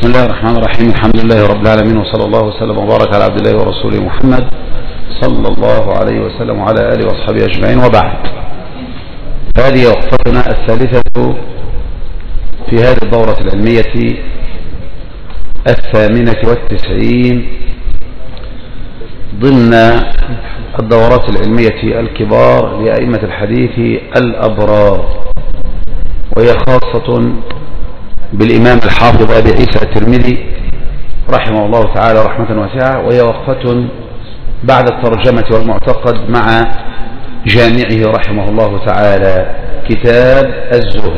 بسم الله الرحمن الرحيم. الحمد لله رب العالمين، وصلى الله وسلم وبارك على عبد الله ورسوله محمد صلى الله عليه وسلم وعلى آله وأصحابه أجمعين، وبعد. هذه وقفتنا الثالثة في هذه الدورة العلمية 98 ضمن الدورات العلمية الكبار لأئمة الحديث الأبرار، وهي خاصة بالإمام الحافظ أبي عيسى الترمذي رحمه الله تعالى رحمة واسعة، وهي وقفة بعد الترجمة والمعتقد مع جامعه رحمه الله تعالى كتاب الزهد.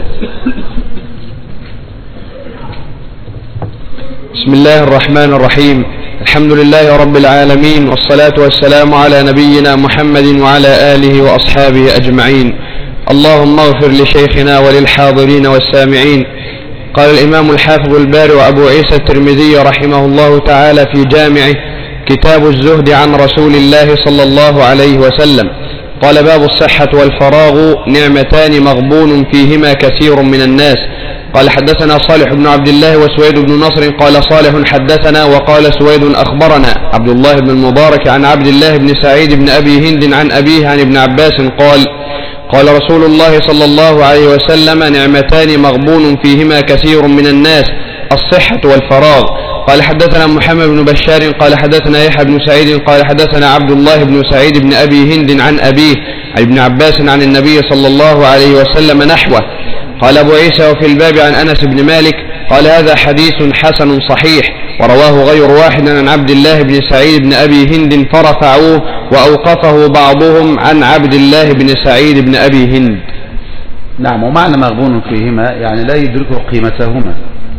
بسم الله الرحمن الرحيم. الحمد لله رب العالمين، والصلاة والسلام على نبينا محمد وعلى آله وأصحابه أجمعين. اللهم اغفر لشيخنا وللحاضرين والسامعين. قال الإمام الحافظ الباري أبو عيسى الترمذي رحمه الله تعالى في جامعه كتاب الزهد عن رسول الله صلى الله عليه وسلم، قال: باب الصحة والفراغ نعمتان مغبون فيهما كثير من الناس. قال: حدثنا صالح بن عبد الله وسويد بن نصر قال صالح حدثنا، وقال سويد أخبرنا عبد الله بن المبارك عن عبد الله بن سعيد بن أبي هند عن أبيه عن ابن عباس قال رسول الله صلى الله عليه وسلم: نعمتان مغبون فيهما كثير من الناس، الصحة والفراغ. قال: حدثنا محمد بن بشار قال حدثنا يحيى بن سعيد قال حدثنا عبد الله بن سعيد بن أبي هند عن أبيه عن ابن عباس عن النبي صلى الله عليه وسلم نحوه. قال أبو عيسى: وفي الباب عن أنس بن مالك. قال: هذا حديث حسن صحيح، ورواه غير واحد عن عبد الله بن سعيد بن أبي هند فرفعوه، وأوقفه بعضهم عن عبد الله بن سعيد بن أبي هند. نعم. ومعنى مغبون فيهما يعني لا يدرك قيمتهما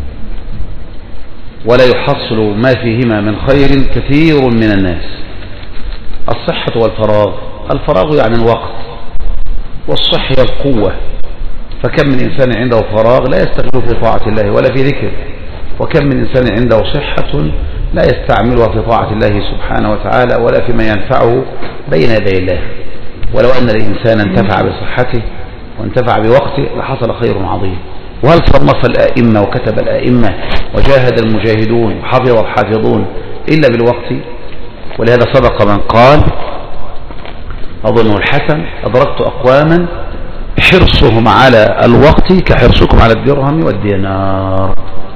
ولا يحصل ما فيهما من خير كثير من الناس. الصحة والفراغ، الفراغ يعني الوقت، والصحة هي القوة. فكم من إنسان عنده فراغ لا يستغل في طاعة الله ولا في ذكر، وكم من إنسان عنده صحة لا يستعملها في طاعة الله سبحانه وتعالى ولا فيما ينفعه بين يدي الله. ولو أن الإنسان انتفع بصحته وانتفع بوقته لحصل خير عظيم. وهل صنف الآئمة وكتب الآئمة وجاهد المجاهدون وحفظ الحافظون إلا بالوقت؟ ولهذا سبق من قال، أظن الحسن: أدركت أقواما حرصهم على الوقت كحرصكم على الدرهم والدينار.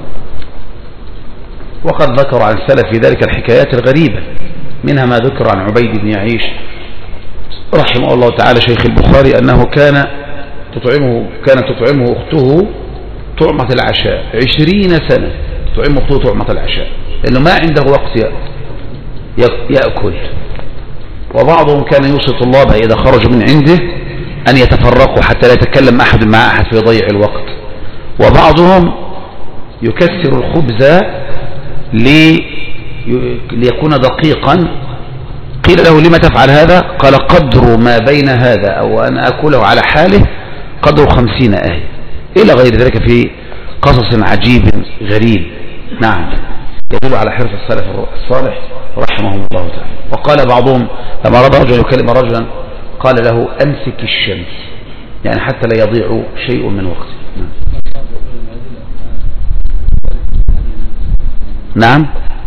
وقد ذكر عن السلف في ذلك الحكايات الغريبة، منها ما ذكر عن عبيد بن يعيش رحمه الله تعالى شيخ البخاري أنه كانت تطعمه أخته طعمة العشاء 20 سنة، تطعمه أخته طعمة العشاء لأنه ما عنده وقت يأكل. وبعضهم كان يوصي طلابه إذا خرجوا من عنده أن يتفرقوا حتى لا يتكلم أحد مع أحد في ضيع الوقت. وبعضهم يكسر الخبز ليكون دقيقا. قيل له: لما تفعل هذا؟ قال: قدر ما بين هذا أو أن أكله على حاله قدر 50 آية، إلى غير ذلك في قصص عجيب غريب. نعم، يدل على حرص السلف الصالح رحمه الله تعالى. وقال بعضهم لما رأى رجل يكلم رجلا قال له: أمسك الشمس، يعني حتى لا يضيع شيء من وقته. نعم.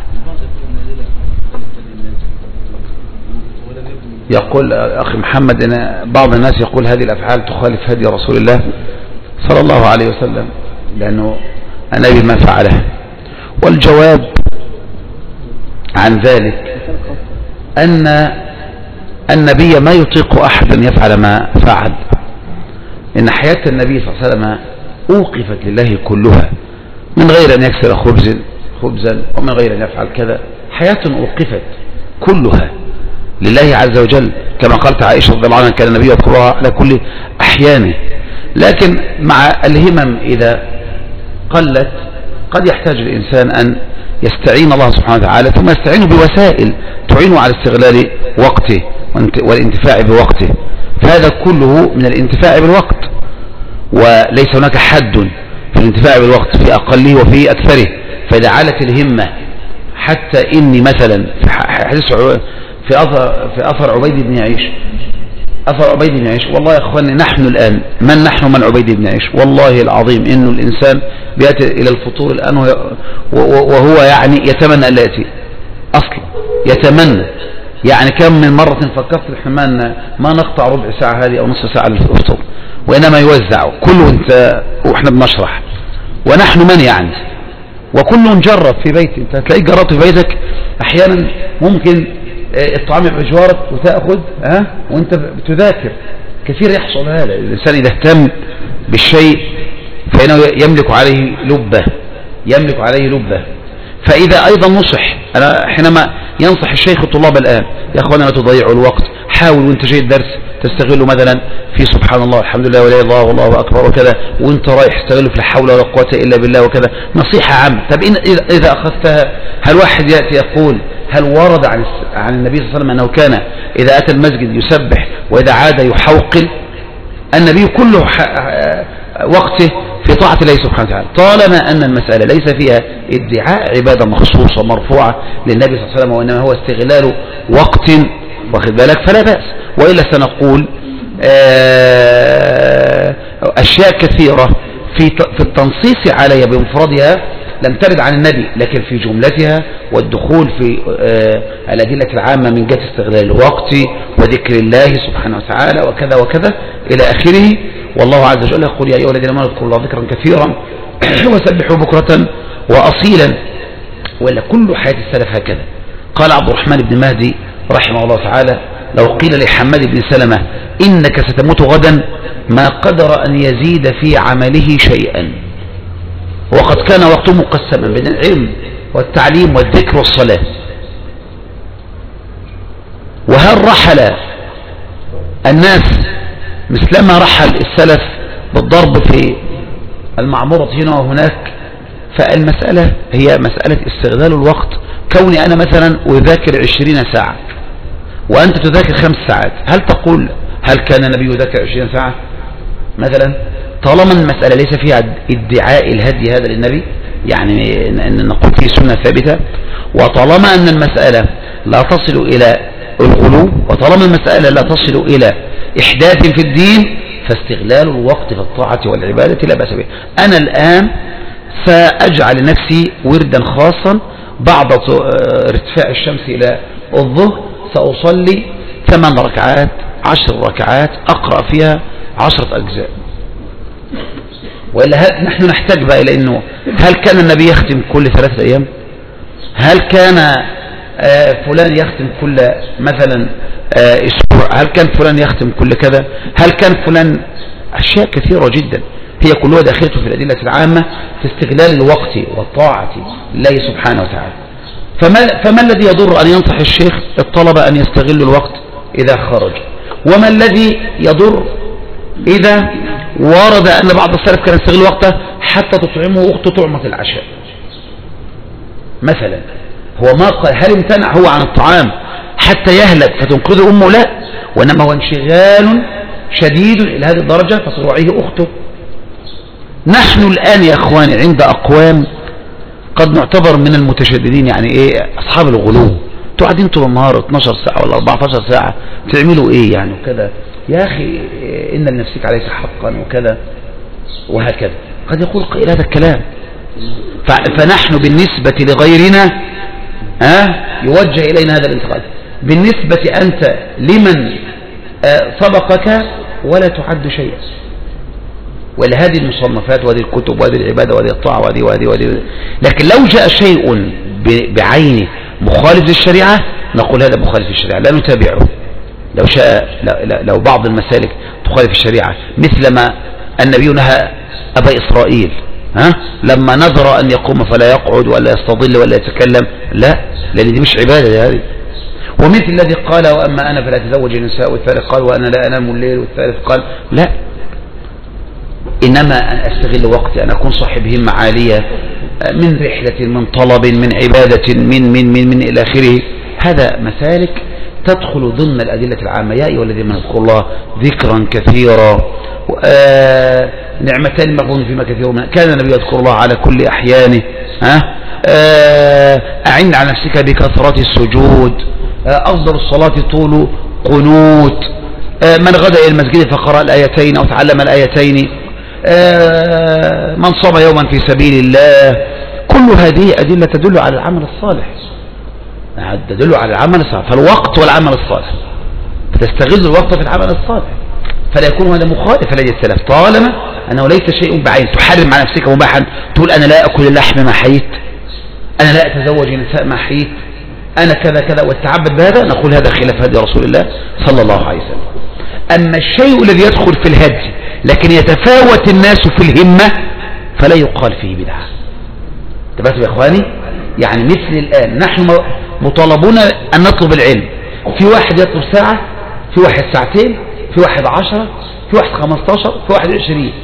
يقول أخي محمد إن بعض الناس يقول هذه الأفعال تخالف هدي رسول الله صلى الله عليه وسلم لأنه النبي ما فعلها. والجواب عن ذلك أن النبي ما يطيق أحدا يفعل ما فعل. إن حياة النبي صلى الله عليه وسلم أوقفت لله كلها، من غير أن يكسر خبزا ومن غير أن يفعل كذا. حياة أوقفت كلها لله عز وجل، كما قالت عائشة رضي الله عنها: كان النبي يذكرها على كل أحيانه. لكن مع الهمم إذا قلت قد يحتاج الإنسان أن يستعين الله سبحانه وتعالى، ثم يستعين بوسائل تعينه على استغلال وقته والانتفاع بوقته. فهذا كله من الانتفاع بالوقت، وليس هناك حد في الانتفاع بالوقت في أقله وفي أكثره. فإذا علت الهمة حتى إني مثلا في أثر عبيد بن يعيش أثر عبيد بن عيش. والله يا أخواني نحن الآن من نحن من عبيد بن عيش؟ والله العظيم إنه الإنسان بيأتي إلى الفطور الآن وهو يعني يتمنى أن لا يأتي أصلا، يتمنى. يعني كم من مرة فكرت إحنا ما نقطع ربع ساعة هذه أو نصف ساعة للفطور، وإنما يوزع كله أنت وإحنا بنشرح. ونحن من يعني؟ وكل جرب في بيتي، أنت هتلاقيك جربت في بيتك أحيانا ممكن الطعام يبقى بجوارك وتأخذ وأنت بتذاكر. كثير يحصل هذا. الإنسان إذا اهتم بالشيء فإنه يملك عليه لبة. فإذا أيضا نصح، أنا حينما ينصح الشيخ الطلاب الآن: يا أخوانا لا تضيعوا الوقت، حاول وانت جاي الدرس تستغله مثلا في سبحان الله الحمد لله ولا الله والله أكبر وكذا، وانت رايح استغله في لا حول ولا قوة إلا بالله وكذا، نصيحة عامة. طب إذا أخذتها، هل واحد يأتي يقول هل ورد عن النبي صلى الله عليه وسلم أنه كان إذا أتى المسجد يسبح وإذا عاد يحوقل؟ النبي كله وقته في طاعة الله سبحانه وتعالى، طالما أن المسألة ليس فيها ادعاء عبادة مخصوصة مرفوعة للنبي صلى الله عليه وسلم، وإنما هو استغلال وقت، واخد بالك، فلا بأس. وإلا سنقول أشياء كثيرة في التنصيص عليها بمفردها لم ترد عن النبي، لكن في جملتها والدخول في الأدلة العامة من جهة استغلال الوقت وذكر الله سبحانه وتعالى وكذا وكذا إلى آخره. والله عز وجل يقول: يا أيها الذين آمنوا اذكروا الله ذكرا كثيرا وسبحوا بكرة وأصيلا. ولا كل حياة السلف هكذا. قال عبد الرحمن بن مهدي رحمه الله تعالى: لو قيل لحماد بن سلمة إنك ستموت غدا ما قدر أن يزيد في عمله شيئا، وقد كان وقته مقسما بين العلم والتعليم والذكر والصلاة. وهل رحل الناس مثلما رحل السلف بالضرب في المعمورة هنا وهناك؟ فالمسألة هي مسألة استغلال الوقت. كوني أنا مثلا أذاكر 20 ساعة وأنت تذاكر 5 ساعات، هل تقول هل كان النبي يذاكر 20 ساعة مثلا؟ طالما المسألة ليس فيها ادعاء الهدي هذا للنبي، يعني أن نقول فيه سنة ثابتة، وطالما أن المسألة لا تصل إلى الغلو، وطالما المسألة لا تصل إلى إحداث في الدين، فاستغلال الوقت في الطاعة والعبادة لا بأس به. أنا الآن سأجعل نفسي وردا خاصا بعد ارتفاع الشمس إلى الظهر، سأصلي 8 ركعات 10 ركعات أقرأ فيها 10 أجزاء. وإلا نحن نحتاج بقى إلى أنه هل كان النبي يختم كل 3 أيام؟ هل كان فلان يختم كل مثلا أسبوع؟ هل كان فلان يختم كل كذا؟ هل كان فلان؟ أشياء كثيرة جدا هي كلها داخلته في الأدلة العامة في استغلال الوقت والطاعة لله سبحانه وتعالى. فما الذي يضر أن ينصح الشيخ الطلبة أن يستغلوا الوقت إذا خرج؟ وما الذي يضر إذا ورد أن بعض السلف كان يستغل وقته حتى تطعمه أخته طعمة العشاء مثلا؟ هو ما قال هل امتنع هو عن الطعام حتى يهلك فتنقذ أمه؟ لا، وإنما هو انشغال شديد إلى هذه الدرجة فتراعيه أخته. نحن الآن يا أخواني عند أقوام قد نعتبر من المتشددين، يعني إيه؟ أصحاب الغلو. قاعدين طول النهار 12 ساعة ولا 14 ساعة تعملوا إيه يعني وكذا؟ يا أخي إن لنفسك عليك حقا وكذا وهكذا. قد يقول قائل هذا الكلام، فنحن بالنسبة لغيرنا يوجه إلينا هذا الانتقاد. بالنسبة أنت لمن سبقك ولا تعد شيئا. ولهذه المصنفات وهذه الكتب وهذه العبادة وهذه الطاعة وهذه. لكن لو جاء شيء بعينه مخالف للشريعة نقول هذا مخالف للشريعة لا نتابعه. لو بعض المسالك تخالف الشريعة، مثل ما النبي نهى أبا إسرائيل لما نذر أن يقوم فلا يقعد ولا يستظل ولا يتكلم، لا، لأن دي مش عبادة هذه. ومثل الذي قال وأما أنا فلا تزوج النساء، والثالث قال وأنا لا أنام الليل، والثالث قال لا، إنما أن أستغل وقتي، أن أكون صاحب همة عالية من رحلة من طلب من عبادة من إلى آخره. هذا مسالك تدخل ضمن الأدلة العامة. يا أيها الذين اذكروا الله ذكرا كثيرا نعمتان مغبون فيما كثير منه كان النبي يذكر الله على كل أحيانه. أعن على نفسك بكثرة السجود، أفضل الصلاة طول قنوت، من غدا إلى المسجد فقرأ الآيتين أو تعلم الآيتين، من صام يوما في سبيل الله. كل هذه أدلة تدل على العمل الصالح، تدل على العمل الصالح. فالوقت والعمل الصالح، فتستغل الوقت في العمل الصالح، فلا يكون هذا مخالف لدى السلف. طالما أنه ليس شيء بعين تحرم على نفسك مباحا، تقول أنا لا أكل اللحم ما حييت، أنا لا أتزوج النساء ما حييت، أنا كذا كذا، والتعبد بهذا، نقول هذا خلاف هدي رسول الله صلى الله عليه وسلم. أما الشيء الذي يدخل في الهدي لكن يتفاوت الناس في الهمة فلا يقال فيه بدعة. تبقى يا إخواني، يعني مثل الآن نحن مطالبون أن نطلب العلم، في واحد يطلب ساعة، في واحد ساعتين، في واحد 10، في واحد 15، في واحد 20.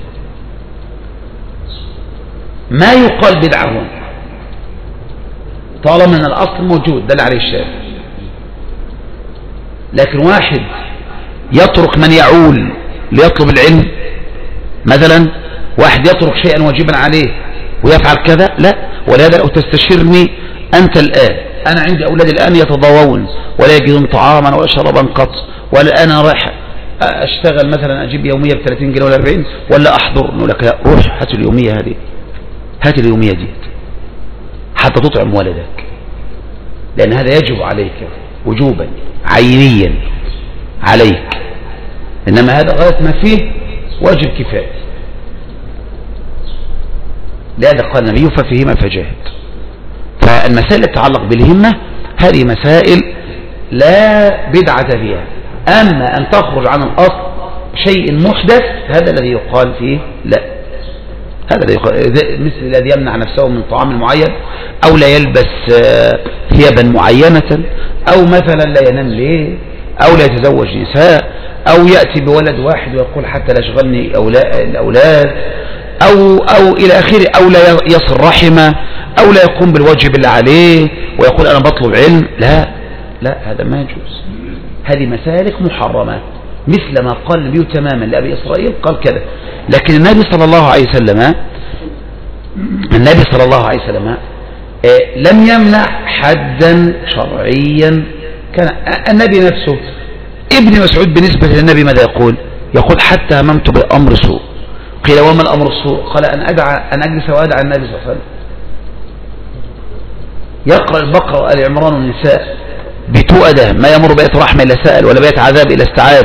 ما يقال بدعة هنا طالما أن الأصل موجود دل عليه الشارع. لكن واحد يترك من يعول ليطلب العلم، مثلا واحد يترك شيئا واجبا عليه ويفعل كذا، لا. ولهذا لو تستشيرني أنت الآن، أنا عندي أولادي الآن يتضاوون ولا يجدون طعاما ولا شرابا قط، ولا أنا رايح أشتغل مثلا أجيب يومية ب30 جنيه ولا 40 ولا أحضر، نقول لك لا، روح هات اليومية هذه، هات اليومية دي حتى تطعم ولدك، لأن هذا يجب عليك وجوبا عينيا عليك. إنما هذا غاية ما فيه واجب كفاية. لهذا قال النبي ففيهما فجاهد. فالمسائل التي تتعلق بالهمة هذه مسائل لا بدعة فيها. أما أن تخرج عن الأصل شيء محدث هذا الذي يقال فيه لا. هذا الذي يقال مثل الذي يمنع نفسه من طعام معين، أو لا يلبس ثيابا معينة، أو مثلا لا ينام ليل، أو لا يتزوج نساء، أو يأتي بولد واحد ويقول حتى لا يشغلني الأولاد، أو إلى آخره، أو لا يصل رحمه، أو لا يقوم بالواجب اللي عليه ويقول أنا بطلب علم. لا لا، هذا ما يجوز. هذه مسالك محرمة، مثل ما قال النبي تماما لأبي إسرائيل قال كذا. لكن النبي صلى الله عليه وسلم لم يمنع حدا شرعيا. كان النبي نفسه، ابن مسعود بالنسبة للنبي ماذا يقول؟ يقول حتى هممت بأمر سوء. قيل وما الأمر السوء؟ قال أن أجلس وأدعى النبي صلى الله عليه وسلم يقرأ البقرة وآل عمران والنساء بتؤدة، ما يمر بيت رحمة إلا سأل ولا بيت عذاب إلا استعاذ،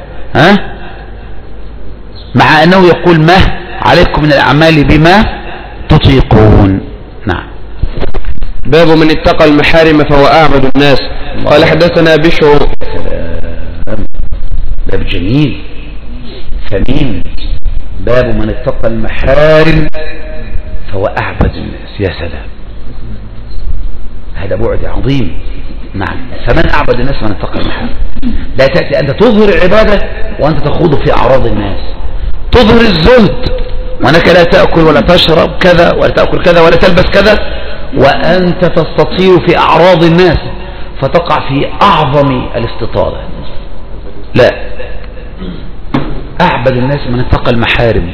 مع أنه يقول ما عليكم من الأعمال بما تطيقون. نعم. باب من اتقى المحارم فهو أعبد الناس. قال حدثنا بشر. باب جميل ثمين، باب من اتقى المحارم فهو أعبد الناس. يا سلام، هذا بعد عظيم. نعم. فمن أعبد الناس من اتقى المحارم. لا تأتي أنت تظهر العبادة وأنت تخوض في أعراض الناس، تظهر الزهد وأنك لا تأكل ولا تشرب كذا ولا تأكل كذا ولا تلبس كذا، وأنت تستطير في أعراض الناس فتقع في أعظم الاستطالة. لا، أعبد الناس من اتقى المحارم،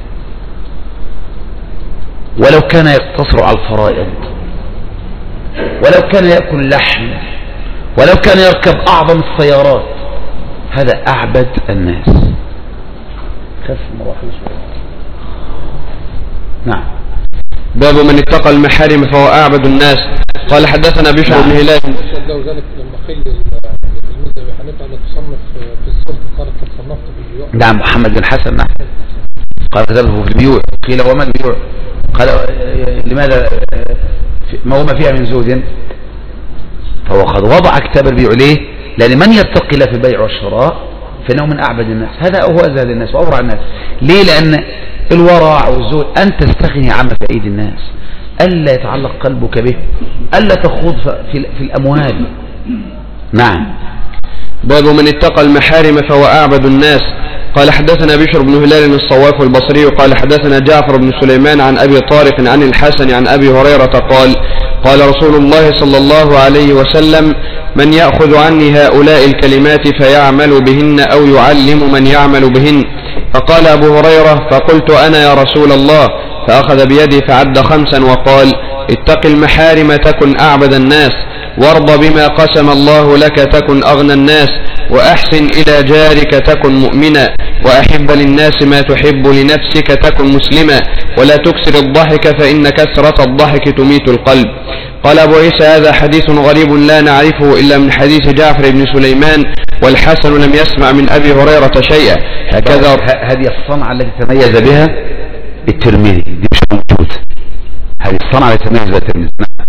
ولو كان يقتصر على الفرائض، ولو كان يأكل اللحم، ولو كان يركب أعظم السيارات، هذا أعبد الناس. نعم. باب من اتقى المحارم فهو أعبد الناس. قال حدثنا بشر بن هلال. ذلك لما قيل المذهب أبي حنيفة أن تصنف في الصلب قال قد صنفت في البيوع. نعم. محمد بن حسن. نعم. قال كتبه في البيوع. قيل وما البيوع؟ قال لماذا ما هو ما فيها من زهد؟ فهو قد وضع كتاب البيوع. ليه؟ لأن من يتقي الله في البيع والشراء فإنه من أعبد الناس. هذا هو أزهد الناس وأورع الناس. ليه؟ لأن الورع والزهد أن تستغني عما في أيدي الناس، ألا يتعلق قلبك به، ألا تخوض في الأموال. نعم. باب من اتقى المحارم فهو أعبد الناس. قال حدثنا بشر بن هلال الصواف البصري قال حدثنا جعفر بن سليمان عن أبي طارق عن الحسن عن أبي هريرة قال قال رسول الله صلى الله عليه وسلم من يأخذ عني هؤلاء الكلمات فيعمل بهن أو يعلم من يعمل بهن. فقال أبو هريرة فقلت أنا يا رسول الله فأخذ بيدي فعد 5 وقال: اتق المحارم تكن أعبد الناس، وارض بما قسم الله لك تكن أغنى الناس، وأحسن إلى جارك تكن مؤمنا، وأحب للناس ما تحب لنفسك تكن مسلما، ولا تكسر الضحك فإن كثرة الضحك تميت القلب. قال أبو عيسى: هذا حديث غريب لا نعرفه إلا من حديث جعفر بن سليمان، والحسن لم يسمع من أبي هريرة شيئا. هكذا هذه الصنعة التي تميز بها الترمذي، دي مش موجودة. هذه الصنعة التي تميز بها الترمذي.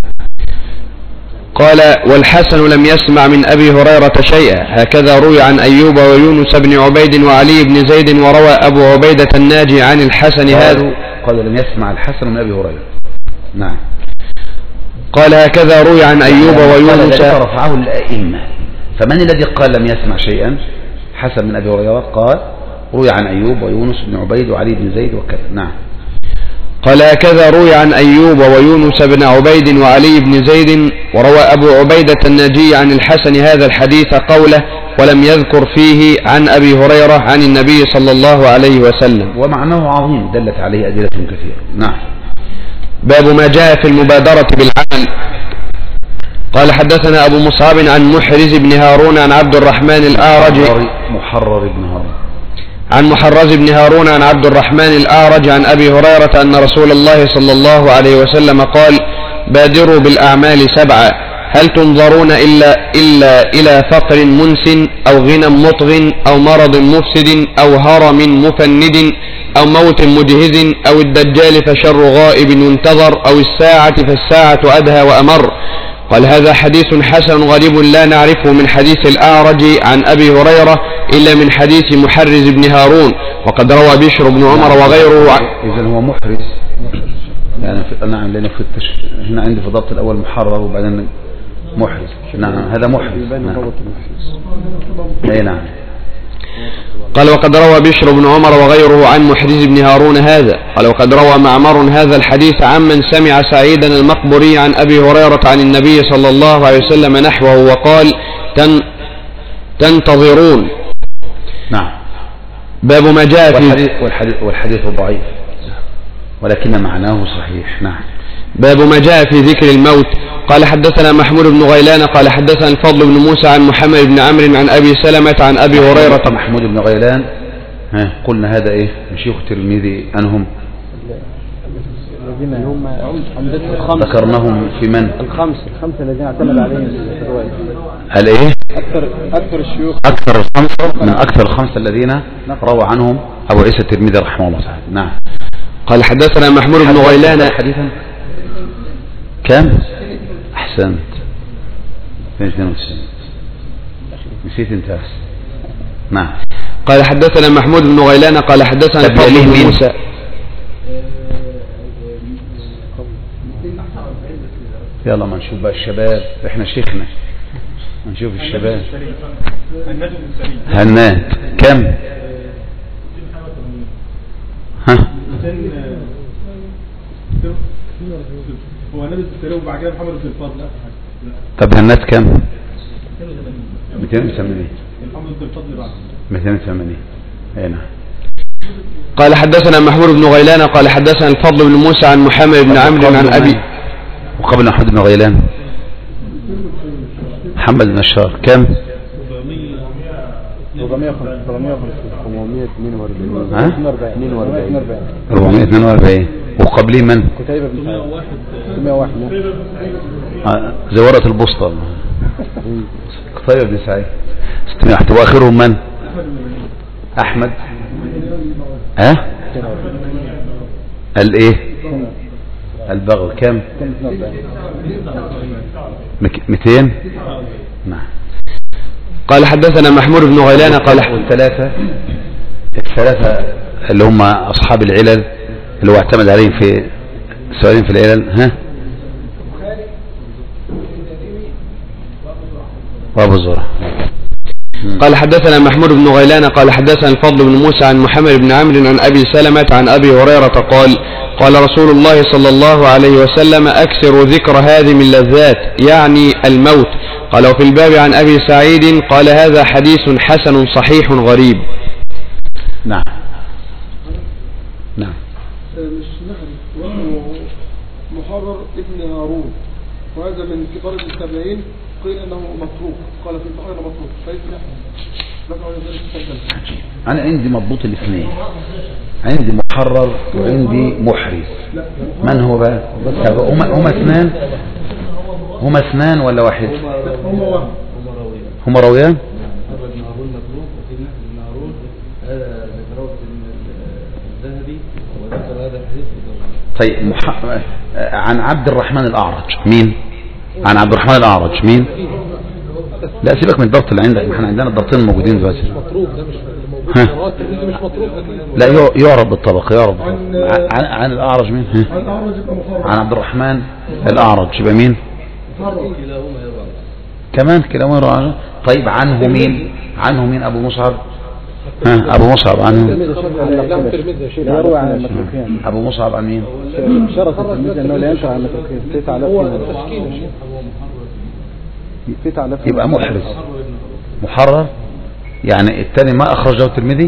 قال: والحسن لم يسمع من أبي هريرة شيئا. هكذا روي عن أيوب ويونس بن عبيد وعلي بن زيد، وروى أبو عبيدة الناجي عن الحسن هذا. قال لم يسمع الحسن من أبي هريرة. نعم. قال: هكذا روي عن أيوب ويونس. رفعه الأئمة. فمن الذي قال لم يسمع شيئا حسن من أبي هريرة؟ قال: روي عن أيوب ويونس بن عبيد وعلي بن زيد وكذا. نعم. قال: هكذا روي عن أيوب ويونس بن عبيد وعلي بن زيد، وروى أبو عبيدة الناجي عن الحسن هذا الحديث قوله، ولم يذكر فيه عن أبي هريرة عن النبي صلى الله عليه وسلم. ومعناه عظيم دلت عليه أدلة كثيرة. نعم. باب ما جاء في المبادرة بالعمل. قال: حدثنا أبو مصعب عن محرز بن هارون عن عبد الرحمن الأعرج عن محرز بن هارون عن عبد الرحمن الأعرج عن أبي هريرة أن رسول الله صلى الله عليه وسلم قال: بادروا بالأعمال 7، هل تنظرون إلا إلى فقر منس أو غنى مطغ أو مرض مفسد أو هرم مفند أو موت مجهز أو الدجال فشر غائب ينتظر أو الساعة فالساعة أدهى وأمر. قال: هذا حديث حسن غريب لا نعرفه من حديث الأعرج عن أبي هريرة إلا من حديث محرز بن هارون، وقد روى بشر بن عمر وغيره. إذن هو محرز يعني نعم، لأن هنا عندي في ضبط الأول محرر وبعدين محرز. نعم هذا محرز. نعم. قال: وقد روى بشر بن عمر وغيره عن محرز بن هارون هذا. قال: وقد روى معمر هذا الحديث عمن سمع سعيدا المقبري عن أبي هريرة عن النبي صلى الله عليه وسلم نحوه، وقال: تنتظرون. نعم. باب ما جاء في والحديث ضعيف ولكن معناه صحيح. نعم. باب ما جاء في ذكر الموت. قال: حدثنا محمود بن غيلان قال حدثنا الفضل بن موسى عن محمد بن عمرو عن أبي سلمة عن أبي هريرة. محمود بن غيلان قلنا هذا إيه شيخ الترمذي أنهم الذين هم ذكرناهم في من؟ الخمسة الذين اعتمد عليهم في الرواية. الإيه؟ أكثر الشيوخ، أكثر الخمسة، من أكثر الخمسة الذين روى عنهم أبو عيسى الترمذي رحمه الله تعالى. نعم. قال: حدثنا محمود بن غيلان حديثا كم؟ أحسنت 92 نسيت انت. نعم. قال: حدثنا محمود بن غيلان قال حدثنا الفضل بن موسى. يلا ما نشوف بقى الشباب، احنا شيخنا نشوف الشباب. هنات كم؟ ها؟ هو نبي السلام وبعد كده محمد بن الفضل. طب هنات كم؟ 280. محمد بن الفضل بعد 280. هنا. قال: حدثنا محمود بن غيلان قال حدثنا الفضل بن موسى عن محمد بن عمرو عن أبي. وقبل محمود بن غيلان محمد بن الشار كم؟ 442. وقبلي من؟ كتيبة بن سعيد 601. زورة البسطة قتيبة بن سعيد 601. واخرهم من؟ أحمد. الايه؟ البغل كم؟ 200. نعم. قال: حدثنا محمود بن غيلان قال الثلاثة اللي هم أصحاب العلل اللي هو اعتمد عليهم في سؤالين في العلل. وابو زرع. قال: حدثنا محمود بن غيلان قال حدثنا الفضل بن موسى عن محمد بن عمرو عن أبي سلمة عن أبي هريرة قال: قال رسول الله صلى الله عليه وسلم: أكثر ذكر هذه من اللذات، يعني الموت. قال: وفي الباب عن أبي سعيد قال: هذا حديث حسن صحيح غريب. نعم. نعم. مش نحن هارون، وهذا من كبار التابعين، قيل انه متروك، قال في البخاري متروك، فيسمع انا عندي مضبوط الاثنين، عندي محرر وعندي محرز. من هو بقى؟ هما اثنان ولا واحد؟ هما راويان. طيب عن عبد الرحمن الأعرج مين؟ عن عبد الرحمن الأعرج مين؟ لا سيبك من الضبط اللي عندك، احنا عندنا الضبطين الموجودين دلوقتي. مطروق ده مش مطروق. لا يعرب بالطبق، يعرب عن الأعرج مين؟ عن عبد الرحمن الأعرج يبقى مين؟ كمان كلاهما يروى. طيب عنه مين؟ أبو مصعب. أبو مصعب عنه. أبو مصعب عن مين؟ شرط التلميذ أنه لا ينشر عن المتروكين 9000. يبقى محرر يعني الثاني ما أخرجه الترمذي.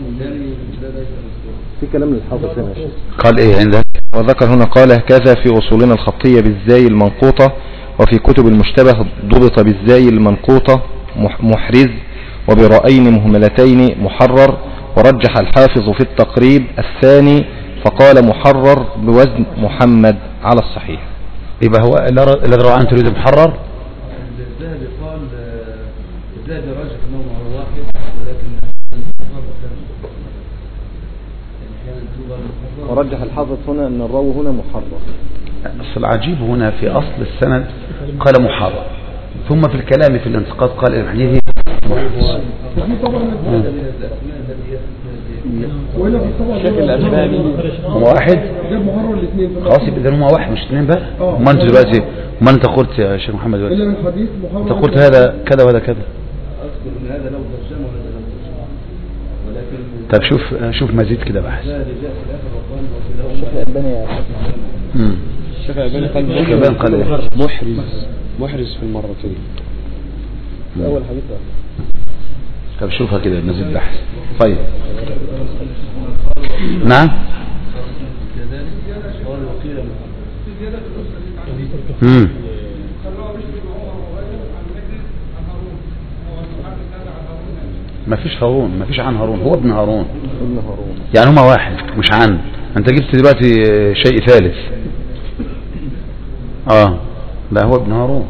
في كلام للحافظ هنا. قال إيه عندك؟ وذكر هنا قال كذا في أصولنا الخطية بالزاي المنقوطة، وفي كتب المشتبه ضبط بالزاي المنقوطة محرز، وبرأين مهملتين محرر، ورجح الحافظ في التقريب الثاني فقال محرر بوزن محمد على الصحيح. يبقى هو الذي روى عنه تريد محرر. الذهبي قال الذهبي راجح انه على واحد، ولكن ورجح الحافظ هنا ان الراوي هنا محرر. أصل العجيب هنا في أصل السند قال محرر، ثم في الكلام في الانتقاد قال الحديث شكل الألباني هو واحد. خلاص يبقى هما واحد مش اثنين بقى. ما انت دلوقتي ما انت قلت يا شيخ محمد دلوقتي انت قلت هذا كذا وهذا كذا. طب شوف مزيد كده بحث. الشيخ الألباني قال محرز في المرتين. أول حديث. طب شوفها كده مزيد بحث. طيب نعم. ما فيش هارون، ما فيش عن هارون، هو ابن هارون يعني هما واحد مش عن. انت جبت دلوقتي شيء ثالث. لا هو ابن هارون.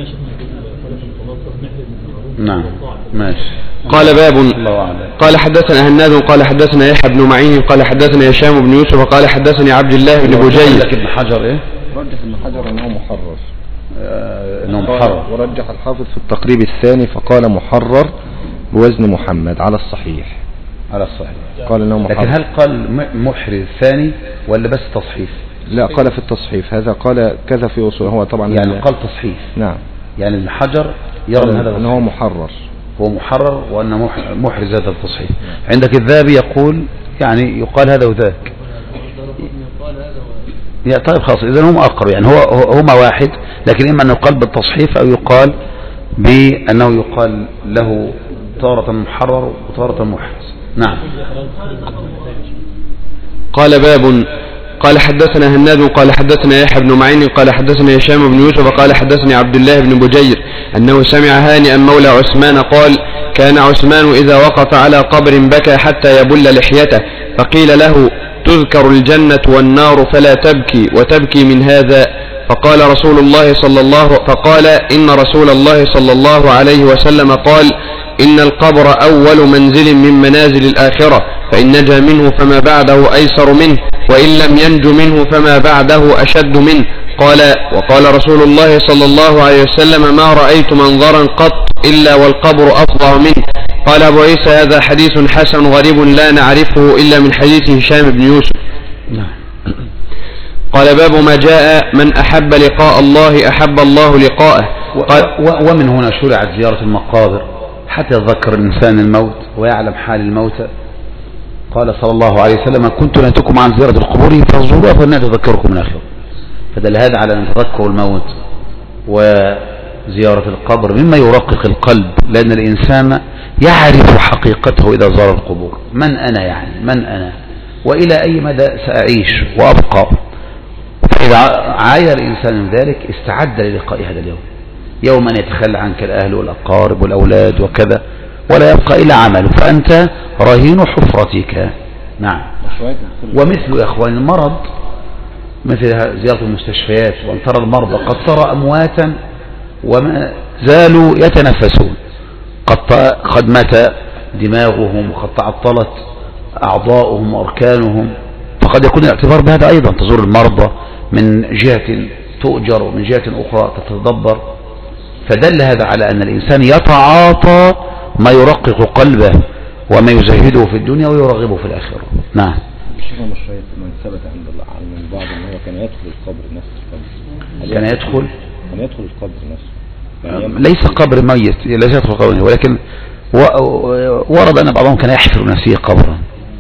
نعم ماشي. قال باب. قال حدثنا هناد قال حدثنا يحيى بن معين قال حدثنا هشام بن يوسف قال حدثني عبد الله بن بجير. ابن حجر ايه؟ رجح ابن حجر انه محرر. انه محرر. ورجح الحافظ في التقريب الثاني فقال محرر بوزن محمد على الصحيح. على الصحيح. قال انه محرر. لكن هل قال محرز ثاني ولا بس تصحيف؟ لا قال في التصحيف. هذا قال كذا في أصول. هو طبعا يعني قال تصحيف. نعم. يعني الحجر يرى هذا أنه محرر. هو محرر وأنه محرز هذا التصحيف. عندك الذهبي يقول يعني يقال هذا وذاك. يا طيب خلاص إذا هم أقرب يعني هما واحد، لكن إما أن يقال بالتصحيف أو يقال بأنه يقال له تارة محرر وتارة محرز. نعم. قال باب. قال حدثنا هناد قال حدثنا يحيى بن معين قال حدثنا هشام بن يوسف قال حدثني عبد الله بن بجير أنه سمع هانئا مولى عثمان قال كان عثمان إذا وقف على قبر بكى حتى يبل لحيته، فقيل له تذكر الجنة والنار فلا تبكي وتبكي من هذا، فقال إن رسول الله صلى الله عليه وسلم قال إن القبر أول منزل من منازل الآخرة، فإن نجا منه فما بعده أيسر منه، وإن لم ينج منه فما بعده أشد منه. وقال رسول الله صلى الله عليه وسلم ما رأيت منظرا قط إلا والقبر أفظع منه. قال أبو عيسى هذا حديث حسن غريب لا نعرفه إلا من حديث هشام بن يوسف. قال باب ما جاء من أحب لقاء الله أحب الله لقاءه. ومن هنا شرعت زيارة المقابر حتى يتذكر الإنسان الموت ويعلم حال الموتى. قال صلى الله عليه وسلم كنت نهيتكم عن زيارة القبور فزوروها فإنها تذكركم الآخرة. فدل هذا على أن تذكر الموت وزيارة القبر مما يرقق القلب، لأن الإنسان يعرف حقيقته إذا زار القبور. من أنا يعني من أنا وإلى أي مدى سأعيش وأبقى. فإذا عاير الإنسان من ذلك استعد للقاء هذا اليوم، يوم أن يتخلى عنك الأهل والأقارب والأولاد وكذا، ولا يبقى إلا عمله، فأنت رهين حفرتك. نعم. ومثل يا أخوان المرض مثل زيارة المستشفيات، وأن ترى المرضى قد ترى أمواتا وما زالوا يتنفسون، قد مات دماغهم وقد تعطلت أعضاؤهم وأركانهم، فقد يكون الاعتبار بهذا أيضا. تزور المرضى من جهة تؤجر ومن جهة أخرى تتدبر، فدل هذا على أن الإنسان يتعاطى ما يرقق قلبه وما يزهده في الدنيا ويرغبه في الآخرة. نعم. الشيخ مشايخ من ثبت عند من بعض أنه كان يدخل القبر نفسه، كان يدخل القبر نفسه، يعني ليس قبر ميت، ليس يدخل قبر، ولكن ورد أن بعضهم كان يحفر نفسه قبرا.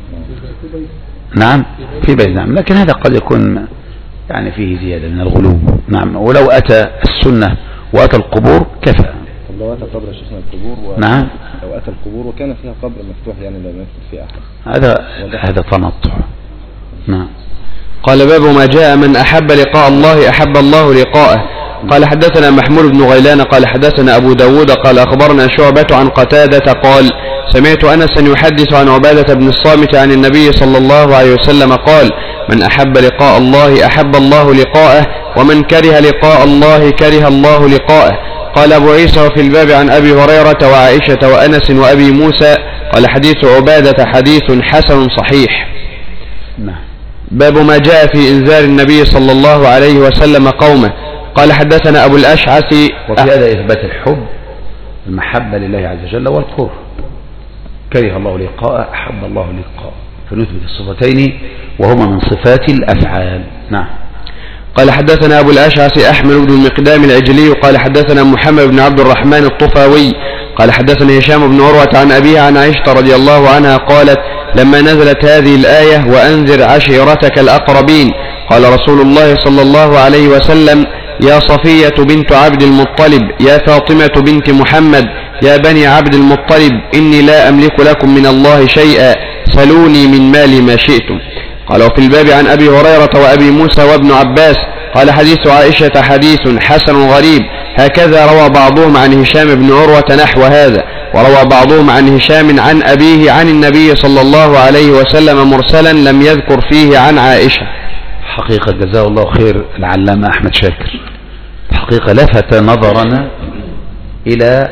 نعم في بيت. نعم، لكن هذا قد يكون يعني فيه زيادة من الغلو. نعم، ولو أتى السنة وأتى القبور كفى. طب لو أتى قبر شيخنا القبور نعم، لو أتى القبور وكان فيها قبر مفتوح يعني لا يدخل فيه أحد، هذا تنطع. نعم. قال باب ما جاء من أحب لقاء الله أحب الله لقاءه. قال حدثنا محمود بن غيلان قال حدثنا أبو داود قال أخبرنا شعبة عن قتادة قال سمعت أنسا يحدث عن عبادة بن الصامت عن النبي صلى الله عليه وسلم قال من أحب لقاء الله أحب الله لقاءه، ومن كره لقاء الله كره الله لقاءه. قال أبو عيسى وفي الباب عن أبي هريرة وعائشة وأنس وأبي موسى. قال حديث عبادة حديث حسن صحيح. باب ما جاء في إنذار النبي صلى الله عليه وسلم قومه. قال حدثنا أبو الأشعث. وفي هذا إثبات الحب المحبة لله عز وجل والكره. كره الله لقاء أحب الله لقاء، فنثبت الصفتين وهما من صفات الأفعال. نعم. قال حدثنا أبو الأشعث أحمد بن المقدام العجلي قال حدثنا محمد بن عبد الرحمن الطفاوي قال حدثنا هشام بن عروة عن أبيه عن عائشة رضي الله عنها قالت لما نزلت هذه الآية وأنذر عشيرتك الأقربين قال رسول الله صلى الله عليه وسلم يا صفية بنت عبد المطلب يا فاطمة بنت محمد يا بني عبد المطلب إني لا أملك لكم من الله شيئا سلوني من مالي ما شئتم. قال وفي الباب عن أبي هريرة وأبي موسى وابن عباس. قال حديث عائشة حديث حسن غريب. هكذا روى بعضهم عن هشام بن عروة نحو هذا، وروى بعضهم عن هشام عن أبيه عن النبي صلى الله عليه وسلم مرسلا لم يذكر فيه عن عائشة. حقيقة جزاه الله خير العلامة أحمد شاكر، حقيقة لفت نظرنا إلى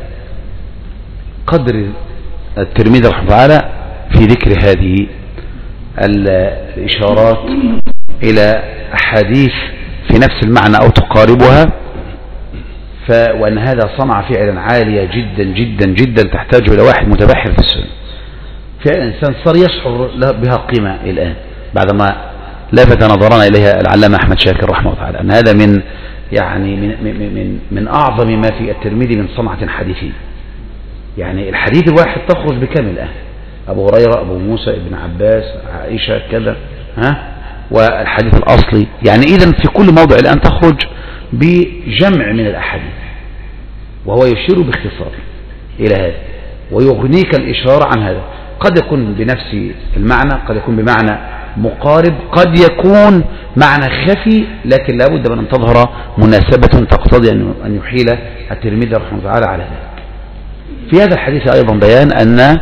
قدر الترمذي رحمه الله تعالى في ذكر هذه الإشارات إلى أحاديث في نفس المعنى أو تقاربها، وأن هذا صنع فعلا عالية جدا جدا جدا تحتاج إلى واحد متبحر في السنة. فعلا الإنسان صار يشعر بها قيمة الآن بعدما لفت نظرنا إليها العلامة أحمد شاكر رحمه الله تعالى، أن هذا من يعني من أعظم ما في الترمذي من صنعة حديثية. يعني الحديث الواحد تخرج بكامل الأهل، أبو هريرة أبو موسى ابن عباس عائشة كذا والحديث الأصلي، يعني إذن في كل موضع الآن تخرج بجمع من الأحاديث، وهو يشير باختصار إلى هذا ويغنيك الإشارة عن هذا. قد يكون بنفس المعنى، قد يكون بمعنى مقارب، قد يكون معنى خفي، لكن لا بد من أن تظهر مناسبة تقتضي أن يحيل الترمذي رحمه الله تعالى على ذلك. في هذا الحديث أيضا بيان أن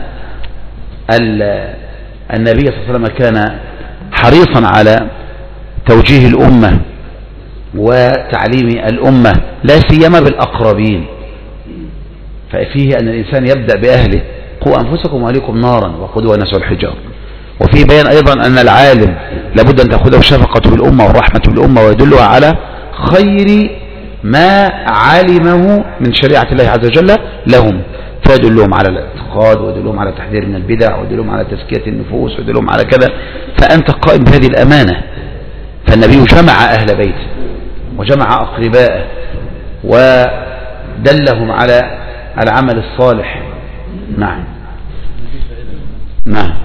النبي صلى الله عليه وسلم كان حريصا على توجيه الأمة وتعليم الأمة لا سيما بالأقربين، ففيه أن الإنسان يبدأ بأهله قوا أنفسكم وأهليكم نارا وقودها الناس والحجار. وفيه بيان أيضا أن العالم لابد أن تأخذه شفقة بالأمة والرحمة بالأمة ويدلها على خير ما علمه من شريعة الله عز وجل لهم، فيدلهم على الاعتقاد ويدلهم على التحذير من البدع ويدلهم على تزكية النفوس ويدلهم على كذا. فأنت قائم بهذه الأمانة. فالنبي جمع أهل بيته وجمع أقربائه ودلهم على العمل الصالح. نعم نعم.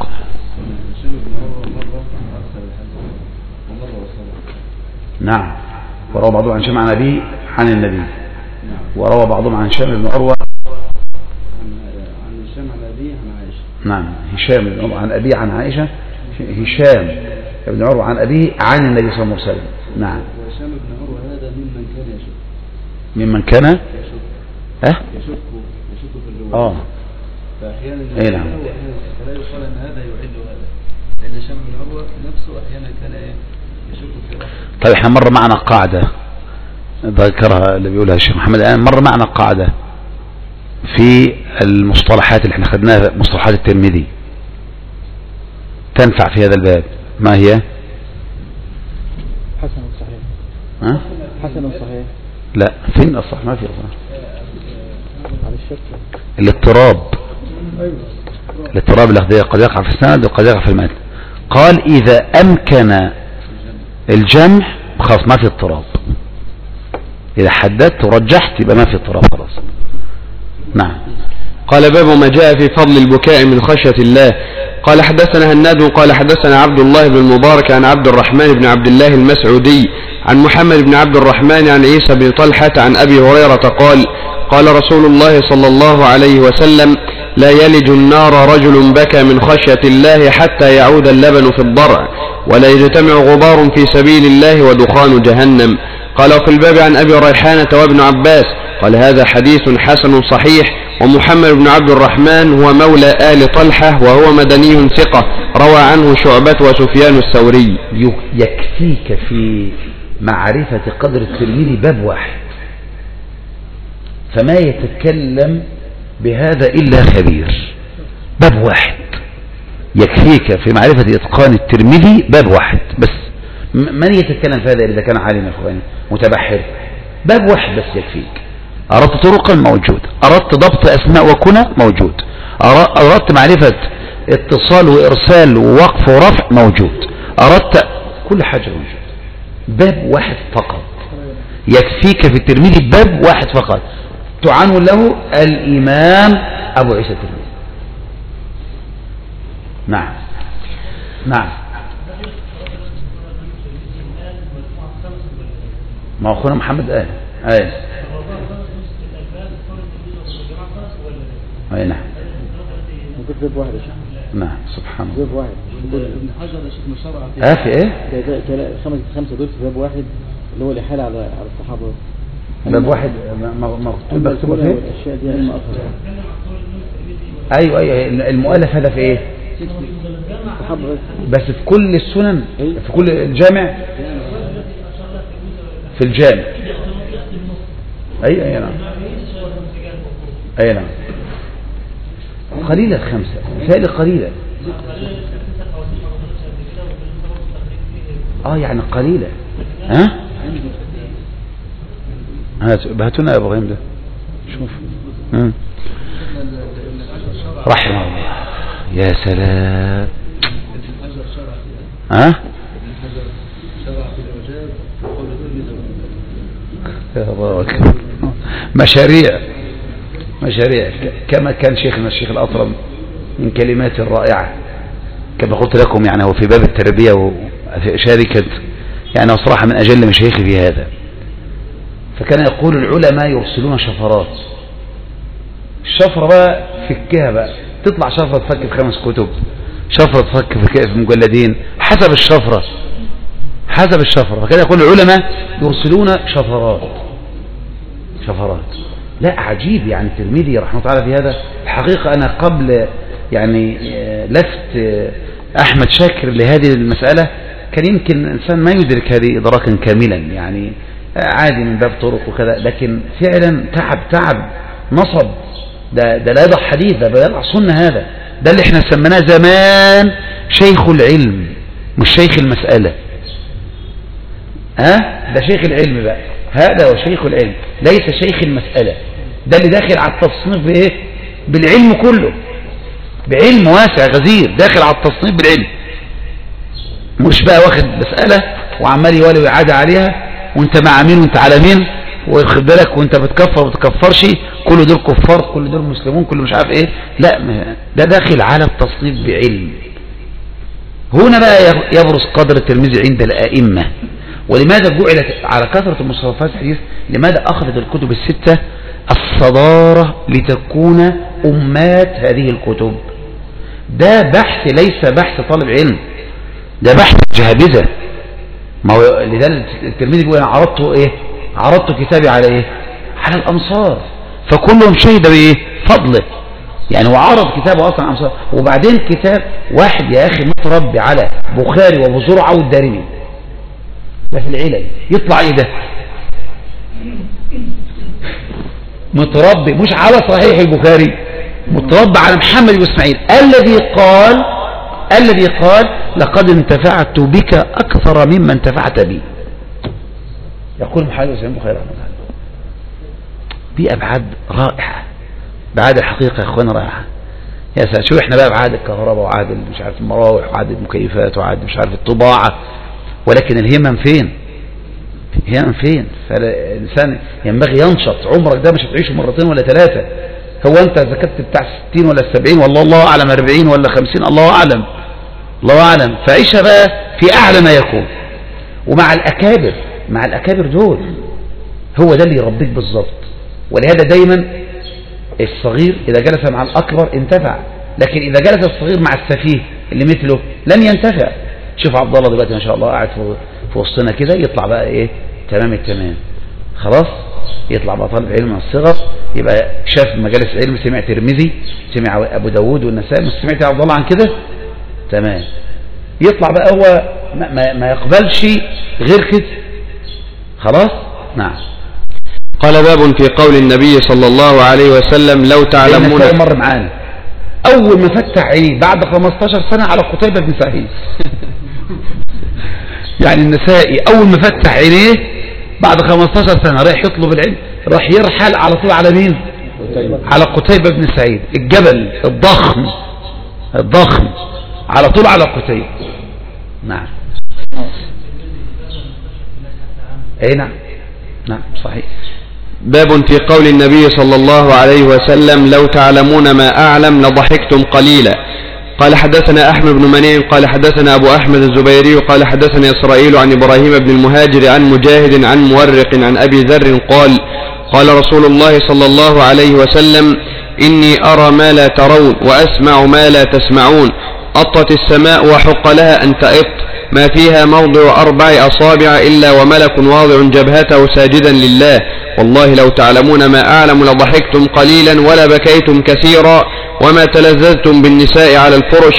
نعم. وروى بعضهم عن هشام عن أبيه عن النبي، وروى بعضهم عن هشام بن عروة عن هشام عن أبيه عن عائشة. نعم، هشام بن عروة عن أبيه عن عائشة. هشام ابن عروة عن أبيه عن النبي صلى الله عليه وسلم. نعم. وهشام بن عروة هذا ممن كان يشك. ممن كان يشك في الرواية. فأحيانا اي نعم. فلا يقال أن هذا يعد هذا، لأن هشام بن عروة نفسه أحيانا كان يشك في الرواية. طيب احنا مر معنا قاعدة ذكرها اللي بيقولها الشيخ محمد الآن، مر معنا قاعدة في المصطلحات اللي احنا خدناها، مصطلحات الترمذي تنفع في هذا الباب. ما هي؟ حسن صحيح. ها؟ حسن صحيح. لا، فين الصح؟ ما في صح. على الشك. الاضطراب. الاضطراب الذي قد يقع في السند وقد يقع في المتن. قال إذا أمكن الجمع خلاص ما في اضطراب. إذا حددت ورجحت يبقى ما في اضطراب خلاص. نعم. قال باب ما جاء في فضل البكاء من خشية الله. قال حدثنا هناد قال حدثنا عبد الله بن المبارك عن عبد الرحمن بن عبد الله المسعودي عن محمد بن عبد الرحمن عن عيسى بن طلحة عن أبي هريرة قال قال رسول الله صلى الله عليه وسلم لا يلج النار رجل بكى من خشية الله حتى يعود اللبن في الضرع ولا يجتمع غبار في سبيل الله ودخان جهنم. قال في الباب عن أبي ريحانة وابن عباس قال هذا حديث حسن صحيح. ومحمد بن عبد الرحمن هو مولى آل طلحة وهو مدني ثقة روى عنه شعبة وسفيان الثوري. يكفيك في معرفة قدر الترمذي باب واحد، فما يتكلم بهذا إلا خبير. باب واحد يكفيك في معرفة إتقان الترمذي، باب واحد بس. من يتكلم في هذا إذا كان عالم إخواني متبحر؟ باب واحد بس يكفيك. أردت طرقا موجود، أردت ضبط أسماء وكنى موجود، أردت معرفة اتصال وإرسال ووقف ورفع موجود، أردت كل حاجة موجود. باب واحد فقط يكفيك في الترمذي، باب واحد فقط تعنون له الإمام أبو عيسى الترمذي. نعم نعم. ما أخونا محمد آية أي نعم. باب واحد. نعم سبحان الله. باب واحد. ابن حجر شرع في ايه؟ خمسة دول في باب واحد اللي هو الإحالة على الصحابة. باب واحد مكتوب فيه الأشياء دي علم أخر. أيوة المؤلف هذا في ايه؟ بس في كل السنن، في كل الجامع، في الجامع. أي نعم. أي نعم. قليلة الخمسة مثال قليلة. يعني قليلة. هاتونا يا ابراهيم ده شوف. رحمه الله. يا سلام. مشاريع كما كان شيخنا الشيخ الأطرم من كلمات رائعة كما قلت لكم. يعني هو في باب التربية وشاركت يعني صراحة من أجل مشايخي في هذا. فكان يقول العلماء يرسلون شفرات. الشفرة بقى فكها بقى، تطلع شفرة تفك في 5 كتب، شفرة تفك في مجلدين، حسب الشفرة. فكان يقول العلماء يرسلون شفرات. لا عجيب يعني الترمذي رحمه الله تعالى في هذا. الحقيقة أنا قبل يعني لفت أحمد شاكر لهذه المسألة كان يمكن الإنسان ما يدرك هذه إدراكا كاملا، يعني عادي من باب طرق وكذا، لكن فعلا تعب نصب. ده لا يضع حديث، ده بيضع سنة. هذا ده اللي احنا سميناه زمان شيخ العلم، مش شيخ المسألة. ده شيخ العلم بقى، هذا هو شيخ العلم ليس شيخ المسألة. ده اللي داخل على التصنيف بايه؟ بالعلم كله، بعلم واسع غزير، داخل على التصنيف بالعلم، مش بقى واخد مسألة وعمال يولي ويعاد عليها وانت مع مين وانت على مين واخد بالك وانت بتكفر وبتكفرش، كل دول كفار كل دول مسلمون كل مش عارف ايه. لا، ده داخل على التصنيف بعلم. هنا بقى يبرز قدر الترمذي عند الائمه. ولماذا جعلت على كثرة المصنفات الحديث؟ لماذا أخذت الكتب الستة الصدارة لتكون أمات هذه الكتب؟ ده بحث ليس بحث طالب علم، ده بحث جهابذة. ما هو لذلك الترمذي بيقول انا عرضت كتابي على ايه؟ على الامصار فكلهم شهد بايه؟ فضله. يعني وعرض كتابه اصلا امصار. وبعدين كتاب واحد يا اخي متربي على بخاري وابو زرعه والدارمي ده في العلل، يطلع ايه ده؟ متربي مش على صحيح البخاري، متربي على محمد بن اسماعيل الذي قال لقد انتفعت بك اكثر مما انتفعت بي. يقول محمد بن اسماعيل البخاري رحمه الله. دي ابعاد رائعه، ابعاد الحقيقه يا اخوانا رائعه. يا سلام، شو احنا بقى ابعاد الكهرباء وعاد مش عارف المراوح وعاد المكيفات وعاد مش عارف الطباعه، ولكن الهمم فين؟ فالإنسان ينبغي ينشط. عمرك ده مش هتعيشه مرتين ولا ثلاثة. هو أنت زكاة بتاع 60 ولا 70 والله أعلم 40 ولا 50 الله أعلم. فعيشها بقى في أعلى ما يكون، ومع الأكابر دول هو ده اللي يربيك بالظبط. ولهذا دايما الصغير إذا جلس مع الأكبر انتفع، لكن إذا جلس الصغير مع السفيه اللي مثله لن ينتفع. شوف عبد الله دلوقتي ما شاء الله قاعد في وسطنا كده، يطلع بقى ايه؟ تمام التمام، خلاص يطلع بقى طالب علم من الصغر، يبقى شاف مجالس علم، سمع ترمذي، سمع ابو داود والنسائي، مش سمعت عبد الله عن كده؟ تمام. يطلع بقى هو ما يقبلش غير كده، خلاص. نعم. قال باب في قول النبي صلى الله عليه وسلم لو تعلمون. مر معانا اول ما فتح عينيه بعد 15 سنه على قتيبة بن سعيد. يعني النسائي اول ما فتح عينيه بعد 15 سنه رايح يطلب العلم، راح يرحل على طول على مين؟ على قتيبة بن سعيد، الجبل الضخم على طول على قتيبة. نعم. اي نعم صحيح. باب في قول النبي صلى الله عليه وسلم لو تعلمون ما أعلم لضحكتم قليلا. قال حدثنا أحمد بن منيع قال حدثنا أبو أحمد الزبيري قال حدثنا إسرائيل عن إبراهيم بن المهاجر عن مجاهد عن مورق عن أبي ذر قال قال رسول الله صلى الله عليه وسلم إني أرى ما لا ترون وأسمع ما لا تسمعون. أطت السماء وحق لها أن تأط، ما فيها موضع 4 أصابع إلا وملك واضع جبهته ساجدا لله. والله لو تعلمون ما أعلم لضحكتم قليلا ولا بكيتم كثيرا وما تلذذتم بالنساء على الفرش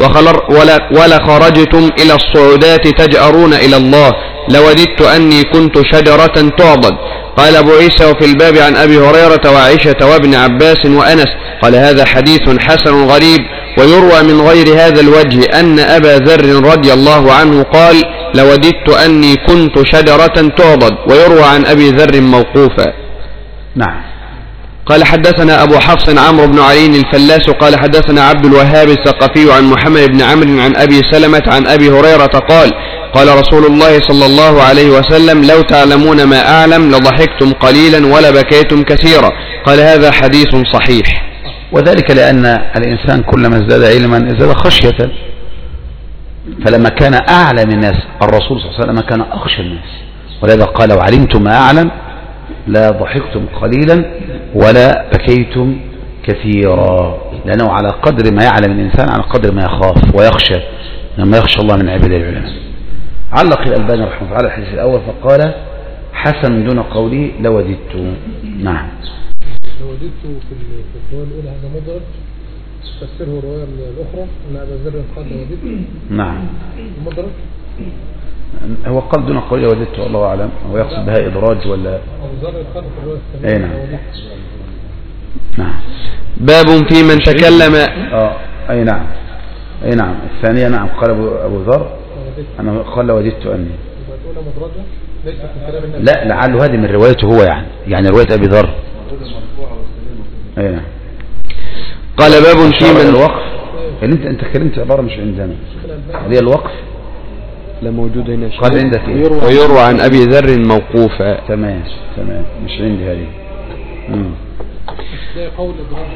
ولا خرجتم إلى الصعودات تجأرون إلى الله. لوددت أني كنت شجرة تعضد. قال أبو عيسى وفي الباب عن أبي هريرة وعائشة وابن عباس وأنس. قال هذا حديث حسن غريب. ويروى من غير هذا الوجه أن أبا ذر رضي الله عنه قال لوددت أني كنت شجرة تعضد. ويروى عن أبي ذر موقوفا. نعم. قال حدثنا أبو حفص عمرو بن علي الفلاس قال حدثنا عبد الوهاب الثقفي عن محمد بن عمرو عن أبي سلمة عن أبي هريرة قال قال رسول الله صلى الله عليه وسلم لو تعلمون ما أعلم لضحكتم قليلا ولا بكيتم كثيرا. قال هذا حديث صحيح. وذلك لأن الإنسان كلما ازداد علما ازداد خشية، فلما كان أعلم الناس الرسول صلى الله عليه وسلم كان أخشى الناس، ولذا قال وعلمتم ما أعلم لا ضحكتم قليلا ولا بكيتم كثيرا، لأنه على قدر ما يعلم الإنسان على قدر ما يخاف ويخشى، لما يخشى الله من عباده العلماء. علق الألباني رحمه الله على الحديث الأول فقال حسن دون قولي لوددت. نعم. لوددت في الرواية الأولى هذا مدرج، تفسره الرواية الأخرى أن أبا ذر قال لوددت. نعم. المدرج هو قال دون قولي لوددت والله أعلم، هو يقصد بها إدراج ولا؟ أبو ذر قال في الرواية الثانية. أي نعم. نعم. باب في من تكلم. أي نعم. أي نعم. الثانية نعم قال أبو ذر أنا قال لوددت أني. لا لعله هذه من روايته هو، يعني رواية أبي ذر. أي نعم. قال باب في من الوقف اللي أنت كلمت عبارة مش عندنا، هذه الوقف لا موجود هنا. قال عندك إيه؟ ويروى عن أبي ذر موقوفا. تمام مش عندي هذه. قول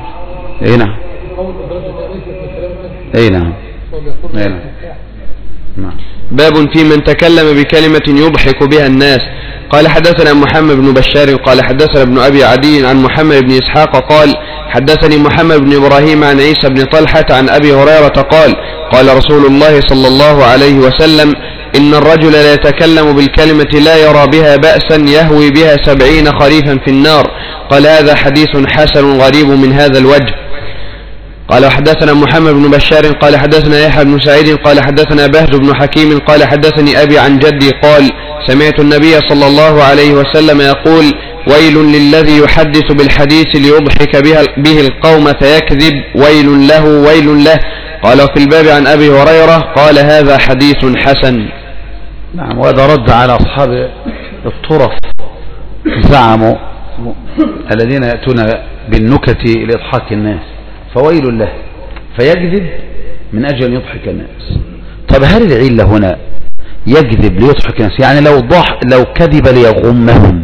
إدراج. اي نعم. قول إدراج ليس من كلام اي نعم. نعم. نعم. باب في من تكلم بكلمة يضحك بها الناس. قال حدثنا محمد بن بشار قال حدثنا ابن أبي عدي عن محمد بن إسحاق قال حدثني محمد بن إبراهيم عن عيسى بن طلحة عن أبي هريرة قال قال رسول الله صلى الله عليه وسلم إن الرجل لا يتكلم بالكلمة لا يرى بها بأسا يهوي بها 70 خريفا في النار. قال هذا حديث حسن غريب من هذا الوجه. قال حدثنا محمد بن بشار قال حدثنا يحيى بن سعيد قال حدثنا بهز بن حكيم قال حدثني أبي عن جدي قال سمعت النبي صلى الله عليه وسلم يقول ويل للذي يحدث بالحديث ليضحك به القوم فيكذب ويل له ويل له. قال في الباب عن أبي هريرة قال هذا حديث حسن. نعم. وهذا رد على أصحاب الطرف زعموا الذين يأتون بالنكت لإضحاك الناس فويل له فيكذب من أجل أن يضحك الناس. طب هل العلة هنا يكذب ليضحك الناس يعني لو كذب ليغمهم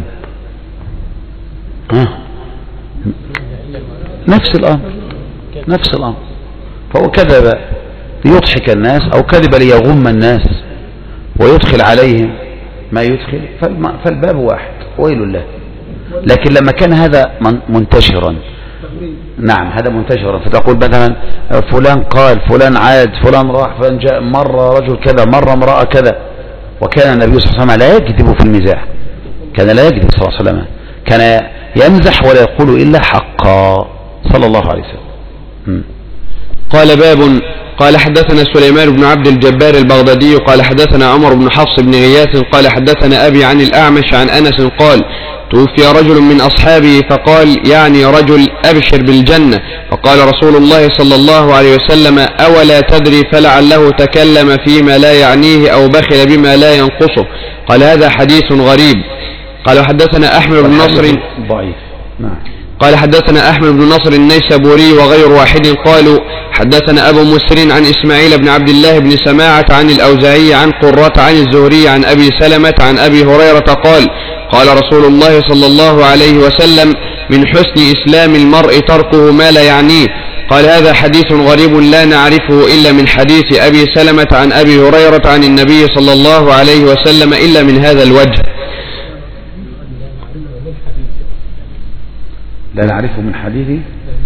نفس الأمر فهو كذب ليضحك الناس أو كذب ليغم الناس ويدخل عليهم ما يدخل فالباب واحد ويل له. لكن لما كان هذا منتشرا نعم هذا منتشرا فتقول مثلا فلان قال فلان عاد فلان راح فلان جاء مرة رجل كذا مرة امرأة كذا. وكان النبي صلى الله عليه وسلم لا يكذب في المزاح كان لا يكذب صلى الله عليه وسلم كان يمزح ولا يقول إلا حقا صلى الله عليه وسلم. قال باب قال حدثنا سليمان بن عبد الجبار البغدادي قال حدثنا عمر بن حفص بن غياث قال حدثنا أبي عن الأعمش عن أنس قال توفي رجل من أصحابه فقال يعني رجل أبشر بالجنة. فقال رسول الله صلى الله عليه وسلم أولا تدري فلعله تكلم فيما لا يعنيه أو بخل بما لا ينقصه. قال هذا حديث غريب. قال حدثنا أحمد بن نصر ضعيف. نعم. قال حدثنا أحمد بن نصر النيسابوري وغير واحد قالوا حدثنا أبو مسر عن إسماعيل بن عبد الله بن سماعة عن الأوزاعي عن قرة عن الزهري عن أبي سلمة عن أبي هريرة قال قال رسول الله صلى الله عليه وسلم من حسن إسلام المرء تركه ما لا يعنيه. قال هذا حديث غريب لا نعرفه إلا من حديث أبي سلمة عن أبي هريرة عن النبي صلى الله عليه وسلم إلا من هذا الوجه. لا نعرفه من حديثه.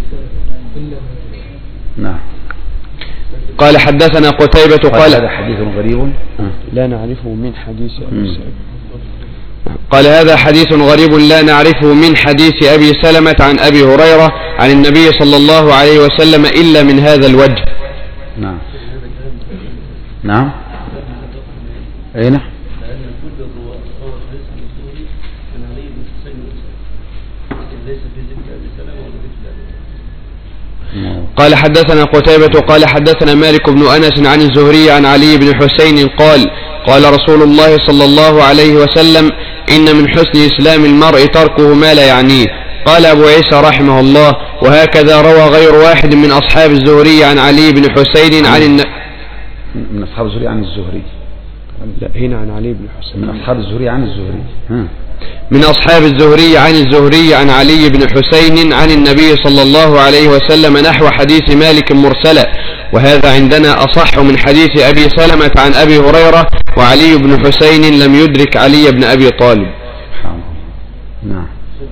نعم. قال حدثنا قتيبة قال هذا حديث غريب لا نعرفه من حديث أبي سلمة. قال هذا حديث غريب لا نعرفه من حديث أبي سلمة عن أبي هريرة عن النبي صلى الله عليه وسلم إلا من هذا الوجه. نعم. نعم. أين؟ قال حدثنا قتيبة قال حدثنا مالك بن أنس عن الزهري عن علي بن حسين قال قال رسول الله صلى الله عليه وسلم إن من حسن إسلام المرء تركه ما لا يعنيه. قال أبو عيسى رحمه الله وهكذا روى غير واحد من أصحاب الزهري عن علي بن حسين عن من أصحاب الزهري عن الزهري. لا هنا عن علي بن حسين من أصحاب الزهري عن الزهري. من أصحاب الزهري عن الزهري عن علي بن حسين عن النبي صلى الله عليه وسلم نحو حديث مالك مرسلا. وهذا عندنا أصح من حديث أبي سلمة عن أبي هريرة وعلي بن حسين لم يدرك علي بن أبي طالب. نعم.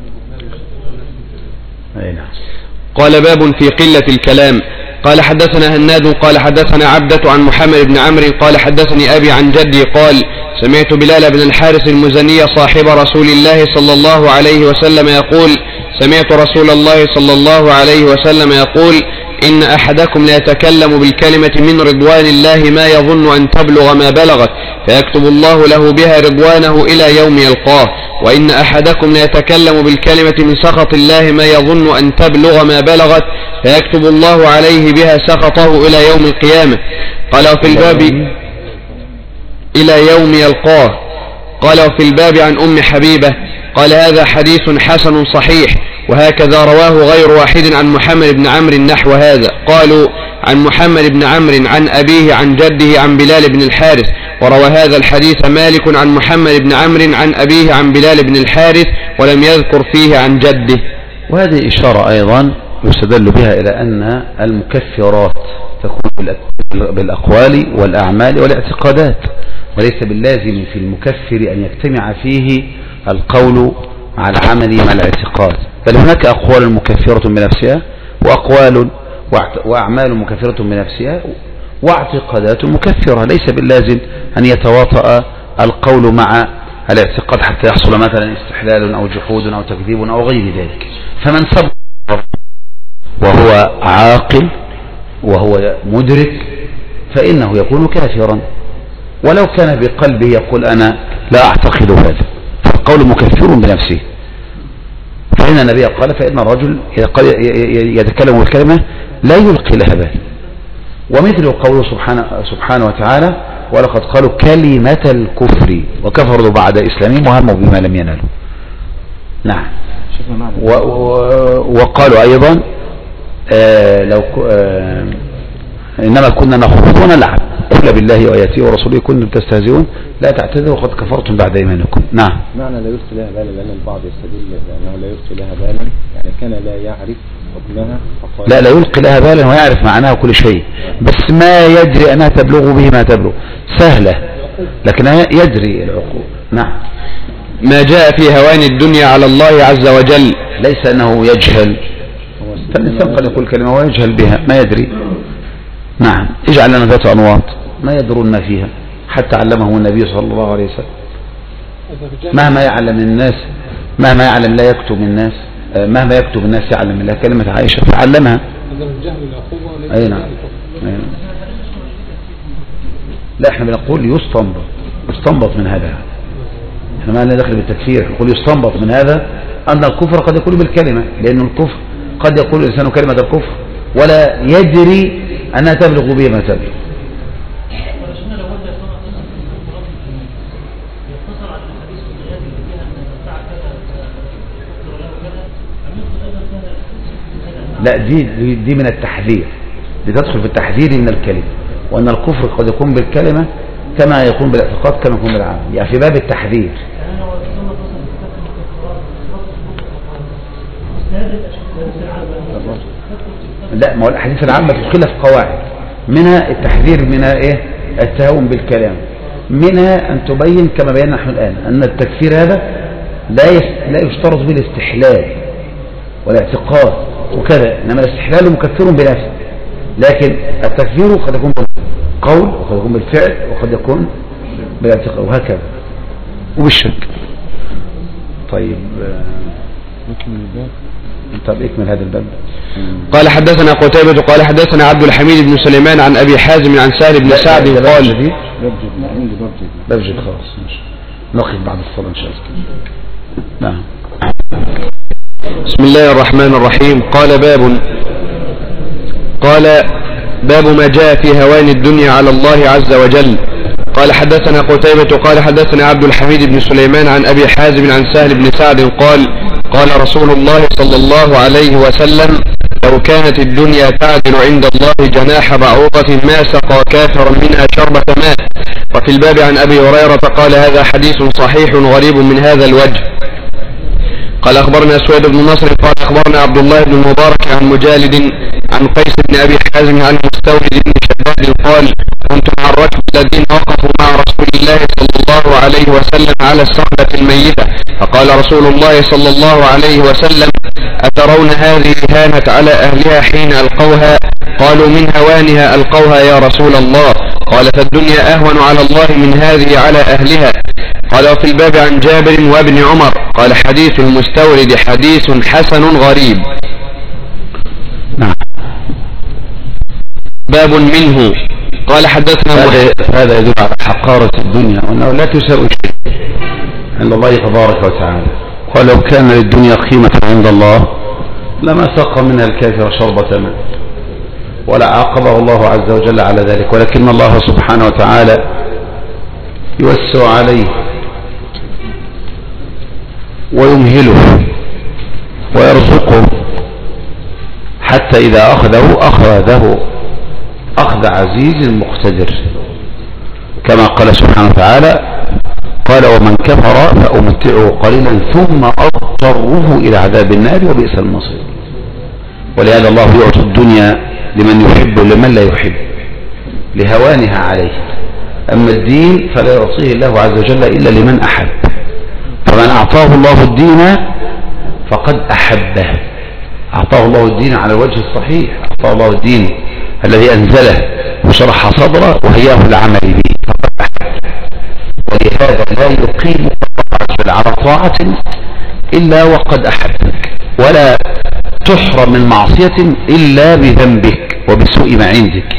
قال باب في قلة الكلام. قال حدثنا هناد قال حدثنا عبدة عن محمد بن عمرو قال حدثني أبي عن جدي قال سمعت بلال بن الحارث المزني صاحب رسول الله صلى الله عليه وسلم يقول سمعت رسول الله صلى الله عليه وسلم يقول إن أحدكم لا يتكلم بالكلمة من رضوان الله ما يظن أن تبلغ ما بلغت فيكتب الله له بها رضوانه إلى يوم يلقاه وإن أحدكم لا يتكلم بالكلمة من سخط الله ما يظن أن تبلغ ما بلغت فيكتب الله عليه بها سخطه إلى يوم القيامة. قال في الباب إلى يوم يلقاه. قال في الباب عن أم حبيبة قال هذا حديث حسن صحيح. وهكذا رواه غير واحد عن محمد بن عمرو نحو هذا. قالوا عن محمد بن عمرو عن أبيه عن جده عن بلال بن الحارث. وروى هذا الحديث مالك عن محمد بن عمرو عن أبيه عن بلال بن الحارث ولم يذكر فيه عن جده. وهذه إشارة أيضا يستدل بها إلى أن المكفرات تكون بالأقوال والأعمال والاعتقادات، وليس باللازم في المكفر أن يجتمع فيه القول مع العمل مع الاعتقاد، بل هناك أقوال مكفرة بنفسها وأقوال وأعمال مكفرة بنفسها واعتقادات مكفرة، ليس باللازم أن يتواطأ القول مع الاعتقاد حتى يحصل مثلا استحلال أو جحود أو تكذيب أو غير ذلك. فمن سبق وهو عاقل وهو مدرك فإنه يكون كافرا، ولو كان بقلبه يقول أنا لا أعتقد هذا، فالقول مكفر بنفسه. فإن النبي قال فإن الرجل يتكلم بالكلمة لا يلقي لها بال، ومثل قوله سبحانه وتعالى ولقد قالوا كلمة الكفر وكفروا بعد إسلامهم وهموا بما لم ينالوا. نعم. وقالوا أيضا إنما كنا نخوض ونلعب قل بالله وآياته ورسوله كنتم تستهزئون لا تعتذروا وقد كفرتم بعد إيمانكم. نعم. معنى لا يلقي لها بالا لأن البعض يستدل بأنه لا يلقي لها بالا يعني كان لا يعرف حكمها فقال لا يلقي لها بالا ويعرف معناها كل شيء، بس ما يدري أنها تبلغ به ما تبلغ سهلة لكنها يدري العقول. نعم. ما جاء في هوان الدنيا على الله عز وجل، ليس أنه يجهل، فالإنسان قد يقول كلمة ويجهل بها ما يدري. نعم. اجعل لنا ذات أنواط ما يدرون ما فيها حتى علمه النبي صلى الله عليه وسلم. مهما يعلم الناس مهما يعلم لا يكتب الناس مهما يكتب الناس يعلم الله، كلمة عائشة فعلمها. أي نعم. لا احنا بنقول يستنبط من هذا، احنا ما لنا دخل بالتكفير، نقول يستنبط من هذا أن الكفر قد يكون بالكلمة، لأن الكفر قد يقول الإنسان كلمة الكفر ولا يدري أنها تبلغ به ما تبلغ. لا دي من التحذير، دي تدخل في التحذير من الكلمة، وأن الكفر قد يكون بالكلمة كما يكون بالاعتقاد كما يكون بالعمل، يعني في باب التحذير. لا ما هو الأحاديث العامة تدخلها في قواعد، منها التحذير من ايه التهاون بالكلام، منها أن تبين كما بينا نحن الآن أن التكفير هذا لا يشترط به الاستحلال والاعتقاد وكذا، إنما الاستحلال مكفر بنفسه، لكن التكفير قد يكون بالقول وقد يكون بالفعل وقد يكون بالاعتقاد وهكذا وبالشك. طيب اكمل هذا الباب. قال حدثنا قتيبة قال حدثنا عبد الحميد بن سليمان عن أبي حازم عن سهل بن سعد قال ببجد خلاص نقف بعد الصلاة إن شاء الله. نعم. بسم الله الرحمن الرحيم. قال باب ما جاء في هوان الدنيا على الله عز وجل. قال حدثنا قتيبة قال حدثنا عبد الحميد بن سليمان عن أبي حازم عن سهل بن سعد قال رسول الله صلى الله عليه وسلم لو كانت الدنيا تعدل عند الله جناح بعوضة ما سقى كافرا منها شربة ماء. وفي الباب عن أبي هريرة قال هذا حديث صحيح غريب من هذا الوجه. قال أخبرنا سويد بن نصر قال أخبرنا عبد الله بن المبارك عن مجالد عن قيس بن أبي حازم عن مستورد بن شداد قال كنت مع الركب الذين وقفوا مع رسول الله صلى الله عليه وسلم على الصخرة الميتة، فقال رسول الله صلى الله عليه وسلم أترون هذه هانت على أهلها حين ألقوها؟ قالوا من هوانها ألقوها يا رسول الله؟ قال فالدنيا أهون على الله من هذه على أهلها. قال وفي الباب عن جابر وابن عمر قال حديث المستورد حديث حسن غريب. نعم. باب منه. قال حدثنا هذا يدل على حقارة الدنيا وأنه لا تساوي شيء عند الله تبارك وتعالى. قال لو كان للدنيا قيمة عند الله لما سقى منها الكافر شربة ماء ولا عاقبه الله عز وجل على ذلك، ولكن الله سبحانه وتعالى يوسع عليه ويمهله ويرزقه حتى إذا أخذه أخذ عزيز مقتدر، كما قال سبحانه وتعالى قال ومن كفر فأمتعه قليلا ثم أضطره إلى عذاب النار وبئس المصير. ولهذا الله يعطي الدنيا لمن يحب ولمن لا يحب لهوانها عليه. أما الدين فلا يعطيه الله عز وجل إلا لمن أحب، فمن أعطاه الله الدين فقد أحبه. أعطاه الله الدين على الوجه الصحيح، أعطاه الله الدين الذي أنزله وشرح صدره وهياه العمل به فقد أحبه. ولهذا لا يقيم على طاعة إلا وقد أحبك، ولا تحرم من معصية إلا بذنبك وبسوء ما عندك،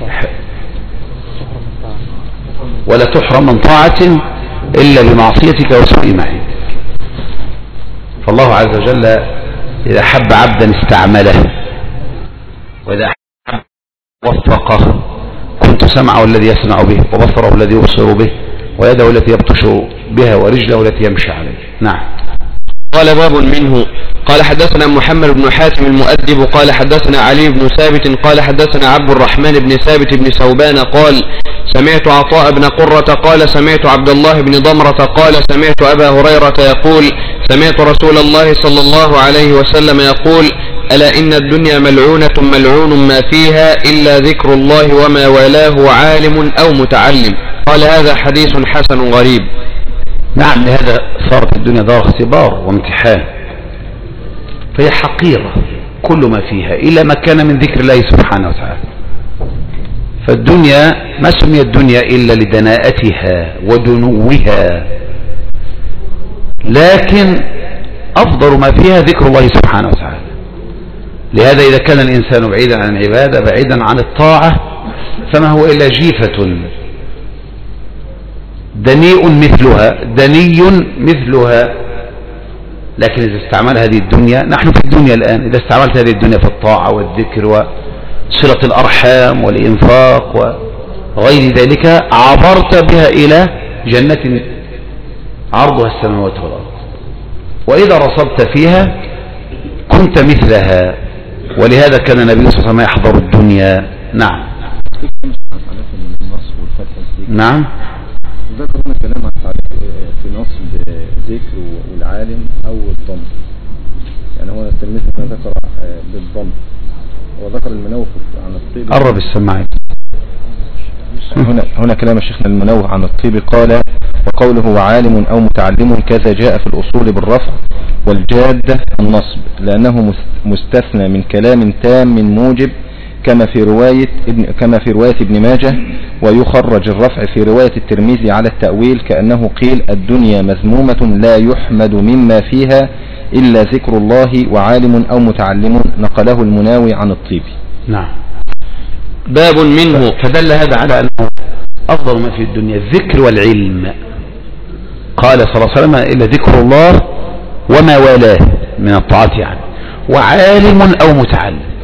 ولا تحرم من طاعة إلا بمعصيتك وسوء ما عندك. فالله عز وجل إذا حب عبدا استعمله، وإذا حب وفقه. كنت سمعه الذي يسمع به، وبصره الذي يبصر به، ويده التي يبطش بها، ورجله التي يمشي عليه. نعم. قال باب منه. قال حدثنا محمد بن حاتم المؤدب قال حدثنا علي بن ثابت قال حدثنا عبد الرحمن بن ثابت بن ثوبان قال سمعت عطاء بن قرة قال سمعت عبد الله بن ضمرة قال سمعت أبا هريرة يقول سمعت رسول الله صلى الله عليه وسلم يقول ألا إن الدنيا ملعونة ملعون ما فيها إلا ذكر الله وما والاه عالم أو متعلم. قال هذا حديث حسن غريب. نعم، لهذا صارت الدنيا دار اختبار وامتحان، فهي حقيرة كل ما فيها إلا ما كان من ذكر الله سبحانه وتعالى. فالدنيا ما سميت الدنيا إلا لدناءتها ودنوها، لكن أفضل ما فيها ذكر الله سبحانه وتعالى. لهذا إذا كان الإنسان بعيدا عن العبادة بعيدا عن الطاعة فما هو إلا جيفة دنيء مثلها. لكن إذا استعمل هذه الدنيا، نحن في الدنيا الآن، إذا استعملت هذه الدنيا في الطاعة والذكر وصلة الأرحام والإنفاق وغير ذلك، عبرت بها إلى جنة عرضها السماوات والأرض، وإذا رصبت فيها كنت مثلها. ولهذا كان النبي صلى الله عليه وسلم يحضر الدنيا. نعم. نعم. ذكر هنا كلام عن في نصب ذكر والعالم او الضم، يعني هو التلميذ هنا ذكر بالضم، وذكر المنوف عن الطيب. قرب السماعات. هنا كلام الشيخ المنوه عن الطيب قال وقوله وعالم او متعلم كذا جاء في الاصول بالرفع والجادة النصب، لانه مستثنى من كلام تام موجب كما في رواية ابن ماجه، ويخرج الرفع في رواية الترمذي على التأويل كأنه قيل الدنيا مذمومة لا يحمد مما فيها إلا ذكر الله وعالم أو متعلم، نقله المناوي عن الطيبي. نعم. باب منه. فدل هذا على أنه أفضل ما في الدنيا الذكر والعلم. قال صلى الله عليه وسلم إلا ذكر الله وما والاه من الطاعات يعني، وعالم أو متعلم.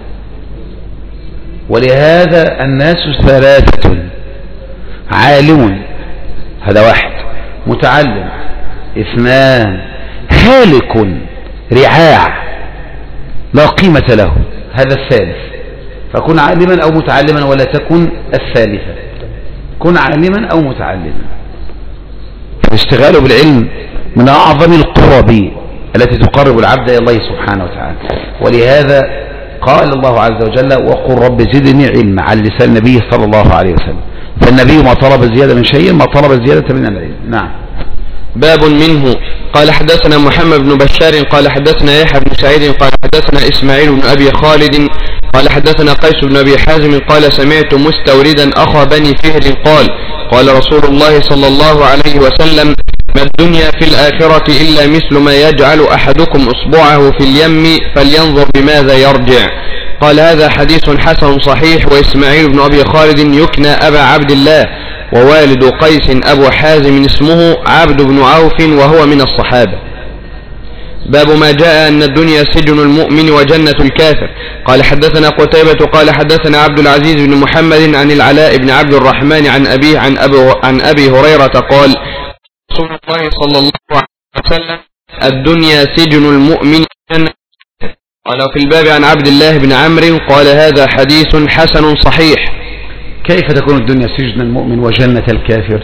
ولهذا الناس ثلاثة: عالم هذا واحد، متعلم اثنان، هالك رعاع لا قيمة له هذا الثالث. فكن عالما أو متعلما ولا تكن الثالثة، كن عالما أو متعلما. فالاشتغال بالعلم من أعظم القرب التي تقرب العبد إلى الله سبحانه وتعالى. ولهذا قال الله عز وجل وقل رب زدني علما على لسان النبي صلى الله عليه وسلم. فالنبي ما طلب زيادة من شيء، ما طلب زيادة من العلم. نعم. باب منه. قال حدثنا محمد بن بشار قال حدثنا يحيى بن سعيد قال حدثنا إسماعيل بن أبي خالد قال حدثنا قيس بن أبي حازم قال سمعت مستوردا أخا بني فهر قال رسول الله صلى الله عليه وسلم ما الدنيا في الآخرة إلا مثل ما يجعل أحدكم إصبعه في اليم فلينظر بماذا يرجع. قال هذا حديث حسن صحيح. وإسماعيل بن أبي خالد يكنى أبا عبد الله، ووالد قيس أبو حازم اسمه عبد بن عوف وهو من الصحابة. باب ما جاء أن الدنيا سجن المؤمن وجنة الكافر. قال حدثنا قتيبة قال حدثنا عبد العزيز بن محمد عن العلاء بن عبد الرحمن عن أبيه عن أبي هريرة قال رسول الله صلى الله عليه وسلم الدنيا سجن المؤمن وجنة. قال في الباب عن عبد الله بن عمرو قال هذا حديث حسن صحيح. كيف تكون الدنيا سجن المؤمن وجنة الكافر؟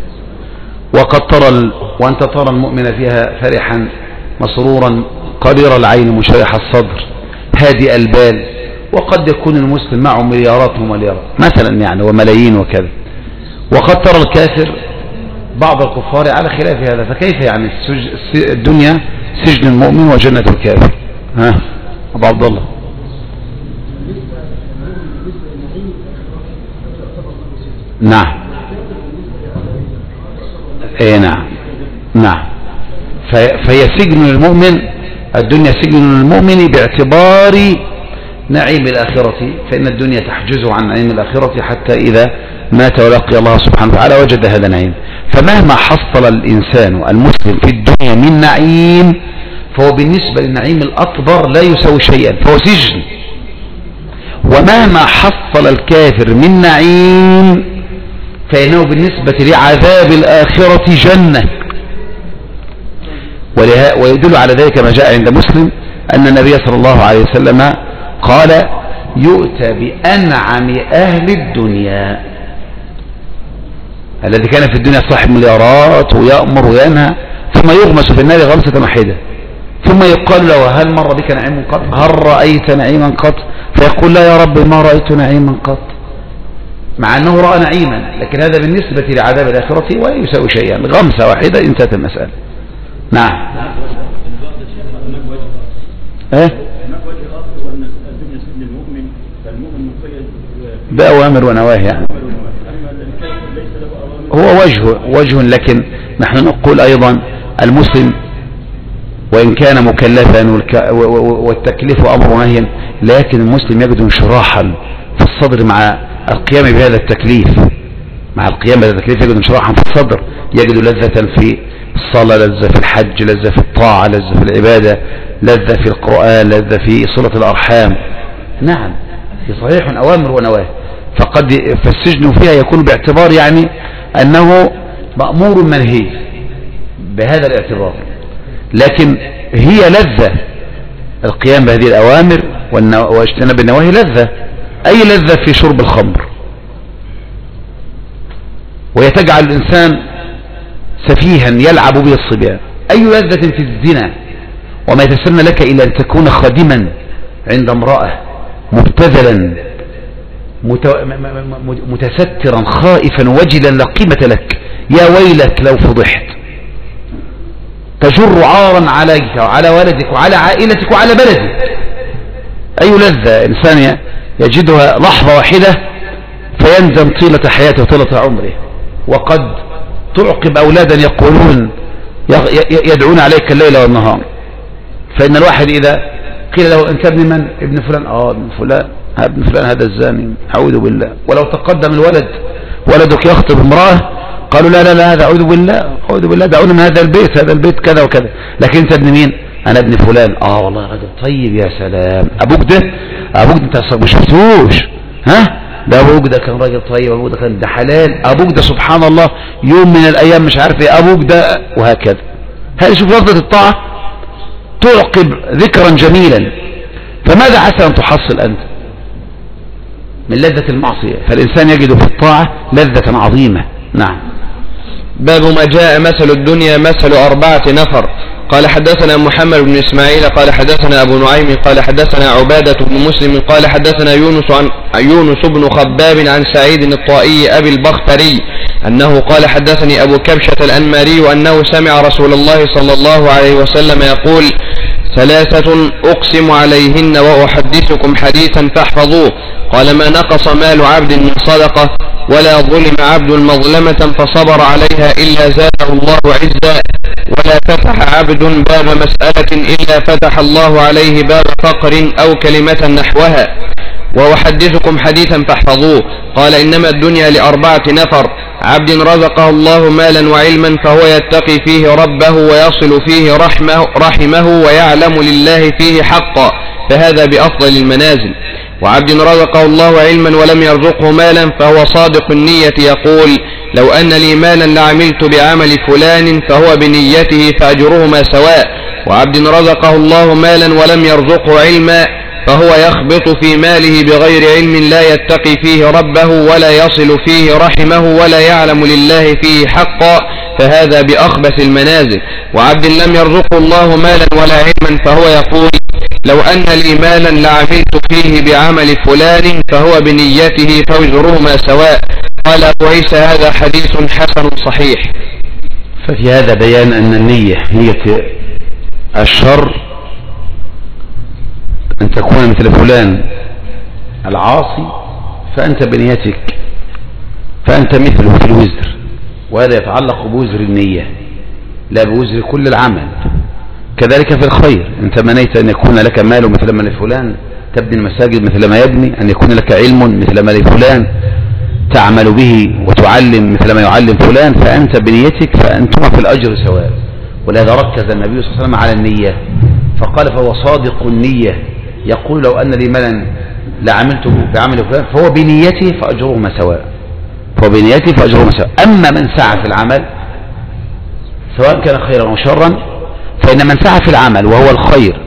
وأنت ترى المؤمن فيها فرحا مسرورا قرير العين مشرح الصدر هادئ البال، وقد يكون المسلم معه مليارات ومليارات مثلا يعني وملايين وكذا، وقد ترى الكافر بعض الكفار على خلاف هذا. فكيف يعني الدنيا سجن المؤمن وجنة الكافر؟ ها أبو عبد الله. نعم ايه نعم فهي سجن المؤمن، الدنيا سجن المؤمن باعتبار نعيم الآخرة، فإن الدنيا تحجزه عن نعيم الآخرة حتى إذا مات ولقي الله سبحانه وتعالى وجد هذا النعيم. فمهما حصل الإنسان المسلم في الدنيا من نعيم فهو بالنسبة للنعيم الأكبر لا يساوي شيئا، فهو سجن. ومهما حصل الكافر من نعيم فإنه بالنسبة لعذاب الآخرة جنة. ويدل على ذلك ما جاء عند مسلم أن النبي صلى الله عليه وسلم قال يؤتى بأنعم أهل الدنيا، الذي كان في الدنيا صاحب مليارات ويأمر وينهى ثم يغمس في النار غمسة واحدة، ثم يقال له هل مر بك نعيم قط؟ هل رأيت نعيما قط؟ فيقول لا يا رب ما رأيت نعيما قط، مع أنه رأى نعيما، لكن هذا بالنسبة لعذاب الآخرة ولا يساوي شيئا، غمسة واحدة انتهت المسألة. نعم بأوامر ونواهي يعني. هو وجه لكن نحن نقول أيضا المسلم وإن كان مكلفا والتكليف أمر نهي، لكن المسلم يجد انشراحا في الصدر مع القيام بهذا التكليف، يجد انشراحا في الصدر، يجد لذة في الصلاة، لذة في الحج، لذة في الطاعة، لذة في العبادة، لذة في القرآن، لذة في صلة الأرحام. نعم في صحيح أوامر ونواهي. فالسجن فيها يكون باعتبار يعني أنه مأمور منهي بهذا الاعتبار، لكن هي لذة القيام بهذه الأوامر واجتناب النواهي، لذة أي لذة في شرب الخمر، ويتجعل الإنسان سفيها يلعب به الصبيان، أي لذة في الزنا، وما يتسنى لك إلا أن تكون خادما عند امرأة مبتذلا متسترا خائفا وجلا لا قيمة لك، يا ويلك لو فضحت، تجر عارا عليك وعلى ولدك وعلى عائلتك وعلى بلدك. أي لذة إنسان يجدها لحظة واحدة فيندم طيلة حياته وطيلة عمره، وقد تعقب أولادا يقولون يدعون عليك الليل والنهار. فإن الواحد إذا قيل له أنت ابن من؟ ابن فلان. ابن فلان، ابن فلان هذا الزاني، أعوذ بالله. ولو تقدم الولد ولدك يخطب امرأة قالوا لا لا لا هذا أعوذ بالله دعونا من هذا البيت كذا وكذا. لكن أنت ابن مين؟ أنا ابن فلان. والله رجل طيب، يا سلام. أبوك ده أنت ما شفتوش، ها؟ ده أبوك ده كان راجل طيب، أبوك ده كان ده حلال، أبوك ده سبحان الله يوم من الأيام مش عارف إيه، أبوك ده وهكذا. هذه شوف لفظة الطاعة تعقب ذكرا جميلا. فماذا عسى أن تحصل أنت من لذة المعصية؟ فالإنسان يجد في الطاعة لذة عظيمة. نعم. باب ما جاء مثل الدنيا مثل 4 نفر. قال حدثنا محمد بن إسماعيل قال حدثنا أبو نعيم قال حدثنا عبادة بن مسلم قال حدثنا يونس بن خباب عن سعيد الطائي أبي البختري أنه قال حدثني أبو كبشة الأنماري أنه سمع رسول الله صلى الله عليه وسلم يقول: 3 أقسم عليهن وأحدثكم حديثا فاحفظوه. قال: ما نقص مال عبد من صدقة ولا ظلم عبد مظلمة فصبر عليها إلا زاده الله عزا، ولا فتح عبد باب مسألة إلا فتح الله عليه باب فقر أو كلمة نحوها. وأحدثكم حديثا فاحفظوه. قال: إنما الدنيا ل4 نفر: عبد رزقه الله مالا وعلما فهو يتقي فيه ربه ويصل فيه رحمه ويعلم لله فيه حقا، فهذا بأفضل المنازل. وعبد رزقه الله علما ولم يرزقه مالا فهو صادق النية يقول: لو أن لي مالا لعملت بعمل فلان فهو بنيته فأجرهما سواء. وعبد رزقه الله مالا ولم يرزقه علما فهو يخبط في ماله بغير علم لا يتقي فيه ربه ولا يصل فيه رحمه ولا يعلم لله فيه حقا، فهذا بأخبث المنازل. وعبد لم يرزقه الله مالا ولا علما فهو يقول: لو أن لي مالا لعملت فيه بعمل فلان فهو بنيته فوزرهما سواء. قال أبو عيسى هذا حديث حسن صحيح. ففي هذا بيان أن النية نية الشر أن تكون مثل فلان العاصي فأنت بنيتك فأنت مثله في الوزر، وهذا يتعلق بوزر النية لا بوزر كل العمل. كذلك في الخير، أنت منيت أن يكون لك مال مثل ما لفلان، تبني المساجد مثل ما يبني، أن يكون لك علم مثل ما لفلان، تعمل به وتعلم مثل ما يعلم فلان، فأنت بنيتك فأنتما في الأجر سواء. ولهذا ركز النبي صلى الله عليه وسلم على النية فقال فهو صادق النية، يقول لو أن لي مالا لعملته بعمل فلان فهو بنيته فأجرهما سواء، فهو بنيته فأجرهما سواء. أما من سعى في العمل سواء كان خيرا وشرا، فإن من سعى في العمل وهو الخير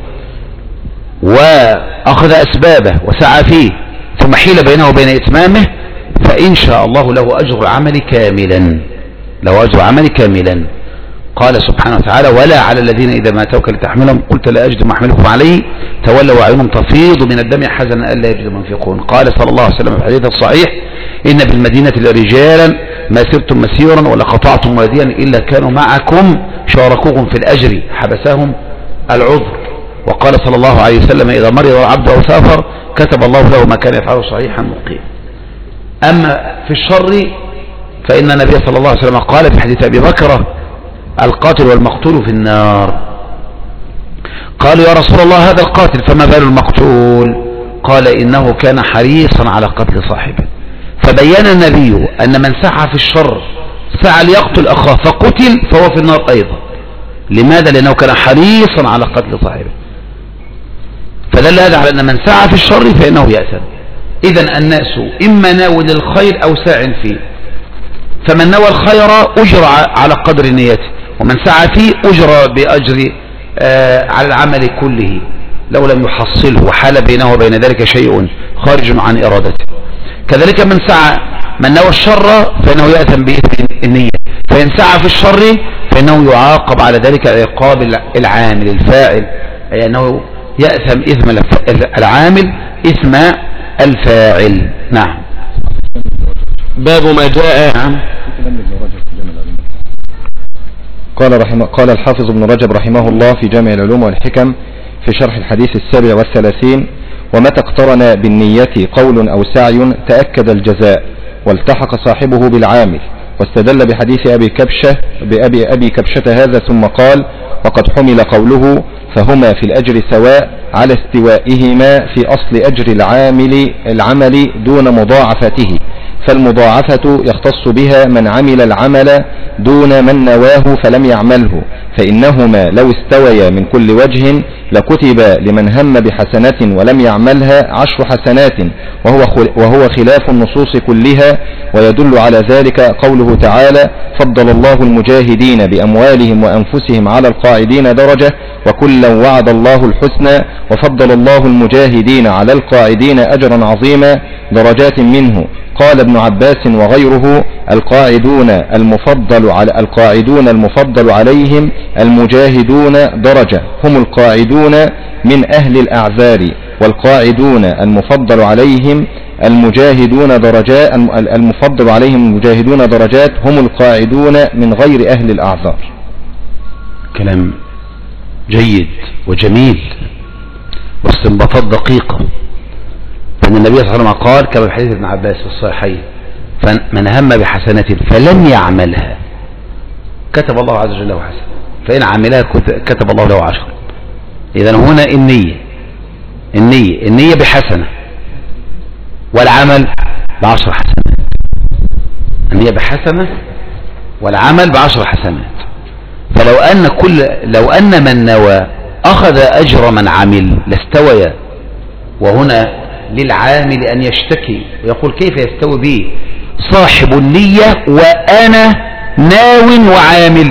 وأخذ أسبابه وسعى فيه ثم حيل بينه وبين إتمامه فإن شاء الله له أجر عمل كاملا، له أجر عمل كاملا. قال سبحانه وتعالى ولا على الذين إذا ما أتوك لتحملهم قلت لا أجد ما أحملكم عليه تولوا وأعينهم تفيض من الدم حزنا ألا يجدوا ما ينفقون. قال صلى الله عليه وسلم في الحديث الصحيح إن بالمدينة لرجالا ما سرتم مسيرا ولا قطعتم واديا إلا كانوا معكم شاركوكم في الأجر حبسهم العذر. وقال صلى الله عليه وسلم إذا مرض العبد أو سافر كتب الله له ما كان يفعله صحيحا مقيما. أما في الشر فإن النبي صلى الله عليه وسلم قال في حديث أبي بكر القاتل والمقتول في النار. قالوا يا رسول الله هذا القاتل فما بال المقتول؟ قال إنه كان حريصا على قتل صاحبه. فبين النبي أن من سعى في الشر سعى ليقتل أخاه فقتل فهو في النار أيضا. لماذا؟ لأنه كان حريصا على قتل صاحبه. فدل هذا على أن من سعى في الشر فإنه يأثم. إذن الناس إما ناوي للخير أو ساع فيه، فمن نوى الخير أجر على قدر نيته، ومن سعى فيه أجر بأجر على العمل كله لو لم يحصله وحال بينه وبين ذلك شيء خارج عن إرادته. كذلك من نوى الشر فإنه يأثم بإثم النية، فإن سعى في الشر فإنه يعاقب على ذلك عقاب العامل الفاعل، أي أنه يأثم إثم العامل إثم الفاعل. نعم. باب ما جاء. قال الحافظ ابن رجب رحمه الله في جامع العلوم والحكم في شرح الحديث 37 ومتى اقترن بالنية قول أو سعي تأكد الجزاء والتحق صاحبه بالعامل. واستدل بحديث أبي كبشة هذا ثم قال وقد حمل قوله فهما في الأجر سواء على استوائهما في أصل أجر العمل دون مضاعفته، فالمضاعفة يختص بها من عمل العمل دون من نواه فلم يعمله، فإنهما لو استويا من كل وجه لكتب لمن هم بحسنة ولم يعملها 10 حسنات، وهو خلاف النصوص كلها. ويدل على ذلك قوله تعالى فضل الله المجاهدين بأموالهم وأنفسهم على القاعدين درجة وكلا وعد الله الحسنى وفضل الله المجاهدين على القاعدين أجرا عظيما درجات منه. قال ابن عباس وغيره القاعدون المفضل عليهم المجاهدون درجة هم القاعدون من أهل الأعذار، والقاعدون المفضل عليهم المجاهدون درجات هم القاعدون من غير أهل الأعذار. كلام جيد وجميل واستنباطات دقيقة. فإن النبي صلى الله عليه وسلم قال كما في حديث ابن عباس في الصحيحين فمن هم بحسنة فلم يعملها كتب الله عز وجل له حسنة، فإن عملها كتب الله له 10. إذن هنا النية بحسنة والعمل ب10 حسنات. النية بحسنة والعمل ب10 حسنات. لو أن من نوى أخذ أجر من عمل لاستويا. وهنا للعامل أن يشتكي ويقول كيف يستوي بي صاحب النية وأنا ناو وعامل؟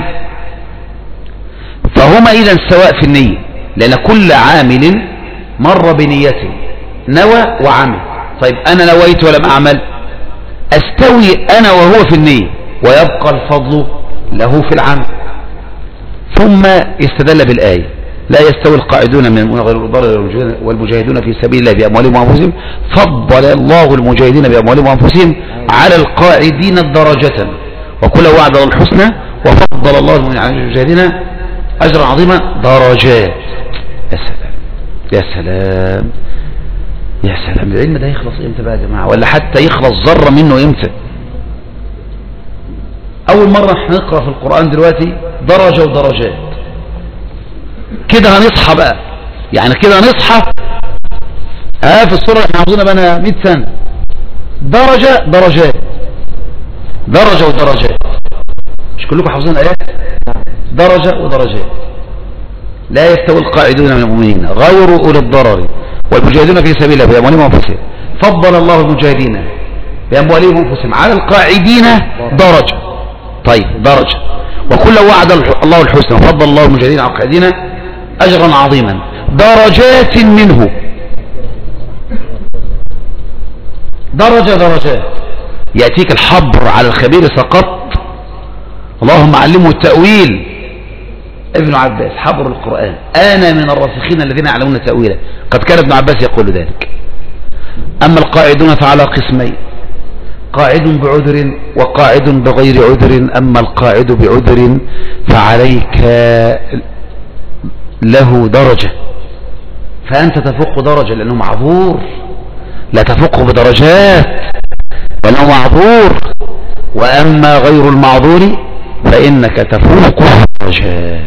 فهما إذا سواء في النية، لأن كل عامل مر بنيته نوى وعمل. طيب أنا نويت ولم أعمل، أستوي أنا وهو في النية ويبقى الفضل له في العمل. ثم استدل بالآية لا يستوي القاعدون من المؤمنين غير الضرر والمجاهدون في سبيل الله بأموالهم وأنفسهم فضل الله المجاهدين بأموالهم وأنفسهم على القاعدين درجة وكل وعد الحسنى وفضل الله المجاهدين أجرا عظيما درجات. يا سلام يا سلام يا سلام. العلم ده يخلص امتى بقى يا جماعة؟ ولا حتى يخلص ذرة منه امتى؟ أول مرة احنا نقرأ في القرآن دلوقتي درجة ودرجات كده هنصحى بقى، يعني كده هنصحى في الصورة اللي احنا حافظينها بقى 100 سنة. درجة درجات درجة ودرجات، مش كلكم حافظين الآيات؟ درجة ودرجات. لا يستوي القاعدون من المؤمنين غير أولي الضرر والمجاهدون في سبيل الله بأموالهم وأنفسهم فضل الله المجاهدين بأموالهم وأنفسهم على القاعدين درجة. طيب درجة وكل وعد الله الحسنى وفضل الله المجاهدين على القاعدين أجرا عظيما درجات منه. درجة درجات. يأتيك الحبر على الخبير سقط اللهم علمه التأويل. ابن عباس حبر القرآن أنا من الراسخين الذين يعلمون تأويله قد كان ابن عباس يقول ذلك. أما القاعدون فعلى قسمين قاعد بعذر وقاعد بغير عذر. أما القاعد بعذر فعليك له درجة فأنت تفوق درجة لأنه معذور، لا تفوق بدرجات لأنه معذور. وأما غير المعذور فإنك تفوق بدرجات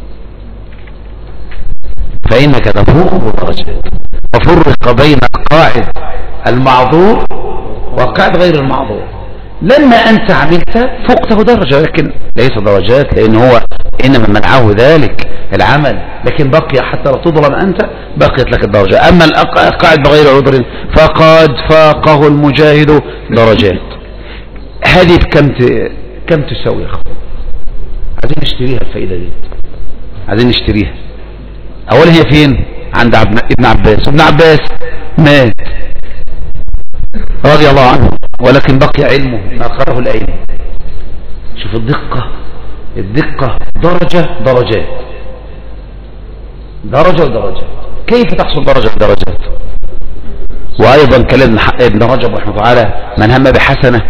فإنك تفوق بدرجات. وفرق بين القاعد المعذور وقاعد غير المعذور. لما أنت عملت فوقته درجة لكن ليس درجات لأن هو إنما منعه ذلك العمل، لكن بقي حتى لو تظلم أنت بقيت لك الدرجة. أما القاعد بغير عذر فقد فاقه المجاهد درجات. هذه كم تساوي يا أخوة؟ عايزين نشتريها الفائدة دي، عايزين نشتريها. أولا هي فين؟ عند ابن عباس. ابن عباس مات رضي الله عنه ولكن بقي علمه ما قرأه الأئمة. شوف الدقة درجة درجات درجة ودرجات. كيف تحصل درجة ودرجات؟ وأيضا كلام ابن رجب رحمه الله تعالى من هم بحسنة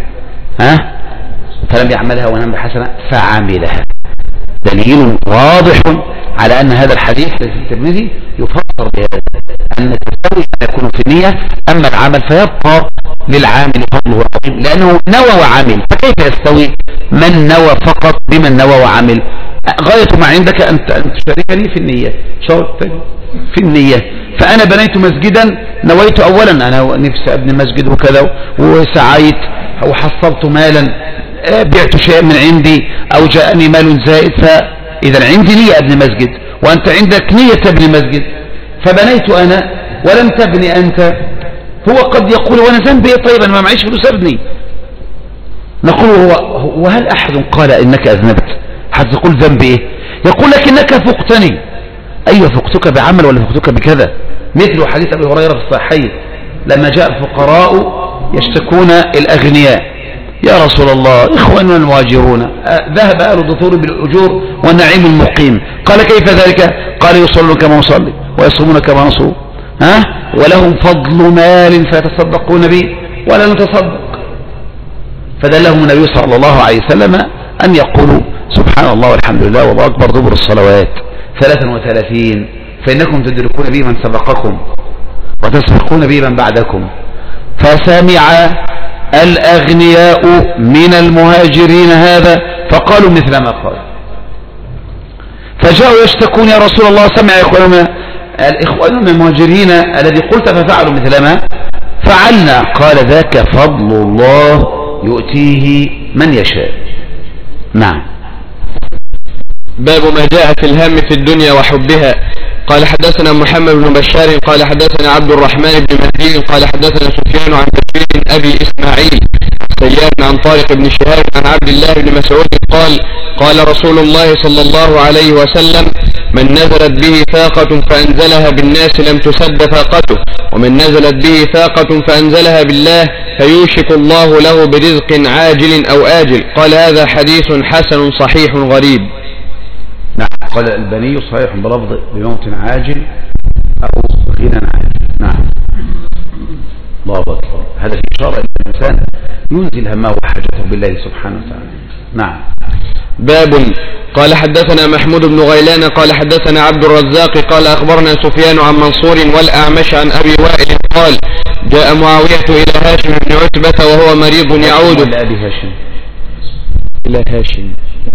فلم يعملها وهم بحسنة فعملها. دليل واضح على أن هذا الحديث في الترمذي يفسر بهذا أن التساوي يكون في النية أما العمل فيبقى للعامل فضله وعظيم لأنه نوى وعمل. فكيف يستوي من نوى فقط بمن نوى وعمل؟ غاية ما عندك أن تشاركني في النية. في النية. فأنا بنيت مسجدا نويت أولا أنا نفسي أبني مسجد وكذا وسعيت وحصلت مالا بعت شيء من عندي أو جاءني مال زائد فإذا عندي نية أبني مسجد وأنت عندك نية تبني مسجد فبنيت أنا ولم تبني أنت. هو قد يقول وانا ذنبي طيب انا ما معيش فلوس ابني. نقول وهل احد قال انك اذنبت؟ حد يقول ذنبي ايه؟ يقول لك انك فقتني. ايوه فقتك بعمل ولا فقتك بكذا؟ مثل حديث ابي هريره في الصحيحين لما جاء الفقراء يشتكون الاغنياء يا رسول الله اخواننا المهاجرون ذهب اهل الدثور بالاجور والنعيم المقيم. قال كيف ذلك؟ قال يصلون كما نصلي ويصومون كما نصوم ولهم فضل مال فيتصدقون به ولا نتصدق. فدلهم النبي صلى الله عليه وسلم أن يقولوا سبحان الله والحمد لله والله أكبر دبر الصلوات 33 فإنكم تدركون به من سبقكم وتسبقون به من بعدكم. فسمع الأغنياء من المهاجرين هذا فقالوا مثل ما قال فجاءوا يشتكون يا رسول الله سمع الإخوان من المهاجرين الذي قلت ففعلوا مثل ما فعلنا. قال ذاك فضل الله يؤتيه من يشاء. نعم. باب ما جاء في الهم في الدنيا وحبها. قال حدثنا محمد بن بشار قال حدثنا عبد الرحمن بن مهدي قال حدثنا سفيان عن بشير أبي إسماعيل سيان عن طارق بن شهاب عن عبد الله بن مسعود قال قال رسول الله صلى الله عليه وسلم من نزلت به فاقة فأنزلها بالناس لم تسد فاقته ومن نزلت به فاقة فأنزلها بالله فيوشك الله له برزق عاجل أو آجل. قال هذا حديث حسن صحيح غريب. نعم. قال البني صحيح بلفظ بموت عاجل أو غنى عاجل. نعم. الله أكبر. هذا في إشارة إلى الإنسان ينزل همه وحاجته بالله سبحانه وتعالى. نعم. باب. قال حدثنا محمود بن غيلان قال حدثنا عبد الرزاق قال أخبرنا سفيان عن منصور والأعمش عن أبي وائل قال جاء معاوية إلى هاشم بن عتبة وهو مريض يعود إلى أبي هاشم. إلى هاشم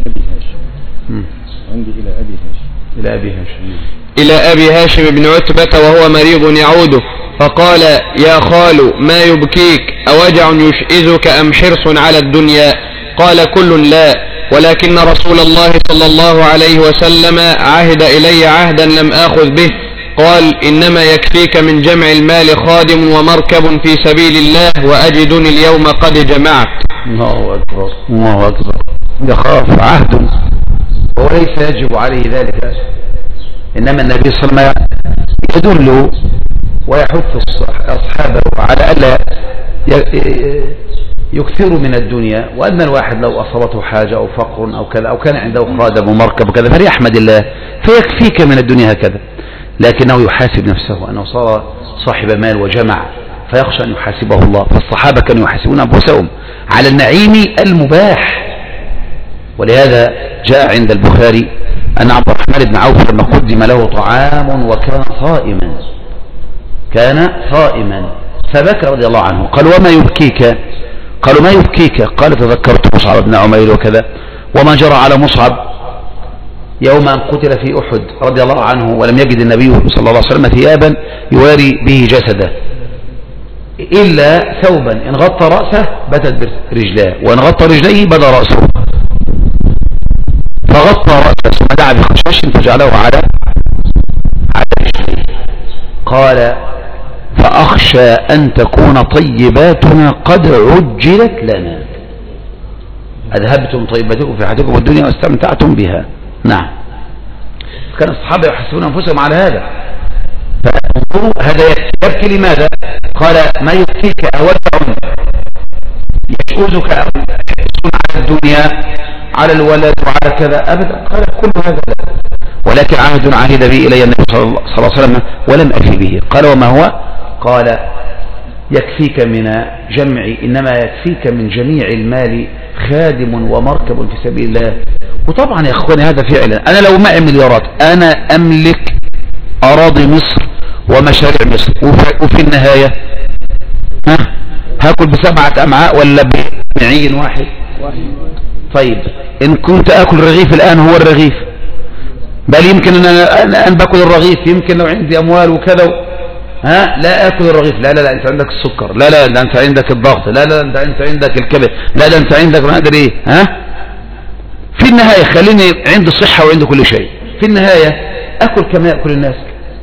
عندي إلى أبي هاشم. إلى أبي هاشم. إلى أبي هاشم بن عتبة وهو مريض يعود فقال يا خال ما يبكيك أوجع يشئزك أم حرص على الدنيا؟ قال كل لا ولكن رسول الله صلى الله عليه وسلم عهد إلي عهدا لم آخذ به. قال إنما يكفيك من جمع المال خادم ومركب في سبيل الله وأجدني اليوم قد جمعت. الله أكبر. الله أكبر. يخاف عهد وليس يجب عليه ذلك، إنما النبي صلى الله عليه وسلم يدل ويحث أصحابه على ألا يكثروا من الدنيا، وأن الواحد لو أصابته حاجة أو فقر أو كذا أو كان عنده خادم ومركب وكذا فليحمد الله فيكفيك من الدنيا هكذا، لكنه يحاسب نفسه أنه صار صاحب مال وجمع فيخشى أن يحاسبه الله. فالصحابة كانوا يحاسبون أنفسهم على النعيم المباح. ولهذا جاء عند البخاري أن عبد الرحمن بن عوف لما قدم له طعام وكان صائما فبكى رضي الله عنه. قال وما يبكيك؟ قالوا ما يبكيك؟ قال تذكرت مصعب بن عمير وكذا وما جرى على مصعب يوم أن قتل في أحد رضي الله عنه ولم يجد النبي صلى الله عليه وسلم ثيابا يواري به جسده إلا ثوبا إن غطى رأسه بدت رجلاه وإن غطى رجليه بدا رأسه، فغطى رأسه ثم دعا بخشاش فجعله على رجليه. قال فأخشى أن تكون طيباتنا قد عجلت لنا، أذهبتم طيباتكم في حياتكم والدنيا واستمتعتم بها. نعم. كان الصحابة يحسبون أنفسهم على هذا. فانظروا هذا يبكي لماذا؟ قال ما يبكيك أوجع يشؤذك أو يحسون على الدنيا على الولد وعلى كذا أبدا. قال كل هذا لا، ولكن عهد به إلي النبي صلى الله عليه وسلم ولم أفي به. قال وما هو؟ قال يكفيك من جمع إنما يكفيك من جميع المال خادم ومركب في سبيل الله. وطبعا يا أخواني هذا فعلا أنا لو معي مليارات أنا أملك أراضي مصر ومشاريع مصر وفي النهاية هاكل ب7 أمعاء ولا بمعين واحد؟ طيب إن كنت أكل رغيف الآن هو الرغيف، بل يمكن أن باكل الرغيف، يمكن لو عندي أموال وكذا لا أكل الرغيف. لا أنت عندك السكر، لا أنت عندك الضغط، لا أنت عندك الكبد، لا أنت عندك ما أدري إيه. في النهاية خليني عندي صحة وعندي كل شيء، في النهاية أكل كما يأكل الناس.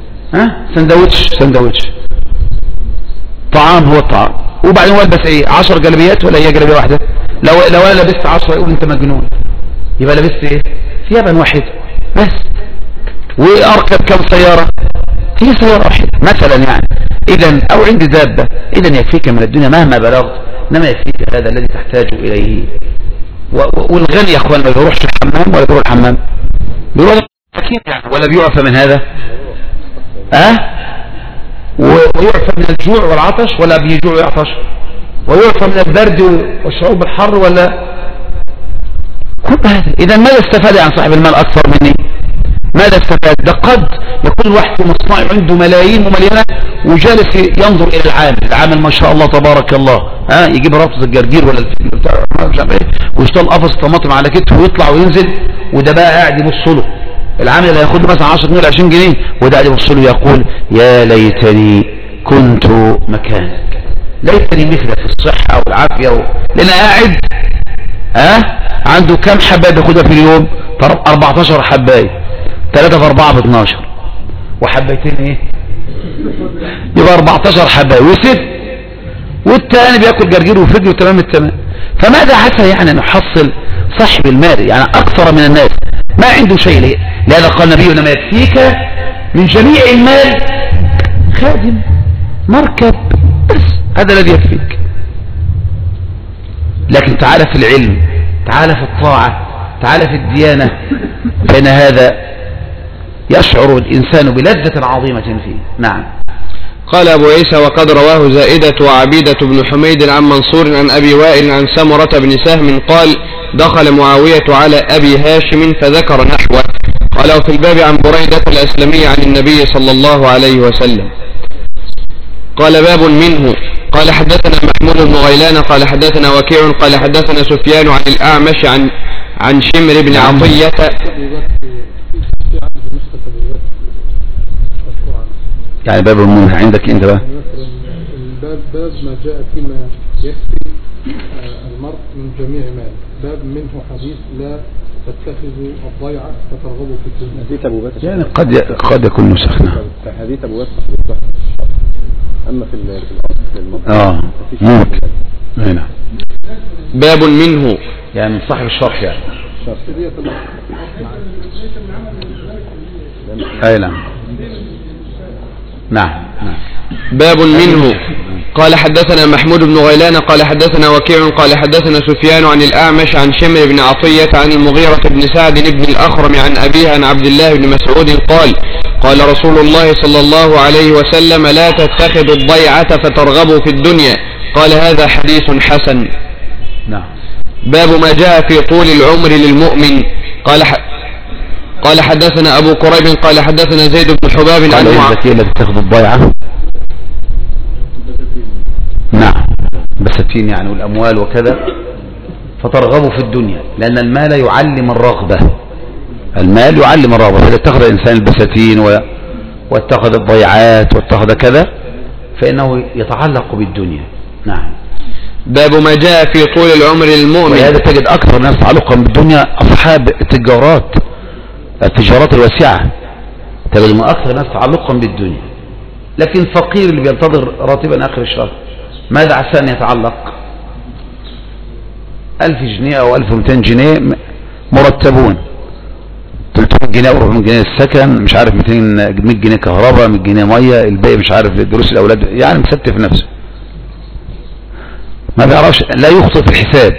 سندوتش طعام هو الطعام، وبعدين والبس ايه 10 جلبيات ولا هي جلبية واحدة؟ لو انا لبست 10 يقول انت مجنون، يبقى لبست ايه ثيابا واحدة بس. واركب كم سيارة؟ هي سيارة واحدة مثلا يعني. اذا او عندي دابة، اذا يكفيك من الدنيا مهما بلغت، انما يكفيك هذا الذي تحتاج اليه. والغني يا اخوان ما بيروحش الحمام ولا بيروح الحمام، بيروح اكيد يعني، ولا بيعفى من هذا ويعفى من الجوع والعطش ولا بيجوع ويعطش، ويعفى من البرد والشعور بالحر ولا كل هذا. إذا ماذا استفاد عن صاحب المال أكثر مني؟ ماذا استفاد؟ ده قد يكون واحد في مصنع عنده ملايين ومليانات وجالس ينظر إلى العامل ما شاء الله تبارك الله، يجيب رابطة الجرجير ولا الفيل بتاع مش عارف ايه ويشتغل قفص طماطم على كتفه ويطلع وينزل، وده بقى قاعد يبص له. العامل اللي هياخد مثلا 10 جنيه ولا 20 جنيه وده قاعد يبص له يقول يا ليتني كنت مكانك، ليتني مثلك في الصحة والعافية لأن قاعد عنده كم حباية بياخدها في اليوم؟ 14 حباية، 3 في 4 ب 12 وحبايتين ايه يبقى 14 حباية وست، والتاني بياكل جرجير وفجر وتمام التمام. فماذا عسى يعني ان يحصل صاحب المال يعني اكثر من الناس ما عنده شيء ليه؟ لهذا قال النبي انما يكفيك من جميع المال خادم مركب بس، هذا الذي يكفيك. لكن تعالى في العلم، تعالى في الطاعة، تعالى في الديانة، فإن هذا يشعر الإنسان بلذة عظيمة فيه. نعم. قال أبو عيسى: وقد رواه زائدة وعبيدة بن حميد عن منصور عن أبي وائل عن سمرة بن سهم قال: دخل معاوية على أبي هاشم فذكر نحوه. قال: وفي الباب عن بريدة الأسلمي عن النبي صلى الله عليه وسلم. قال: باب منه. قال: حدثنا محمود بن غيلان قال حدثنا وكيع قال حدثنا سفيان عن الأعمش عن شمر بن عطية. يعني باب منه عندك انت بقى؟ باب ما جاء فيما يكفي المرء من جميع مال. باب منه حديث: لا تتخذوا الضيعة فترغبوا في الدنيا. حديث أبو بكر يعني قد يكون نسخنا. حديث أبو بكر. أما في الأصل ممكن. هنا باب منه يعني من صاحب الشرح يعني. أي نعم. باب منه. قال: حدثنا محمود بن غيلان قال حدثنا وكيع قال حدثنا سفيان عن الأعمش عن شمر بن عطية عن المغيرة بن سعد بن الأخرم عن أبيه عن عبد الله بن مسعود قال: قال رسول الله صلى الله عليه وسلم: لا تتخذوا الضيعة فترغبوا في الدنيا. قال: هذا حديث حسن. نعم. باب ما جاء في طول العمر للمؤمن. قال حدثنا أبو كريب قال حدثنا زيد بن حباب عن التي تتخذ الضيعة. نعم، بساتين يعني والأموال وكذا، فترغبوا في الدنيا، لأن المال يعلم الرغبة. المال يعلم الرغبة، فإذا اتخذ الإنسان البساتين واتخذ الضيعات واتخذ كذا فإنه يتعلق بالدنيا. نعم. باب ما جاء في طول العمر للمؤمن. ولهذا تجد أكثر الناس تعلقا بالدنيا أصحاب التجارات الواسعة، تجد من أكثر الناس تعلقا بالدنيا. لكن فقير اللي بينتظر راتبا آخر الشهر ماذا عسى أن يتعلق؟ 1000 جنيه أو 1200 جنيه مرتبون، 300 جنيه أو 400 جنيه السكن، مش عارف 100 جنيه كهرباء، 100 جنيه مية، الباقي مش عارف دروس الأولاد، يعني مستف نفسه، ما بيعرفش، لا يخطئ في الحساب.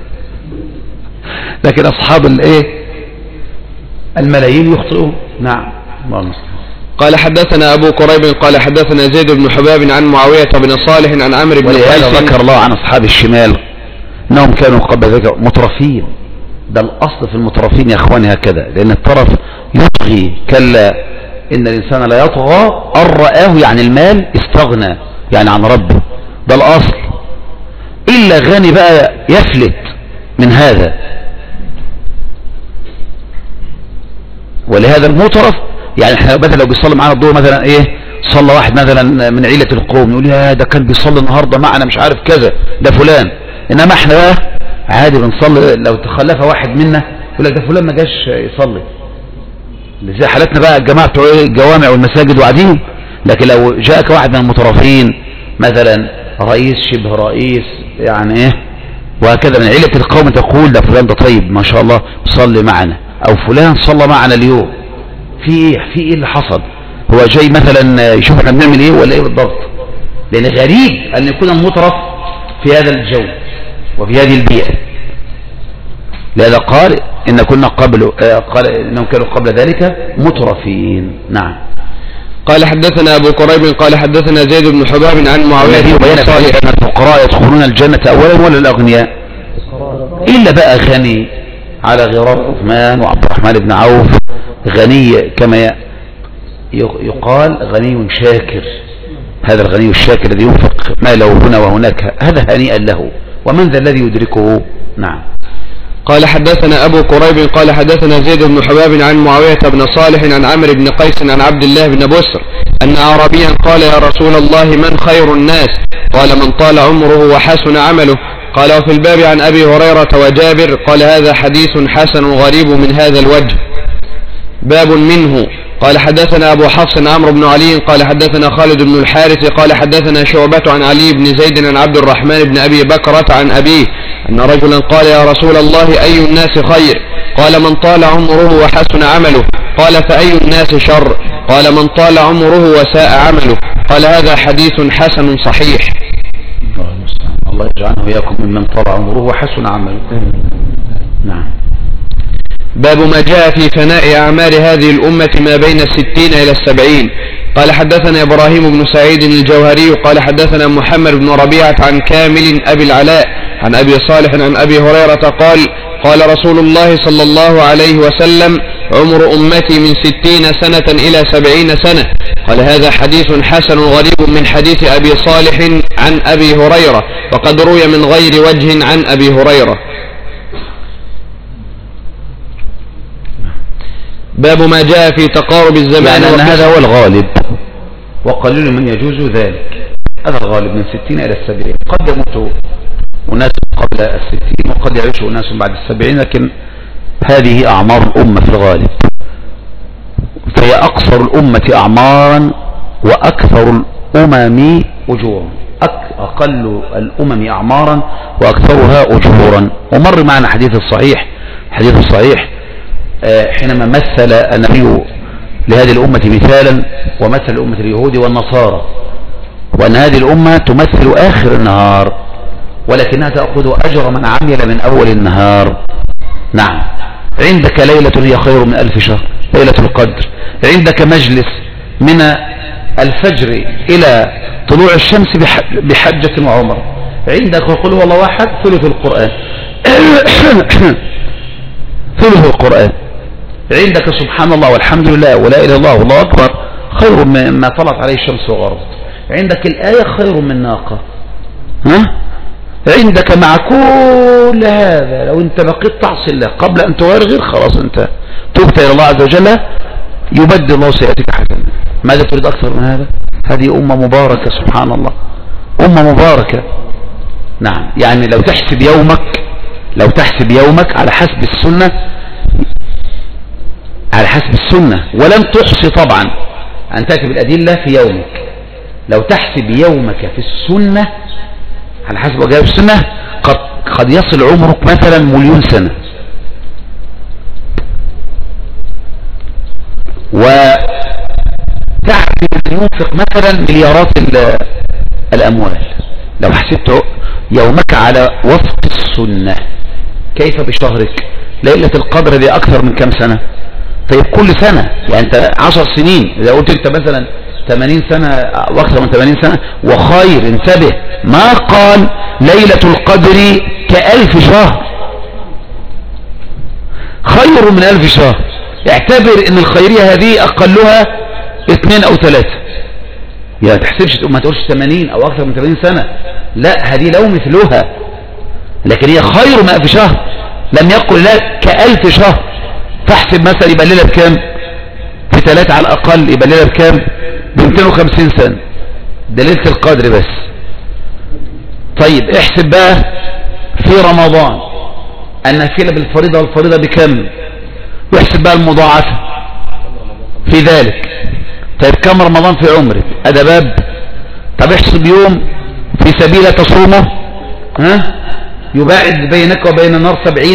لكن أصحاب الملايين يخطئون. نعم. قال حدثنا أبو كريب قال حدثنا زيد بن حباب عن معاوية بن صالح عن عمرو بن قيس. ذكر الله عن أصحاب الشمال أنهم كانوا قبل ذلك مترفين. ده الأصل في المترفين يا أخواني هكذا، لأن الطرف يطغي. كلا إن الإنسان لا يطغى أن رآه، يعني المال استغنى يعني عن ربه، ده الأصل. إلا غني بقى يفلت من هذا. ولهذا المترف يعني احنا مثلا لو بيصلي معانا الظهر مثلا صلى واحد مثلا من عيلة القوم يقول يا ده كان بيصلي النهارده معنا مش عارف كذا، ده فلان. انما احنا بقى عادي بنصلي، لو تخلف واحد منا يقول لك ده فلان ما جاش يصلي، زي حالتنا بقى الجماعه بتوع الجوامع والمساجد وقاعدين. لكن لو جاءك واحد من المترفين مثلا رئيس شبه رئيس يعني وهكذا من عيلة القوم، تقول ده فلان ده طيب ما شاء الله صلي معنا، او فلان صلى معنا اليوم، في ايه اللي حصل؟ هو جاي مثلا يشوف احنا بنعمل ايه ولا ايه بالضبط؟ لان غريب ان يكون المترف في هذا الجو وفي هذه البيئة. لهذا قال ان كنا قال انهم كانوا قبل ذلك مترفين. نعم. قال حدثنا أبو كريب قال حدثنا زيد بن حباب عن معاوية بن صالح. أن الفقراء يدخلون الجنة أولا ولا الأغنياء؟ إلا بقى غني على غرار عثمان وعبد الرحمن بن عوف، غني كما يقال غني شاكر. هذا الغني الشاكر الذي ينفق ماله هنا وهناك، هذا هنيئا له. ومن ذا الذي يدركه؟ نعم. قال حدثنا أبو كريب قال حدثنا زيد بن حباب عن معاوية بن صالح عن عمرو بن قيس عن عبد الله بن بسر أن أعرابيا قال يا رسول الله من خير الناس؟ قال من طال عمره وحسن عمله. قال وفي الباب عن أبي هريرة وجابر. قال هذا حديث حسن غريب من هذا الوجه. باب منه. قال حدثنا أبو حفص عمرو بن علي قال حدثنا خالد بن الحارث قال حدثنا شعبة عن علي بن زيد عن عبد الرحمن بن أبي بكرة عن أبيه أن رجلا قال يا رسول الله أي الناس خير؟ قال من طال عمره وحسن عمله. قال فأي الناس شر؟ قال من طال عمره وساء عمله. قال هذا حديث حسن صحيح. الله يجعلنا وإياكم ممن طال عمره وحسن عمله. نعم. باب ما جاء في فناء أعمال هذه الأمة ما بين 60 إلى 70. قال حدثنا إبراهيم بن سعيد الجوهري قال حدثنا محمد بن ربيعة عن كامل أبي العلاء عن أبي صالح عن أبي هريرة قال قال رسول الله صلى الله عليه وسلم عمر أمتي من 60 سنة إلى 70 سنة. قال هذا حديث حسن غريب من حديث أبي صالح عن أبي هريرة وقد روي من غير وجه عن أبي هريرة. باب ما جاء في تقارب الزمان يعني أن هذا هو الغالب وقليل من يجوز ذلك. هذا الغالب من 60 إلى 70. قد يموت أناس قبل 60 وقد يعيش أناس بعد 70 لكن هذه أعمار الأمة في الغالب. فهي أقصر الأمة أعمارا وأكثر الأمم أجورا. أقل الأمم أعمارا وأكثرها أجورا. ومر معنا حديث الصحيح حينما مثل النبي لهذه الأمة مثالا ومثل الأمة اليهود والنصارى وأن هذه الأمة تمثل آخر النهار ولكنها تأخذ أجر من عمل من أول النهار. نعم، عندك ليلة هي خير من 1000 شهر، ليلة القدر. عندك مجلس من الفجر إلى طلوع الشمس بحجة وعمر. عندك قل هو الله واحد ثلث القرآن ثلث القرآن. عندك سبحان الله والحمد لله ولا إله إلا الله والله أكبر خير مما طلعت عليه الشمس وغربت. عندك الآية خير من ناقة. عندك مع كل هذا لو انت بقيت تعصي الله قبل ان تغرغر خلاص انت تبت الى الله عز وجل يبدل الله سيئاتك حسنة. ماذا تريد اكثر من هذا؟ هذه امة مباركة سبحان الله، امة مباركة. نعم، يعني لو تحسب يومك على حسب السنة ولم تحصي طبعا ان تأتي بالادلة في يومك. لو تحسب يومك في السنة على حسب وجهة السنة قد يصل عمرك مثلا 1,000,000 سنة. وتعرف أن ينفق مثلا مليارات الأموال. لو حسبت يومك على وفق السنة. كيف بشهرك؟ ليلة القدر دي أكثر من كم سنة؟ طيب كل سنة يعني أنت 10 سنين إذا قلت أنت مثلا 80 سنة واكثر من 80 سنة وخير. انتبه، ما قال ليلة القدر ك1000 شهر، خير من 1000 شهر. اعتبر ان الخيرية هذه اقلها 2 أو 3. يا تحسبش ما تقولش 80 او اكثر من 80 سنة، لا هذه لو مثلها لكن هي خير من 1000 شهر. لم يقل لا ك1000 شهر. فاحسب مثلا يبقى الليلة بكام؟ في 3 على الاقل يبقى الليلة بكام؟ ب250 سنة. ده ليلة القدر بس. طيب احسب بقى في رمضان النافلة بالفريضة والفريضة بكم؟ واحسب بقى المضاعفة في ذلك. طيب كم رمضان في عمرك؟ هذا باب. طب احسب يوم في سبيل تصومه يباعد بينك وبين النار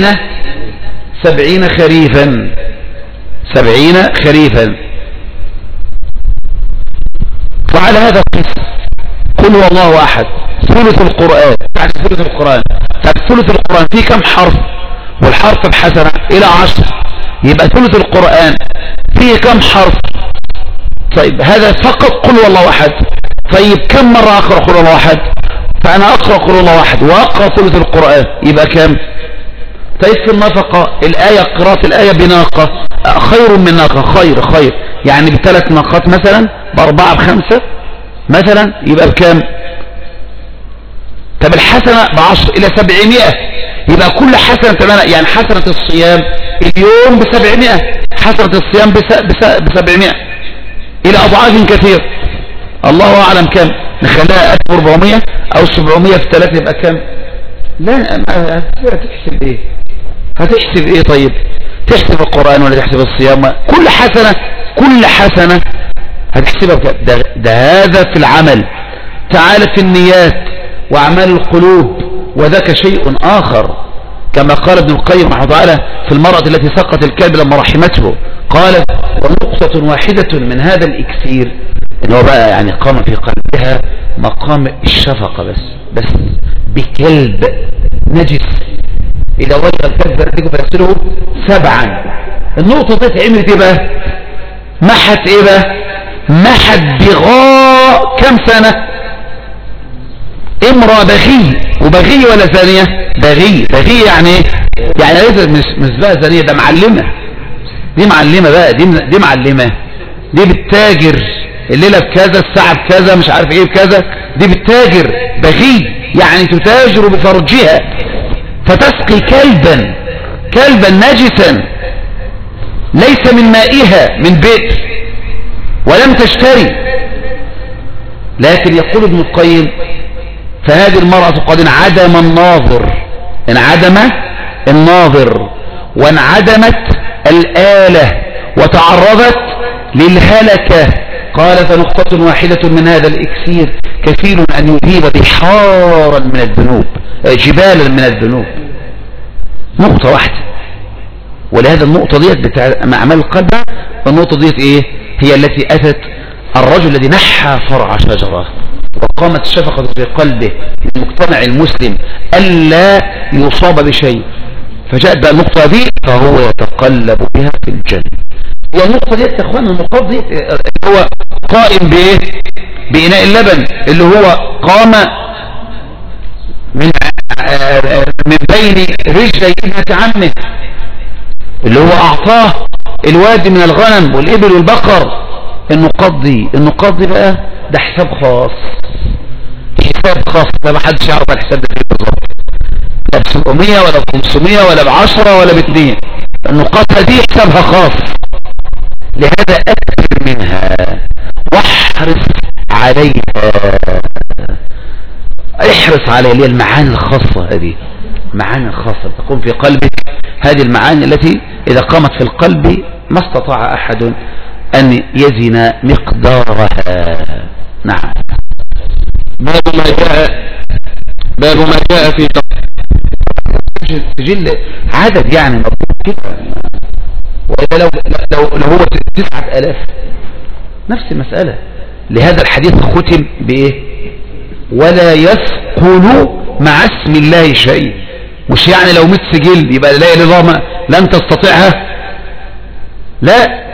70 خريفا. 70 خريفا. وعلى هذا القسم قل هو الله احد ثلث القرآن. يعني ثلث القرآن، طب ثلث القرآن فيه كم حرف؟ والحرف بحسنة إلى 10 يبقى ثلث القرآن فيه كم حرف؟ طيب هذا فقط قل هو الله احد. طيب كم مرة اقرأ قل هو الله احد؟ فانا اقرأ قل هو الله احد واقرأ ثلث القرآن يبقى كم؟ طيب في النفقة الآية قراءة الآية بناقة خير من ناقة. خير يعني ب3 ناقات مثلا ب4 ب5 مثلا يبقى بكام؟ طب الحسنة ب10 إلى 700 يبقى كل حسنة تماما. يعني حسنة الصيام اليوم ب700، حسنة الصيام ب700 إلى أضعاف كثير. الله أعلم كم نخليها 1400 أو 700 في 3 يبقى كم؟ لا هتحسب ايه؟ طيب تحسب القرآن ولا تحسب الصيام؟ كل حسنة هتحسبها بكم؟ ده هذا في العمل. تعال في النيات وأعمال القلوب وذاك شيء آخر. كما قال ابن القيم رحمه الله تعالى في المرأة التي سقط الكلب لما رحمته قالت ونقطة واحدة من هذا الإكسير إنه بقى يعني قام في قلبها مقام الشفقة بس بكلب نجس إذا ولغ الكلب فردكه فيغسله 7. النقطة دي عملت ايه بقى؟ محت ايه بقى؟ محت بغاء كم سنة؟ امرأة بغي. وبغي ولا ثانية؟ بغي. بغي يعني ايه؟ يعني ليس مش بقى ثانية، ده معلمة. دي معلمة بقى، دي معلمة، دي بتتاجر الليلة بكذا، الساعة بكذا، مش عارف ايه بكذا، دي بتتاجر. بغي يعني تتاجر بفرجها، فتسقي كلبا نجسا ليس من مائها من بئر ولم تشتري. لكن يقول ابن القيم فهذه المرأة قد انعدم الناظر وانعدمت الآلة وتعرضت للهلكة. قال فنقطة واحدة من هذا الإكسير كفيل أن يذيب بحارا من الذنوب، جبالا من الذنوب. نقطة واحدة. ولهذا النقطة ديت بتاع أعمال القلب، النقطة ديت إيه؟ هي التي أتت الرجل الذي نحى فرع شجرة وقامت الشفقة في قلبه المقتنع المسلم ألا يصاب بشيء، فجاءت بقى النقطة دي فهو يتقلب بها في الجنة. والنقطة دي يا اخوانا، النقطة دي هو قائم بايه؟ بإناء اللبن اللي هو قام من بين رجلي ابنة عمه، اللي هو أعطاه الوادي من الغنم والإبل والبقر. النقاط دي بقى ده حساب خاص، ده ما حدش يعرف الحساب ده بالظبط، لا ب 700 ولا ب 500 ولا ب 10 ولا ب 2. النقاط هذه حسابها خاص. لهذا أكثر منها واحرص عليها، احرص عليها، اللي هي المعاني الخاصة. هذه معاني الخاصة تقوم في قلبك، هذه المعاني التي إذا قامت في القلب ما استطاع أحد أن يزن مقدارها. نعم. باب ما جاء في سجل عدد يعني مضبوط كده، وإذا لو هو 9000 نفس المسألة. لهذا الحديث ختم بإيه؟ ولا يثقل مع اسم الله شيء. مش يعني لو 100 سجل يبقى لا إله إلا الله لن تستطيعها، لا،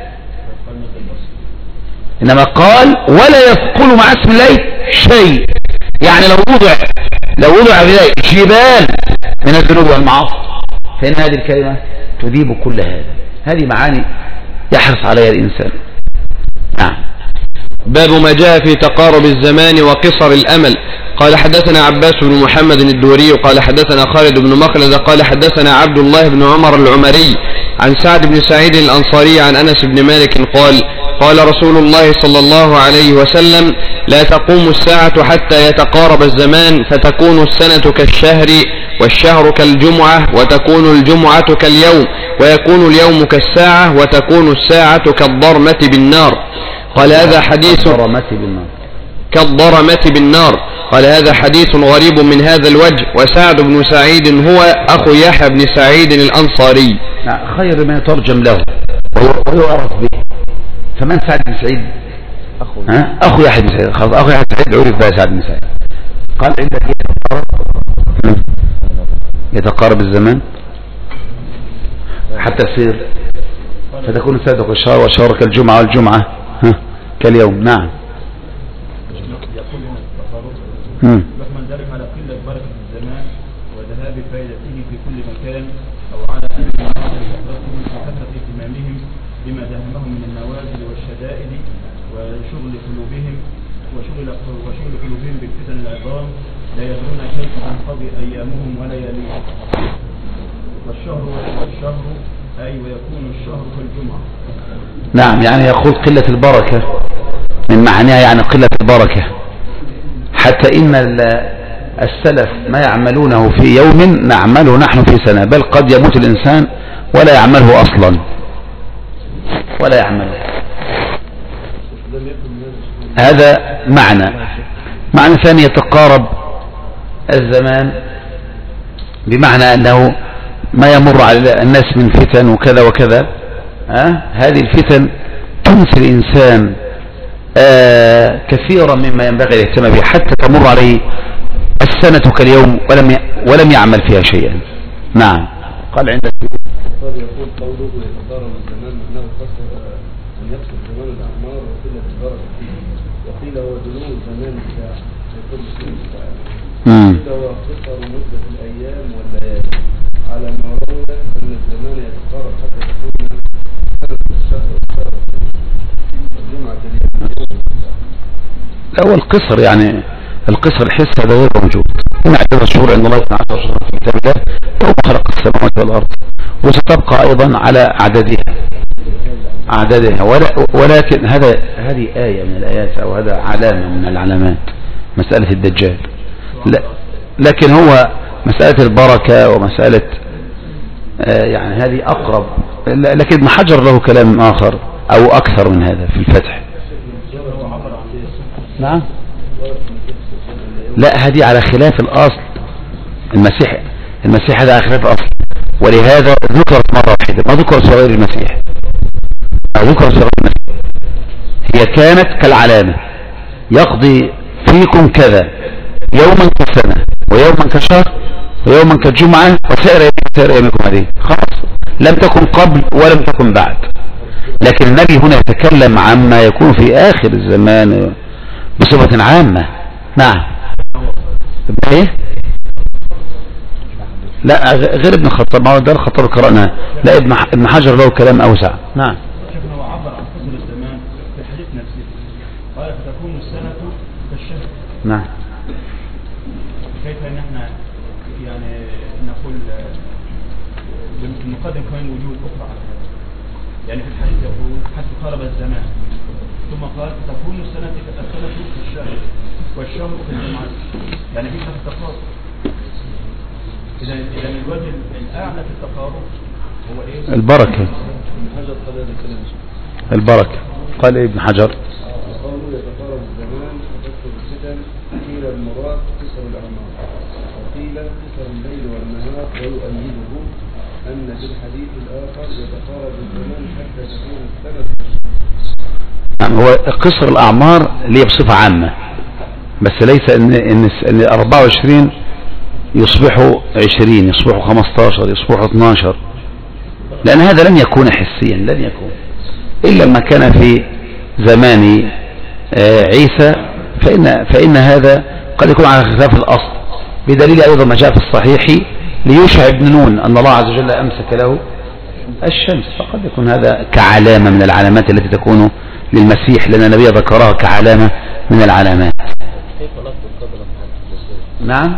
إنما قال ولا يثقل مع اسم الله شيء، يعني لو وضع جبال من الذنوب والمعاصي فإن هذه الكلمة تذيب كل هذا. هذه معاني يحرص عليها الإنسان. نعم. باب ما جاء في تقارب الزمان وقصر الأمل. قال حدثنا عباس بن محمد الدوري قال حدثنا خالد بن مخلد قال حدثنا عبد الله بن عمر العمري عن سعد بن سعيد الأنصاري عن أنس بن مالك قال رسول الله صلى الله عليه وسلم لا تقوم الساعة حتى يتقارب الزمان، فتكون السنة كالشهر والشهر كالجمعة وتكون الجمعة كاليوم ويكون اليوم كالساعة وتكون الساعة كالضرمة بالنار. قال هذا حديث كالضرمة بالنار. قال هذا حديث غريب من هذا الوجه. وسعد بن سعيد هو أخو يحيى بن سعيد الأنصاري. خير ما يترجم له وهو أعرف به. فمن سعد بن سعيد؟ أخو يحيى بن سعيد. خلاص أخو يحيى بن سعيد عرف بها سعد بن سعيد. قال عندك يتقارب الزمان حتى يصير فتكون السنة كالشهر والشهر كالجمعة والجمعة كاليوم. نعم. يحمل ذلك على قلة بركة الزمان وذهاب فائدته في كل مكان، أو على أن شهرتهم وكثرة اهتمامهم بما دهمهم من النوازل والشدائد وشغل قلوبهم بالفتن العظام، لا يدرون كيف تنقضي أيامهم ولياليهم. والشهر أي ويكون الشهر كالجمعة. نعم، يعني يقول قلة البركة من معناها يعني قلة البركة، حتى إن السلف ما يعملونه في يوم نعمله نحن في سنة، بل قد يموت الإنسان ولا يعمله أصلا ولا يعمله. هذا معنى ثاني يتقارب الزمان بمعنى أنه ما يمر على الناس من فتن وكذا وكذا. هذه الفتن تنسي الإنسان كثيرا مما ينبغي الاهتمام به، حتى تمر عليه السنة كاليوم ولم يعمل فيها شيئا. نعم. قال عند قال يقول قوله يتضارب الزمان معناه قصر أن يقصد زمان الأعمار وقلة البركة فيه، وقيل هو دنو زمان الساعة يقول سنة الساعة، وقيل هو قصر مدة الأيام والليالي، على ما روى أن الزمان يتقارب حتى تكون سنة الشهر والشهر الجمعة اليوم. لا، هو القصر يعني القصر الحس هذا غير موجود. هنا عدد الشهور عند الله 12 شهرا في كتاب الله يوم خلق السماوات والأرض، وستبقى أيضا على أعدادها ولكن هذه آية من الآيات أو هذا علامة من العلامات مسألة الدجال. لا، لكن هو مسألة البركة ومسألة يعني هذه أقرب، لكن ابن حجر له كلام آخر أو أكثر من هذا في الفتح. نعم. لا، هذه على خلاف الأصل. المسيح هذا على خلاف الأصل، ولهذا ذكرت مرة واحدة، ما ذكرت في غير المسيح، هي كانت كالعلامة يقضي فيكم كذا يوما كسنة ويوما كشهر ويوما كالجمعة وسائر أيامكم هذه، خلاص لم تكن قبل ولم تكن بعد. لكن النبي هنا يتكلم عما يكون في آخر الزمان بصفة عامة. نعم. ايه؟ لا، غير ابن الخطاب، ما هو ده الخطاب قرأناه. لا، ابن حجر له كلام أوسع. نعم. شيخنا هو عبر عن قصر الزمان في الحديث نفسه، قال فتكون السنة كالشهر. نعم. كيف ان احنا يعني نقول نقدم كمان وجود أخرى على هذا؟ يعني في الحديث يقول حتى قارب الزمان، ثم قال تكون السنة كالشهر والشهر كالجمعة، يعني في هذا التقارب. إذا الوجه الأعلى في التقارب هو إيه؟ البركة. البركة. قال ابن حجر قالوا يتقارب الزمان وتكثر الفتن، قيل المراد قصر الأعمار، وقيل قصر الليل والنهار، ويؤيده أن في الحديث الآخر يتقارب الزمان حتى تكون السنة. يعني هو قصر الأعمار ليه بصفة عامة، بس ليس إن 24 يصبحوا 20 يصبحوا 15 يصبحوا 12، لأن هذا لن يكون حسيا، لن يكون إلا ما كان في زمان عيسى، فإن هذا قد يكون على خلاف الأصل، بدليل أيضا ما جاء في الصحيح ليوشع بن نون أن الله عز وجل أمسك له الشمس، فقد يكون هذا كعلامة من العلامات التي تكون للمسيح، لأن النبي ذكرها كعلامة من العلامات. نعم.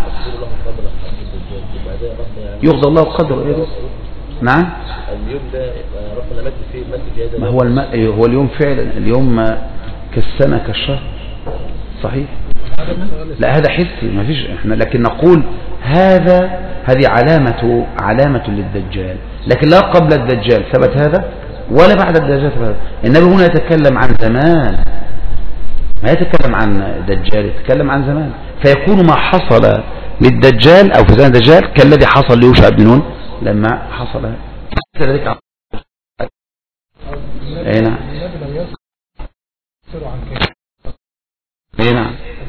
يغضى الله قدره. نعم. اليوم ده ربنا مد فيه المد ما هو اليوم فعلا، اليوم كالسنة كالشهر، صحيح. لا، هذا حسي ما فيش احنا، لكن نقول هذه علامة للدجال، لكن لا قبل الدجال ثبت هذا ولا بعد الدجال ثبت هذا. النبي هنا يتكلم عن زمان، ما يتكلم عن دجال، يتكلم عن زمان، فيكون ما حصل للدجال أو في زمن الدجال كالذي حصل ليوشع بن نون لما حصل ذلك. اي نعم. اي نعم.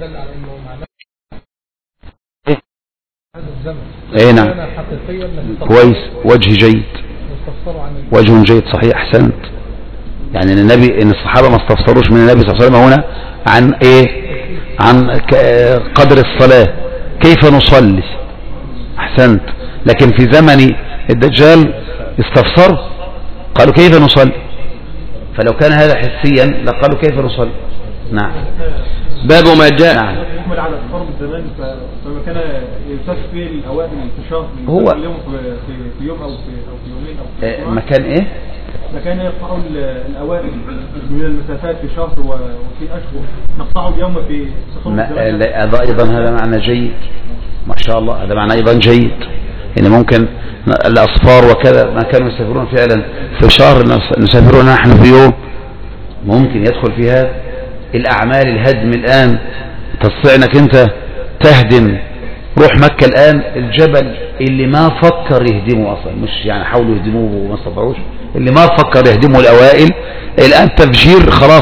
اي نعم. كويس، وجه جيد، وجه جيد، صحيح، احسنت. يعني ان الصحابة ما استفسروش من النبي صلى الله عليه وسلم هنا عن ايه؟ عن قدر الصلاة، كيف نصلي، احسنت. لكن في زمن الدجال استفسروا قالوا كيف نصلي، فلو كان هذا حسيا لقالوا كيف نصلي. نعم. باب ما جاء. نعم. يحمل على تقارب الزمان، فما كان يلتف فيه الاوائل في شهر هو اليوم في يوم او في يومين او في مكان ايه؟ مكان يقطعوا الاوائل من المسافات في شهر وفي اشهر، نقطعوا اليوم في سخون الزمان. ايضا هذا معنى جيد، ما شاء الله، هذا معنى ايضا جيد، ان ممكن الاصفار وكذا ما كانوا يسافرون فعلا في شهر نسافرون نحن في يوم، ممكن يدخل في هذا. الأعمال الهدم الآن تستطيع انك انت تهدم، روح مكة الآن، الجبل اللي ما فكر يهدمه أصلا، مش يعني حاولوا يهدموه وما استطاعوش، اللي ما فكر يهدمه الأوائل الآن تفجير خلاص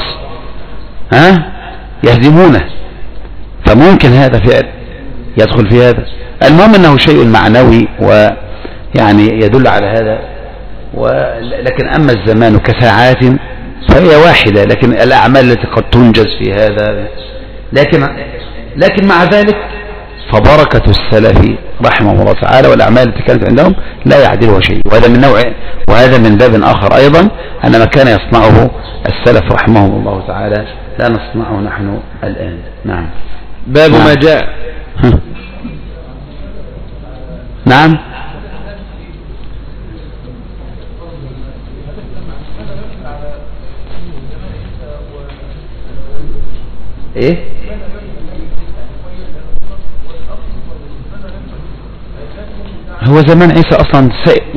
يهدمونه، فممكن هذا فعل يدخل في هذا. المهم أنه شيء معنوي، يعني يدل على هذا. لكن أما الزمان كساعات فهي واحدة، لكن الأعمال التي قد تنجز في هذا، لكن مع ذلك فبركة السلف رحمه الله تعالى والأعمال التي كانت عندهم لا يعدلها شيء. وهذا من باب آخر أيضا، أن ما كان يصنعه السلف رحمه الله تعالى لا نصنعه نحن الآن. نعم. باب ما جاء. نعم. ايه هو زمان عيسى اصلا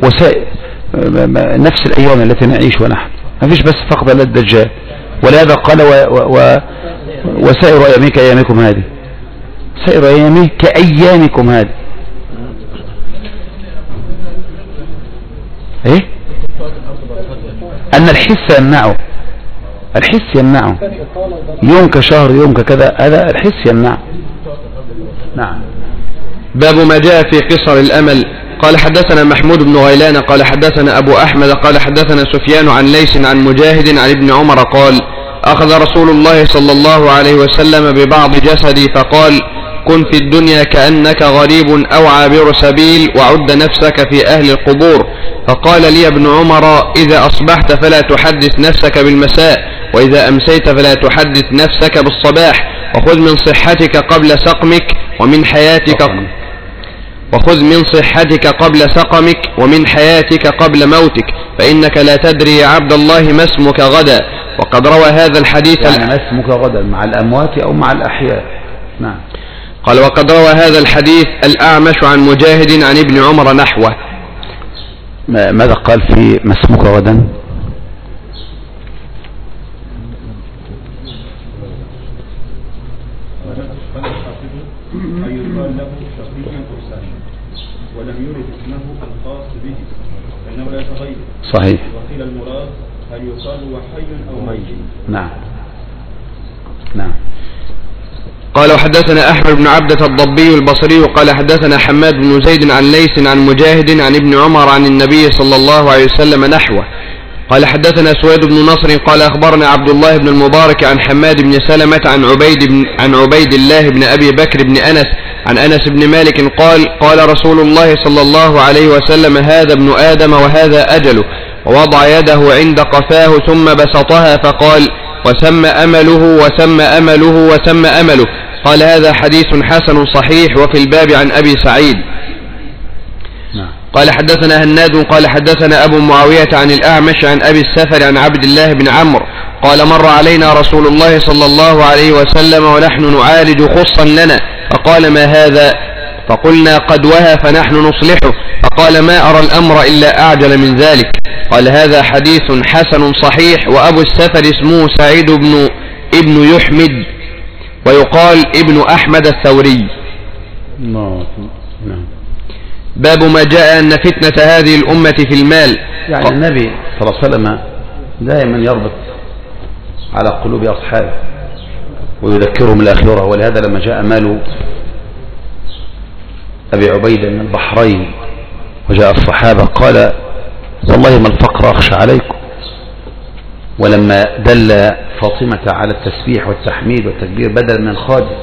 نفس الايام التي نعيشها نحن، ما فيش بس فقط الا الدجال، ولهذا قال وسائر ايامه كايامكم هذه، سائر ايامه كايامكم هذه. ايه ان الحس يمنعه يوم كشهر يوم كذا، هذا الحس يمنعه. نعم. باب ما جاء في قصر الأمل. قال حدثنا محمود بن غيلان قال حدثنا أبو أحمد قال حدثنا سفيان عن ليس عن مجاهد عن ابن عمر قال أخذ رسول الله صلى الله عليه وسلم ببعض جسدي فقال كن في الدنيا كأنك غريب أو عابر سبيل وعد نفسك في أهل القبور. فقال لي ابن عمر إذا أصبحت فلا تحدث نفسك بالمساء، وإذا أمسيت فلا تحدث نفسك بالصباح، وخذ من صحتك قبل سقمك ومن حياتك قبل موتك، فإنك لا تدري يا عبد الله ما اسمك غدا. وقد روى هذا الحديث يعني ما اسمك غدا مع الأموات أو مع الأحياء. نعم. قال وقد روى هذا الحديث الأعمش عن مجاهد عن ابن عمر نحوه. ماذا قال في ما اسمك غدا؟ ولم يرد اسمه الخاص به فإنه لا يتغير. صحيح. وقيل المراد هل يقال وحي أو ميت. نعم. نعم. قال وحدثنا أحمد بن عبدة الضبي البصري قال حدثنا حماد بن زيد عن ليس عن مجاهد عن ابن عمر عن النبي صلى الله عليه وسلم نحوه. قال حدثنا سويد بن نصر قال أخبرنا عبد الله بن المبارك عن حماد بن سلمة عن عبيد الله بن أبي بكر بن أنس عن أنس بن مالك قال رسول الله صلى الله عليه وسلم هذا ابن آدم وهذا أجله، ووضع يده عند قفاه ثم بسطها فقال وسم أمله وسم أمله وسم أمله. قال هذا حديث حسن صحيح. وفي الباب عن أبي سعيد قال حدثنا هناد قال حدثنا أبو معاوية عن الأعمش عن أبي السفر عن عبد الله بن عمرو قال مر علينا رسول الله صلى الله عليه وسلم ونحن نعالج خصا لنا، فقال ما هذا؟ فقلنا قد وهى فنحن نصلحه. فقال ما أرى الأمر إلا أعجل من ذلك. قال هذا حديث حسن صحيح. وأبو السفر اسمه سعيد ابن يحمد ويقال ابن أحمد الثوري. باب ما جاء أن فتنة هذه الأمة في المال. يعني النبي صلى الله عليه وسلم دائما يربط على قلوب أصحابه ويذكرهم الآخرة، ولهذا لما جاء مال أبي عبيدة من البحرين وجاء الصحابة قال والله ما الفقر أخشى عليكم. ولما دل فاطمة على التسبيح والتحميد والتكبير بدل من الخادم،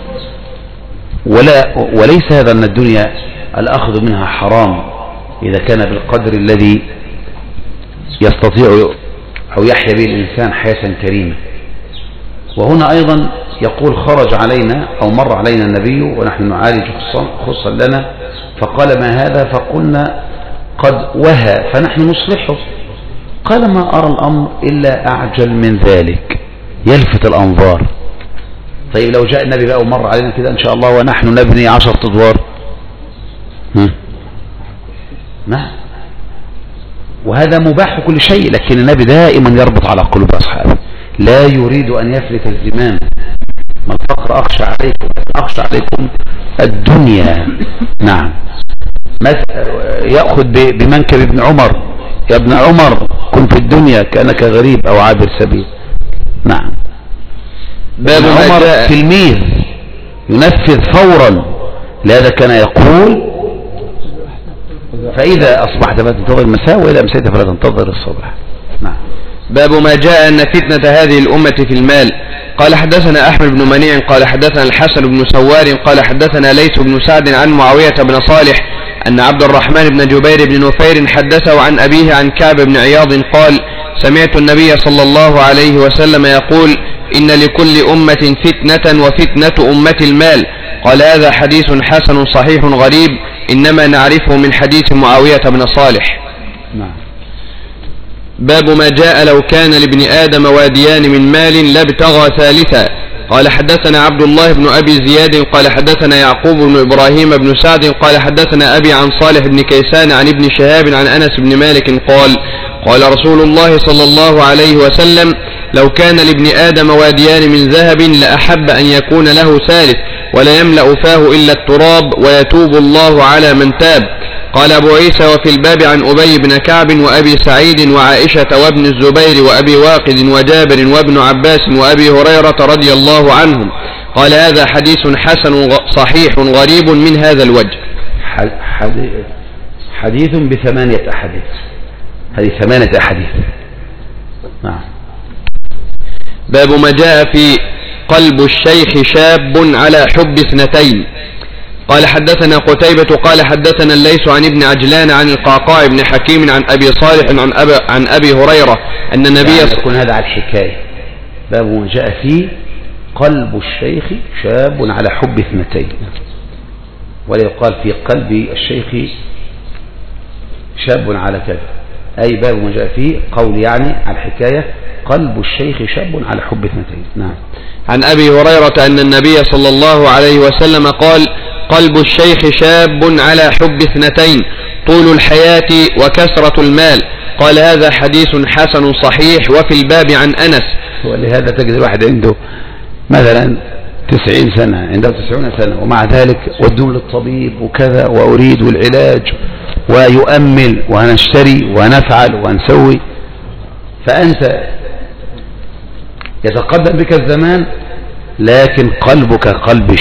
وليس هذا أن الدنيا الأخذ منها حرام إذا كان بالقدر الذي يستطيع أو يحيا به الإنسان حياة كريمة. وهنا أيضا يقول خرج علينا أو مر علينا النبي ونحن نعالج خصا لنا فقال ما هذا؟ فقلنا قد وهى فنحن نصلحه. قال ما أرى الأمر إلا أعجل من ذلك، يلفت الأنظار. طيب لو جاء النبي بقى ومر علينا كده إن شاء الله ونحن نبني 10 أدوار ما وهذا مباح كل شيء، لكن النبي دائما يربط على قلوب أصحابه، لا يريد أن يفلت الزمام. ما الفقر أخشى عليكم الدنيا. نعم. يأخذ بمنكب ابن عمر يا ابن عمر كن في الدنيا كأنك غريب أو عابر سبيل. نعم. ابن عمر تلميذ ينفذ فورا، لهذا كان يقول فإذا أصبحت فتنتظر المساء وإذا أمسيت فلا تنتظر الصبح. نعم. باب ما جاء أن فتنة هذه الأمة في المال. قال حدثنا أحمد بن منيع قال حدثنا الحسن بن سوار قال حدثنا ليث بن سعد عن معاوية بن صالح أن عبد الرحمن بن جبير بن نفير حدثه عن أبيه عن كعب بن عياض قال سمعت النبي صلى الله عليه وسلم يقول إن لكل أمة فتنة وفتنة أمة المال. قال هذا حديث حسن صحيح غريب إنما نعرفه من حديث معاوية بن صالح. نعم. باب ما جاء لو كان لابن آدم واديان من مال لابتغى ثالثا. قال حدثنا عبد الله بن أبي زياد قال حدثنا يعقوب بن إبراهيم بن سعد قال حدثنا أبي عن صالح بن كيسان عن ابن شهاب عن أنس بن مالك قال قال رسول الله صلى الله عليه وسلم لو كان لابن آدم واديان من ذهب لأحب أن يكون له ثالث ولا يملأ فاه إلا التراب ويتوب الله على من تاب. قال أبو عيسى وفي الباب عن أبي بن كعب وأبي سعيد وعائشة وابن الزبير وأبي واقد وجابر وابن عباس وأبي هريرة رضي الله عنهم. قال هذا حديث حسن صحيح غريب من هذا الوجه. حديث ب8 أحاديث. هذه 8 أحاديث. نعم. باب ما جاء في قلب الشيخ شاب على حب اثنتين. قال حدثنا قتيبة قال حدثنا الليث عن ابن عجلان عن القعقاع بن حكيم عن أبي صالح عن أبي هريرة أن النبي يكون هذا على الحكاية. باب ما جاء في قلب الشيخ شاب على حب اثنتين، ولا يقال في قلب الشيخ شاب على كذا، أي باب ما جاء فيه قول يعني على الحكاية قلب الشيخ شاب على حب اثنتين. نعم. عن أبي هريرة أن النبي صلى الله عليه وسلم قال قلب الشيخ شاب على حب اثنتين طول الحياة وكثرة المال. قال هذا حديث حسن صحيح. وفي الباب عن أنس. ولهذا تجد الواحد عنده مثلا 90 سنة عنده 90 سنة ومع ذلك ودوم للطبيب وكذا وأريد العلاج ويؤمل وهنشتري وهنفعل وهنسوي، فأنت يتقدم بك الزمان لكن قلبك قلب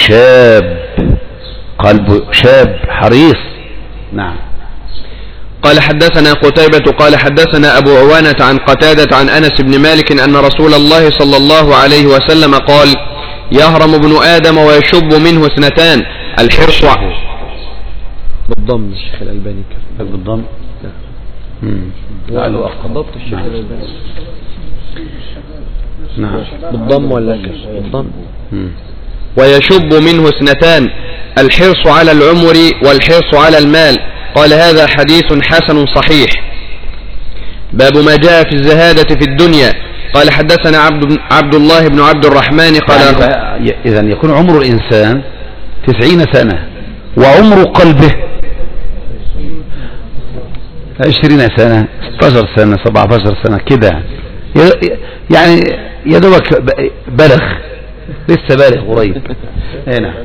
شاب حريص. نعم. قال حدثنا قتيبة قال حدثنا أبو عوانة عن قتادة عن أنس بن مالك أن رسول الله صلى الله عليه وسلم قال يهرم ابن آدم ويشب منه اثنتان الحرص بالضم. الشيخ الألباني بالضم. لعله أخطأت الشيخ الألباني. نعم. بالضم ولا بالضم. ويشب منه اثنتان الحرص على العمر والحرص على المال. قال هذا حديث حسن صحيح. باب ما جاء في الزهادة في الدنيا. قال حدثنا عبد الله بن عبد الرحمن قال يعني إذن يكون عمر الإنسان 90 سنة وعمر قلبه 20 سنة 16 سنة 17 سنة كده، يعني يدوك بلغ لسه بالغ قريب. هنا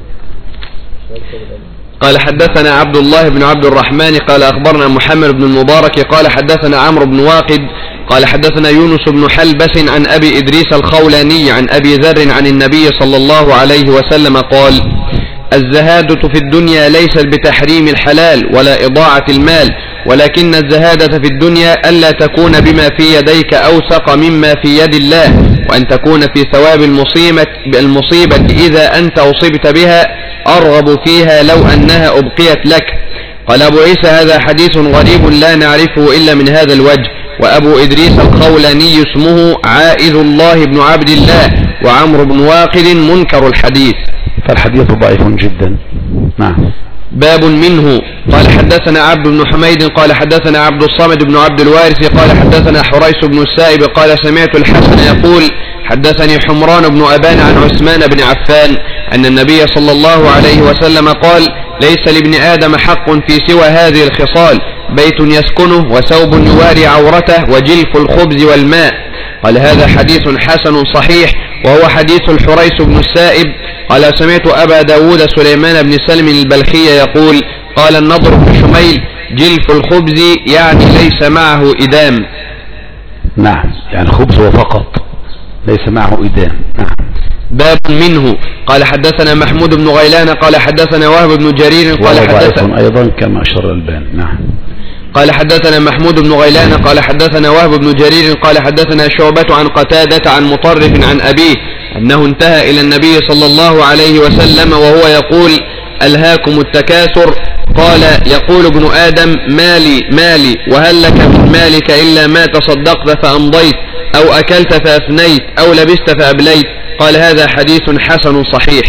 قال حدثنا عبد الله بن عبد الرحمن قال أخبرنا محمد بن المبارك قال حدثنا عمرو بن واقد قال حدثنا يونس بن حلبس عن أبي إدريس الخولاني عن أبي ذر عن النبي صلى الله عليه وسلم قال الزهادة في الدنيا ليست بتحريم الحلال ولا إضاعة المال، ولكن الزهادة في الدنيا ألا تكون بما في يديك أوثق مما في يد الله، وأن تكون في ثواب المصيبة إذا أنت أصبت بها أرغب فيها لو أنها أبقيت لك. قال أبو عيسى هذا حديث غريب لا نعرفه إلا من هذا الوجه. وأبو إدريس الخولاني اسمه عائذ الله بن عبد الله، وعمرو بن واقد منكر الحديث، فالحديث ضعيف جدا. نعم. باب منه. قال حدثنا عبد بن حميد قال حدثنا عبد الصمد بن عبد الوارث قال حدثنا حريث بن السائب قال سمعت الحسن يقول حدثني حمران بن أبان عن عثمان بن عفان أن النبي صلى الله عليه وسلم قال ليس لابن آدم حق في سوى هذه الخصال: بيت يسكنه، وثوب يواري عورته، وجلف الخبز والماء. قال هذا حديث حسن صحيح، وهو حديث الحريث بن السائب. قال سمعت أبا داود سليمان بن سلم البلخي يقول قال النضر بن شميل جلف الخبز يعني ليس معه إدام. نعم، يعني خبز وفقط ليس معه إدام. نعم. باب منه. قال حدثنا محمود بن غيلان قال حدثنا وهب بن جرير قال حدثنا أيضا كما أشار الباني. نعم. قال حدثنا محمود بن غيلان قال حدثنا وهب بن جرير قال حدثنا شعبة عن قتادة عن مطرف عن أبيه أنه انتهى إلى النبي صلى الله عليه وسلم وهو يقول ألهاكم التكاثر. قال يقول ابن آدم مالي مالي وهل لك من مالك إلا ما تصدقت فأمضيت أو أكلت فأفنيت أو لبست فأبليت. قال هذا حديث حسن صحيح.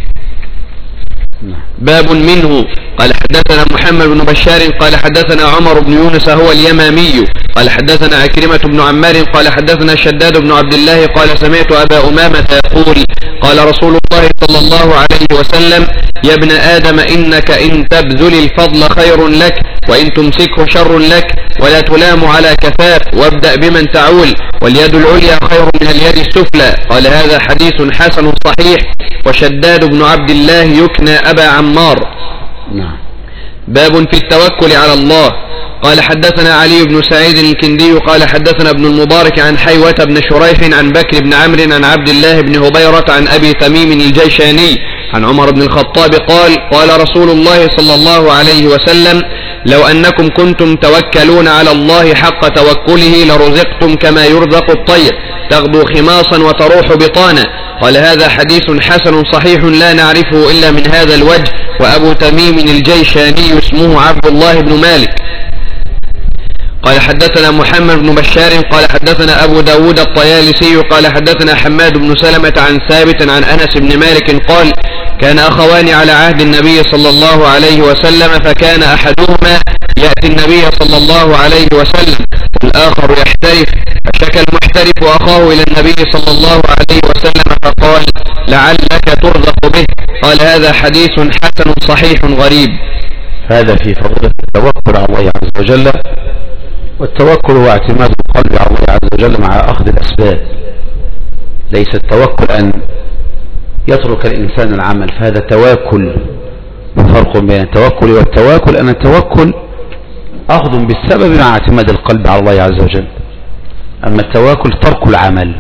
باب منه. قال حدثنا محمد بن بشار قال حدثنا عمر بن يونس هو اليمامي قال حدثنا عكرمة بن عمار قال حدثنا شداد بن عبد الله قال سمعت أبا أمامة يقول قال رسول الله صلى الله عليه وسلم يا ابن آدم إنك إن تبذل الفضل خير لك وإن تمسكه شر لك ولا تلام على كفاف وابدأ بمن تعول واليد العليا خير من اليد السفلى. قال هذا حديث حسن صحيح. وشداد بن عبد الله يكنى أبا عمار. نعم. باب في التوكل على الله. قال حدثنا علي بن سعيد الكندي قال حدثنا ابن المبارك عن حيوة بن شريح عن بكر بن عمرو عن عبد الله بن هبيرة عن أبي تميم الجيشاني عن عمر بن الخطاب قال قال رسول الله صلى الله عليه وسلم لو أنكم كنتم توكلون على الله حق توكله لرزقتم كما يرزق الطير تغدو خماصا وتروح بطانا. قال هذا حديث حسن صحيح لا نعرفه إلا من هذا الوجه. وأبو تميم الجيشاني اسمه عبد الله بن مالك. قال حدثنا محمد بن بشار قال حدثنا أبو داود الطيالسي قال حدثنا حماد بن سلمة عن ثابت عن أنس بن مالك قال كان أخوان على عهد النبي صلى الله عليه وسلم فكان أحدهما يأتي النبي صلى الله عليه وسلم والآخر يحترف فشكى المحترف أخاه إلى النبي صلى الله عليه وسلم فقال لعلك ترزق به. قال هذا حديث حسن صحيح غريب. هذا في فضيلة التوكل على الله عز وجل. والتوكل هو اعتماد القلب على الله عز وجل مع أخذ الأسباب. ليس التوكل أن يترك الإنسان العمل فهذا تواكل. فرق بين التوكل والتواكل أن التوكل أخذ بالسبب مع اعتماد القلب على الله عز وجل. أما التواكل ترك العمل.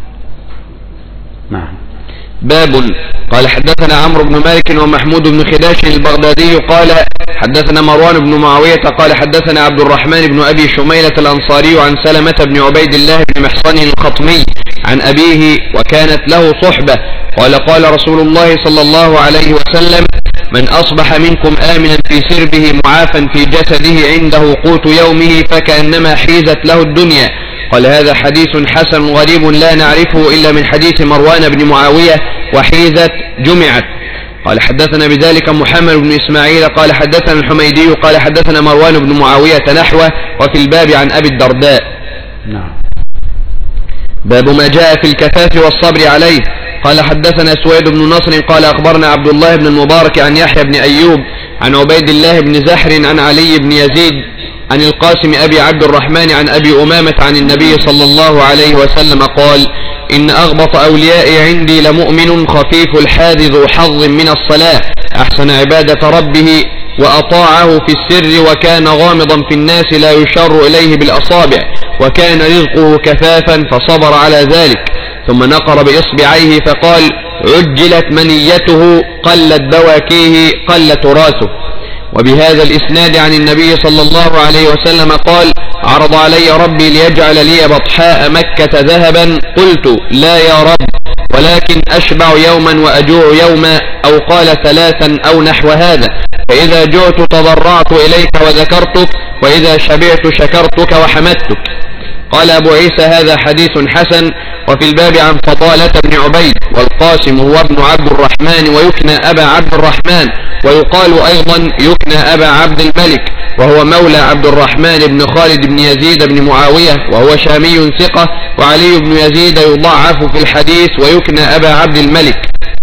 نعم. باب. قال حدثنا عمرو بن مالك ومحمود بن خداش البغدادي قال حدثنا مروان بن معاوية قال حدثنا عبد الرحمن بن أبي شميلة الأنصاري عن سلمة بن عبيد الله بن محصن الخطمي عن أبيه وكانت له صحبة قال قال رسول الله صلى الله عليه وسلم من أصبح منكم آمنا في سربه معافا في جسده عنده قوت يومه فكأنما حيزت له الدنيا. قال هذا حديث حسن غريب لا نعرفه إلا من حديث مروان بن معاوية وحيزت جمعت. قال حدثنا بذلك محمد بن إسماعيل قال حدثنا الحميدي قال حدثنا مروان بن معاوية نحوه وفي الباب عن أبي الدرداء. نعم. باب ما جاء في الكفاف والصبر عليه. قال حدثنا سويد بن نصر قال أخبرنا عبد الله بن المبارك عن يحيى بن أيوب عن عبيد الله بن زحر عن علي بن يزيد عن القاسم أبي عبد الرحمن عن أبي أمامة عن النبي صلى الله عليه وسلم قال إن أغبط أوليائي عندي لمؤمن خفيف الحاذ ذو حظ من الصلاة أحسن عبادة ربه وأطاعه في السر وكان غامضا في الناس لا يشار إليه بالأصابع وكان رزقه كفافا فصبر على ذلك ثم نقر بإصبعيه فقال عجلت منيته قلت بواكيه قل تراثه. وبهذا الإسناد عن النبي صلى الله عليه وسلم قال عرض علي ربي ليجعل لي بطحاء مكة ذهبا قلت لا يا رب ولكن أشبع يوما وأجوع يوما أو قال ثلاثا أو نحو هذا فإذا جعت تضرعت إليك وذكرتك وإذا شبعت شكرتك وحمدتك. قال أبو عيسى هذا حديث حسن. وفي الباب عن فضالة بن عبيد والقاسم هو ابن عبد الرحمن ويكنى أبا عبد الرحمن ويقال أيضا يكنى أبا عبد الملك وهو مولى عبد الرحمن بن خالد بن يزيد بن معاوية وهو شامي ثقة وعلي بن يزيد يضعف في الحديث ويكنى أبا عبد الملك.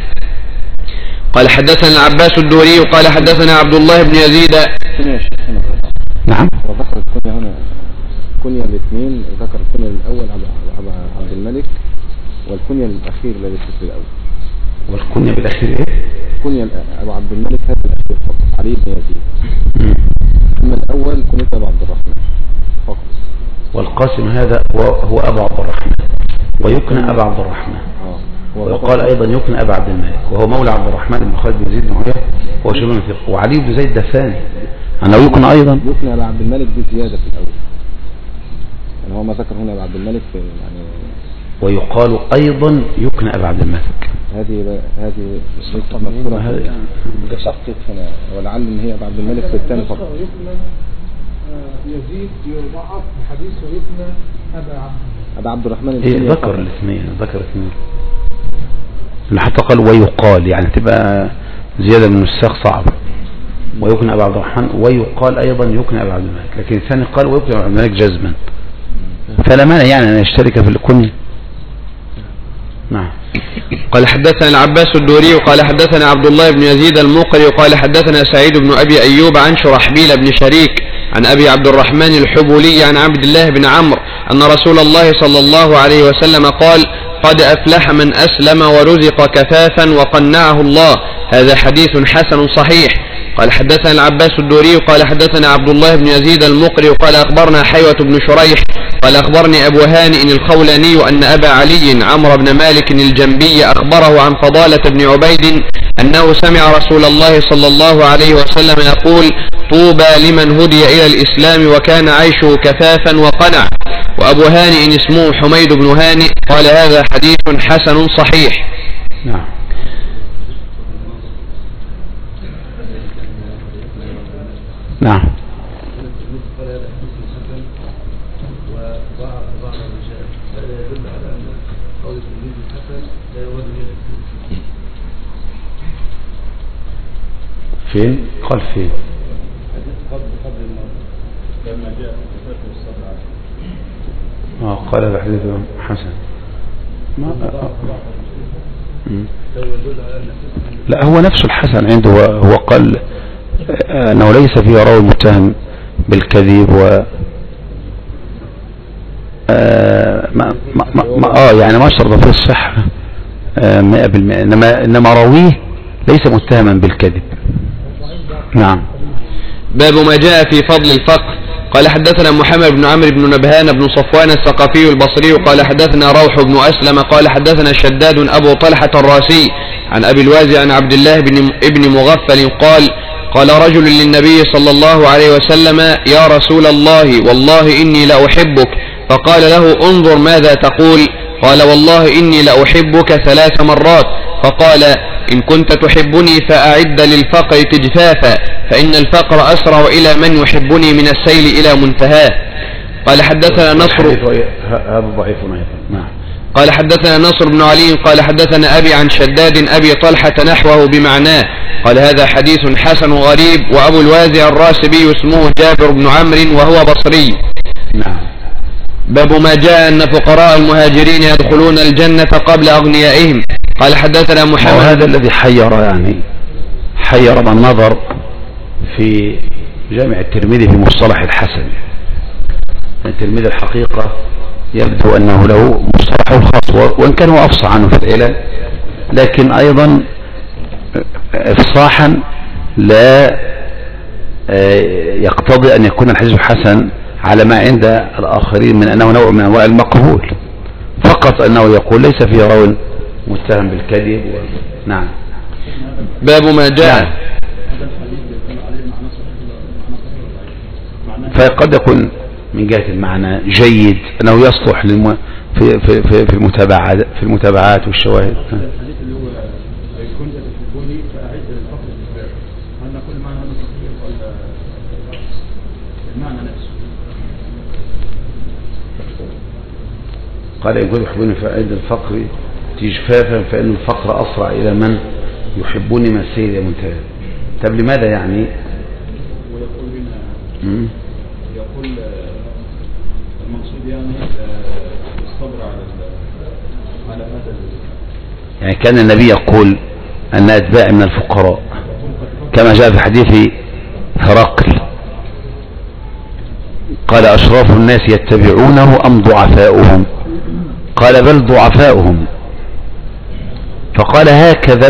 قال حدثنا العباس الدوري قال حدثنا عبد الله بن يزيد. نعم. وذكر الكنية هنا كنية الاثنين ذكر الكنية الأول أبا عبد الملك والكنية الأخير الذي في الأول. والكنية بالأخير إيه؟ كنية أبو عبد الملك هذا الأخير فقط علي بن يزيد. أما الأول كنية أبو عبد الرحمن فقط. والقاسم هذا هو أبو عبد الرحمن ويكنى أبا عبد الرحمن. ويقال أيضا يكنى أبا عبد الملك، وهو مولى عبد الرحمن بن خالد بن زيد بن هويه، وهو شبه ثقة. وعلي بن زيد دفاني أنه يكنى أيضا يكنى أبا عبد الملك بزيادة في الأول، يعني هو ما ذكر هنا أبا عبد الملك في يعني. ويقال أيضا يكنى أبا عبد الملك. هذه مذكورة تحقيق هنا، ولعل إن هي أبا عبد الملك في الثاني فقط. يكنى يزيد يضعف الحديث ويكنى أبا عبد الرحمن. ذكر الاثنين، ذكر الاثنين، حتى قال ويقال، يعني تبقى زيادة من الساق صعبة. ويكنى أبا عبد الرحمن، ويقال أيضا يكنى أبا عبد الملك، لكن الثاني قال ويكنى أبا عبد الملك جزما، فلا مانع يعني أن يشترك في الكنية. نعم. قال حدثنا العباس الدوري قال حدثنا عبد الله بن يزيد المقري قال حدثنا سعيد بن أبي أيوب عن شرحبيل بن شريك عن أبي عبد الرحمن الحبولي عن عبد الله بن عمرو أن رسول الله صلى الله عليه وسلم قال: قد أفلح من أسلم ورزق كفافا وقنعه الله. هذا حديث حسن صحيح. قال حدثنا العباس الدوري قال حدثنا عبد الله بن يزيد المقري قال أخبرنا حيوة بن شريح قال أخبرني أبو هانئ الخولاني أن أبا علي عمرو بن مالك الجنبي أخبره عن فضالة بن عبيد أنه سمع رسول الله صلى الله عليه وسلم يقول: طوبى لمن هدي إلى الإسلام وكان عيشه كفافا وقنع. وأبو هانئ اسمه حميد بن هانئ. قال هذا حديث حسن صحيح. نعم. نعم. فين؟ قال فين؟ لما جاء قال هذا حديث حسن. لا، هو نفس الحسن عنده. هو قال أنه ليس فيه راوي متهم بالكذب و يعني ما شرط فيه الصحة 100%، إنما راويه ليس متهما بالكذب. نعم. باب ما جاء في فضل الفقر. قال حدثنا محمد بن عمرو بن نبهان بن صفوان الثقفي البصري قال حدثنا روح بن أسلم قال حدثنا شداد أبو طلحة الراسي عن أبي الوازع عن عبد الله ابن مغفل قال: قال رجل للنبي صلى الله عليه وسلم: يا رسول الله والله إني لأحبك. فقال له: انظر ماذا تقول. قال: والله إني لأحبك 3 مرات. فقال: إن كنت تحبني فأعد للفقر تجفافا، فإن الفقر أسرع إلى من يحبني من السيل إلى منتهاه. قال حدثنا نصر. هذا ضعيف. نعم. قال حدثنا نصر بن علي قال حدثنا أبي عن شداد أبي طلحة نحوه بمعناه. قال هذا حديث حسن غريب. وأبو الوازع الراسبي اسمه جابر بن عمرو وهو بصري. نعم. باب ما جاء أن فقراء المهاجرين يدخلون الجنة قبل أغنيائهم. قال حدثنا محمد. وهذا الذي حير من نظر في جامع الترمذي في مصطلح الحسن. الترمذي الحقيقة يبدو أنه له مصطلحه الخاص، وإن كان هو أفصح عنه في العلل، لكن أيضا إفصاحا لا يقتضي أن يكون الحديث حسن على ما عند الآخرين من أنه نوع من أنواع المقبول، فقط أنه يقول ليس فيه راو متهم بالكذب. نعم. باب ما جاء. فقد يكون من جهة المعنى جيد، أنه يصلح في المتابعات والشواهد. الحديث اللي هو كنت تحبوني فأعد للفقر الكفاف، هل نقول معنى هذا صحيح ولا المعنى نفسه؟ قال إن كنت تحبوني فأعد الفقر تجفافا، فإن الفقر أسرع إلى من يحبوني من السيد منتهى. طب لماذا يعني؟ ويقول هنا يقول المقصود يعني الصبر على هذا، يعني كان النبي يقول أن أتباع من الفقراء كما جاء في حديث هرقل قال: أشراف الناس يتبعونه أم ضعفاؤهم؟ قال: بل ضعفاؤهم. فقال: هكذا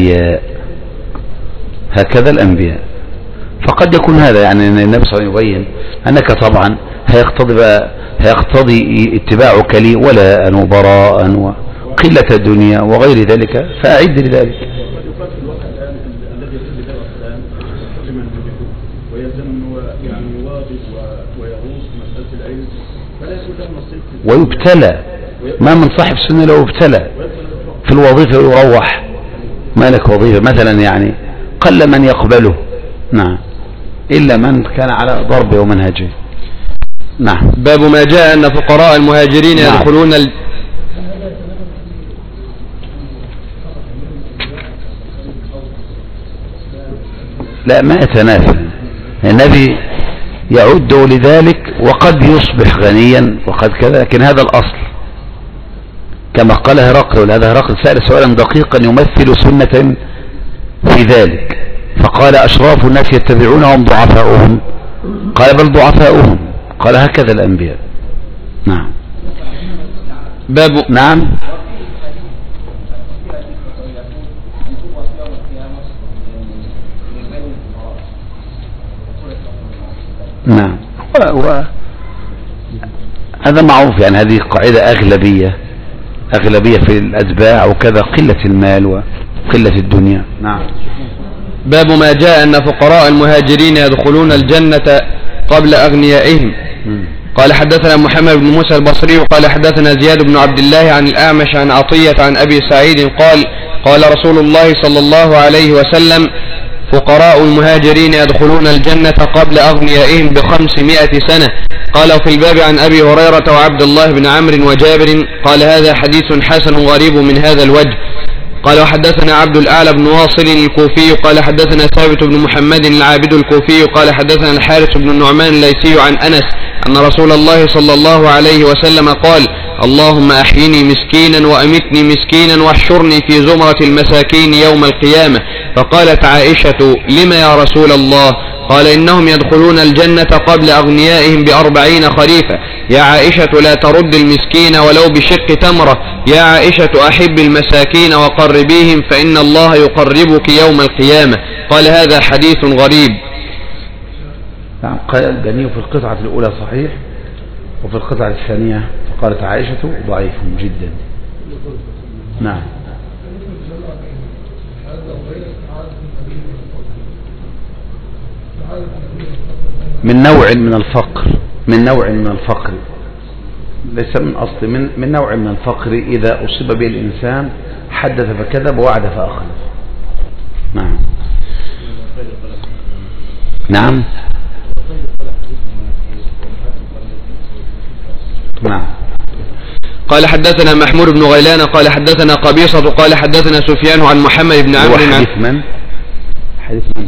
الأنبياء. فقد يكون هذا يعني النبي صلى الله عليه وسلم يبين أنك طبعا هيقتضي اتباعك لي ولا براء قلة الدنيا وغير ذلك فأعد لذلك. ويقال في الواقع الآن الذي يقول بدعوة السلام لمن يدركه ويلزم أنه يعني يواظب ويغوص في مسألة العلم فلا يكون له نصيب ويبتلى. ما من صاحب سنة لو ابتلى في الوظيفة يروح ما لك وظيفة مثلا يعني قل من يقبله. نعم إلا من كان على ضربه ومنهجه. نعم. باب ما جاء أن فقراء المهاجرين يدخلون لا ما يتنافى. النبي يعد لذلك وقد يصبح غنيا وقد كذا، لكن هذا الأصل كما قال هرقل. ولهذا هرقل سأل سؤالا دقيقا يمثل سنة في ذلك فقال أشراف الناس يتبعونهم ضعفاؤهم. قال بل ضعفاؤهم. قال هكذا الأنبياء. نعم. باب نعم. نعم. هذا معروف يعني هذه قاعدة أغلبية في الأتباع وكذا قلة المال وقلة الدنيا. نعم. باب ما جاء أن فقراء المهاجرين يدخلون الجنة قبل أغنيائهم. قال حدثنا محمد بن موسى البصري قال حدثنا زياد بن عبد الله عن الأعمش عن عطية عن أبي سعيد قال رسول الله صلى الله عليه وسلم فقراء المهاجرين يدخلون الجنة قبل أغنيائهم ب500 سنة. قال في الباب عن أبي هريرة وعبد الله بن عمرو وجابر. قال هذا حديث حسن غريب من هذا الوجه. قال وحدثنا عبد الأعلى بن واصل الكوفي قال حدثنا ثابت بن محمد العابد الكوفي قال حدثنا الحارث بن النعمان الليثي عن أنس أن رسول الله صلى الله عليه وسلم قال اللهم أحيني مسكينا وأمتني مسكينا واحشرني في زمرة المساكين يوم القيامة. فقالت عائشة لما يا رسول الله؟ قال إنهم يدخلون الجنة قبل أغنيائهم ب40 خريفا. يا عائشة لا ترد المسكين ولو بشق تمرة. يا عائشة أحب المساكين وقربيهم فإن الله يقربك يوم القيامة. قال هذا حديث غريب. نعم. قال البني في القطعة الأولى صحيح وفي القطعة الثانية فقالت عائشة ضعيف جدا. نعم. من نوع من الفقر ليس من أصل من نوع من الفقر إذا أصيب به الإنسان حدث فكذب ووعد فأخلف. نعم. نعم. نعم. قال حدثنا محمود بن غيلان قال حدثنا قبيصة قال حدثنا سفيان عن محمد بن عمرو عن حديث من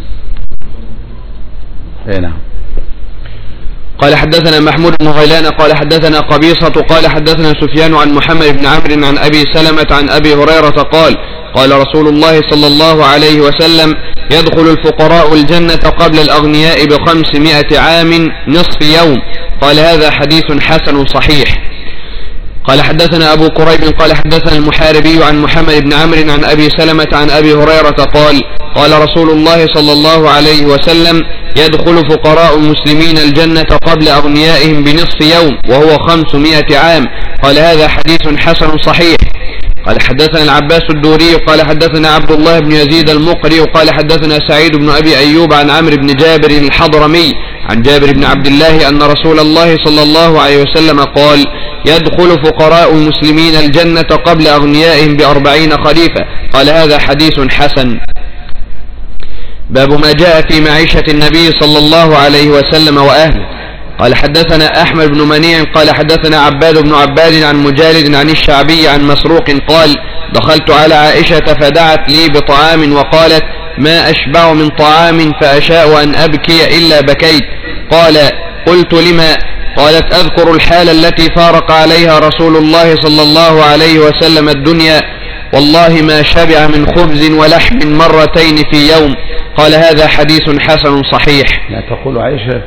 نعم. قال حدثنا محمود بن غيلان قال حدثنا قبيصة قال حدثنا سفيان عن محمد بن عمرو عن أبي سلمة عن أبي هريرة قال رسول الله صلى الله عليه وسلم يدخل الفقراء الجنة قبل الأغنياء ب500 عام نصف يوم. قال هذا حديث حسن صحيح. قال حدثنا أبو كريب قال حدثنا المحاربي عن محمد بن عمرو عن أبي سلمة عن أبي هريرة قال رسول الله صلى الله عليه وسلم يدخل فقراء المسلمين الجنة قبل أغنيائهم بنصف يوم وهو 500 عام. قال هذا حديث حسن صحيح. قال حدثنا العباس الدوري قال حدثنا عبد الله بن يزيد المقري قال حدثنا سعيد بن أبي أيوب عن عمرو بن جابر الحضرمي عن جابر بن عبد الله أن رسول الله صلى الله عليه وسلم قال يدخل فقراء المسلمين الجنة قبل أغنيائهم ب40 خريفا. قال هذا حديث حسن. باب ما جاء في معيشة النبي صلى الله عليه وسلم وأهله. قال حدثنا أحمد بن منيع قال حدثنا عباد بن عباد عن مجالد عن الشعبي عن مسروق قال دخلت على عائشة فدعت لي بطعام وقالت ما أشبع من طعام فأشاء أن أبكي إلا بكيت. قال قلت لما؟ قالت أذكر الحال التي فارق عليها رسول الله صلى الله عليه وسلم الدنيا والله ما شبع من خبز ولحم مرتين في يوم. قال هذا حديث حسن صحيح. لا تقول عائشة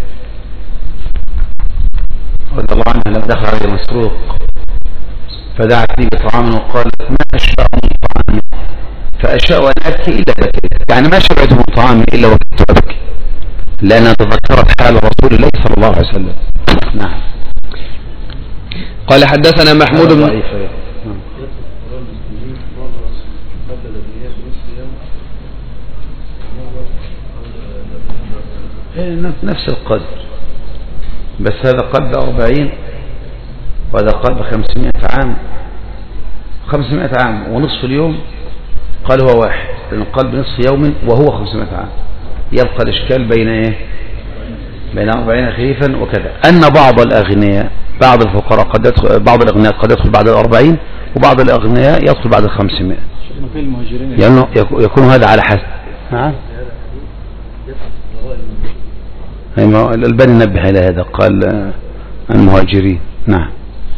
رضي الله عنها لما دخل عليه مسروق فدعت لي بطعام وقالت ما أشبع من طعام فأشاء أن أبكي إلا بكيت. يعني ما شبعت من طعام إلا وكنت أبكي لأنها تذكرت حال رسول الله صلى الله عليه وسلم. نعم. قال حدثنا محمود بن نفس القدر، بس هذا قد 40 وهذا قد 500 عام. 500 عام ونصف اليوم قال هو واحد، لأنه قال بنصف يوم وهو 500 عام. يبقى الإشكال بين إيه؟ بين 40 خريفا وكذا. أن بعض الأغنياء، بعض الفقراء قد يدخل، بعض الأغنياء قد يدخل بعد 40 وبعض الأغنياء يدخل بعد 500. يعني يكون هذا على حسب. نعم. الألباني نبه إلى هذا، قال المهاجرين. نعم.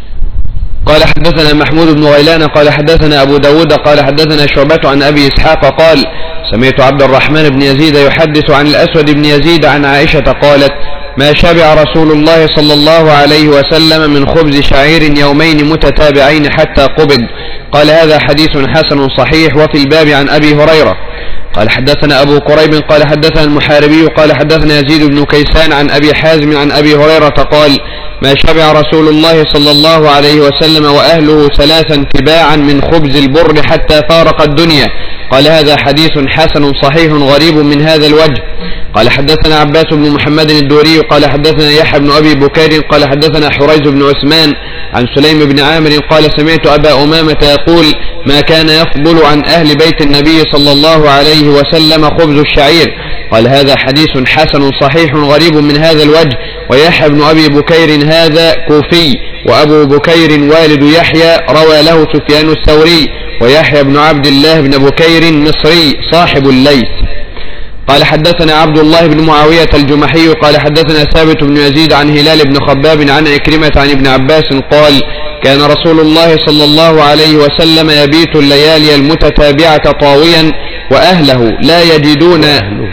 قال حدثنا محمود بن غيلان قال حدثنا أبو داود قال حدثنا شعبة عن أبي إسحاق قال سمعت عبد الرحمن بن يزيد يحدث عن الأسود بن يزيد عن عائشة قالت ما شبع رسول الله صلى الله عليه وسلم من خبز شعير يومين متتابعين حتى قبض. قال هذا حديث حسن صحيح. وفي الباب عن أبي هريرة قال حدثنا أبو قريب قال حدثنا المحاربي قال حدثنا يزيد بن كيسان عن أبي حازم عن أبي هريرة قال ما شبع رسول الله صلى الله عليه وسلم وأهله 3 تباعا من خبز البر حتى فارق الدنيا. قال هذا حديث حسن صحيح غريب من هذا الوجه. قال حدثنا عباس بن محمد الدوري قال حدثنا يحيى بن أبي بكير قال حدثنا حريز بن عثمان عن سليم بن عامر قال سمعت أبا أمامة يقول ما كان يفضل عن أهل بيت النبي صلى الله عليه وسلم خبز الشعير. قال هذا حديث حسن صحيح غريب من هذا الوجه. ويحيى بن أبي بكير هذا كوفي، وأبو بكير والد يحيى روى له سفيان الثوري، ويحيى بن عبد الله بن بكير مصري صاحب الليث. قال حدثنا عبد الله بن معاوية الجمحي قال حدثنا ثابت بن يزيد عن هلال بن خباب عن عكرمة عن ابن عباس قال كان رسول الله صلى الله عليه وسلم يبيت الليالي المتتابعة طاويا وأهله لا يجدون.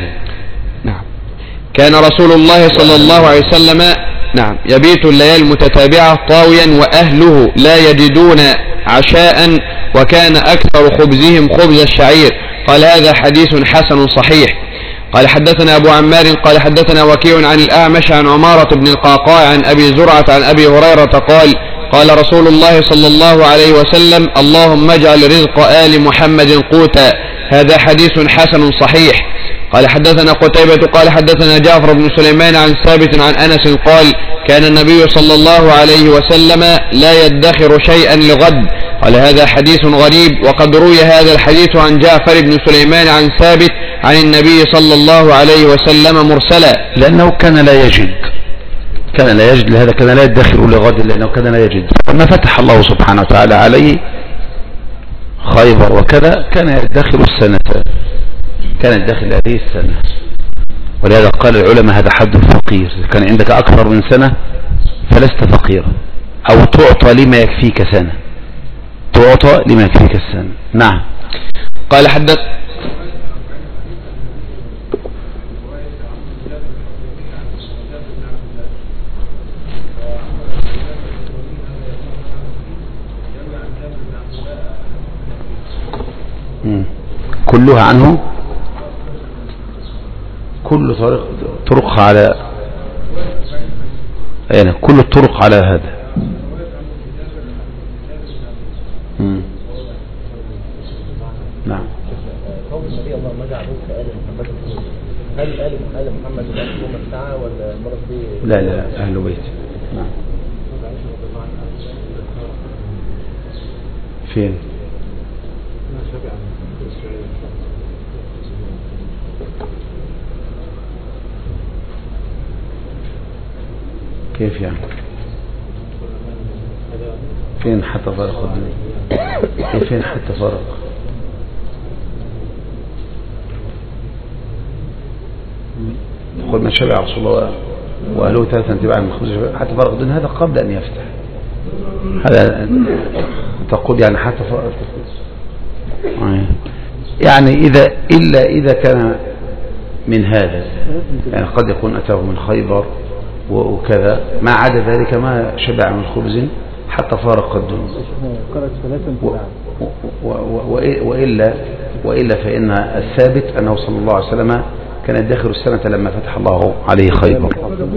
نعم. كان رسول الله صلى الله عليه وسلم يبيت الليالي المتتابعة طاويا وأهله لا يجدون عشاء وكان أكثر خبزهم خبز الشعير. قال هذا حديث حسن صحيح. قال حدثنا أبو عمار قال حدثنا وكيع عن الأعمش عن عمارة بن القعقاع عن أبي زرعة عن أبي هريرة قال قال رسول الله صلى الله عليه وسلم اللهم اجعل رزق آل محمد قوتا. هذا حديث حسن صحيح. قال حدثنا قتيبة قال حدثنا جعفر بن سليمان عن ثابت عن أنس قال كان النبي صلى الله عليه وسلم لا يدخر شيئا لغد. قال هذا حديث غريب. وقد روي هذا الحديث عن جعفر بن سليمان عن ثابت عن النبي صلى الله عليه وسلم مرسلا، لأنه كان لا يجد لهذا كان لا يدخر لغد، لأنه كان لا يجد. فما فتح الله سبحانه وتعالى عليه خيبر وكذا كان يدخر السنة، كان يدخر هذه السنة. ولهذا قال العلماء هذا حد الفقير، كان عندك أكثر من سنة فلست فقيرا، أو تعطى لما يكفيك سنة، تعطى لما يكفيك السنة. نعم. قال حدث كلها عنه، كل طرق على يعني كل الطرق على هذا. نعم. قول النبي اللهم اجعل رزق آل محمد قوتا، هل آل محمد هم الساعة ولا المرض دي؟ لا أهل بيت. نعم. فين؟ كيف يعني؟ فين حتى فرق الدنيا؟ فين حتى فرق؟ تقول ما شبع رسول الله وأهله 3 تباعا من خبز حتى فرق الدنيا، هذا قبل أن يفتح. هذا تقول يعني حتى فرق يعني إذا كان من هذا، يعني قد يكون أتاه من خيبر وكذا، ما عدا ذلك ما شبع من خبز حتى فارق الدنيا. وإلا فإن الثابت أنه صلى الله عليه وسلم كان يدخر السنة لما فتح الله عليه خيبر.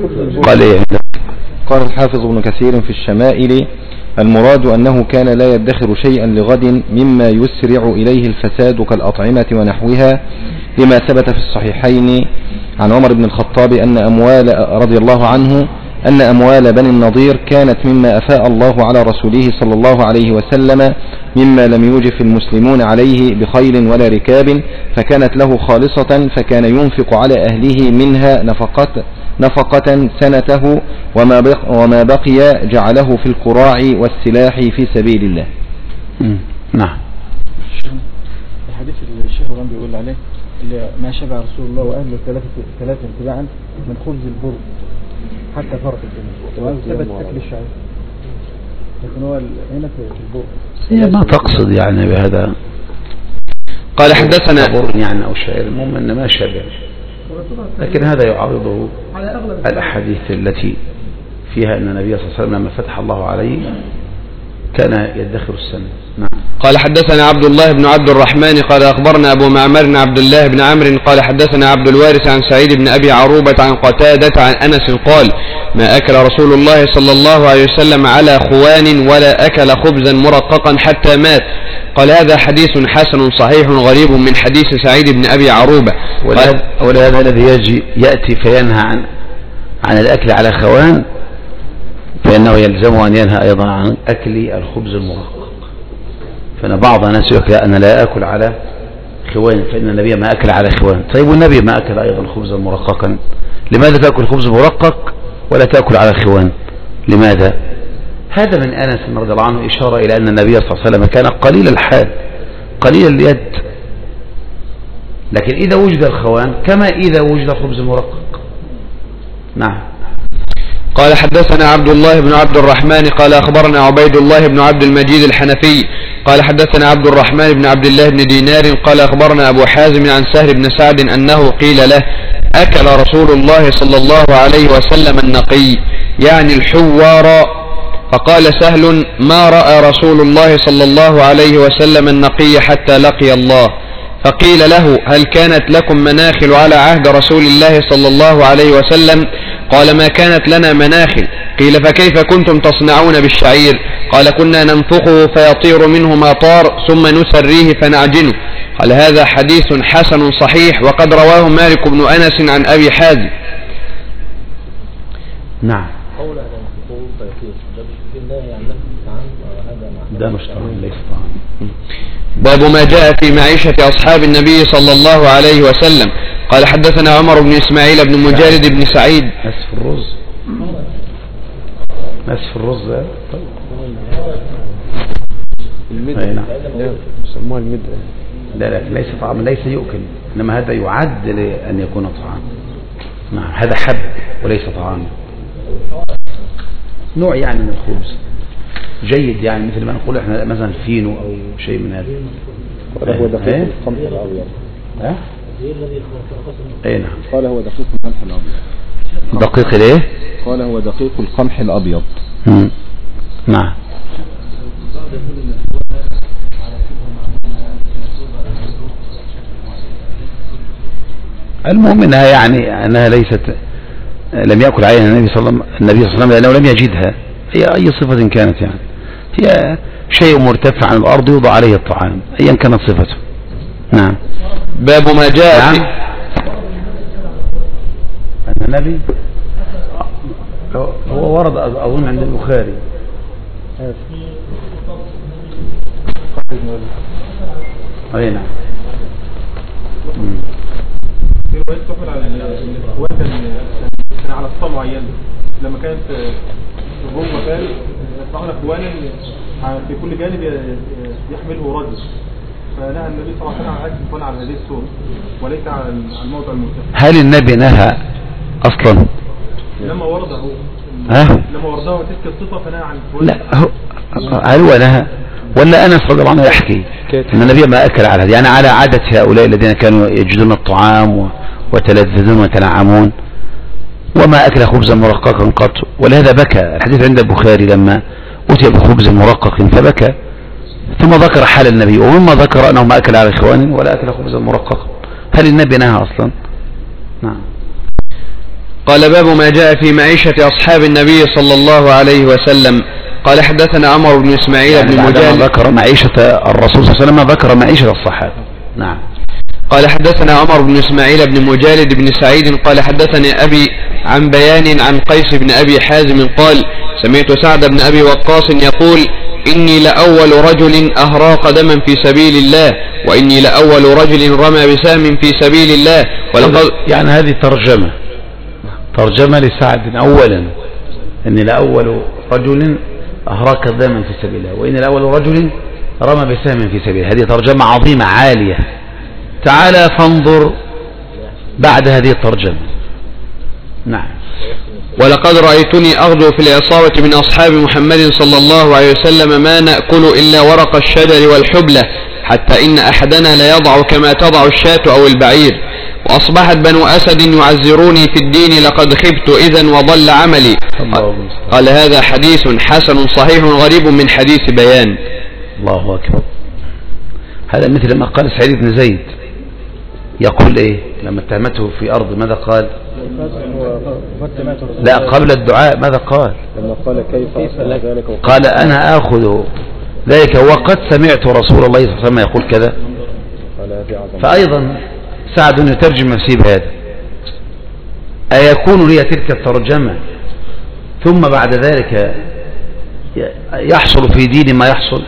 قال الحافظ ابن كثير في الشمائل المراد أنه كان لا يدخر شيئا لغد مما يسرع إليه الفساد كالأطعمة ونحوها، لما ثبت في الصحيحين عن عمر بن الخطاب أن أموال رضي الله عنه أن أموال بني النضير كانت مما أفاء الله على رسوله صلى الله عليه وسلم مما لم يوجف المسلمون عليه بخيل ولا ركاب، فكانت له خالصة، فكان ينفق على أهله منها نفقة سنته، وما بقي جعله في القراع والسلاح في سبيل الله. نعم. الحديث اللي الشيخ رام بيقول عليه اللي ما شبع رسول الله وأهله ثلاثة اتباعا من خبز البر حتى فرق الجنة وثبت أكل الشعير، لكن هو هنا في البر هي ما تقصد يعني بهذا. قال حدثنا بر يعني أو شعير، المهم أن ما شبع، لكن هذا يعارضه الأحاديث التي فيها أن النبي صلى الله عليه وسلم لما فتح الله عليه كان يدخر السنة. نعم. قال حدثنا عبد الله بن عبد الرحمن قال أخبرنا أبو معمر عبد الله بن عمرو قال حدثنا عبد الوارث عن سعيد بن أبي عروبة عن قتادة عن أنس قال ما أكل رسول الله صلى الله عليه وسلم على خوان ولا أكل خبزا مرققا حتى مات. قال هذا حديث حسن صحيح غريب من حديث سعيد بن أبي عروبة. ولهذا الذي يأتي فينهى عن الأكل على خوان فإنه يلزمه أن ينهى أيضا عن أكل الخبز المرقق. فأنا بعض الناس يقول أنا لا أكل على خوان فإن النبي ما أكل على خوان. طيب والنبي ما أكل أيضا خبزا مرققا، لماذا تأكل خبز مرقق ولا تأكل على خوان؟ لماذا؟ هذا من أنس رضي الله عنه إشارة إلى أن النبي صلى الله عليه وسلم كان قليل الحال قليل اليد، لكن إذا وجد الخوان كما إذا وجد الخبز المرقق. نعم. قال حدثنا عبد الله بن عبد الرحمن قال أخبرنا عبيد الله بن عبد المجيد الحنفي قال حدثنا عبد الرحمن بن عبد الله بن دينار قال أخبرنا أبو حازم عن سهل بن سعد أنه قيل له أكل رسول الله صلى الله عليه وسلم النقي يعني الحوار، فقال سهل ما رأى رسول الله صلى الله عليه وسلم النقي حتى لقي الله. فقيل له هل كانت لكم مناخل على عهد رسول الله صلى الله عليه وسلم؟ قال ما كانت لنا مناخل. قيل فكيف كنتم تصنعون بالشعير؟ قال كنا ننفخه فيطير منه ما طار ثم نسريه فنعجنه. قال هذا حديث حسن صحيح وقد رواه مالك بن أنس عن أبي حازم. نعم. ده مش طعام ليس طعام. باب ما جاء في معيشة أصحاب النبي صلى الله عليه وسلم. قال حدثنا عمر بن إسماعيل بن مجالد بن سعيد. نسف الرز نسف الرز المدة يسموها المدة. لا ليس طعام، ليس يؤكل، إنما هذا يعد لأن يكون طعام. نعم هذا حب وليس طعام، نوع يعني من الخبز جيد، يعني مثل ما نقول احنا مثلا فينو او شيء من هذا. هو دقيق القمح الابيض. اي نعم. قال هو دقيق القمح الابيض. دقيق الايه؟ قال هو دقيق القمح الابيض. نعم. المهم انها يعني انها ليست لم يأكل عليها النبي صلى الله عليه وسلم لأنه لم يجدها، هي أي صفة كانت، يعني هي شيء مرتفع عن الأرض يوضع عليه الطعام أيا كانت صفته. نعم. باب ما جاء نعم. أن النبي هو ورد أظن عند البخاري. أي نعم. في رواية تقول على الإخوات كان على الصلاة معينة لما كانت الروم مكان يطلعون أخوانا في كل جانب يحمله رجل، فنهى النبي صلى الله عليه وسلم عن الإخوان على هذه الصورة وليس على الموضع المرتفع. هل النبي نهى أصلا؟ لما ورده لما ورده تلك الصفة فنهى عن الإخوان. لا هل هو نهى ولا أنس رضي الله عنه يحكي أن النبي ما أكل على هذا، يعني على عادة هؤلاء الذين كانوا يجدون الطعام وتلذذون ويتنعمون، وما أكل خبزا مرققا قط، ولهذا بكى. الحديث عند البخاري لما أتي بخبز مرقق فبكى، ثم ذكر حال النبي، ومما ذكر أنه ما أكل على إخوانه ولا أكل خبزا مرققا. هل النبي نهى أصلا؟ نعم. قال باب ما جاء في معيشة أصحاب النبي صلى الله عليه وسلم. قال حدثنا عمر بن إسماعيل بن مجالد. ذكر معيشة الرسول صلى الله عليه وسلم ذكر معيشة الصحابة. نعم. قال حدثنا عمر بن إسماعيل بن مجالد بن سعيد قال حدثني أبي عن بيان عن قيس بن أبي حازم قال سمعت سعد بن أبي وقاص يقول إني لأول رجل أهراق دما في سبيل الله وإني لأول رجل رمى بسهم في سبيل الله. ولقد يعني هذه ترجمة لسعد أولا، إني لأول رجل أهراق دما في سبيل الله وإني لأول رجل رمى بسهم في سبيل الله. هذه ترجمة عظيمة عالية. تعالى فانظر بعد هذه الترجمة. نعم. ولقد رأيتني أغدو في العصابة من أصحاب محمد صلى الله عليه وسلم ما نأكل إلا ورق الشجر والحبلة حتى إن أحدنا ليضع كما تضع الشاة أو البعير. وأصبحت بنو أسد يعزروني في الدين لقد خبت إذن وضل عملي. قال هذا حديث حسن صحيح غريب من حديث بيان. الله أكبر. هذا مثل ما قال سعيد بن زيد يقول إيه لما اتهمته في أرض ماذا قال؟ لا قبل الدعاء ماذا قال؟ لما قال كيف ذلك قال أنا آخذ ذلك وقد سمعت رسول الله صلى الله عليه وسلم يقول كذا. فأيضا سعد يترجم نفسه بهذا. أيكون لي تلك الترجمة ثم بعد ذلك يحصل في دين ما يحصل؟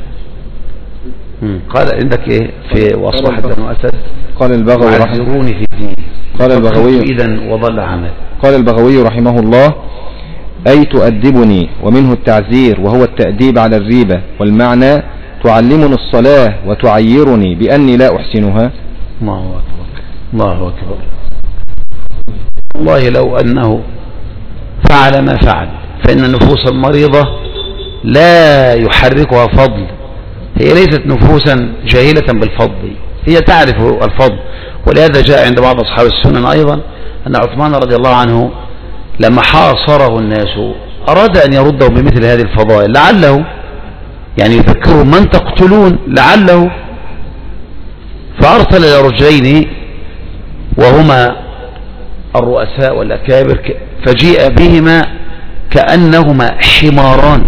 قال عندك ايه في وأصبحت بنو أسد قال البغوي يعذروني في الدين قال البغوي إذن وضل عمل. قال البغوي رحمه الله أي تؤدبني ومنه التعزير وهو التأديب على الريبة والمعنى تعلمني الصلاة وتعيرني بأني لا أحسنها. الله أكبر الله أكبر. والله لو أنه فعل ما فعل فإن النفوس المريضة لا يحركها فضل. هي ليست نفوسا جاهلة بالفضل، هي تعرف الفضل. ولهذا جاء عند بعض أصحاب السنن أيضا أن عثمان رضي الله عنه لما حاصره الناس أراد أن يردهم بمثل هذه الفضائل لعله يعني يذكرهم من تقتلون لعله، فأرسل إلى رجلين وهما الرؤساء والأكابر فجيء بهما كأنهما حماران،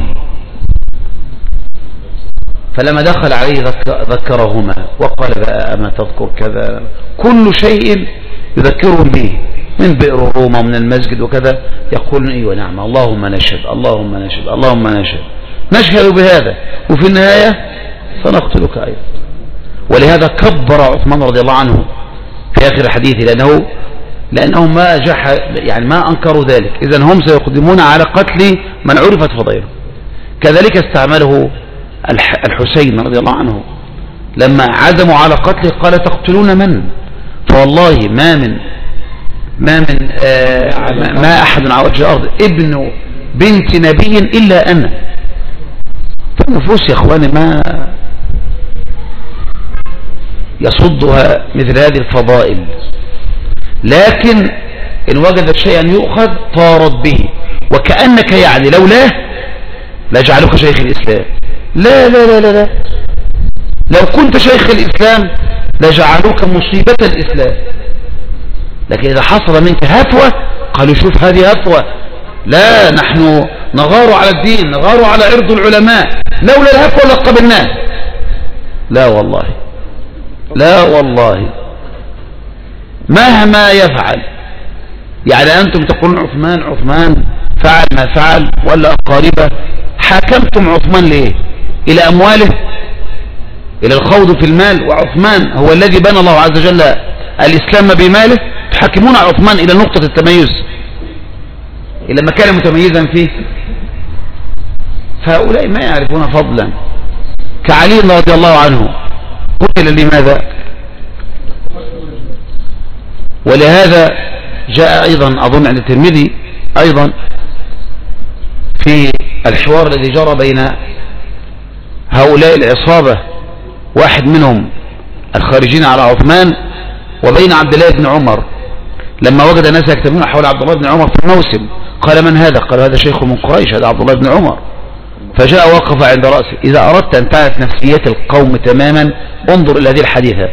فلما دخل عليه ذكرهما وقال بقى أما تذكر كذا، كل شيء يذكرهم به من بئر الروما ومن المسجد وكذا، يقولون ايوه نعم اللهم نشهد اللهم نشهد اللهم نشهد، نشهد بهذا وفي النهاية سنقتلك أيضا. ولهذا كبر عثمان رضي الله عنه في آخر حديثه لأنهم ما أنكروا ذلك، إذن هم سيقدمون على قتل من عرفت فضيله. كذلك استعمله الحسين رضي الله عنه لما عزموا على قتله قال تقتلون من؟ فوالله ما أحد على وجه الأرض ابن بنت نبي إلا أنا. فالنفوس يا إخواني ما يصدها مثل هذه الفضائل، لكن إن وجدت شيئا يؤخذ طارت به، وكأنك يعني لولاه لجعلك شيخ الإسلام. لا لا لا لا لا، لو كنت شيخ الإسلام لجعلوك مصيبة الإسلام، لكن إذا حصل منك هفوة قالوا شوف هذه هفوة، لا نحن نغار على الدين نغار على عرض العلماء، لولا الهفوة لقبلناه. لا والله لا والله مهما يفعل، يعني أنتم تقولون عثمان فعل ما فعل ولا أقاربه، حاكمتم عثمان ليه؟ إلى أمواله، إلى الخوض في المال، وعثمان هو الذي بنى الله عز وجل الإسلام بماله، تحكمون عثمان إلى نقطة التميز، إلى ما كان متميزا فيه. فهؤلاء ما يعرفون فضلا، كعلي رضي الله عنه قتل لماذا؟ ولهذا جاء أيضا أظن عند الترمذي أيضا في الحوار الذي جرى بين هؤلاء العصابة، واحد منهم الخارجين على عثمان، وبين عبد الله بن عمر، لما وجد ناس يكتبون حول عبد الله بن عمر في الموسم قال من هذا؟ قال هذا شيخ من قريش، هذا عبد الله بن عمر. فجاء وقف عند رأسه. إذا أردت أن تعرف نفسية القوم تماما انظر إلى هذه الحديثة.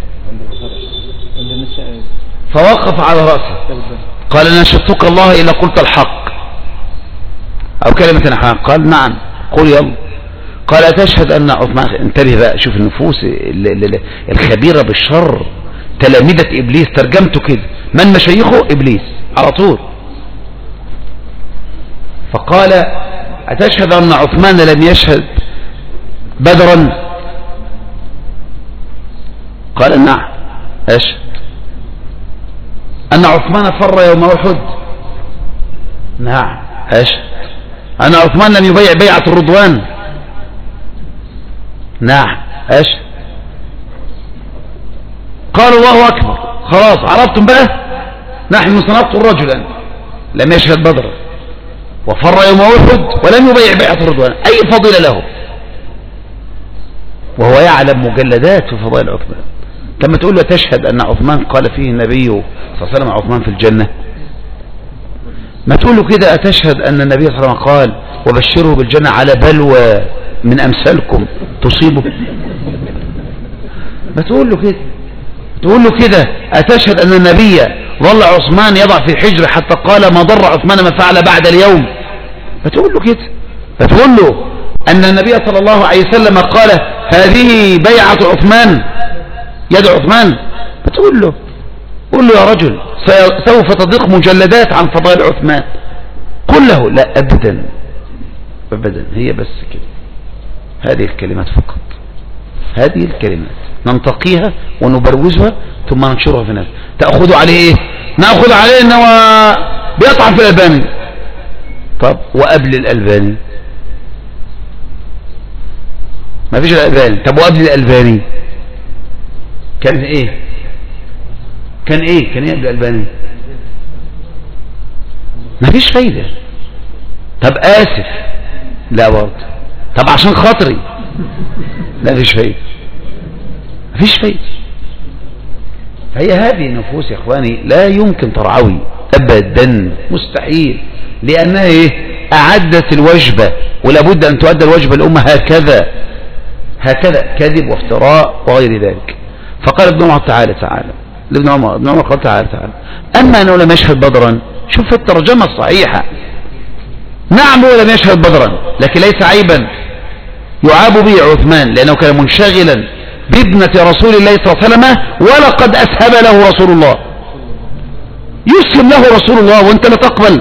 فوقف على رأسه قال نشدتك الله إلا قلت الحق أو كلمة الحق. قال نعم قل يلا. قال أتشهد أن عثمان، انتبه بقى، شوف النفوس الخبيرة بالشر، تلامذة إبليس، ترجمته كده، من مشايخه إبليس على طول. فقال أتشهد أن عثمان لم يشهد بدرا؟ قال نعم أشهد. أن عثمان فر يوم أحد؟ نعم أشهد. أن عثمان لم يبيع بيعة الرضوان؟ نعم أشهد. قالوا الله أكبر، خلاص عرفتم بقى، نحن سنقتل رجلا لم يشهد بدرا وفر يوم أحد ولم يبيع بيعة الرضوان، أي فضيلة له؟ وهو يعلم مجلدات في فضائل عثمان. كما تقول له تشهد أن عثمان قال فيه النبي صلى الله عليه وسلم عثمان في الجنة، ما تقول له كده أتشهد أن النبي صلى الله عليه وسلم قال وبشره بالجنة على بلوى من أمثالكم تصيبه؟ ما تقول له كده، تقول له كده أتشهد أن النبي ظل عثمان يضع في حجر حتى قال ما ضر عثمان ما فعل بعد اليوم؟ فتقول له كده، فتقول له أن النبي صلى الله عليه وسلم قال هذه بيعة عثمان يد عثمان؟ فتقول له، قل له يا رجل سوف تضيق مجلدات عن فضائل عثمان. قل له لا أبدا أبدا، هي بس كده، هذه الكلمات فقط، هذه الكلمات ننتقيها ونبروزها ثم ننشرها في الناس. تأخذوا عليه ايه؟ نأخذ عليه انه بيطعن في الألباني. طب وقبل الألباني؟ ما فيش الألباني. طب وقبل الألباني كان ايه؟ كان ايه قبل الألباني؟ ما فيش فايدة. طب آسف، لا برضه. طب عشان خاطري، لا فيش فايدة، مفيش فايدة. فهي هذه النفوس يا اخواني لا يمكن ترعوي ابدا، مستحيل، لانها ايه؟ اعدت الوجبة، ولابد ان تؤدى الوجبة الامة هكذا كذب وافتراء وغير ذلك. فقال ابن عمر تعالى ابن عمر قال تعالى اما انه لم يشهد بدرا، شوف الترجمة الصحيحة، نعم هو لم يشهد بدرا لكن ليس عيبا يعاب به عثمان، لانه كان منشغلا بابنة رسول الله صلى الله عليه وسلم، ولقد أسهب له رسول الله. يسلم له رسول الله وانت لا تقبل؟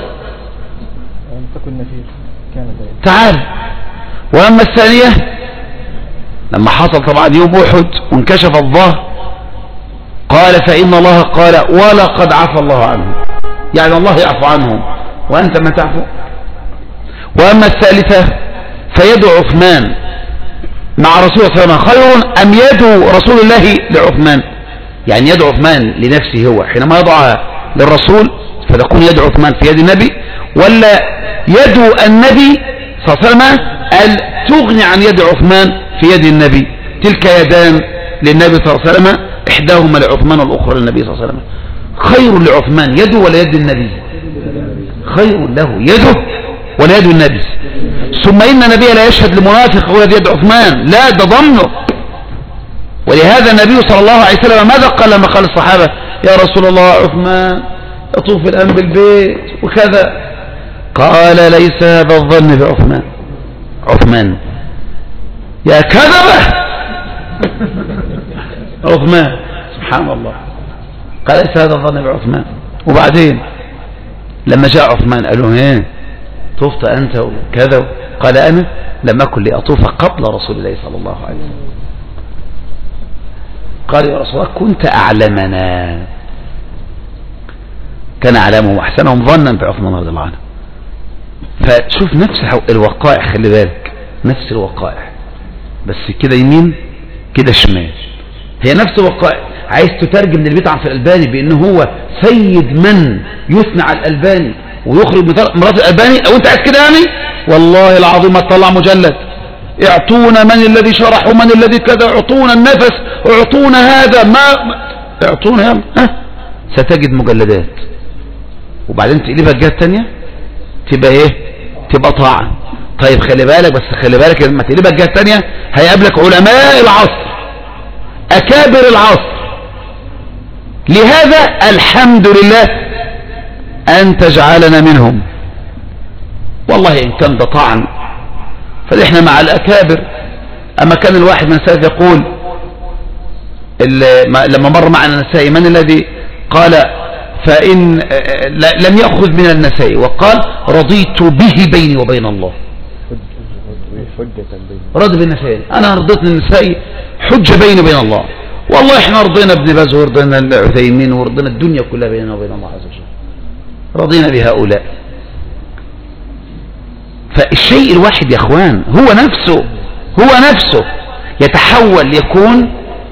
تعال. وأما الثانية لما حصل طبعا يوم أحد وانكشف الظهر، قال فإن الله قال ولقد عفى الله عنه، يعني الله يعفو عنهم وأنت ما تعفو. وأما الثالثة فيد عثمان مع رسول الله صلى الله عليه وسلم خير أم يد رسول الله لعثمان؟ يعني يد عثمان لنفسه هو حينما يضعها للرسول فتكون يد عثمان في يد النبي، ولا يد النبي صلى الله عليه وسلم تغني عن يد عثمان في يد النبي؟ تلك يدان للنبي صلى الله عليه وسلم، إحداهما لعثمان والأخرى للنبي صلى الله عليه وسلم. خير لعثمان يده ولا يد النبي؟ خير له يده ولا يد النبي. ثم إن النبي لا يشهد لمنافق ولا يد عثمان، لا ده ضمنه. ولهذا النبي صلى الله عليه وسلم ماذا قال لما قال الصحابة يا رسول الله عثمان يطوف الآن بالبيت وكذا؟ قال ليس هذا الظن بعثمان. عثمان يا كذبة عثمان، سبحان الله، قال ليس هذا الظن بعثمان. وبعدين لما جاء عثمان قالوا ايه طفت أنت وكذا؟ قال أنا لم أكن لأطوف قبل رسول الله صلى الله عليه وسلم. قال يا رسول الله كنت أعلمنا، كان أعلمهم وأحسنهم ظنا بعثمان رضي الله عنه. فشوف نفس الوقائع، خلي بالك نفس الوقائع بس كده يمين كده شمال، هي نفس الوقائع. عايز تترجم للبيت في الألباني بأنه هو سيد من يثنى على الألباني ويخرج مرات الألباني، أو أنت عايز كده يعني؟ والله العظيم ما تطلع مجلد. اعطونا من الذي شرح ومن الذي كذا، اعطونا النفس، اعطونا هذا، ما اعطونا يلا ستجد مجلدات. وبعدين تقلبها الجهة الثانية تبقى ايه؟ تبقى طاعة. طيب خلي بالك، بس خلي بالك لما تقلبها الجهة الثانية هيقابلك علماء العصر، أكابر العصر. لهذا الحمد لله أن تجعلنا منهم، والله إن كان ده طعن فإحنا مع الأكابر. أما كان الواحد من السلف يقول لما مر معنا النسائي من الذي قال فإن لم يأخذ من النسائي وقال رضيت به بيني وبين الله، رضي بالنسائي، أنا رضيت النسائي حجة بيني وبين الله. والله احنا رضينا ابن باز ورضينا العثيمين ورضينا الدنيا كلها بيننا وبين الله عز وجل، رضينا بهؤلاء. فالشيء الواحد يا اخوان هو نفسه يتحول يكون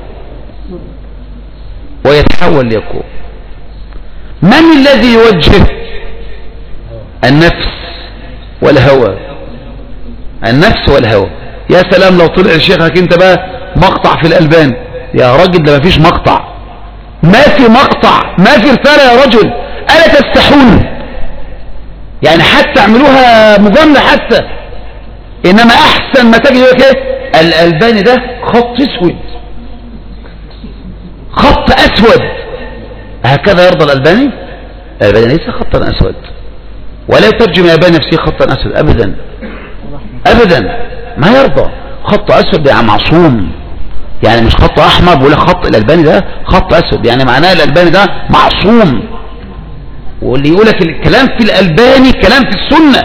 ويتحول ليكون. من الذي يوجه؟ النفس والهوى، النفس والهوى. يا سلام لو طلع شيخك انت بقى مقطع في الألبان، يا راجل ده ما فيش مقطع، ما في مقطع، ما في رسالة يا رجل، ألا تستحون؟ يعني حتى اعملوها مجاملة حتى، إنما أحسن ما تجد لك ايه؟ الألباني ده خط اسود، خط أسود، هكذا يرضى الألباني؟ الألباني ليس خطا أسود، ولا يترجم الألباني نفسه خطا أسود أبدا أبدا، ما يرضى. خط أسود يعني معصوم، يعني مش خط أحمر، بيقول خط الألباني ده خط أسود، يعني معناه الألباني ده معصوم. واللي يقولك الكلام في الألباني كلام في السنة،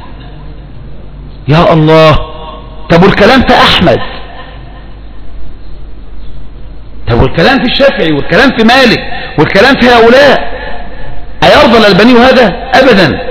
يا الله. طب والكلام في أحمد، طب والكلام في الشافعي، والكلام في مالك، والكلام في هؤلاء، أيرضى الألباني هذا؟ أبدا،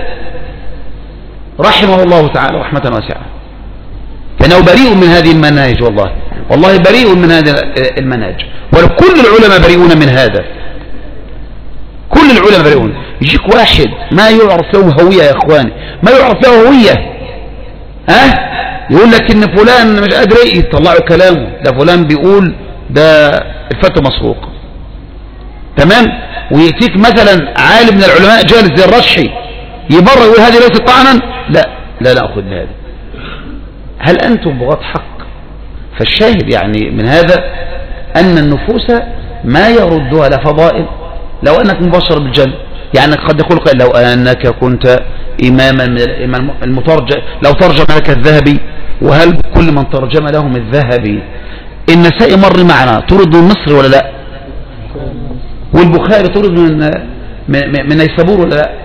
رحمه الله تعالى رحمة واسعة. فإنه بريء من هذه المناهج، والله بريء من هذه المناهج، وكل العلماء بريئون من هذا، كل العلماء بريئون. يجيك واحد ما يعرف له هوية يا اخواني، ما يعرف له هوية، يقول لك ان فلان مش قادر يطلعوا كلامه، ده فلان بيقول ده الفتوى مسروقة، تمام. ويأتيك مثلا عالم من العلماء جالس زي الرشحي يبرر يقول هذه ليست طعنا، لا نأخذ بهذا. هل أنتم بغاة حق؟ فالشاهد يعني من هذا أن النفوس ما يردها لفضائل. لو أنك مبشر بالجنة، يعني قد يقول قائل لو أنك كنت إماما المترجم، لو ترجم لك الذهبي، وهل كل من ترجم لهم الذهبي النسائي مر معنا ترد من مصر ولا لا؟ والبخاري ترد من نيسابور ولا لا؟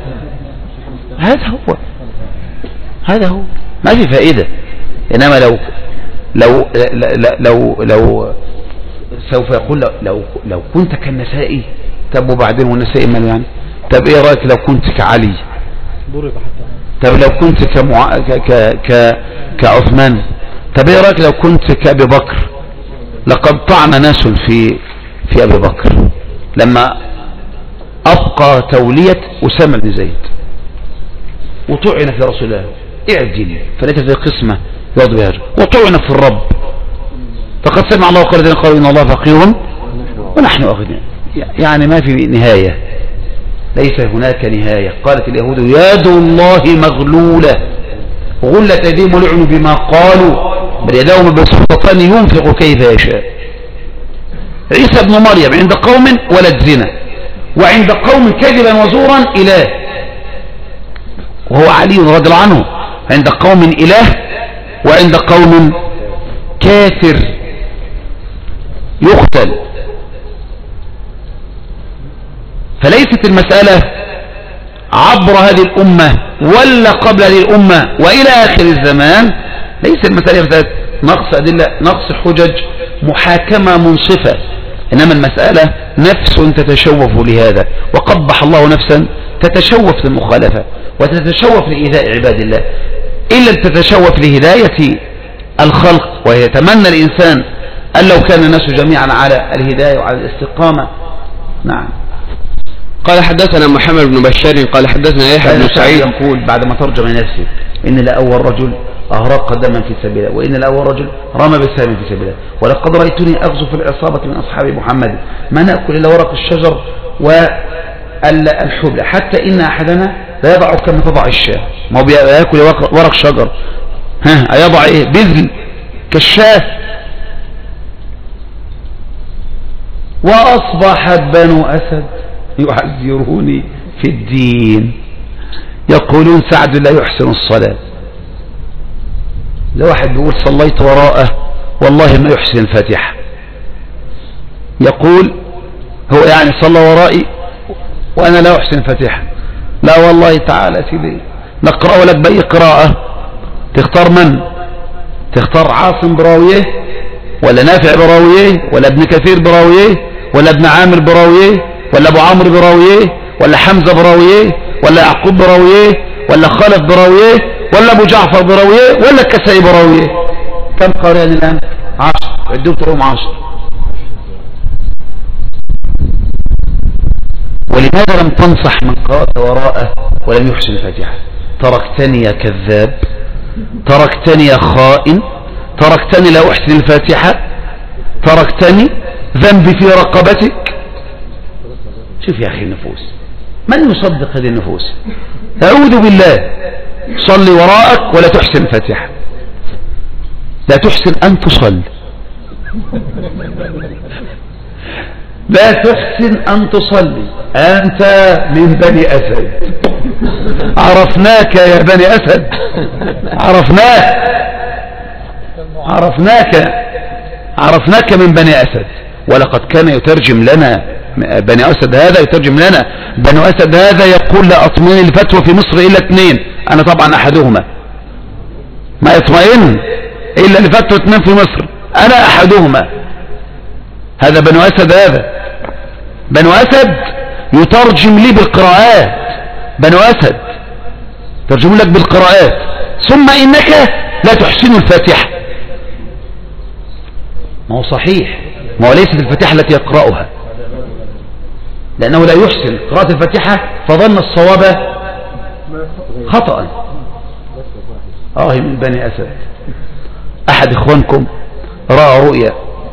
هذا هو ما في فائدة. إنما لو سوف يقول لو كنت كالنسائي، طب وبعدين والنسائي ماله يعني؟ طب ايه رأيك لو كنت كعلي؟ طب لو كنت كعثمان؟ طب ايه رأيك لو كنت كأبي بكر؟ لقد طعن ناس في أبي بكر لما أبقى تولية أسامة بن زيد، وطعن في رسول الله اعدل فليس في قسمة يرضى بها، وطعن في الرب فقد سمع الله قال الذين قالوا إن الله فقير ونحن أغنياء. يعني ما في نهاية، ليس هناك نهاية. قالت اليهود يد الله مغلولة غلت أيديهم ولعنوا بما قالوا بل يداهم مبسوطتان ينفق كيف يشاء. عيسى بن مريم عند قوم ولد زنا، وعند قوم كذبا وزورا إله، وهو علي رضي الله عنه عند قوم إله وعند قوم كافر يقتل. فليست المسألة عبر هذه الأمة ولا قبل هذه الأمة وإلى آخر الزمان، ليس المسألة نقص أدلة، نقص حجج، محاكمة منصفة، إنما المسألة نفس تتشوف لهذا، وقبح الله نفسا تتشوف للمخالفة وتتشوف لإيذاء عباد الله، إلا تتشوف لهداية الخلق. ويتمنى الإنسان أن لو كان الناس جميعا على الهداية وعلى الاستقامة. نعم. قال حدثنا محمد بن بشار قال حدثنا يحيى بن سعيد يقول بعد ما ترجم نفسه إن لأول رجل أهرق دما في سبيل الله، وإن لأول رجل رمى بسهم في سبيل الله، ولقد رأيتني أغزو في العصابة من أصحاب محمد ما نأكل إلا ورق الشجر والحبل، حتى إن أحدنا لا يضع كما تضع الشاة، ما هو يأكل ورق شجر، يضع إيه؟ بذل كالشاة. وأصبح بنو أسد يعذروني في الدين، يقولون سعد لا يحسن الصلاة. لو واحد بيقول صليت وراءه والله ما يحسن الفاتحة، يقول هو يعني صلى ورائي وأنا لا أحسن الفاتحة. لا والله تعالى سيدي نقرأ لك بأي قراءة تختار من؟ تختار عاصم براويه ولا نافع براويه ولا ابن كثير براويه ولا ابن عامر براويه ولا ابو عمرو براويه ولا حمزة براويه ولا يعقوب براويه ولا خالد براويه ولا ابو جعفر براويه ولا الكسائي براويه؟ كم قارئا الآن؟ 10. عدوا تقوم 10. ولماذا لم تنصح من قرأت وراءه ولم يحسن الفاتحة؟ تركتني يا كذاب، تركتني يا خائن، تركتني لا أحسن الفاتحة، تركتني ذنبي في رقبتك. شوف يا أخي النفوس، من يصدق هذه النفوس؟ أعوذ بالله، صلي وراءك ولا تحسن الفاتحة، لا تحسن أن تصلي، لا تحسن أن تصلي، أنت من بني أسد، عرفناك يا بني أسد، عرفناك من بني أسد. ولقد كان يترجم لنا بني أسد هذا، يترجم لنا بني أسد هذا يقول لا أطمئن الفتوى في مصر إلا 2، أنا طبعا أحدهما، ما يطمئن إلا الفتوى 2 في مصر، أنا أحدهما. هذا بنو أسد، هذا بنو أسد يترجم لي بالقراءات، بنو أسد ترجم لك بالقراءات. ثم إنك لا تحسن الفاتحة، ما هو صحيح، ما هو ليست الفاتحة التي يقرأها، لأنه لا يحسن قراءة الفاتحة فظن الصواب خطأ. من بني أسد. أحد إخوانكم رأى رؤيا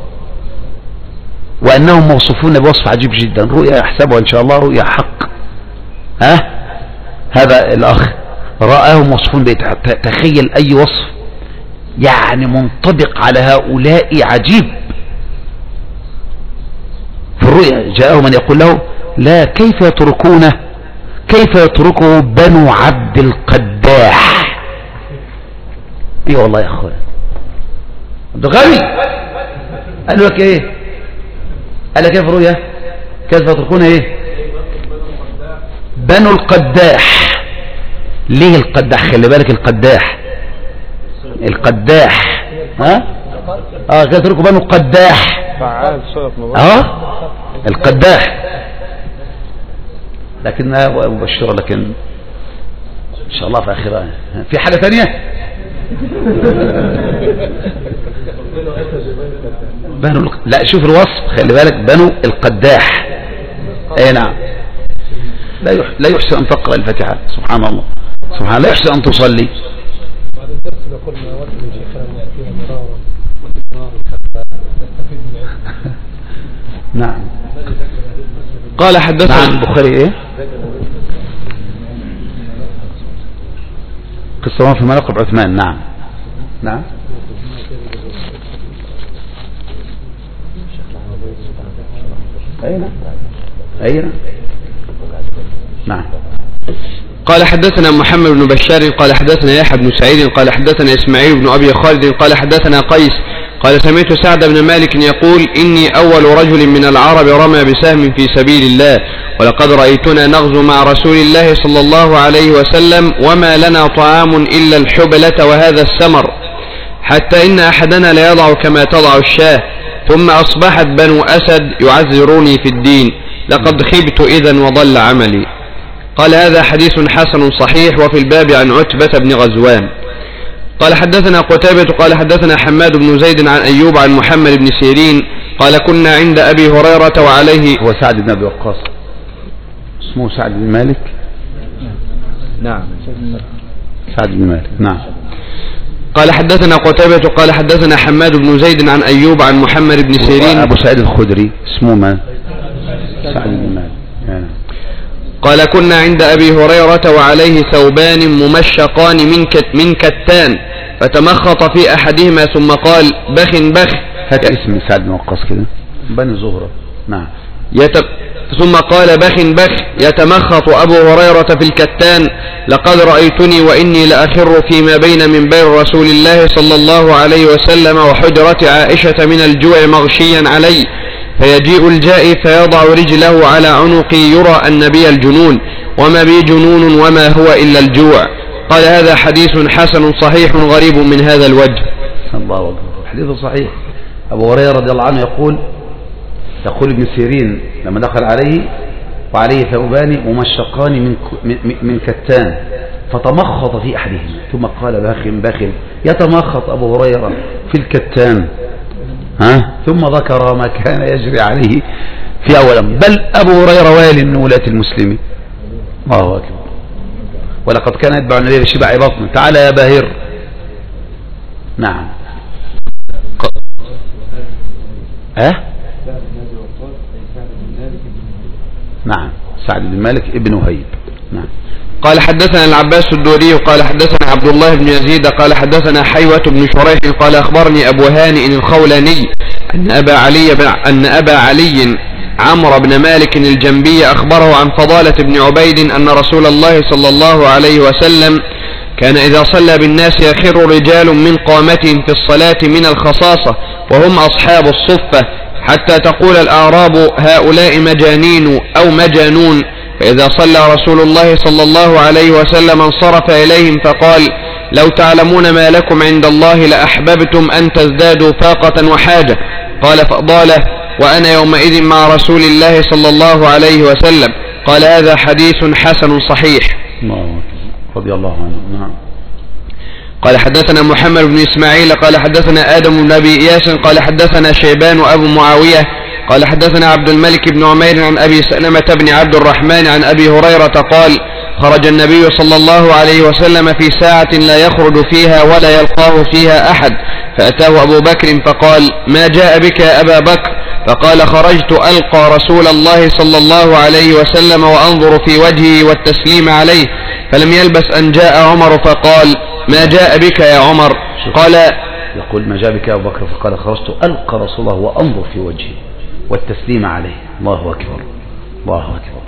وأنهم موصوفون بوصف عجيب جدا، رؤيا يحسبها إن شاء الله رؤيا حق. هذا الأخ رآهم موصوفون، تخيل أي وصف يعني منطبق على هؤلاء عجيب. في الرؤيا جاءه من يقول له لا، كيف يتركونه، كيف يتركه بنو عبد القداح. ايه والله يا اخوان، ده غبي. قال لك ايه؟ قال لك ايه في الرؤيا؟ كيف يتركونه ايه؟ بنو القداح. ليه القداح؟ خلي بالك القداح كيف يتركوا بنو القداح، القداح، لكنها مبشرة، لكن ان شاء الله في اخرها. في حاجة تانية؟ لا شوف الوصف، خلي بالك، بنو القداح. اي نعم، لا يحسن ان تقرأ الفاتحة، سبحان الله، سبحان الله، لا يحسن ان تصلي. بعد الدرس قلنا وقت شيخنا من يأتينا مرارا وتكرارا حتى نستفيد من العلم. نعم. قال حدثنا البخاري ايه؟ قصة في مناقب عثمان. نعم. أين؟ نعم. قال حدثنا محمد بن بشار قال حدثنا يحيى بن سعيد قال حدثنا إسماعيل بن أبي خالد قال حدثنا قيس قال سمعت سعد بن مالك يقول إني أول رجل من العرب رمى بسهم في سبيل الله، ولقد رأيتنا نغزو مع رسول الله صلى الله عليه وسلم وما لنا طعام إلا الحبلة وهذا السمر، حتى إن أحدنا لا يضع كما تضع الشاه، ثم أصبحت بنو أسد يعذروني في الدين، لقد خبت إذن وضل عملي. قال هذا حديث حسن صحيح. وفي الباب عن عتبة بن غزوان. قال حدثنا قتيبة قال حدثنا حماد بن زيد عن أيوب عن محمد بن سيرين قال كنا عند أبي هريرة وعليه. هو سعد بن أبي وقاص، اسمه سعد بن مالك. نعم، سعد بن مالك. نعم. قال حدثنا قتيبة قال حدثنا حماد بن زيد عن أيوب عن محمد بن سيرين. أبو سعيد الخدري اسمه من؟ سعد بن مالك. يعني. قال كنا عند أبي هريرة وعليه ثوبان ممشقان من كتان، فتمخط في أحدهما ثم قال بخ بخ. هات اسم سعد بن وقاص كده، بني زهرة. نعم. ثم قال بخ بخ يتمخط أبو هريرة في الكتان، لقد رأيتني وإني لأخر فيما بين منبر رسول الله صلى الله عليه وسلم وحجرة عائشة من الجوع مغشيا علي، فيجيء الجائي فيضع رجله على عنقي يرى أن بي الجنون، وما بي جنون وما هو إلا الجوع. قال هذا حديث حسن صحيح غريب من هذا الوجه. الله أكبر. حديث صحيح. أبو هريرة رضي الله عنه يقول ابن سيرين لما دخل عليه وعليه ثوبان ممشقان من كتان فتمخط في أحدهما ثم قال باخل يتمخط أبو هريرة في الكتان ثم ذكر ما كان يجري عليه في أولا. بل أبو هريرة والي من ولاة المسلمين. الله أكبر. ولقد كان يتبع النبي بشبع بطن. تعالى يا باهر. نعم. نعم سعد بن مالك ابن وهيب. نعم. قال حدثنا العباس الدوري قال حدثنا عبد الله بن يزيد قال حدثنا حيوة بن شريح قال أخبرني أبو هانئ الخولاني أن أبا علي عمرو بن مالك الجنبي أخبره عن فضالة بن عبيد أن رسول الله صلى الله عليه وسلم كان إذا صلى بالناس يخر رجال من قامتهم في الصلاة من الخصاصة وهم أصحاب الصفة حتى تقول الأعراب هؤلاء مجانين أو مجانون. فإذا صلى رسول الله صلى الله عليه وسلم انصرف إليهم فقال لو تعلمون ما لكم عند الله لأحببتم أن تزدادوا فاقة وحاجة. قال فضالة وأنا يومئذ مع رسول الله صلى الله عليه وسلم. قال هذا حديث حسن صحيح. رضي الله عنه. نعم. قال حدثنا محمد بن إسماعيل قال حدثنا آدم بن أبي إياس قال حدثنا شيبان وأبو معاوية قال حدثنا عبد الملك بن عمير عن أبي سلمة بن عبد الرحمن عن أبي هريرة قال خرج النبي صلى الله عليه وسلم في ساعة لا يخرج فيها ولا يلقاه فيها أحد فأتاه أبو بكر فقال ما جاء بك يا أبا بكر؟ فقال خرجت ألقى رسول الله صلى الله عليه وسلم وأنظر في وجهه والتسليم عليه. فلم يلبس أن جاء عمر فقال ما جاء بك يا عمر؟ قال يقول ما جاء بك يا أبو بكر فقال خرجت ألقى رسول الله وأنظر في وجهه والتسليم عليه. الله أكبر. الله أكبر.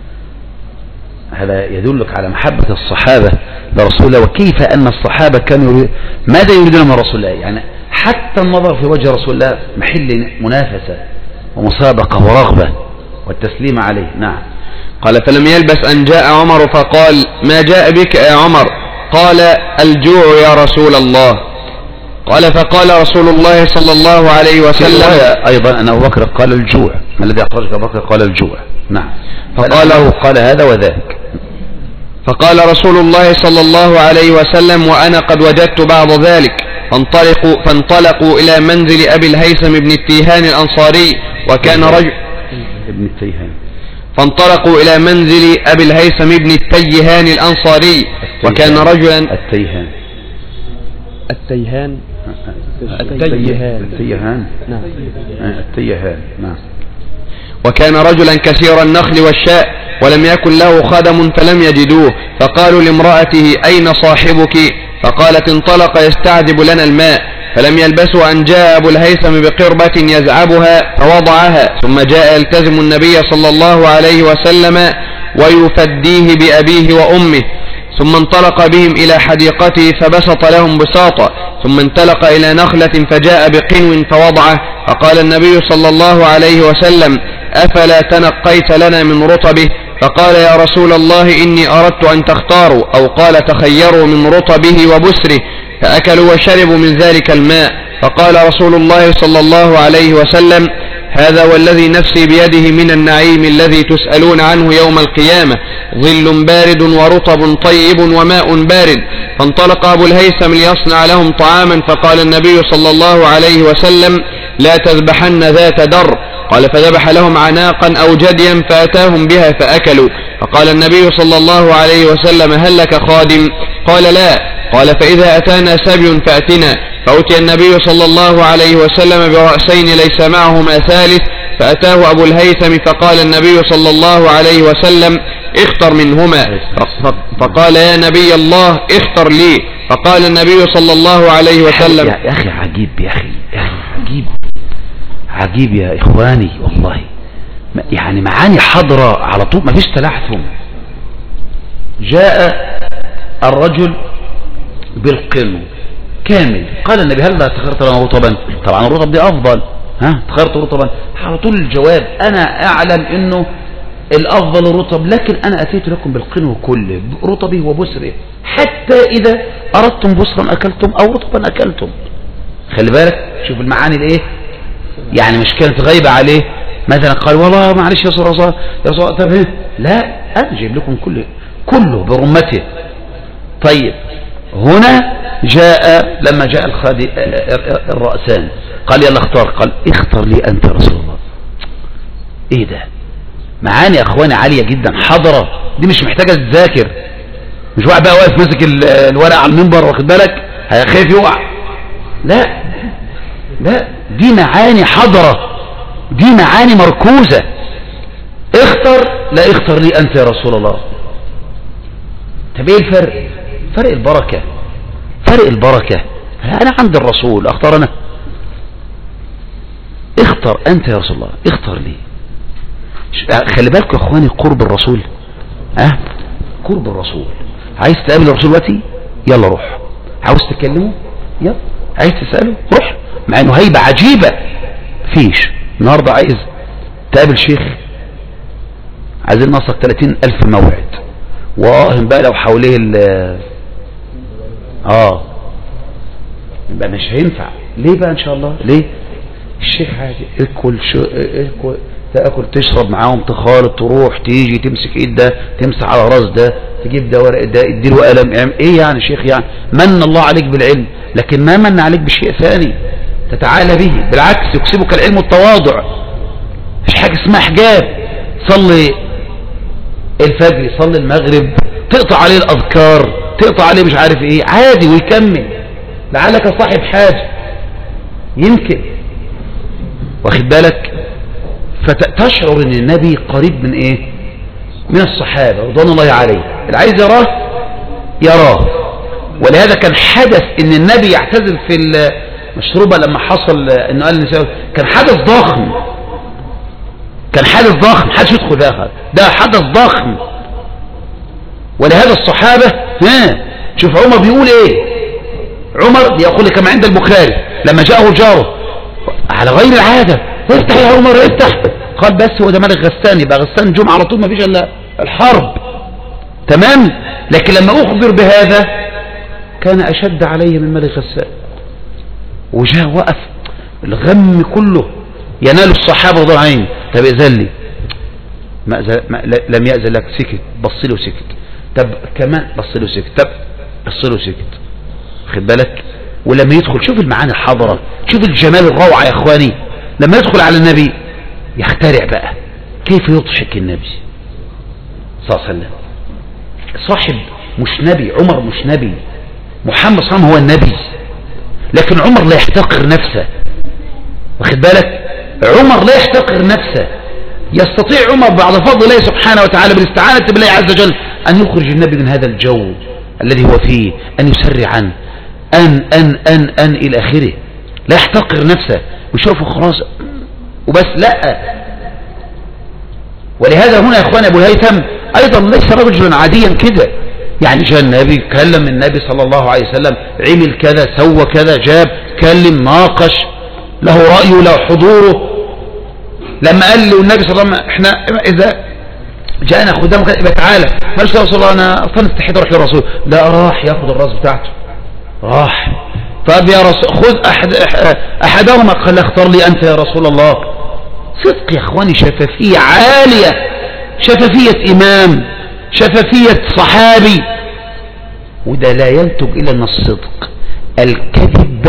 هذا يدلك على محبة الصحابة لرسول الله وكيف أن الصحابة كانوا ماذا يريدون من رسول الله. يعني حتى النظر في وجه رسول الله محل منافسة ومسابقة ورغبة والتسليم عليه. نعم. قال فلم يلبس أن جاء عمر فقال ما جاء بك يا عمر؟ قال الجوع يا رسول الله. قال فقال رسول الله صلى الله عليه وسلم أيضا أن أبو بكر قال الجوع. ما الذي أخرجك أبو بكر؟ قال الجوع. نعم. قال هذا وذاك. فقال رسول الله صلى الله عليه وسلم وأنا قد وجدت بعض ذلك. فانطلقوا إلى منزل أبي الهيثم بن التيهان الأنصاري وكان رجل ابن التيهان. فانطلقوا إلى منزل أبي الهيثم بن التيهان الأنصاري وكان رجلا التيهان نعم. وكان رجلا كثير النخل والشاء ولم يكن له خدم فلم يجدوه فقالوا لامرأته أين صاحبك؟ فقالت انطلق يستعذب لنا الماء. فلم يلبسوا أن جاء أبو الهيثم بقربة يزعبها فوضعها ثم جاء يلتزم النبي صلى الله عليه وسلم ويفديه بأبيه وأمه ثم انطلق بهم إلى حديقته فبسط لهم بساطا ثم انطلق إلى نخلة فجاء بقنو فوضعه فقال النبي صلى الله عليه وسلم أفلا تنقيت لنا من رطبه؟ فقال يا رسول الله إني أردت أن تختاروا أو قال تخيروا من رطبه وبسره فأكلوا وشربوا من ذلك الماء. فقال رسول الله صلى الله عليه وسلم هذا والذي نفسي بيده من النعيم الذي تسألون عنه يوم القيامة ظل بارد ورطب طيب وماء بارد. فانطلق أبو الهيثم ليصنع لهم طعاما فقال النبي صلى الله عليه وسلم لا تذبحن ذات در. قال فذبح لهم عناقا أو جديا فأتاهم بها فأكلوا. فقال النبي صلى الله عليه وسلم هل لك خادم؟ قال لا. قال فإذا أتانا سبي فأتنا. فأتي النبي صلى الله عليه وسلم برأسين ليس معهما ثالث فأتاه أبو الهيثم فقال النبي صلى الله عليه وسلم اختر منهما. فقال يا نبي الله اختر لي. فقال النبي صلى الله عليه وسلم يا أخي عجيب يا أخي عجيب يا إخواني والله يعني معاني حضرة على طول ما فيش تلعثم. جاء الرجل بالقنو كامل قال النبي هل لا تخرت لنا رطبا؟ طبعا الرطب دي أفضل تخيرت رطبا، على طول الجواب أنا أعلم أنه الأفضل الرطب، لكن أنا أتيت لكم بالقنو كله، رطبه وبسره، حتى إذا أردتم بسرا أكلتم أو رطبا أكلتم. خلي بالك، شوف المعاني الإيه، يعني مش كانت غايبة عليه مثلا قال والله معلش يا رسول الله يا رسول الله، طب لا، أنا جايب لكم كله برمته. طيب هنا جاء لما جاء الرأسان قال يلا اختار، قال اختر لي أنت يا رسول الله. ايه ده؟ معاني يا اخواني عالية جدا، حضرة دي مش محتاجة تذاكر، مش واحد بقى واقف ماسك الورق على المنبر واخد بالك هيخاف يقع، لا لا، دي معاني حضرة، دي معاني مركوزة. اختر، لا اختر لي أنت يا رسول الله. طب ايه الفرق؟ فرق البركة، فرق البركة. أنا عند الرسول أختار أنا؟ اختر أنت يا رسول الله، اختر لي. خلي بالكم يا اخواني، قرب الرسول، قرب الرسول. عايز تقابل الرسول دلوقتي يلا روح، عاوز تكلمه يلا، عايز تسأله روح، مع انه هيبة عجيبة. فيش النهاردة عايز تقابل شيخ، عايزين نصك 30,000 موعد، واهم بقى لو حواليه يبقى مش هينفع. ليه بقى ان شاء الله؟ ليه؟ الشيخ عادي، اكل تاكل تشرب معاهم، تخالط، تروح تيجي، تمسك ايد ده، تمسح على راس ده، تجيب ده ورق ده، اديله قلم، ايه يعني شيخ؟ يعني من الله عليك بالعلم، لكن ما من عليك بشيء ثاني تتعالى به، بالعكس يكسبك العلم والتواضع. مفيش حاجه اسمها حجاب. صلي الفجر، صلي المغرب، تقطع عليه الاذكار، تقطع عليه مش عارف ايه، عادي، ويكمل لعلك صاحب حاجه يمكن، واخد بالك؟ فتشعر ان النبي قريب من ايه؟ من الصحابة رضوان الله عليه، اللي عايز يراه يراه. ولهذا كان حدث ان النبي يعتزل في المشروبة لما حصل انه قال النساء، كان حدث ضخم، كان حدث ضخم، حدش يدخل ده حدث ضخم. ولهذا الصحابة شوف عمر بيقول ايه، عمر بيقول لك كما عند البخاري لما جاءه جاره على غير العادة، افتح يا عمر افتح، قال بس هو ده ملك غسان، يبقى غسان جمعة على طول ما فيش الا الحرب، تمام. لكن لما اخبر بهذا كان اشد عليه من ملك غسان، وجاء وقف الغم كله ينال الصحابة رضي الله عنهم. طب ائذن لي، لم يأذن لك، سكت، بص له سكت، طب كمان بص له سكت، طب بص له سكت، خد بالك. ولما يدخل شوف المعاني الحضرة، شوف الجمال الروعة يا اخواني، لما يدخل على النبي يخترع بقى كيف يضحك النبي صلى الله عليه وسلم. صاحب مش نبي، عمر مش نبي، محمد صلى الله عليه وسلم هو النبي، لكن عمر لا يحتقر نفسه، واخد بالك؟ عمر لا يحتقر نفسه. يستطيع عمر بعد فضل الله سبحانه وتعالى بالاستعانة بالله عز وجل أن يخرج النبي من هذا الجو الذي هو فيه، أن يسرع أن إلى آخره. لا يحتقر نفسه ويشوفه خلاص وبس، لا. ولهذا هنا يا اخوان ابو الهيثم ايضا ليس رجلا عاديا كده، يعني جاء النبي كلم النبي صلى الله عليه وسلم، عمل كذا سوى كذا، جاب كلم ناقش، له رأيه له حضوره. لما قال له النبي صلى الله عليه وسلم احنا اذا جاءنا خدام يبقى تعالى، مالش يا رسول الله انا اصلا استحيت اروح للرسول، لا راح ياخد الراس بتاعته راح. طب يا رسول خذ احدهما، قال اختار لي انت يا رسول الله. صدق يا اخواني، شفافية عالية، شفافية امام، شفافية صحابي، وده لا ينتج الا من الصدق. الكذب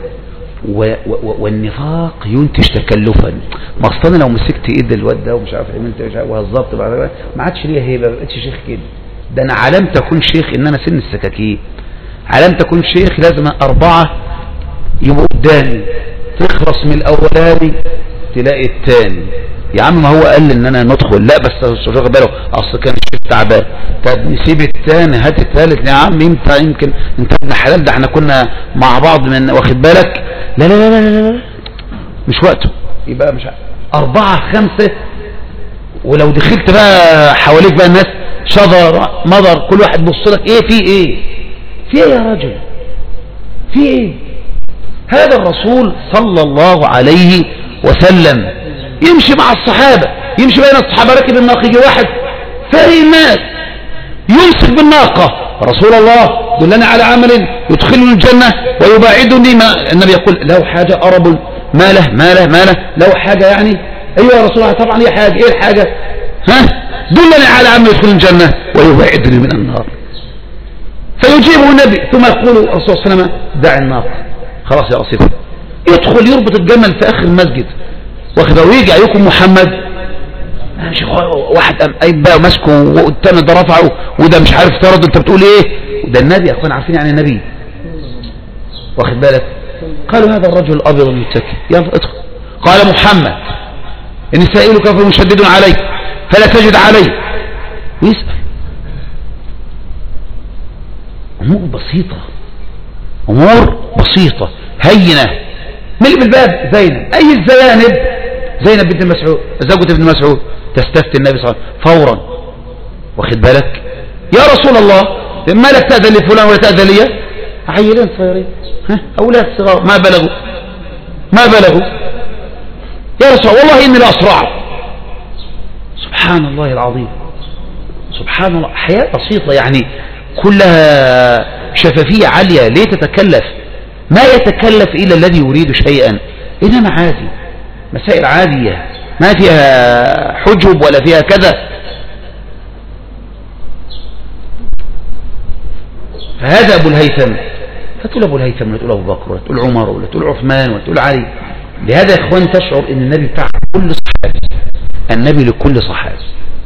والنفاق ينتج تكلفا. ما اصلا لو مسكت ايد الواد ده ومش عارف ايه وهزبت بعد ما عادش ليا هيبه، ما بقتش شيخ كده. ده انا علامه اكون شيخ ان انا سن السكاكين، علامه اكون شيخ لازم 4 يبقوا قدامي، تخلص من الاولاني تلاقي الثاني. يا عم ما هو قال ان انا ندخل، لا بس شغل باله اصل كان الشيخ تعبان، طب نسيب الثاني هات الثالث. يا عم امتى؟ يمكن انت ابن حلال، ده احنا كنا مع بعض من واخد بالك. لا لا لا لا لا مش وقته. يبقى مش 4 5، ولو دخلت بقى حواليك بقى الناس شذر مضر، كل واحد بص لك ايه في ايه في ايه يا راجل، في ايه؟ هذا الرسول صلى الله عليه وسلم يمشي مع الصحابة، يمشي بين الصحابة راكب الناقة، يجي واحد فارق الناس يمسك بالناقة، رسول الله دلنا على عمل يدخلني الجنة ويباعدني ما النبي يقول له حاجة أرب ما له له حاجة يعني أيها يا رسول الله طبعا هي حاجة، إيه الحاجة؟ دلني على عمل يدخل الجنة ويباعدني من النار. فيجيبه النبي ثم يقول الرسول صلى الله عليه وسلم دع الناقة خلاص يا رسول، يدخل يربط الجمل في آخر المسجد واخد، ويجي عليكم محمد مش واحد قايم بقى ماسكه والتاني ده رفعه وده مش عارف ترد انت بتقول ايه، وده النبي يا اخوان عارفين يعني النبي واخد بالك. قالوا هذا الرجل الابيض المتكي يلا ادخل. قال محمد ان سائلك فمشدد عليك فلا تجد عليه، ويسأل. امور بسيطة، امور بسيطة هينة. ملء بالباب زينب، اي الزيانب؟ زينب بنت مسعود زوجة ابن مسعود تستفتي النبي صلى الله عليه وسلم فورا واخد بالك، يا رسول الله ما لك تأذن لفلان ولا تأذن لي؟ عيلين صغيرين أولاد صغار ما بلغوا يا رسول الله والله إني لأسرع. سبحان الله العظيم، سبحان الله. حياة بسيطة يعني كلها شفافية عالية. ليه تتكلف؟ ما يتكلف إلا الذي يريد شيئا، إنما عادي، مسائل عادية ما فيها حجب ولا فيها كذا. فهذا أبو الهيثم، فتقول أبو الهيثم ولا تقول أبو بكر ولا تقول عمر ولا تقول عثمان ولا تقول علي. لهذا يا إخوان تشعر أن النبي بتاع كل صحابي، النبي لكل صحابي،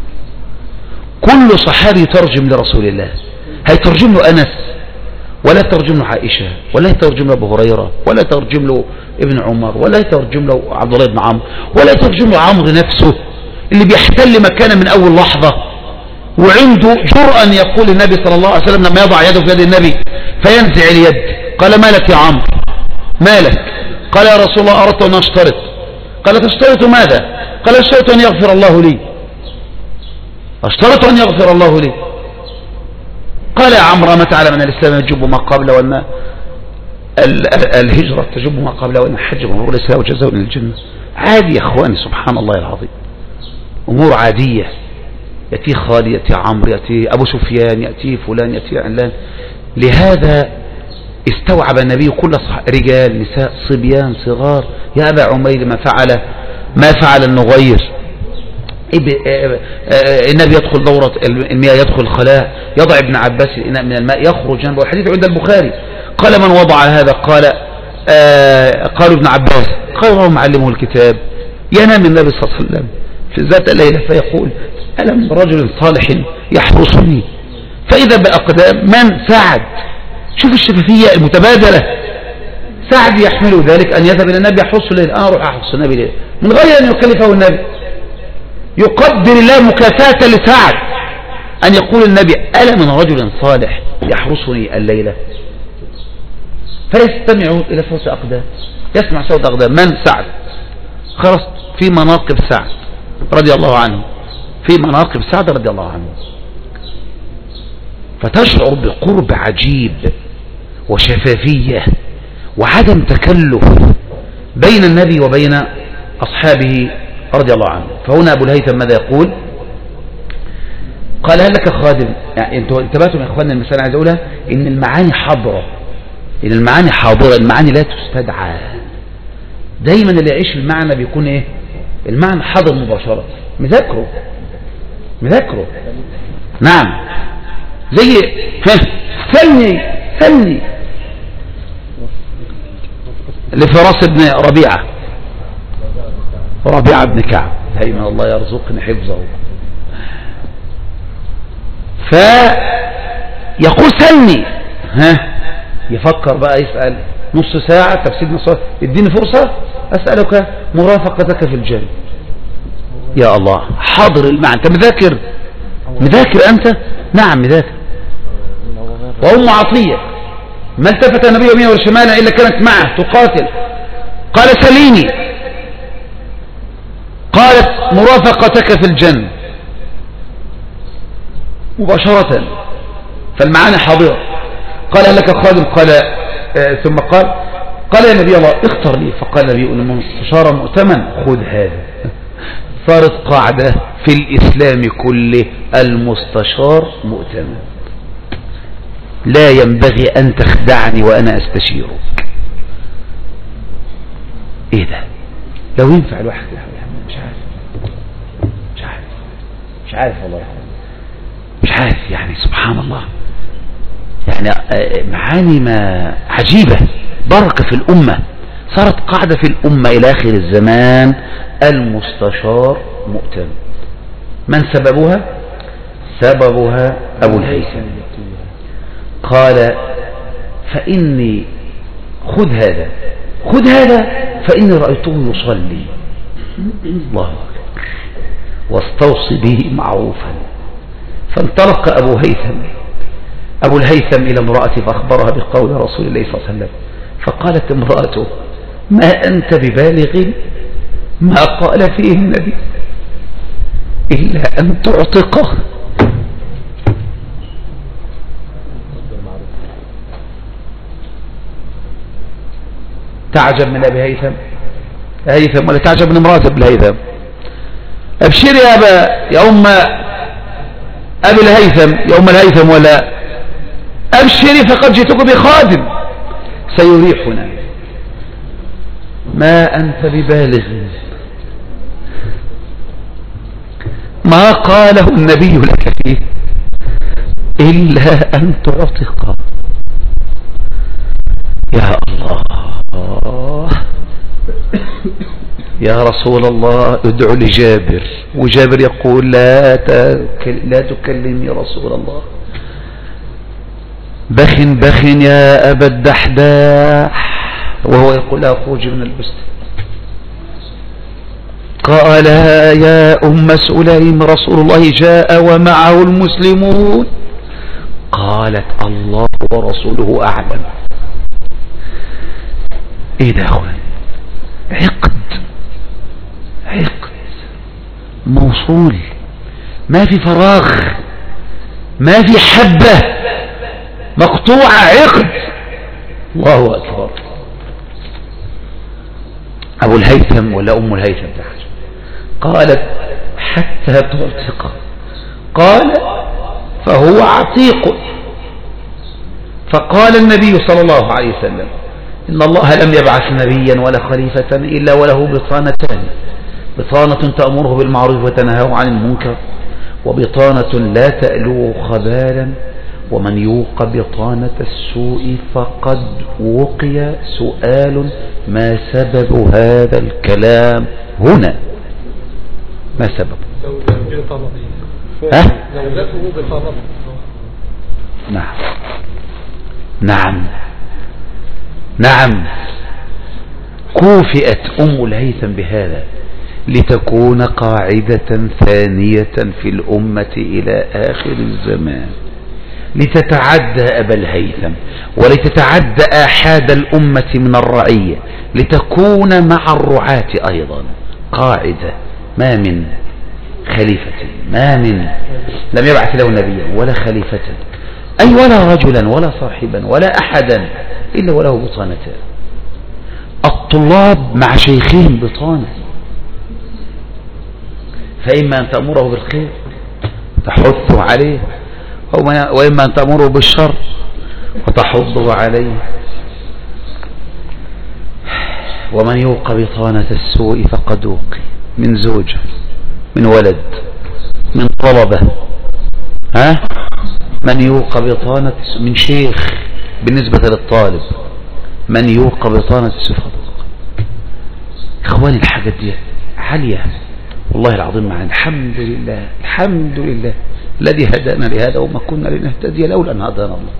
كل صحابي يترجم لرسول الله. هيترجم له أنس ولا يترجم له عائشة ولا يترجم له أبو هريرة ولا يترجم له ابن عمر ولا يترجم له عبد الله بن عمرو ولا يترجم له عمرو نفسه اللي بيحتل مكانه من أول لحظة، وعنده جرأة أن يقول النبي صلى الله عليه وسلم لما يضع يده في يد النبي فينزع اليد، قال ما لك يا عمرو ما لك؟ قال يا رسول الله أردت أن أشترط. قال تشترط ماذا؟ قال اشترط أن يغفر الله لي، اشترط أن يغفر الله لي. قال يا عمرو ما تعلم أن الإسلام يجب ما قبل وأن الهجرة تجب ما قبل وأن الحج مبرور ليس له جزاء من الجنة. عادي يا أخواني، سبحان الله العظيم، أمور عادية. يأتي خالي، يأتي عمرو، يأتي أبو سفيان، يأتي فلان، يأتي علان. لهذا استوعب النبي كل رجال نساء صبيان صغار. يا أبا عمير ما فعل النغير؟ النبي يدخل دورة المياه، يدخل الخلاء، يضع ابن عباس الإناء من الماء يخرج جنبه. الحديث عند البخاري. قال من وضع هذا؟ قالوا ابن عباس. قال الله معلمه الكتاب. ينام النبي صلى الله عليه وسلم في ذات الليلة فيقول ألم رجل صالح يحرسني؟ فإذا بأقدام من؟ سعد. شوف الشفافية المتبادلة. سعد يحمل ذلك أن يذهب إلى النبي يحرسه الليل، أنا أروح أحرس النبي ليل من غير أن يكلفه النبي. يقدر الله مكافأة لسعد أن يقول النبي ألا من رجل صالح يحرسني الليلة؟ فيستمع إلى صوت أقدام، يسمع صوت أقدام. من؟ سعد. خلاص في مناقب سعد رضي الله عنه، في مناقب سعد رضي الله عنه. فتشعر بقرب عجيب وشفافية وعدم تكلف بين النبي وبين أصحابه رضي الله عنه. فهنا أبو الهيثم ماذا يقول؟ قال هل لك خادم؟ يعني انتوا انتبهتم يا اخواننا المسألة عايز اقولها ان المعاني حاضرة، ان المعاني حاضرة، المعاني لا تستدعى. دايما اللي يعيش المعنى بيكون ايه؟ المعنى حاضر مباشرة، مذاكره. نعم زي ثني لفراس بن ربيعة بن كعب، دايما الله يرزقني حفظه. فيقول سلني، يفكر بقى، يسأل نص ساعة. طب سيدنا صلى الله عليه وسلم اديني فرصة أسألك مرافقتك في الجنة. يا الله، حاضر المعنى. انت مذاكر انت؟ نعم مذاكر. وأم عطية ما التفت النبي يمينا وشمالا إلا كانت معه تقاتل. قال سليني، قالت مرافقتك في الجنة مباشرة. فالمعاني حاضرة. قال هل لك خادم؟ قال ثم قال قال يا نبي الله اختر لي، فقال النبي المستشار مؤتمن، خذ هذا. صارت قاعدة في الإسلام كله، المستشار مؤتمن، لا ينبغي أن تخدعني وأنا أستشيرك. إيه ده؟ لو ينفع الواحد مش عارف والله، مش عارف يعني، سبحان الله، يعني معاني ما عجيبة، بركة في الأمة. صارت قاعدة في الأمة إلى آخر الزمان، المستشار مؤتمن. من سببها؟ سببها أبو الهيثم، قال فإني خذ هذا فإني رأيته يصلي، الله أكبر، واستوصي به معروفا. فانطلق أبو الهيثم إلى امرأته فأخبرها بقول رسول الله صلى الله عليه وسلم، فقالت امرأته ما أنت ببالغ ما قال فيه النبي إلا أن تعتقه. تعجب من أبي هيثم ولا تعجب من امرأة أبي الهيثم؟ أبشري يا أم أبي الهيثم، يا أم الهيثم، ولا أبشري فقد جئتك بخادم سيريحنا. ما أنت ببالغ ما قاله النبي لك فيه إلا أن تعتق. يا الله، يا رسول الله ادعو لجابر، وجابر يقول لا تكلمني رسول الله. بخ يا أبا الدحداح، وهو يقول لا أخرج من البستان. قال يا أم سليم رسول الله جاء ومعه المسلمون. قالت الله ورسوله أعلم. ايه ده يا اخوان؟ عقد موصول، ما في فراغ، ما في حبة مقطوعة، عقد. الله أكبر. أبو الهيثم ولا أم الهيثم تحت قالت حتى تعتق، قال فهو عتيق. فقال النبي صلى الله عليه وسلم إن الله لم يبعث نبيا ولا خليفة إلا وله بطانتان، بطانة تأمره بالمعروف وتنهاه عن المنكر، وبطانة لا تألوه خبالا، ومن يوق بطانة السوء فقد وقي. سؤال: ما سبب هذا الكلام هنا؟ ما سبب؟ نعم كوفئت أم الهيثم بهذا لتكون قاعدة ثانية في الأمة إلى آخر الزمان، لتتعدى أبا الهيثم ولتتعدى آحاد الأمة من الرعية، لتكون مع الرعاة أيضا قاعدة. ما من خليفة، لم يبعث له نبيا ولا خليفة، أي ولا رجلا ولا صاحبا ولا أحدا إلا وله بطانتان. الطلاب مع شيخهم بطانة، فإما أن تأمره بالخير تحثه عليه، وإما أن تأمره بالشر وتحضه عليه. ومن يوق بطانة السوء فقد وقي، من زوجة، من ولد، من طلبة، من يوق بطانة من شيخ بالنسبة للطالب، من يوق بطانة السوء. إخواني الحاجات دي عالية والله العظيم معنا. الحمد لله الذي هدانا لهذا وما كنا لنهتدي لولا أن هدانا الله.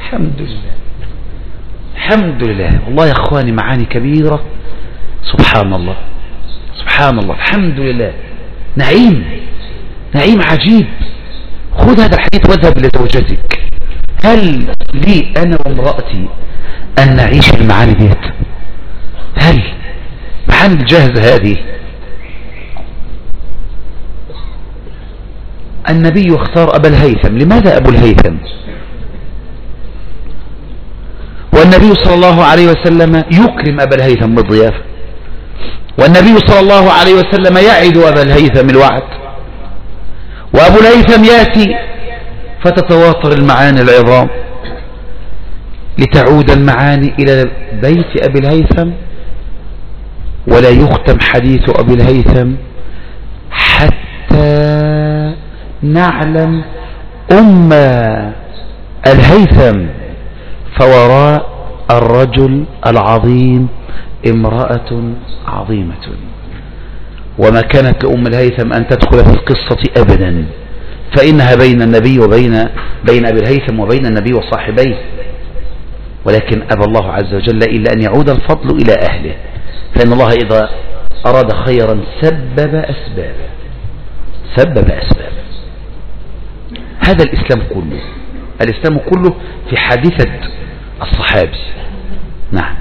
الحمد لله والله يا إخواني، معاني كبيرة. سبحان الله. الحمد لله، نعيم عجيب. خذ هذا الحديث واذهب لزوجتك. هل لي أنا وامرأتي أن نعيش المعاني ديت؟ هل معاني الجاهزة هذه؟ النبي اختار أبا الهيثم. لماذا أبو الهيثم؟ والنبي صلى الله عليه وسلم يكرم أبا الهيثم بالضيافة، والنبي صلى الله عليه وسلم يعد أبا الهيثم الوعد، وأبو الهيثم يأتي فتتواتر المعاني العظام لتعود المعاني إلى بيت أبي الهيثم، ولا يختم حديث أبي الهيثم حتى نعلم أم الهيثم، فوراء الرجل العظيم امرأة عظيمة. وما كانت لأم الهيثم أن تدخل في القصة أبدا، فإنها بين النبي بين أبي الهيثم وبين النبي وصاحبيه، ولكن أبى الله عز وجل إلا أن يعود الفضل إلى أهله، فإن الله إذا أراد خيرا سبب أسباب. هذا الإسلام كله، الإسلام كله في حادثة الصحابي. نعم.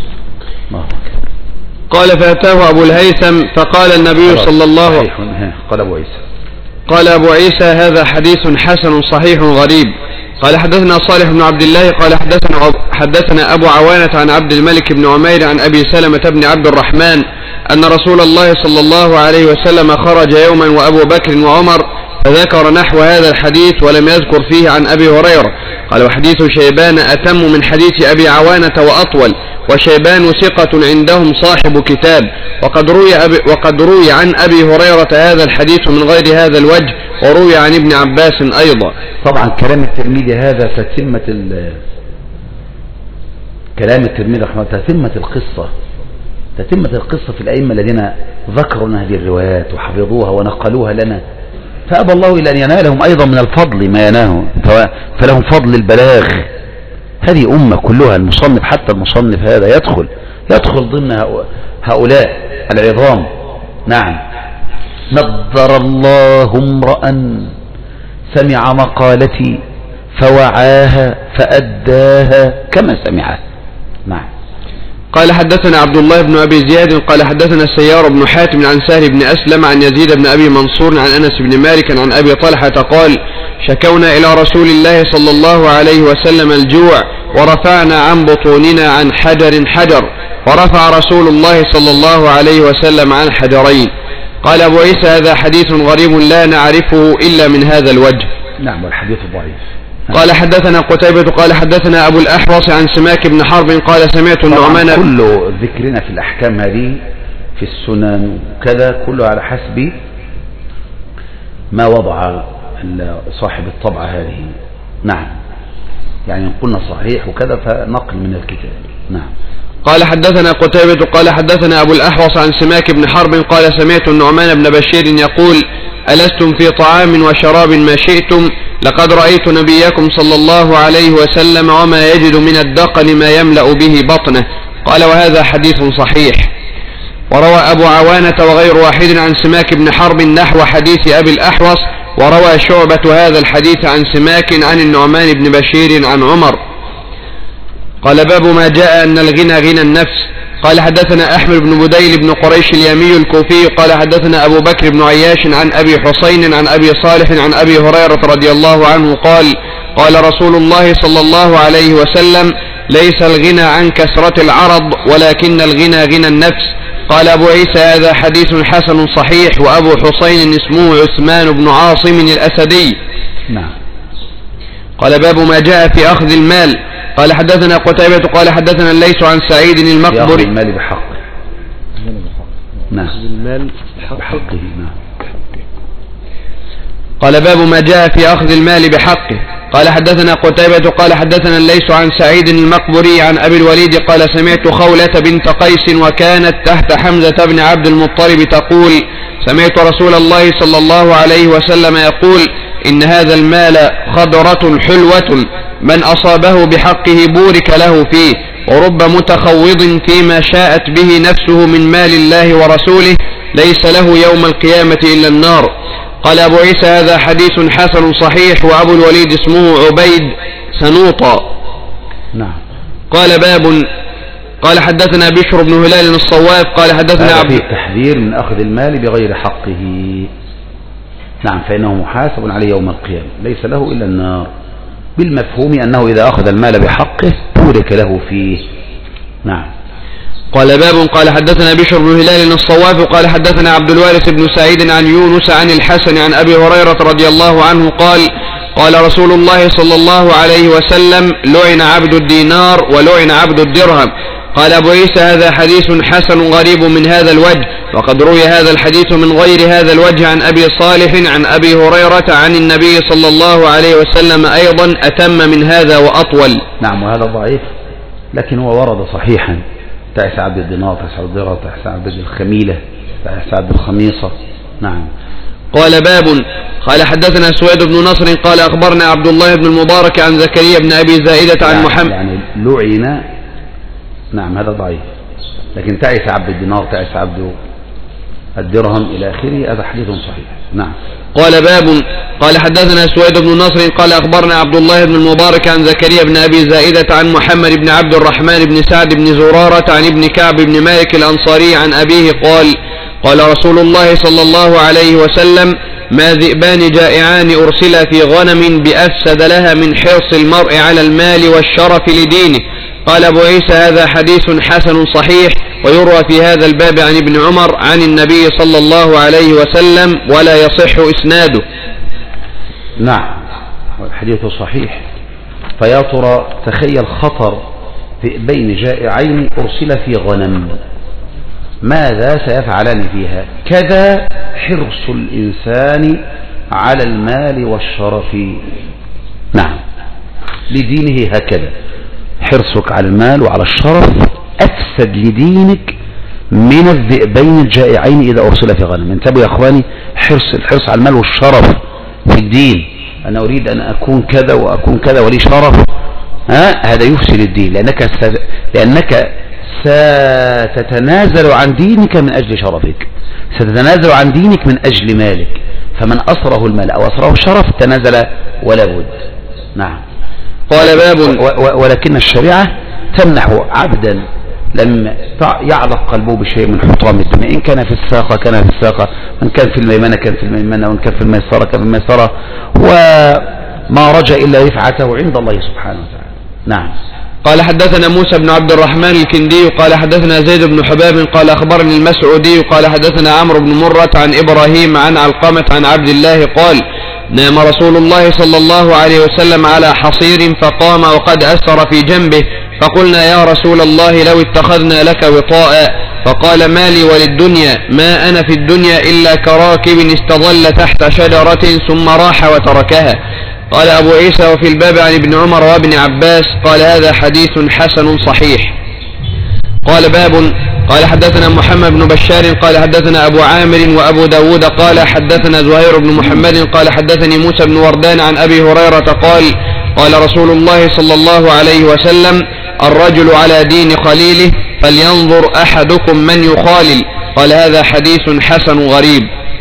قال فأتاه أبو الهيثم فقال النبي صلى الله عليه وسلم قال أبو عيسى هذا حديث حسن صحيح غريب. قال حدثنا صالح بن عبد الله قال حدثنا أبو عوانة عن عبد الملك بن عمير عن أبي سلمة بن عبد الرحمن أن رسول الله صلى الله عليه وسلم خرج يوما وأبو بكر وعمر، فذكر نحو هذا الحديث ولم يذكر فيه عن أبي هريرة. قال وحديث شيبان أتم من حديث أبي عوانة وأطول، وشيبان ثقة عندهم صاحب كتاب، وقد روي عن أبي هريرة هذا الحديث من غير هذا الوجه، وروي عن ابن عباس أيضا. طبعا كلام الترمذي هذا تتمة كلام الترمذي رحمه الله تتمة القصة في الأئمة الذين ذكروا هذه الروايات وحفظوها ونقلوها لنا، فأبى الله إلا أن ينالهم أيضا من الفضل ما يناله، فلهم فضل البلاغ. هذه أمة كلها، المصنف حتى المصنف هذا يدخل ضمن هؤلاء العظام. نعم. نضر الله امرأ سمع مقالتي فوعاها فأداها كما سمعها. نعم. قال حدثنا عبد الله بن أبي زياد قال حدثنا السيار بن حاتم عن سهل بن أسلم عن يزيد بن أبي منصور عن أنس بن مالك عن أبي طلحة قال شكونا إلى رسول الله صلى الله عليه وسلم الجوع ورفعنا عن بطوننا عن حجر، ورفع رسول الله صلى الله عليه وسلم عن حجرين. قال أبو عيسى هذا حديث غريب لا نعرفه إلا من هذا الوجه. نعم، والحديث ضعيف. قال حدثنا قتيبة قال حدثنا أبو الأحوص عن سماك بن حرب قال سمعت النعمان. كل ذكرنا في الأحكام هذه في السنن وكذا كله على حسب ما وضع صاحب الطبعة هذه. نعم، يعني قلنا صحيح وكذا فنقل من الكتاب. نعم. قال حدثنا قتيبة قال حدثنا أبو الأحوص عن سماك بن حرب قال سمعت النعمان بن بشير يقول ألستم في طعام وشراب ما شئتم، لقد رأيت نبيكم صلى الله عليه وسلم وما يجد من الدقن ما يملأ به بطنه. قال وهذا حديث صحيح. وروى أبو عوانة وغير واحد عن سماك بن حرب نحو حديث أبي الأحوص، وروى شعبة هذا الحديث عن سماك عن النعمان بن بشير عن عمر. قال باب ما جاء أن الغنى غنى النفس. قال حدثنا أحمد بن بديل بن قريش اليامي الكوفي قال حدثنا أبو بكر بن عياش عن أبي حسين عن أبي صالح عن أبي هريرة رضي الله عنه قال قال رسول الله صلى الله عليه وسلم ليس الغنى عن كثرة العرض ولكن الغنى غنى النفس. قال أبو عيسى هذا حديث حسن صحيح، وأبو حسين اسمه عثمان بن عاصم الأسدي. نعم. قال باب ما جاء في أخذ المال. قال حدثنا قتيبة قال حدثنا الليث عن سعيد المقبري. في المال بحقه. نعم. المال بحقه. نعم. قال باب ما جاء في أخذ المال بحقه. قال حدثنا قتيبة قال حدثنا الليث عن سعيد المقبري عن أبي الوليد قال سمعت خولة بنت قيس وكانت تحت حمزة بن عبد المطلب تقول سمعت رسول الله صلى الله عليه وسلم يقول إن هذا المال خضرة حلوة من أصابه بحقه بورك له فيه، ورب متخوض فيما شاءت به نفسه من مال الله ورسوله ليس له يوم القيامة إلا النار. قال أبو عيسى هذا حديث حسن صحيح، وأبو الوليد اسمه عبيد سنوطا. نعم. قال باب قال حدثنا بشر بن هلال الصواف قال حدثنا عبد التحذير من أخذ المال بغير حقه. نعم، فإنه محاسب عليه يوم القيامة ليس له إلا النار، بالمفهوم أنه إذا أخذ المال بحقه بورك له فيه. نعم. قال باب قال حدثنا بشر بن هلال الصواف قال حدثنا عبد الوارث بن سعيد عن يونس عن الحسن عن أبي هريرة رضي الله عنه قال قال رسول الله صلى الله عليه وسلم لعن عبد الدينار ولعن عبد الدرهم. قال أبو عيسى هذا حديث حسن غريب من هذا الوجه، وقد روي هذا الحديث من غير هذا الوجه عن أبي صالح عن أبي هريرة عن النبي صلى الله عليه وسلم أيضا أتم من هذا وأطول. نعم، وهذا ضعيف لكن هو ورد صحيحا. تعس عبد الدينار، تعس عبد الدرهم، تعس عبد الخميلة، تعس عبد الخميصة. نعم. قال باب قال حدثنا سويد بن نصر قال أخبرنا عبد الله بن المبارك عن زكريا بن أبي زائدة عن محمد يعني لعن. نعم هذا ضعيف، لكن تعس عبد الدينار، تعس عبد الدرهم إلى آخره هذا حديث صحيح. نعم. قال باب قال حدثنا سويد بن نصر قال أخبرنا عبد الله بن المبارك عن زكريا بن أبي زائدة عن محمد بن عبد الرحمن بن سعد بن زرارة عن ابن كعب بن مالك الأنصاري عن أبيه قال قال رسول الله صلى الله عليه وسلم ما ذئبان جائعان أرسلا في غنم بأفسد لها من حرص المرء على المال والشرف لدينه. قال أبو عيسى هذا حديث حسن صحيح، ويروى في هذا الباب عن ابن عمر عن النبي صلى الله عليه وسلم ولا يصح إسناده. نعم والحديث صحيح. فيا ترى تخيل خطر بين جائعين أرسل في غنم، ماذا سيفعلان فيها؟ كذا حرص الإنسان على المال والشرف. نعم لدينه هكذا، حرصك على المال وعلى الشرف أفسد لدينك من الذئبين الجائعين إذا أرسل في غنم. انتبهوا يا أخواني، الحرص على المال والشرف في الدين، أنا أريد أن أكون كذا وأكون كذا ولي شرف، هذا يفسد الدين، لأنك ستتنازل عن دينك من أجل شرفك، ستتنازل عن دينك من أجل مالك، فمن أسره المال أو أسره الشرف تنازل ولا بد. نعم. قال باب ولكن الشريعة تمنح عبدا لم يعلق قلبه بشيء من حطام الدنيا، إن كان في الساقة كان في الساقة، من كان في الميمنة كان في الميمنة، وإن كان في الميسرة كان في الميسرة، وما رجى إلا رفعته عند الله سبحانه وتعالى. نعم. قال حدثنا موسى بن عبد الرحمن الكندي قال حدثنا زيد بن حباب قال أخبرني المسعودي قال حدثنا عمرو بن مرة عن إبراهيم عن علقمة عن عبد الله قال نام رسول الله صلى الله عليه وسلم على حصير فقام وقد أثر في جنبه، فقلنا يا رسول الله لو اتخذنا لك وطاء، فقال ما لي وللدنيا، ما أنا في الدنيا إلا كراكب استظل تحت شجرة ثم راح وتركها. قال أبو عيسى وفي الباب عن ابن عمر وابن عباس قال هذا حديث حسن صحيح. قال باب قال حدثنا محمد بن بشار قال حدثنا أبو عامر وأبو داود قال حدثنا زهير بن محمد قال حدثني موسى بن وردان عن أبي هريرة قال قال رسول الله صلى الله عليه وسلم الرجل على دين خليله فلينظر أحدكم من يخالل. قال هذا حديث حسن غريب.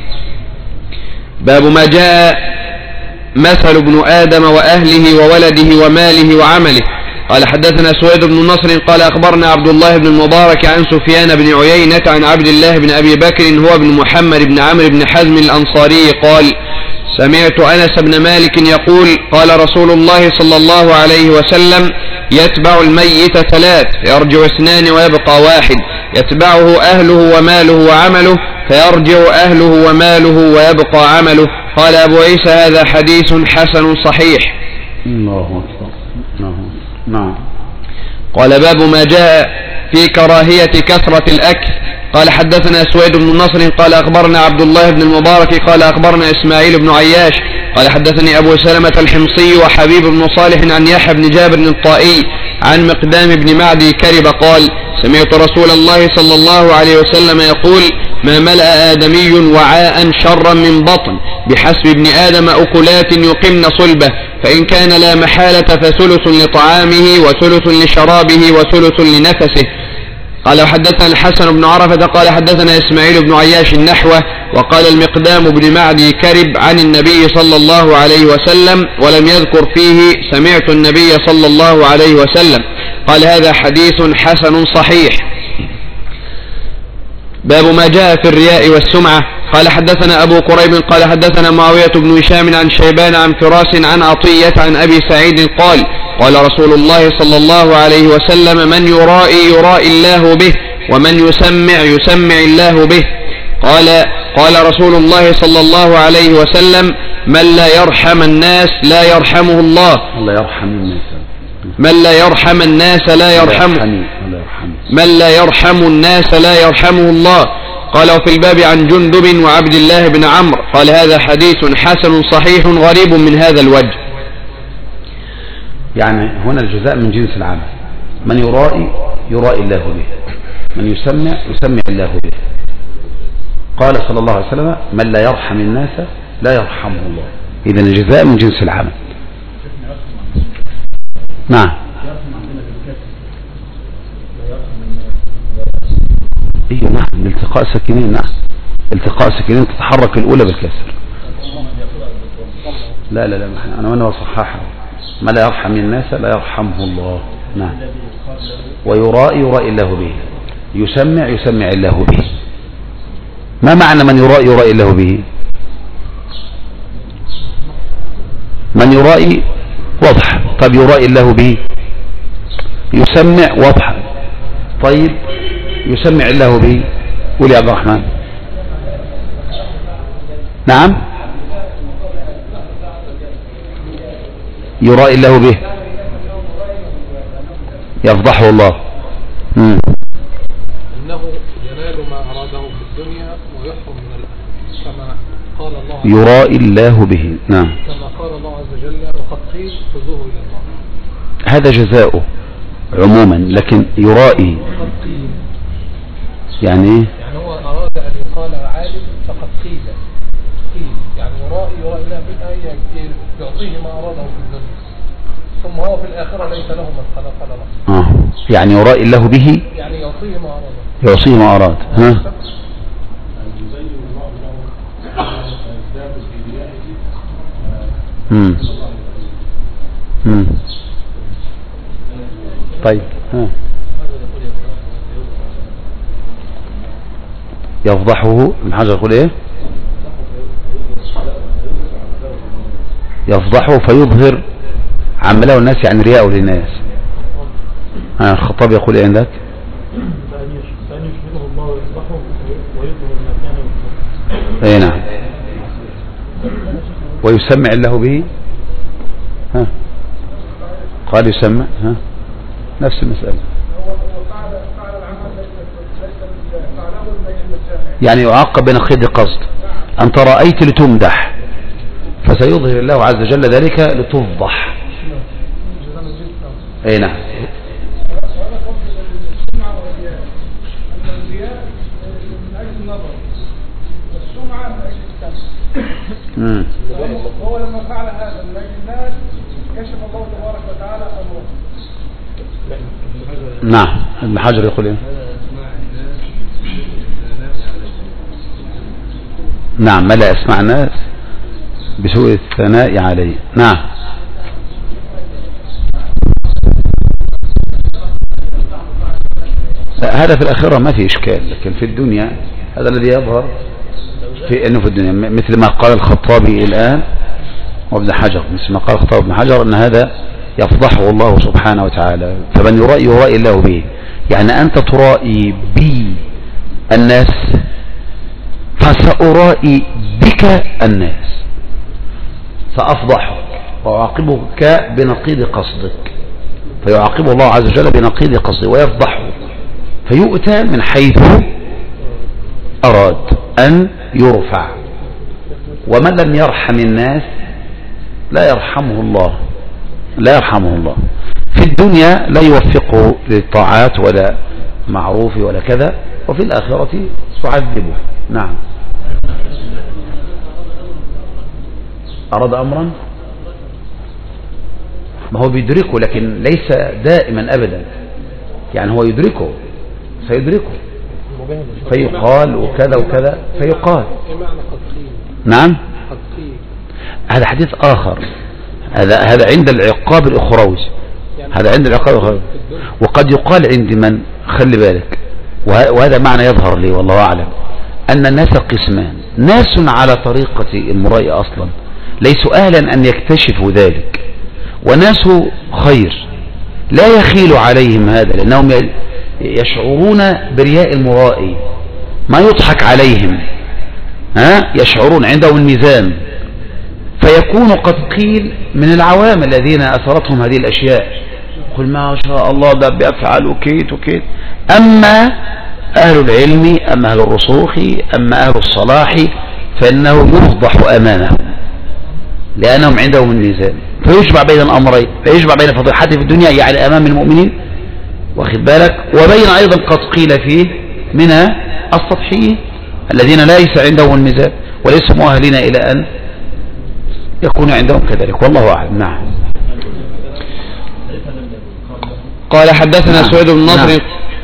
باب ما جاء مثل ابن آدم وأهله وولده وماله وعمله. قال حدثنا سويد بن نصر قال أخبرنا عبد الله بن المبارك عن سفيان بن عيينة عن عبد الله بن أبي بكر هو بن محمد بن عمرو بن حزم الأنصاري قال سمعت أنس بن مالك يقول قال رسول الله صلى الله عليه وسلم يتبع الميت ثلاث يرجع اثنان ويبقى واحد، يتبعه أهله وماله وعمله فيرجع أهله وماله ويبقى عمله. قال أبو عيسى هذا حديث حسن صحيح. الله أكبر. نعم. قال باب ما جاء في كراهية كثرة الأكل. قال حدثنا سويد بن نصر قال أخبرنا عبد الله بن المبارك قال أخبرنا إسماعيل بن عياش قال حدثني أبو سلمة الحمصي وحبيب بن صالح عن يحيى بن جابر الطائي عن مقدام بن معدي كرب قال سمعت رسول الله صلى الله عليه وسلم يقول ما ملأ آدمي وعاء شرا من بطن بحسب ابن آدم أكلات يقمن صلبه، فإن كان لا محالة فثلث لطعامه وثلث لشرابه وثلث لنفسه. قال حدثنا الحسن بن عرفة قال حدثنا إسماعيل بن عياش النحوة وقال المقدام بن معدي كرب عن النبي صلى الله عليه وسلم ولم يذكر فيه سمعت النبي صلى الله عليه وسلم. قال هذا حديث حسن صحيح. باب ما جاء في الرياء والسمعة. قال حدثنا أبو قريب قال حدثنا معاوية بن هشام عن شيبان عن فراس عن عطية عن أبي سعيد قال قال رسول الله صلى الله عليه وسلم من يرائي الله به ومن يسمع الله به. قال رسول الله صلى الله عليه وسلم من لا يرحم الناس لا يرحمه الله. من لا يرحم الناس لا يرحم الناس لا يرحمه الله. قال وفي الباب عن جندب وعبد الله بن عمرو قال هذا حديث حسن صحيح غريب من هذا الوجه. يعني هنا الجزاء من جنس العمل. من يرائي الله به، من يسمع الله به. قال صلى الله عليه وسلم من لا يرحم الناس لا يرحمه الله. إذن الجزاء من جنس العمل. نعم. ايوه نعم، التقاء ساكنين. نعم، التقاء ساكنين تتحرك الأولى بالكسر. لا أنا وصححها ما لا يرحم الناس لا يرحمه الله. نعم. ويرائي الله به، يسمع الله به. ما معنى من يرائي الله به؟ من يرائي واضح. طيب يرائي الله به، يسمع واضح. طيب يسمع الله به، قول يا عبد الرحمن. نعم، يرائي الله به يفضحه الله. إنه ينال ما أراده في الدنيا ويحرم من الآخرة كما قال الله يرائي الله به. نعم، كما قال الله عز وجل وقد قيل خذوه إلى الله. هذا جزاؤه عموما، لكن يرائي يعني هو أراد أن يقال عالم فقد قيل يعني يرائي الله بالآية يعطيه ما أراده في الدنيا ثم هو في الآخرة ليس له من خلق له. يعني يرائي الله به يعني يعطيه ما أراد. ها. طيب ها. يفضحه ابن حجر يقول ايه؟ يفضحه فيظهر عمله الناس يعني رياءه للناس. الخطاب يقول ايه عندك؟ اي نعم. ويسمع الله به. ها قال يسمع. ها نفس المسألة. يعني يعاقب بنقيض قصد. أنت رأيت لتمدح فسيظهر الله عز وجل ذلك لتفضح. اي نعم. هو لما فعل هذا من أجل الناس كشف الله تبارك وتعالى أمره. نعم. ابن حجر يقول ايه؟ نعم، ملأ اسمع الناس بسوء الثناء عليه. نعم. هذا في الآخرة ما في إشكال، لكن في الدنيا هذا الذي يظهر في أنه في الدنيا مثل ما قال الخطابي الآن وابن حجر، مثل ما قال الخطابي وابن حجر أن هذا يفضحه الله سبحانه وتعالى. فمن يرائي الله به، يعني أنت ترائي بي الناس فسأرائي بك الناس، سأفضحك وأعاقبك بنقيض قصدك، فيعاقبه الله عز وجل بنقيض قصده ويفضحه، فيؤتى من حيث أراد أن يرفع. ومن لم يرحم الناس لا يرحمه الله، لا يرحمه الله في الدنيا، لا يوفقه للطاعات ولا معروف ولا كذا، وفي الآخرة تعذبه. نعم. أراد أمرا ما هو بيدركه، لكن ليس دائما أبدا، يعني هو يدركه سيدركه فيقال وكذا وكذا فيقال. نعم، هذا حديث آخر، هذا عند العقاب الأخروي، هذا عند العقاب الأخروي. وقد يقال عند من، خلي بالك، وهذا معنى يظهر لي والله أعلم أن الناس قسمان، ناس على طريقة المرائي أصلا ليسوا أهلا أن يكتشفوا ذلك، وناس خير لا يخيل عليهم هذا لأنهم يشعرون برياء المرائي، ما يضحك عليهم، يشعرون عندهم الميزان، فيكون قد قيل من العوام الذين أثرتهم هذه الأشياء قل ما شاء الله ده بيفعل وكيت وكيت. أما أهل العلم، أما أهل الرسوخ، أما أهل الصلاح فإنه يفضح أمامهم لأنهم عندهم الميزان، فيجمع بين الأمرين، فيجمع بين فضيحته في الدنيا يعني أمام المؤمنين واخد بالك، وبين أيضا قد قيل فيه من السطحيين الذين ليس عندهم الميزان وليسوا مؤهلين إلى أن يكون عندهم كذلك، والله أعلم. نعم. قال حدثنا سعيد بن نصر.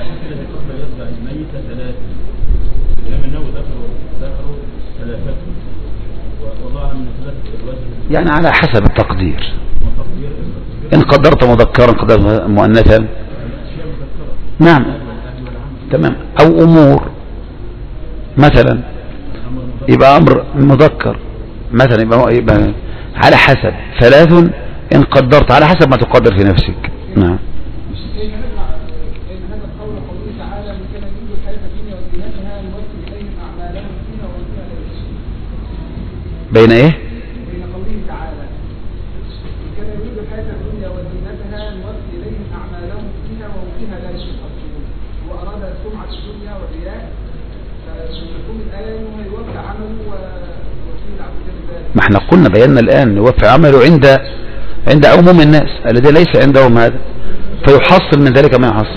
يعني على حسب التقدير، إن قدرت مذكرا قدرت مؤنثا نعم تمام، أو أمور مثلا يبقى أمر مذكر مثلا يبقى على حسب 3 إن قدرت على حسب ما تقدر في نفسك. نعم. بين ايه؟ بين قوله تعالى كان يريد الحياة الدنيا وزينتها نوفي إليهم أعمالهم فيها وهم فيها لا يشركون، وأراد سمعة الدنيا والرياء فمفهوم الآية أنه يوفي عمله ويوفي العبد ذلك. ما احنا قلنا بينا الآن يوفي عمله عند عموم الناس الذي ليس عندهم هذا، فيحصل من ذلك ما يحصل.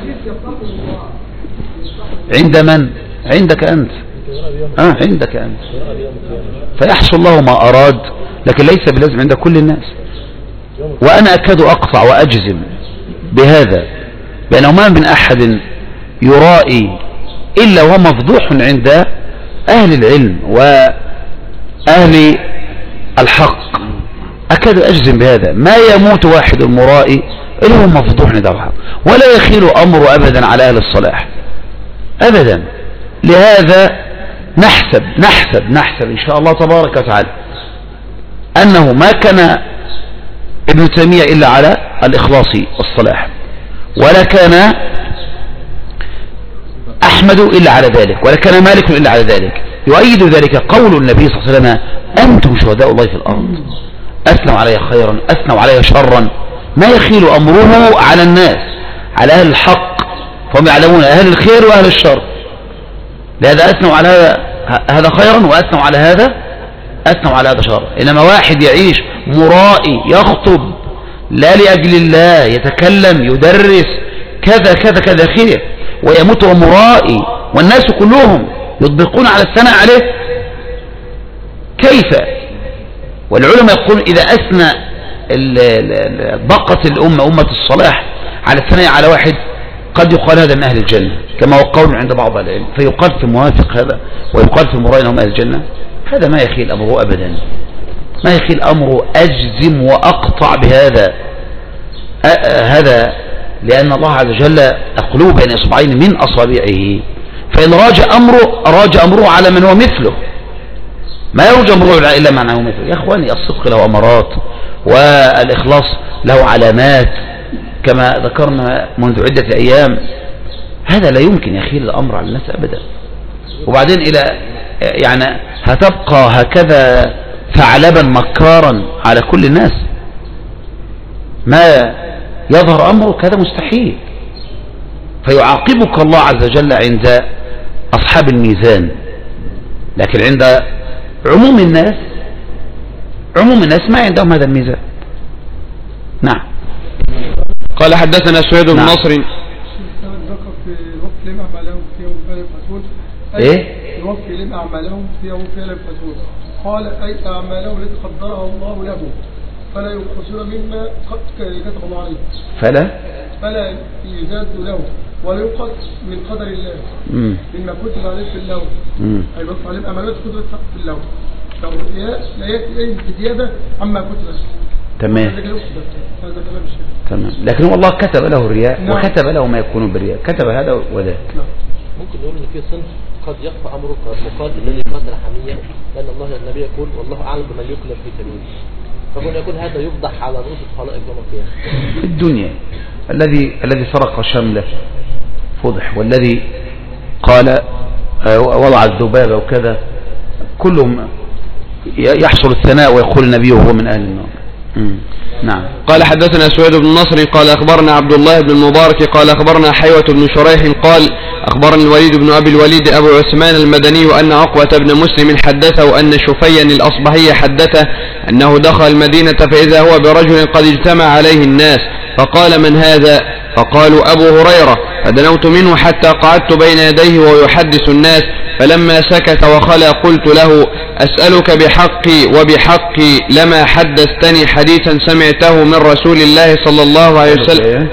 عند من؟ عندك أنت. عندك أنت، فيحصل الله ما أراد، لكن ليس بلازم عند كل الناس. وأنا أكاد أقطع وأجزم بهذا بأنه ما من أحد يرائي إلا وهو مفضوح عند أهل العلم وأهل الحق، أكاد أجزم بهذا، ما يموت واحد المرائي إلا هو مفضوح عند الحق، ولا يخيل أمره أبدا على أهل الصلاح أبدا. لهذا نحسب إن شاء الله تبارك وتعالى أنه ما كان ابن تيمية إلا على الإخلاص والصلاح، ولا كان أحمد إلا على ذلك، ولا كان مالك إلا على ذلك. يؤيد ذلك قول النبي صلى الله عليه وسلم أنتم شهداء الله في الأرض، أثنوا علي خيرا أثنوا علي شرا، ما يخيل أمره على الناس، على أهل الحق، فهم يعلمون أهل الخير وأهل الشر. لهذا أثنوا على هذا خيرا وأثنوا على هذا شرا. إنما واحد يعيش مرائي يخطب لا لأجل الله، يتكلم يدرس كذا كذا كذا خير، ويموت مرائي والناس كلهم يطبقون على الثناء عليه، كيف؟ والعلماء يقولون إذا أثنى بقت الأمة أمة الصلاح على الثناء على واحد قد يقال هذا من أهل الجنة كما هو قول عند بعض العلم، فيقال في موافق هذا ويقال في مرائي أنهم أهل الجنة. هذا ما يخيل أمره أبدا، ما يخيل أمره، أجزم وأقطع بهذا هذا، لأن الله عز وجل القلوب بين إصبعين من أصابعه، فإن راجع أمره على من هو مثله، ما يرجى أمره إلا من هو مثله. يا أخواني الصدق له أمارات والإخلاص له علامات كما ذكرنا منذ عدة أيام، هذا لا يمكن يخيل الأمر على الناس أبدا. وبعدين إلى يعني هتبقى هكذا ثعلبا مكارا على كل الناس، ما يظهر أمرك هذا مستحيل، فيعاقبك الله عز وجل عند أصحاب الميزان، لكن عند عموم الناس ما عندهم هذا الميزان. نعم. قال حدثنا سعيد بن نصر. يوفي لهم أعمالهم في يوم فعل الفسود، قال أي أعمالهم التي قدرها الله له فلا ينقصون مما كتب الله عليه، فلا يزاد له ولا ينقص من قدر الله مما كتب عليه في اللوم، أي يوفي عليهم أعمالهم كتبت في اللوم، لا يأتي بزيادة عما كتب. تمام. لكن والله كتب له الرياء وكتب له ما يكون بالرياء، كتب هذا وذاك. ممكن نقول ان في صنف قد يخفى امره كالمقاتل الذي قاتل حميا، لان الله النبي يقول والله اعلم بمن يقتل في سبيله، فقلنا يقول هذا يفضح على رؤوس الخلائق يوم القيامه. في الدنيا الذي سرق شمله فضح، والذي قال وضع الذبابة وكذا كلهم يحصل الثناء ويقول النبي وهو من أهل النار. نعم. قال حدثنا سويد بن نصر قال أخبرنا عبد الله بن المبارك قال أخبرنا حيوة بن شريح قال أخبرني الوليد بن أبي الوليد أبو عثمان المدني أن عقبة بن مسلم حدثه أن شفيا الأصبهي حدثه أنه دخل المدينة فإذا هو برجل قد اجتمع عليه الناس، فقال من هذا؟ فقالوا أبو هريرة، فدنوت منه حتى قعدت بين يديه وهو يحدث الناس، فلما سكت وخلى قلت له أسألك بحقي وبحقي لما حدثتني حديثا سمعته من رسول الله صلى الله عليه وسلم.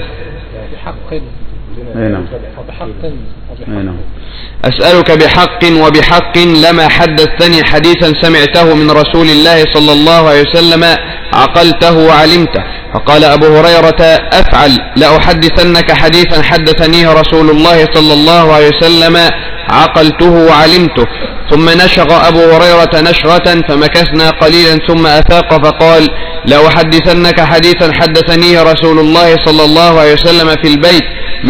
أسألك بحق وبحق لما حدثتني حديثا سمعته من رسول الله صلى الله عليه وسلم عقلته وعلمته. فقال أبو هريرة أفعل، لأحدثنك حديثا حدثنيه رسول الله صلى الله عليه وسلم عقلته وعلمته. ثم نشغ أبو هريرة نشغة فمكثنا قليلا ثم أفاق فقال لأحدثنك حديثا حدثنيه رسول الله صلى الله عليه وسلم في البيت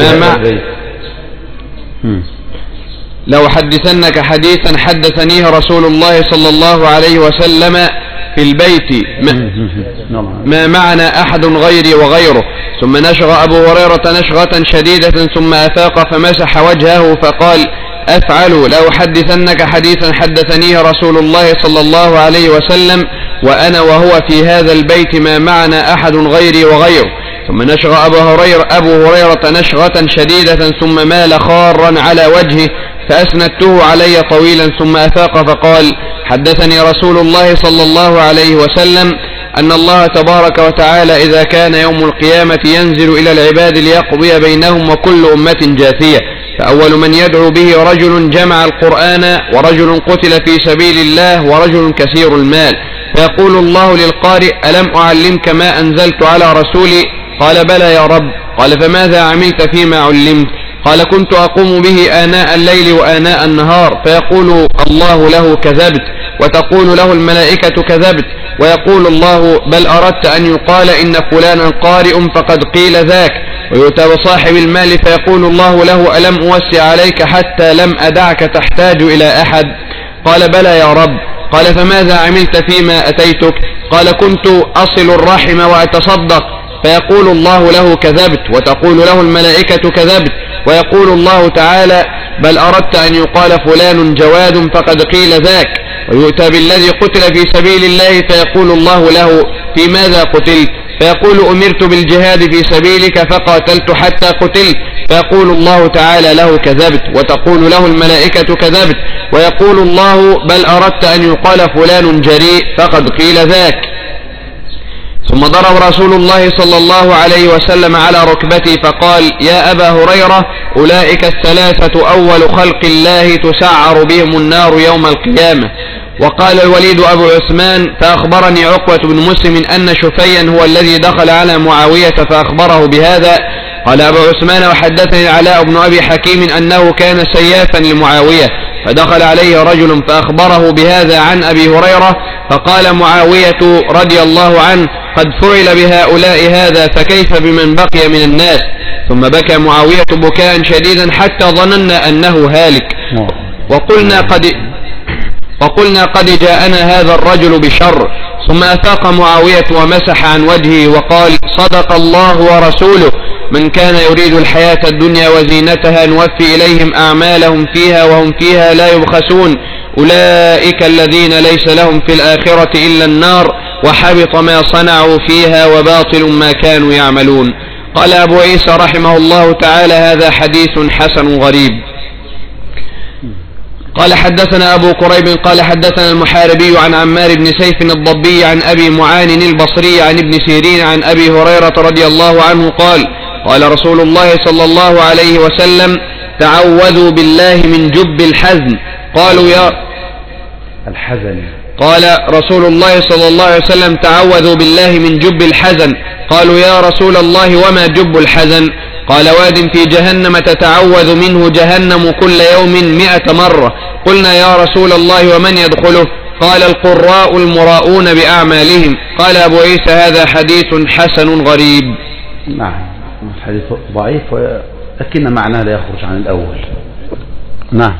لو حدثنك حديثا حدثنيه رسول الله صلى الله عليه وسلم في البيت ما معنا أحد غيري وغيره. ثم نشغ أبو هريرة نشغة شديدة ثم أفاق فمسح وجهه فقال أفعل لو حدثنك حديثا حدثنيه رسول الله صلى الله عليه وسلم وأنا وهو في هذا البيت ما معنا أحد غيري وغيره. ثم نشغ أبو هريرة نشغة شديدة ثم مال خارا على وجهه فأسندته علي طويلا ثم أفاق فقال حدثني رسول الله صلى الله عليه وسلم أن الله تبارك وتعالى إذا كان يوم القيامة ينزل إلى العباد ليقضي بينهم وكل أمة جاثية، فأول من يدعو به رجل جمع القرآن ورجل قتل في سبيل الله ورجل كثير المال، فيقول الله للقارئ ألم أعلمك ما أنزلت على رسولي؟ قال بلى يا رب. قال فماذا عملت فيما علمت؟ قال كنت أقوم به آناء الليل وآناء النهار، فيقول الله له كذبت، وتقول له الملائكة كذبت، ويقول الله بل أردت أن يقال إن فلانا قارئ فقد قيل ذاك. ويؤتى بصاحب المال فيقول الله له ألم أوسع عليك حتى لم أدعك تحتاج إلى أحد؟ قال بلى يا رب. قال فماذا عملت فيما أتيتك؟ قال كنت أصل الرحم وأتصدق، فيقول الله له كذبت، وتقول له الملائكة كذبت، ويقول الله تعالى بل أردت أن يقال فلان جواد فقد قيل ذاك. ويؤتى بالذي قتل في سبيل الله فيقول الله له في ماذا قتلت؟ فيقول أمرت بالجهاد في سبيلك فقاتلت حتى قتلت، فيقول الله تعالى له كذبت، وتقول له الملائكة كذبت، ويقول الله بل أردت أن يقال فلان جريء فقد قيل ذاك. ثم ضرب رسول الله صلى الله عليه وسلم على ركبتي فقال يا أبا هريرة أولئك الثلاثة أول خلق الله تسعر بهم النار يوم القيامة. وقال الوليد أبو عثمان فأخبرني عقبة بن مسلم أن شفيا هو الذي دخل على معاوية فأخبره بهذا. قال أبو عثمان وحدثني العلاء بن أبي حكيم أنه كان سيافا لمعاوية، فدخل عليه رجل فأخبره بهذا عن أبي هريرة، فقال معاوية رضي الله عنه قد فعل بهؤلاء هذا فكيف بمن بقي من الناس؟ ثم بكى معاوية بكاء شديدا حتى ظننا أنه هالك، وقلنا قد جاءنا هذا الرجل بشر. ثم أفاق معاوية ومسح عن وجهه وقال صدق الله ورسوله من كان يريد الحياة الدنيا وزينتها نوفي إليهم أعمالهم فيها وهم فيها لا يبخسون، أولئك الذين ليس لهم في الآخرة إلا النار وحبط ما صنعوا فيها وباطل ما كانوا يعملون. قال أبو عيسى رحمه الله تعالى هذا حديث حسن غريب. قال حدثنا أبو قريب قال حدثنا المحاربي عن عمار بن سيف الضبي عن أبي معان البصري عن ابن سيرين عن أبي هريرة رضي الله عنه قال قال رسول الله صلى الله عليه وسلم تعوذوا بالله من جب الحزن. قال رسول الله صلى الله عليه وسلم تعوذوا بالله من جب الحزن. قالوا يا رسول الله وما جب الحزن؟ قال واد في جهنم تتعوذ منه جهنم كل يوم 100 مرة. قلنا يا رسول الله ومن يدخله؟ قال القراء المراؤون بأعمالهم. قال أبو عيسى هذا حديث حسن غريب. نعم الحديث ضعيف لكن معناه لا يخرج عن الأول. نعم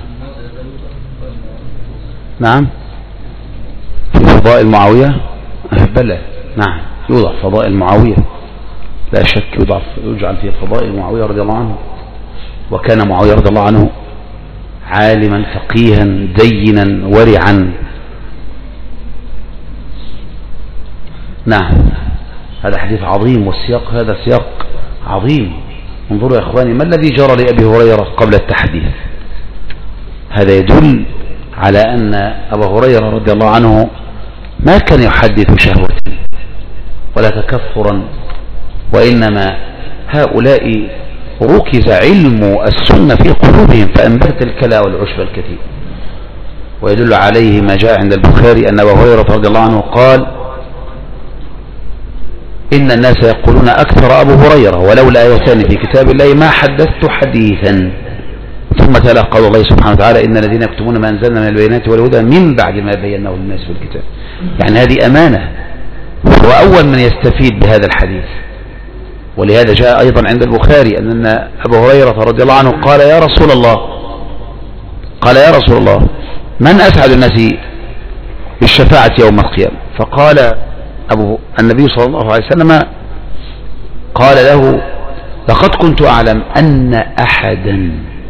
نعم في فضائل معاوية بلى. نعم يوضع فضائل معاوية لا شك يجعل في فضائل معاوية رضي الله عنه. وكان معاوية رضي الله عنه عالما فقيها دينا ورعا. نعم هذا حديث عظيم والسياق هذا سياق عظيم. انظروا يا اخواني ما الذي جرى لأبي هريرة قبل التحديث. هذا يدل على أن أبا هريرة رضي الله عنه ما كان يحدث شهوة ولا تكثرا، وإنما هؤلاء ركز علم السنة في قلوبهم فأنبت الكلى والعشب الكثير. ويدل عليه ما جاء عند البخاري أن أبا هريرة رضي الله عنه قال إن الناس يقولون أكثر أبو هريرة ولولا آيتان في كتاب الله ما حدثت حديثا. ثم تلا قول الله سبحانه وتعالى إن الذين يكتمون ما أنزلنا من البينات والهدى من بعد ما بيناه للناس في الكتاب. يعني هذه أمانة هو أول من يستفيد بهذا الحديث. ولهذا جاء أيضا عند البخاري أن أبو هريرة رضي الله عنه قال يا رسول الله من أسعد الناس بالشفاعة يوم القيامة؟ فقال النبي صلى الله عليه وسلم قال له لقد كنت أعلم أن أحدا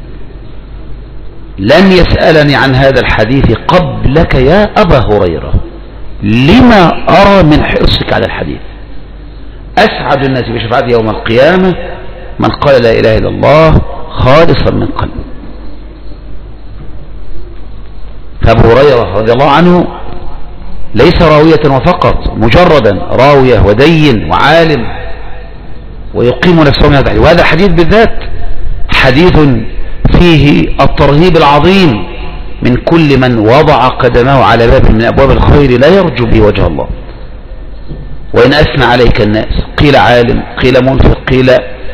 لن يسألني عن هذا الحديث قبلك يا أبا هريرة لما أرى من حرصك على الحديث. أسعد الناس بشفاعته يوم القيامة من قال لا إله إلا الله خالصا من قلبه. فأبو هريرة رضي الله عنه ليس راوية وفقط مجردا راوية ودين وعالم ويقيم نفسه من هذا الحديث. وهذا الحديث بالذات حديث فيه الترهيب العظيم من كل من وضع قدمه على باب من أبواب الخير لا يرجو به وجه الله. وإن أثنى عليك الناس قيل عالم قيل منفق قيل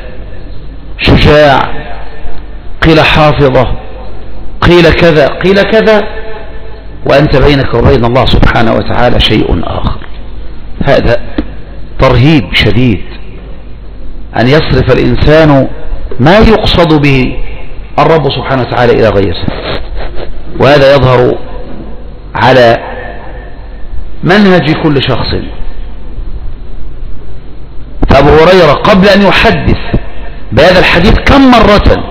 شجاع قيل حافظة قيل كذا قيل كذا وأنت بينك وبين الله سبحانه وتعالى شيء آخر. هذا ترهيب شديد أن يصرف الإنسان ما يقصد به الرب سبحانه وتعالى إلى غيره. وهذا يظهر على منهج كل شخص. فأبو هريرة قبل أن يحدث بهذا الحديث كم مرة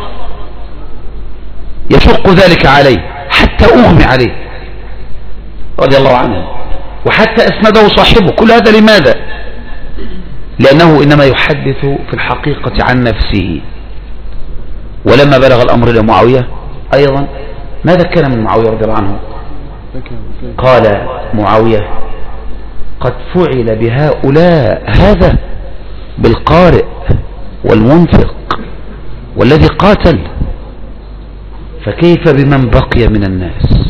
يشق ذلك عليه حتى أغمي عليه رضي الله عنه وحتى أسنده صاحبه. كل هذا لماذا؟ لأنه إنما يحدث في الحقيقة عن نفسه. ولما بلغ الأمر إلى معاوية أيضا ماذا كان من معاوية رضي الله عنه؟ قال معاوية قد فعل بهؤلاء هذا بالقارئ والمنفق والذي قاتل فكيف بمن بقي من الناس.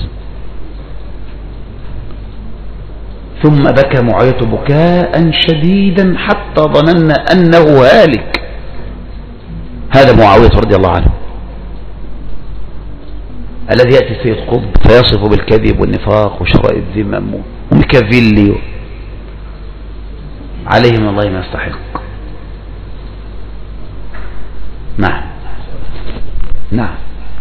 ثم بكى معاوية بكاء شديدا حتى ظننا أنه هالك. هذا معاوية رضي الله عنه الذي يأتي السيد قطب فيصف بالكذب والنفاق وشراء الذمم ومكافيلي عليه من الله ما يستحق. نعم نعم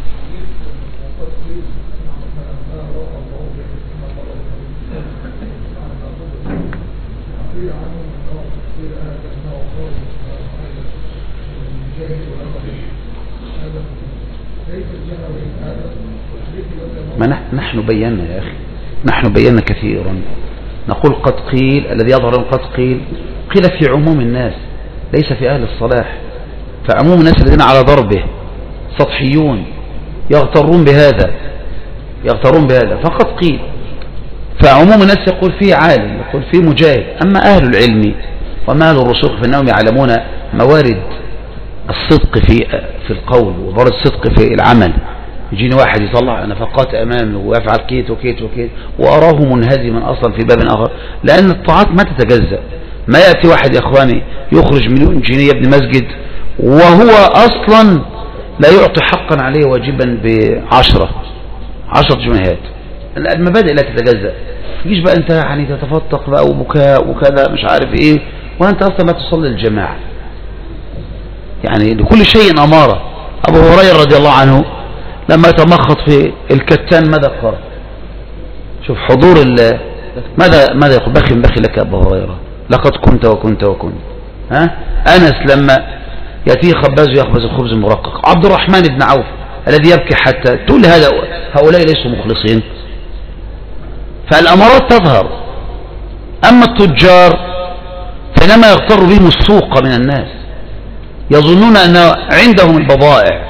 ما نحن بينا يا أخي، نحن بينا كثيرا. نقول قد قيل، الذي يظهر قد قيل في عموم الناس ليس في أهل الصلاح. فعموم الناس الذين على ضربه سطحيون يغترون بهذا فقد قيل. فعموم الناس يقول فيه عالم، يقول فيه مجاهد. أما أهل العلم وما أهل الرسوخ فإنهم يعلمون موارد الصدق في القول وموارد الصدق في العمل. يجيني واحد يطلع نفقات أمامي ويفعل كيت وكيت وكيت وأراه منهزما أصلا في باب آخر، لأن الطاعات ما تتجزأ. ما يأتي واحد يا إخواني يخرج مليون جنيه يبني مسجد وهو أصلا لا يعطي حقا عليه واجبا ب10 جنيهات. المبادئ لا تتجزأ. تجيش بقى أنت يعني تتفتق بقى وبكاء وكذا مش عارف إيه، وأنت أصلا لا تصلي الجماعة. يعني لكل شيء أمارة. أبو هريرة رضي الله عنه لما يتمخط في الكتان ماذا قال؟ شوف حضور ماذا يقول؟ بخي لك أبو هريرة، لقد كنت وكنت وكنت. أنس لما يأتيه خباز يخبز الخبز المرقق. عبد الرحمن بن عوف الذي يبكي حتى تقول هؤلاء ليسوا مخلصين. فالأمارات تظهر. أما التجار فإنما يغتر بهم السوق من الناس، يظنون أن عندهم البضائع.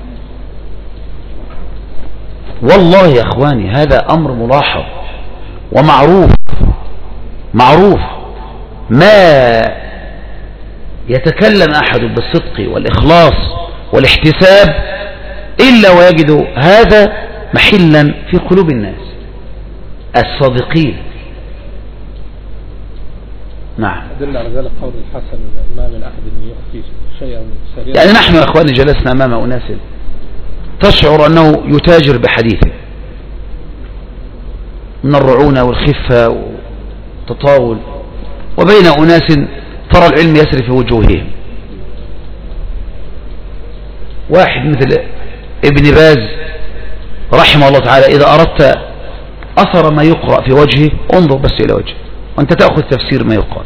والله يا أخواني هذا أمر ملاحظ ومعروف. ما يتكلم أحد بالصدق والإخلاص والاحتساب إلا ويجد هذا محلا في قلوب الناس الصادقين. نعم. دل على ذلك قول الحسن ما من أحد يخفي شيئا سريعا. يعني نحن يا أخواني جلسنا أمام أناس تشعر أنه يتاجر بحديثه من الرعونة والخفة والتطاول، وبين أناس ترى العلم يسري في وجوههم. واحد مثل ابن باز رحمه الله تعالى إذا أردت أثر ما يقرأ في وجهه انظر بس إلى وجهه وأنت تأخذ تفسير ما يقال،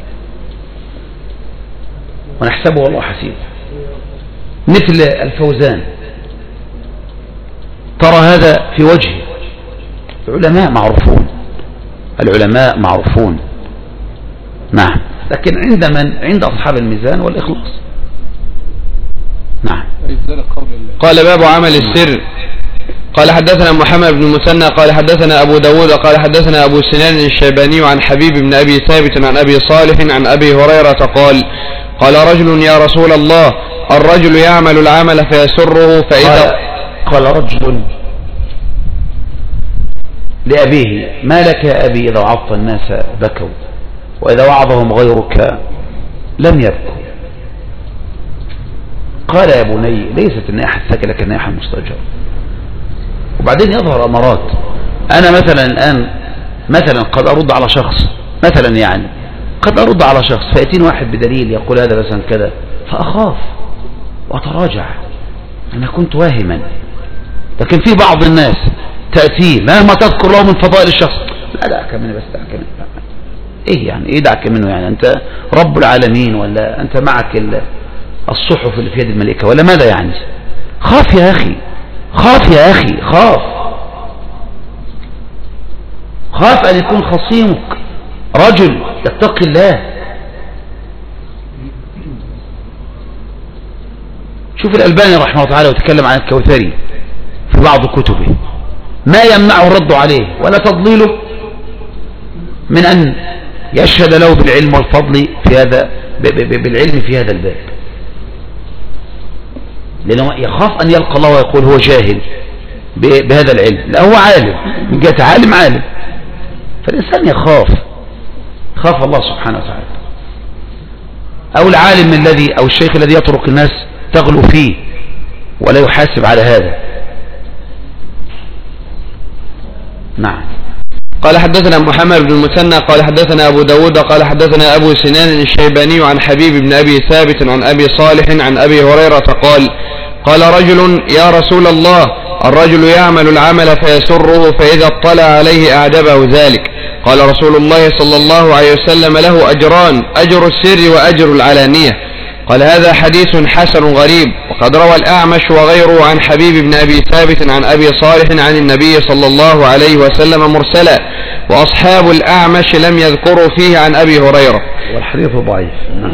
ونحسبه والله حسيب. مثل الفوزان ترى هذا في وجهه. العلماء معروفون. نعم. لكن عند أصحاب الميزان والإخلاص. نعم. قال باب عمل السر. قال حدثنا محمد بن المثنى قال حدثنا أبو داود قال حدثنا أبو سنان الشيباني عن حبيب بن أبي ثابت عن أبي صالح عن أبي هريرة قال رجل يا رسول الله الرجل يعمل العمل فيسره فإذا قال رجل لأبيه ما لك يا أبي إذا وعظت الناس بكوا وإذا وعظهم غيرك لم يبكوا. قال يا بني ليست النياحة الثاكلة كالنياحة المستأجرة. وبعدين يظهر أمارات. أنا مثلا الآن قد أرد على شخص فيأتيني واحد بدليل يقول هذا مثلا كذا فأخاف وأتراجع، أنا كنت واهما. لكن في بعض الناس تأتيه مهما تذكر له من فضائل الشخص لا دعك منه، بس دعك منه. إيه يعني إيه دعك منه؟ يعني أنت رب العالمين ولا أنت معك الصحف اللي في يد الملائكة ولا ماذا يعني؟ خاف يا أخي، خاف أن يكون خصيمك رجل يتقي الله. شوف الألباني رحمه الله تعالى وتكلم عن الكوثري في بعض كتبه، ما يمنعه الرد عليه ولا تضليله من أن يشهد له بالعلم والفضل في هذا بالعلم في هذا الباب، لأنه يخاف أن يلقى الله ويقول هو جاهل بهذا العلم. لا، هو عالم من جهة عالم، فالإنسان يخاف الله سبحانه وتعالى. أو العالم أو الشيخ الذي يترك الناس تغلو فيه ولا يحاسب على هذا. نعم. قال حدثنا محمد بن المثنى قال حدثنا أبو داود قال حدثنا أبو سنان الشيباني عن حبيب بن أبي ثابت عن أبي صالح عن أبي هريرة قال رجل يا رسول الله الرجل يعمل العمل فيسره فإذا اطلع عليه أعجبه ذلك. قال رسول الله صلى الله عليه وسلم له أجران، أجر السر وأجر العلانية. قال هذا حديث حسن غريب. وقد روى الأعمش وغيره عن حبيب بن أبي ثابت عن أبي صالح عن النبي صلى الله عليه وسلم مرسلا، وأصحاب الأعمش لم يذكروا فيه عن أبي هريرة، والحديث ضعيف.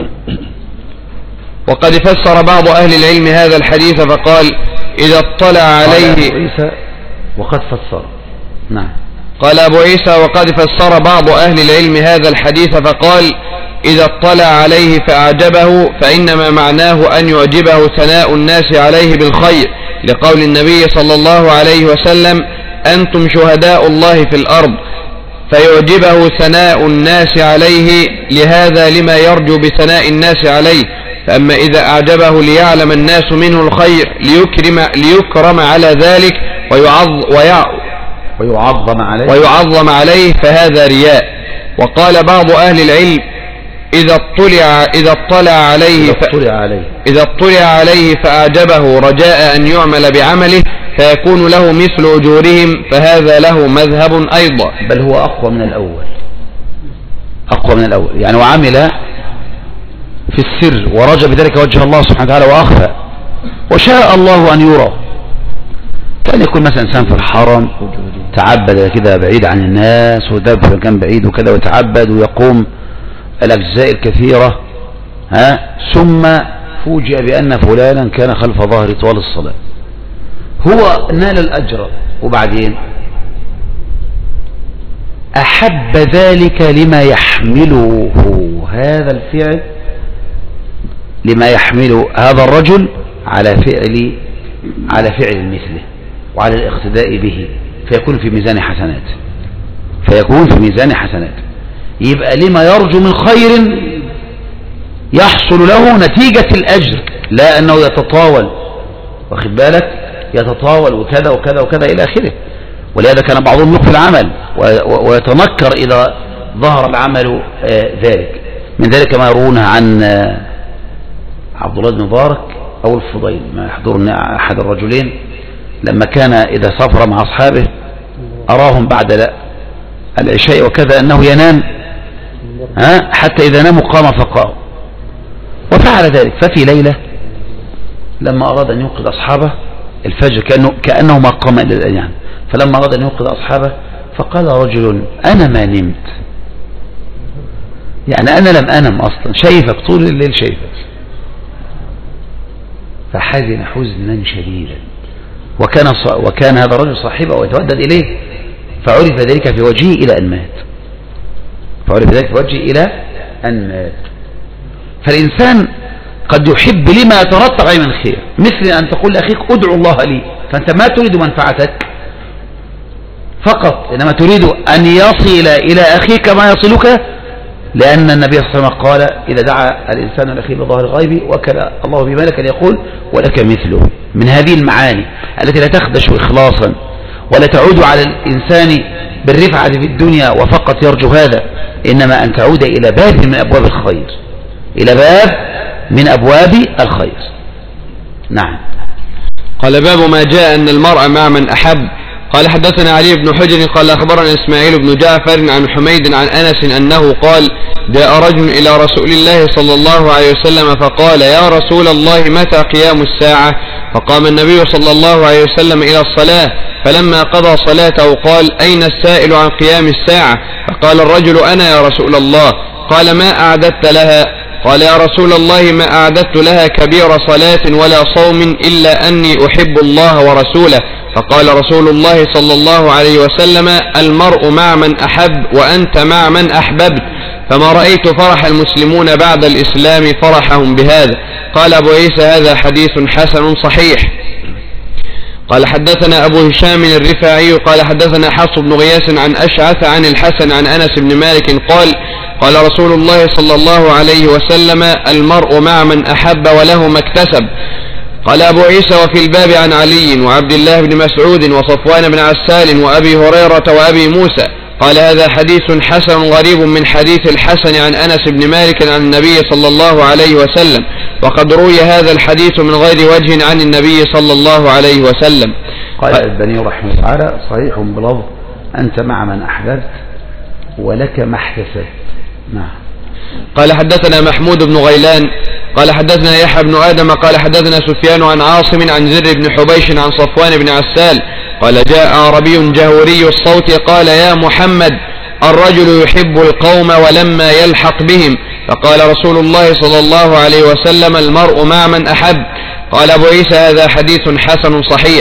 وقد فسر بعض أهل العلم هذا الحديث فقال إذا اطلع عليه وقد فسر. نعم. قال أبو عيسى: وقد فسر بعض أهل العلم هذا الحديث فقال: إذا اطلع عليه فأعجبه فإنما معناه أن يعجبه ثناء الناس عليه بالخير، لقول النبي صلى الله عليه وسلم: أنتم شهداء الله في الأرض، فيعجبه ثناء الناس عليه لهذا لما يرجو بثناء الناس عليه. فأما إذا أعجبه ليعلم الناس منه الخير ليكرم على ذلك ويعظم عليه فهذا رياء. وقال بعض أهل العلم: إذا اطلع عليه فأعجبه رجاء أن يعمل بعمله فيكون له مثل أجورهم، فهذا له مذهب أيضا، بل هو أقوى من الأول يعني وعمل في السر ورجى بذلك وجه الله سبحانه وتعالى وأخفى وشاء الله أن يرى. كان يكون مثلا إنسان في الحرم تعبد كده بعيد عن الناس ودب في مكان بعيد وكده وتعبد ويقوم الأجزاء الكثيرة ثم فوجئ بأن فلانا كان خلف ظهر طوال الصلاة، هو نال الأجر وبعدين أحب ذلك لما يحمله هذا الفعل، لما يحمل هذا الرجل على فعل مثله وعلى الاقتداء به، فيكون في ميزان حسنات. يبقى لما يرجو من خير يحصل له نتيجة الأجر، لا أنه يتطاول، واخد بالك، يتطاول وكذا وكذا وكذا إلى آخره. ولهذا كان بعضهم يخفي العمل ويتنكر إذا ظهر العمل ذلك. من ذلك ما يروونه عن عبد الله بن مبارك أو الفضيل، ما يحضرنا أحد الرجلين لما كان إذا سافر مع أصحابه أراهم بعد العشاء وكذا أنه ينام حتى إذا ناموا قام فقام، وفعل ذلك. ففي ليلة لما أراد أن يوقظ أصحابه الفجر كأنه ما قام إلى الآن يعني، فلما أراد أن يوقظ أصحابه فقال رجل: أنا ما نمت، يعني أنا لم أنم أصلا، شايفك طول الليل شايفك. فحزن حزنا شديدا، وكان هذا الرجل صاحبه ويتودد إليه، فعرف ذلك في وجهه إلى أن مات. فالإنسان قد يحب لما يترتب عليه من خير، مثل أن تقول لأخيك ادعو الله لي، فأنت ما تريد منفعتك فقط، إنما تريد أن يصل إلى أخيك ما يصلك، لأن النبي صلى الله عليه وسلم قال: إذا دعا الإنسان الأخير بظهر الغيب وكل الله بملك يقول ولك مثله. من هذه المعاني التي لا تخدش إخلاصا ولا تعود على الإنسان بالرفعة في الدنيا وفقط يرجو هذا، إنما أن تعود إلى باب من أبواب الخير، نعم. قال: باب ما جاء أن المرء مع من أحب. قال: حدثنا علي بن حجر قال: أخبرنا إسماعيل بن جعفر عن حميد عن أنس أنه قال: جاء رجل إلى رسول الله صلى الله عليه وسلم فقال: يا رسول الله متى قيام الساعة؟ فقام النبي صلى الله عليه وسلم إلى الصلاة، فلما قضى صلاته قال: أين السائل عن قيام الساعة؟ فقال الرجل: أنا يا رسول الله. قال: ما أعددت لها؟ قال: يا رسول الله ما أعددت لها كبير صلاة ولا صوم إلا أني أحب الله ورسوله. فقال رسول الله صلى الله عليه وسلم: المرء مع من أحب وأنت مع من أحببت، فما رأيت فرح المسلمون بعد الإسلام فرحهم بهذا. قال أبو عيسى: هذا حديث حسن صحيح. قال: حدثنا أبو هشام الرفاعي قال: حدثنا حفص بن غياث عن أشعث عن الحسن عن أنس بن مالك قال: قال رسول الله صلى الله عليه وسلم: المرء مع من أحب وله ما اكتسب. قال أبو عيسى: وفي الباب عن علي وعبد الله بن مسعود وصفوان بن عسال وأبي هريرة وأبي موسى. قال: هذا حديث حسن غريب من حديث الحسن عن أنس بن مالك عن النبي صلى الله عليه وسلم، وقد روي هذا الحديث من غير وجه عن النبي صلى الله عليه وسلم. قال البني رحمه الله تعالى: صحيح بلفظ أنت مع من أحببت ولك ما احتسبت. نعم. قال: حدثنا محمود بن غيلان قال: حدثنا يحيى بن آدم قال: حدثنا سفيان عن عاصم عن زر بن حبيش عن صفوان بن عسال قال: جاء عربي جهوري الصوت قال: يا محمد، الرجل يحب القوم ولما يلحق بهم. فقال رسول الله صلى الله عليه وسلم: المرء مع من أحب. قال أبو عيسى: هذا حديث حسن صحيح.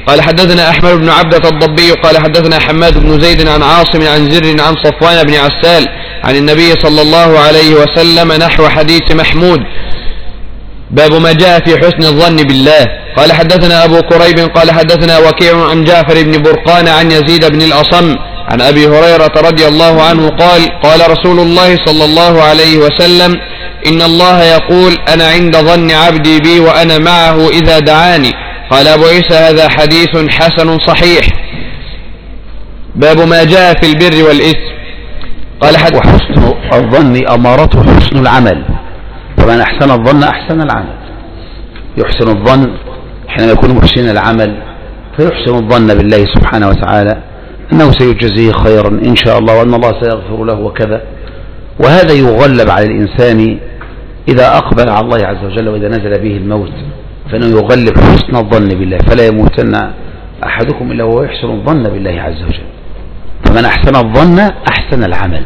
قال حدثنا أحمد بن عبدة الضبي قال حدثنا حماد بن زيد عن عاصم عن زر عن صفوان بن عسال عن النبي صلى الله عليه وسلم نحو حديث محمود. باب ما جاء في حسن الظن بالله. قال حدثنا أبو كريب قال حدثنا وكيع عن جعفر بن برقان عن يزيد بن الأصم عن أبي هريرة رضي الله عنه قال قال رسول الله صلى الله عليه وسلم إن الله يقول أنا عند ظن عبدي بي وأنا معه إذا دعاني. قال أبو عيسى هذا حديث حسن صحيح. باب ما جاء في البر والإثم. قال وحسن الظن أمارته حسن العمل، فمن أحسن الظن أحسن العمل. يحسن الظن حينما يكون محسن العمل فيحسن الظن بالله سبحانه وتعالى أنه سيجزيه خيرا إن شاء الله وأن الله سيغفر له وكذا. وهذا يغلب على الإنسان إذا أقبل على الله عز وجل وإذا نزل به الموت، فإنه يغلب حسن الظن بالله، فلا يموتن أحدكم إلا وهو يحسن الظن بالله عز وجل. فمن أحسن الظن أحسن العمل.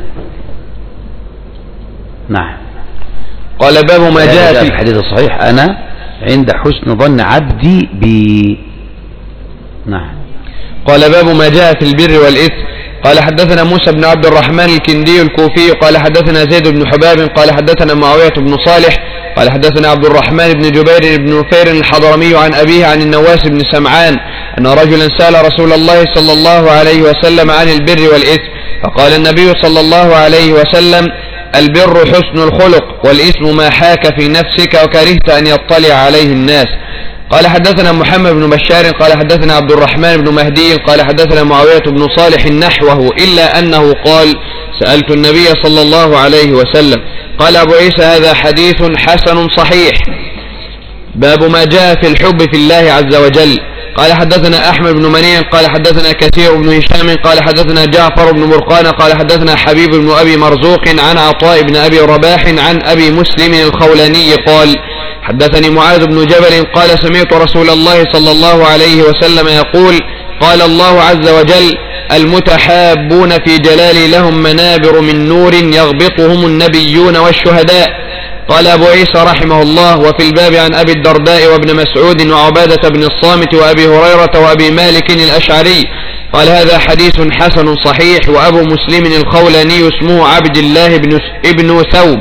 نعم. قال باب ما جاء في الحديث الصحيح أنا عند حسن ظن عبدي بي. نعم. قال باب ما جاء في البر والإثم. قال حدثنا موسى بن عبد الرحمن الكندي الكوفي قال حدثنا زيد بن حباب قال حدثنا معاوية بن صالح قال حدثنا عبد الرحمن بن جبير بن نفير الحضرمي عن أبيه عن النواس بن سمعان أن رجلا سأل رسول الله صلى الله عليه وسلم عن البر والإثم، فقال النبي صلى الله عليه وسلم البر حسن الخلق والإثم ما حاك في نفسك وكرهت أن يطلع عليه الناس. قال حدثنا محمد بن بشار قال حدثنا عبد الرحمن بن مهدي قال حدثنا معاوية بن صالح نحوه إلا أنه قال سألت النبي صلى الله عليه وسلم. قال أبو عيسى هذا حديث حسن صحيح. باب ما جاء في الحب في الله عز وجل. قال حدثنا أحمد بن منيع قال حدثنا كثير بن هشام قال حدثنا جعفر بن برقان قال حدثنا حبيب بن أبي مرزوق عن عطاء بن أبي رباح عن أبي مسلم الخولاني قال حدثني معاذ بن جبل قال سمعت رسول الله صلى الله عليه وسلم يقول قال الله عز وجل المتحابون في جلالي لهم منابر من نور يغبطهم النبيون والشهداء. قال أبو عيسى رحمه الله وفي الباب عن أبي الدرداء وابن مسعود وعبادة بن الصامت وأبي هريرة وأبي مالك الأشعري. قال هذا حديث حسن صحيح. وأبو مسلم الخولاني اسمه عبد الله بن ثوب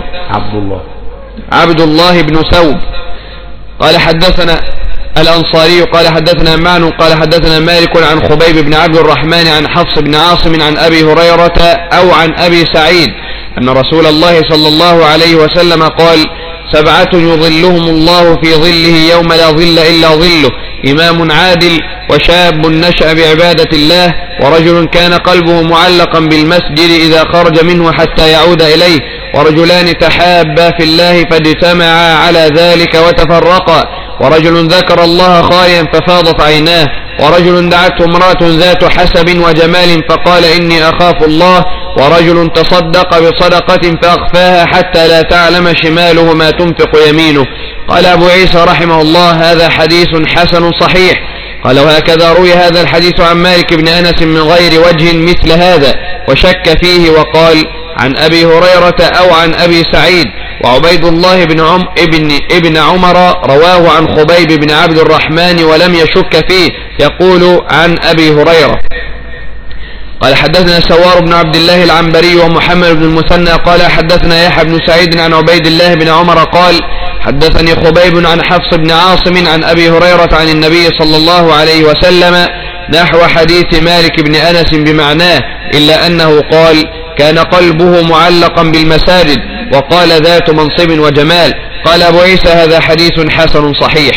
عبد الله بن ثوب. قال حدثنا الأنصاري قال حدثنا معن قال حدثنا مالك عن خبيب بن عبد الرحمن عن حفص بن عاصم عن أبي هريرة أو عن أبي سعيد أن رسول الله صلى الله عليه وسلم قال 7 يظلهم الله في ظله يوم لا ظل إلا ظله إمام عادل وشاب نشأ بعبادة الله ورجل كان قلبه معلقا بالمسجد إذا خرج منه حتى يعود إليه ورجلان تحابا في الله فاجتمعا على ذلك وتفرقا ورجل ذكر الله خاليا ففاضت عيناه ورجل دعته امرأة ذات حسب وجمال فقال إني أخاف الله ورجل تصدق بصدقة فأخفاها حتى لا تعلم شماله ما تنفق يمينه. قال أبو عيسى رحمه الله هذا حديث حسن صحيح. قال وهكذا روي هذا الحديث عن مالك بن أنس من غير وجه مثل هذا وشك فيه وقال عن أبي هريرة أو عن أبي سعيد. وعبيد الله ابن عمر رواه عن خبيب بن عبد الرحمن ولم يشك فيه يقول عن أبي هريرة. قال حدثنا سوار بن عبد الله العنبري ومحمد بن المثنى قال حدثنا يحيى بن سعيد عن عبيد الله بن عمر قال حدثني خبيب عن حفص بن عاصم عن أبي هريرة عن النبي صلى الله عليه وسلم نحو حديث مالك بن أنس بمعناه إلا أنه قال كان قلبه معلقا بالمساجد وقال ذات منصب وجمال. قال أبو عيسى هذا حديث حسن صحيح.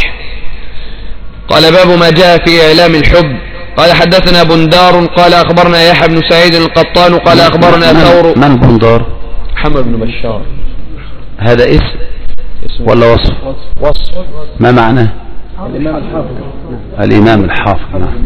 قال باب ما جاء في إعلام الحب. قال حدثنا بندار قال أخبرنا يحيى بن سعيد القطان قال أخبرنا ثور. من بندار؟ محمد بن بشار. هذا اسم ولا وصف؟ وصف. ما معناه؟ الإمام الحافظ. الإمام الحافظ. نعم.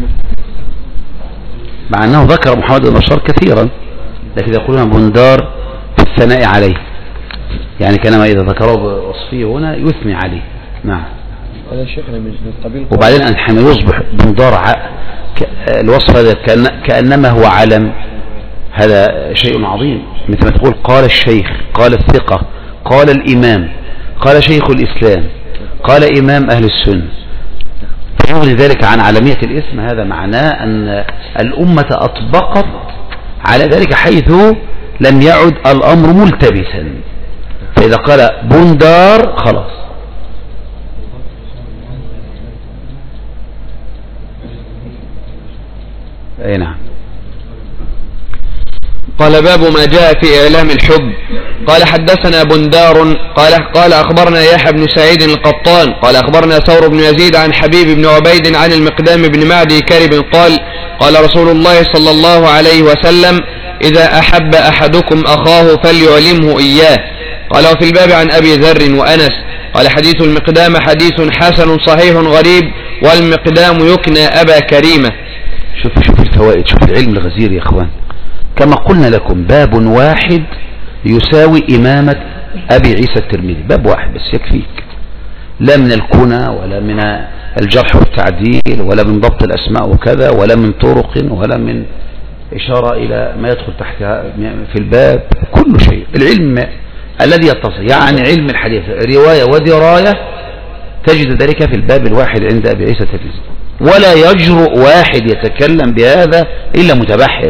مع أنه ذكر محمد بن بشار كثيرا لكن يقولون بندار في الثناء عليه يعني كانما إذا ذكره بوصفيه هنا يثني عليه. نعم. وبعدين حين يصبح بندار الوصف هذا كأنما هو علم هذا شيء عظيم مثل ما تقول قال الشيخ قال الثقة قال الإمام قال شيخ الإسلام قال إمام أهل السنة فيغني ذلك عن علمية الاسم. هذا معناه أن الأمة أطبقت على ذلك حيث لم يعد الأمر ملتبسا. فإذا قال بندار خلاص. أي نعم. قال باب ما جاء في إعلام الحب. قال حدثنا بندار قال أخبرنا يحيى بن سعيد القطان قال أخبرنا ثور بن يزيد عن حبيب بن عبيد عن المقدام بن معدي كرب قال رسول الله صلى الله عليه وسلم إذا أحب أحدكم أخاه فليعلمه إياه. قال وفي الباب عن أبي ذر وأنس. قال حديث المقدام حديث حسن صحيح غريب والمقدام يكنى أبا كريمة. شوف الفوائد، شوف العلم الغزير يا إخوان. كما قلنا لكم باب واحد يساوي إمامة أبي عيسى الترمذي، باب واحد بس يكفيك، لا من الكنى ولا من الجرح والتعديل ولا من ضبط الأسماء وكذا ولا من طرق ولا من إشارة إلى ما يدخل تحتها في الباب، كل شيء. العلم الذي يتصل يعني علم الحديث رواية ودراية تجد ذلك في الباب الواحد عند أبي عيسى الترمذي، ولا يجرؤ واحد يتكلم بهذا إلا متبحر.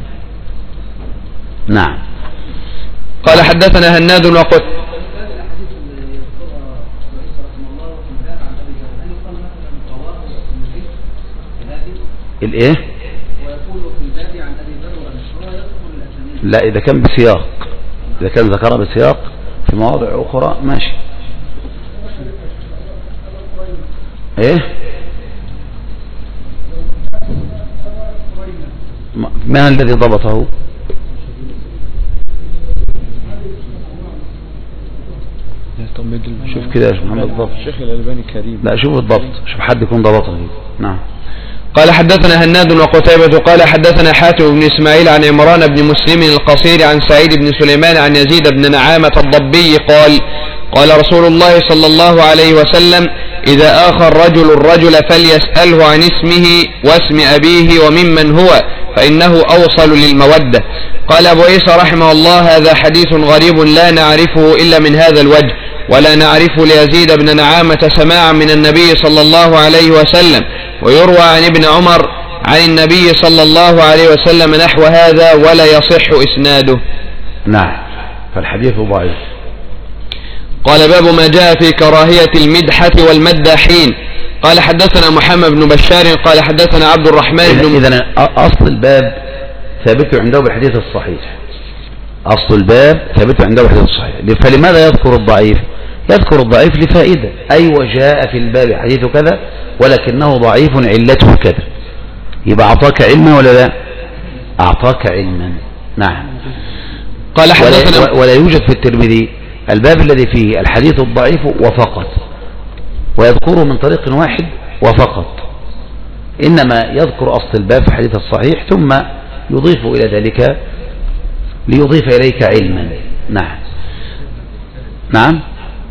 نعم. قال حدثنا هناد وقت الايه؟ لا اذا كان بسياق، اذا كان ذكرها بسياق في مواضع اخرى ماشي. ايه ما الذي ضبطه؟ شوف كده يا محمد الضبط. الشيخ الألباني كريم. لا شوف الضبط، شوف حد يكون ضبطه. نعم. قال حدثنا هناد وقتيبة قال حدثنا حاتم بن إسماعيل عن عمران بن مسلم القصير عن سعيد بن سليمان عن يزيد بن نعامة الضبي قال رسول الله صلى الله عليه وسلم إذا آخى الرجل فليسأله عن اسمه واسم أبيه وممن هو فإنه أوصل للمودة. قال أبو عيسى رحمه الله هذا حديث غريب لا نعرفه إلا من هذا الوجه، ولا نعرف ليزيد بن نعامة سماعا من النبي صلى الله عليه وسلم، ويروى عن ابن عمر عن النبي صلى الله عليه وسلم نحو هذا ولا يصح إسناده. نعم، فالحديث ضعيف. قال باب ما جاء في كراهية المدحة والمداحين. قال حدثنا محمد بن بشار قال حدثنا عبد الرحمن بن إذن أصل الباب ثابت عنده بالحديث الصحيح، أصل الباب ثابت عنده بالحديث الصحيح. فلماذا يذكر الضعيف؟ يذكر الضعيف لفائدة، أي وجاء في الباب حديث كذا ولكنه ضعيف علته كذا، يبقى أعطاك علما ولا لا؟ أعطاك علما. نعم. قال حدثنا ولا يوجد في الترمذي الباب الذي فيه الحديث الضعيف وفقط، ويذكره من طريق واحد وفقط، إنما يذكر أصل الباب في الحديث الصحيح ثم يضيف إلى ذلك ليضيف إليك علما. نعم. نعم.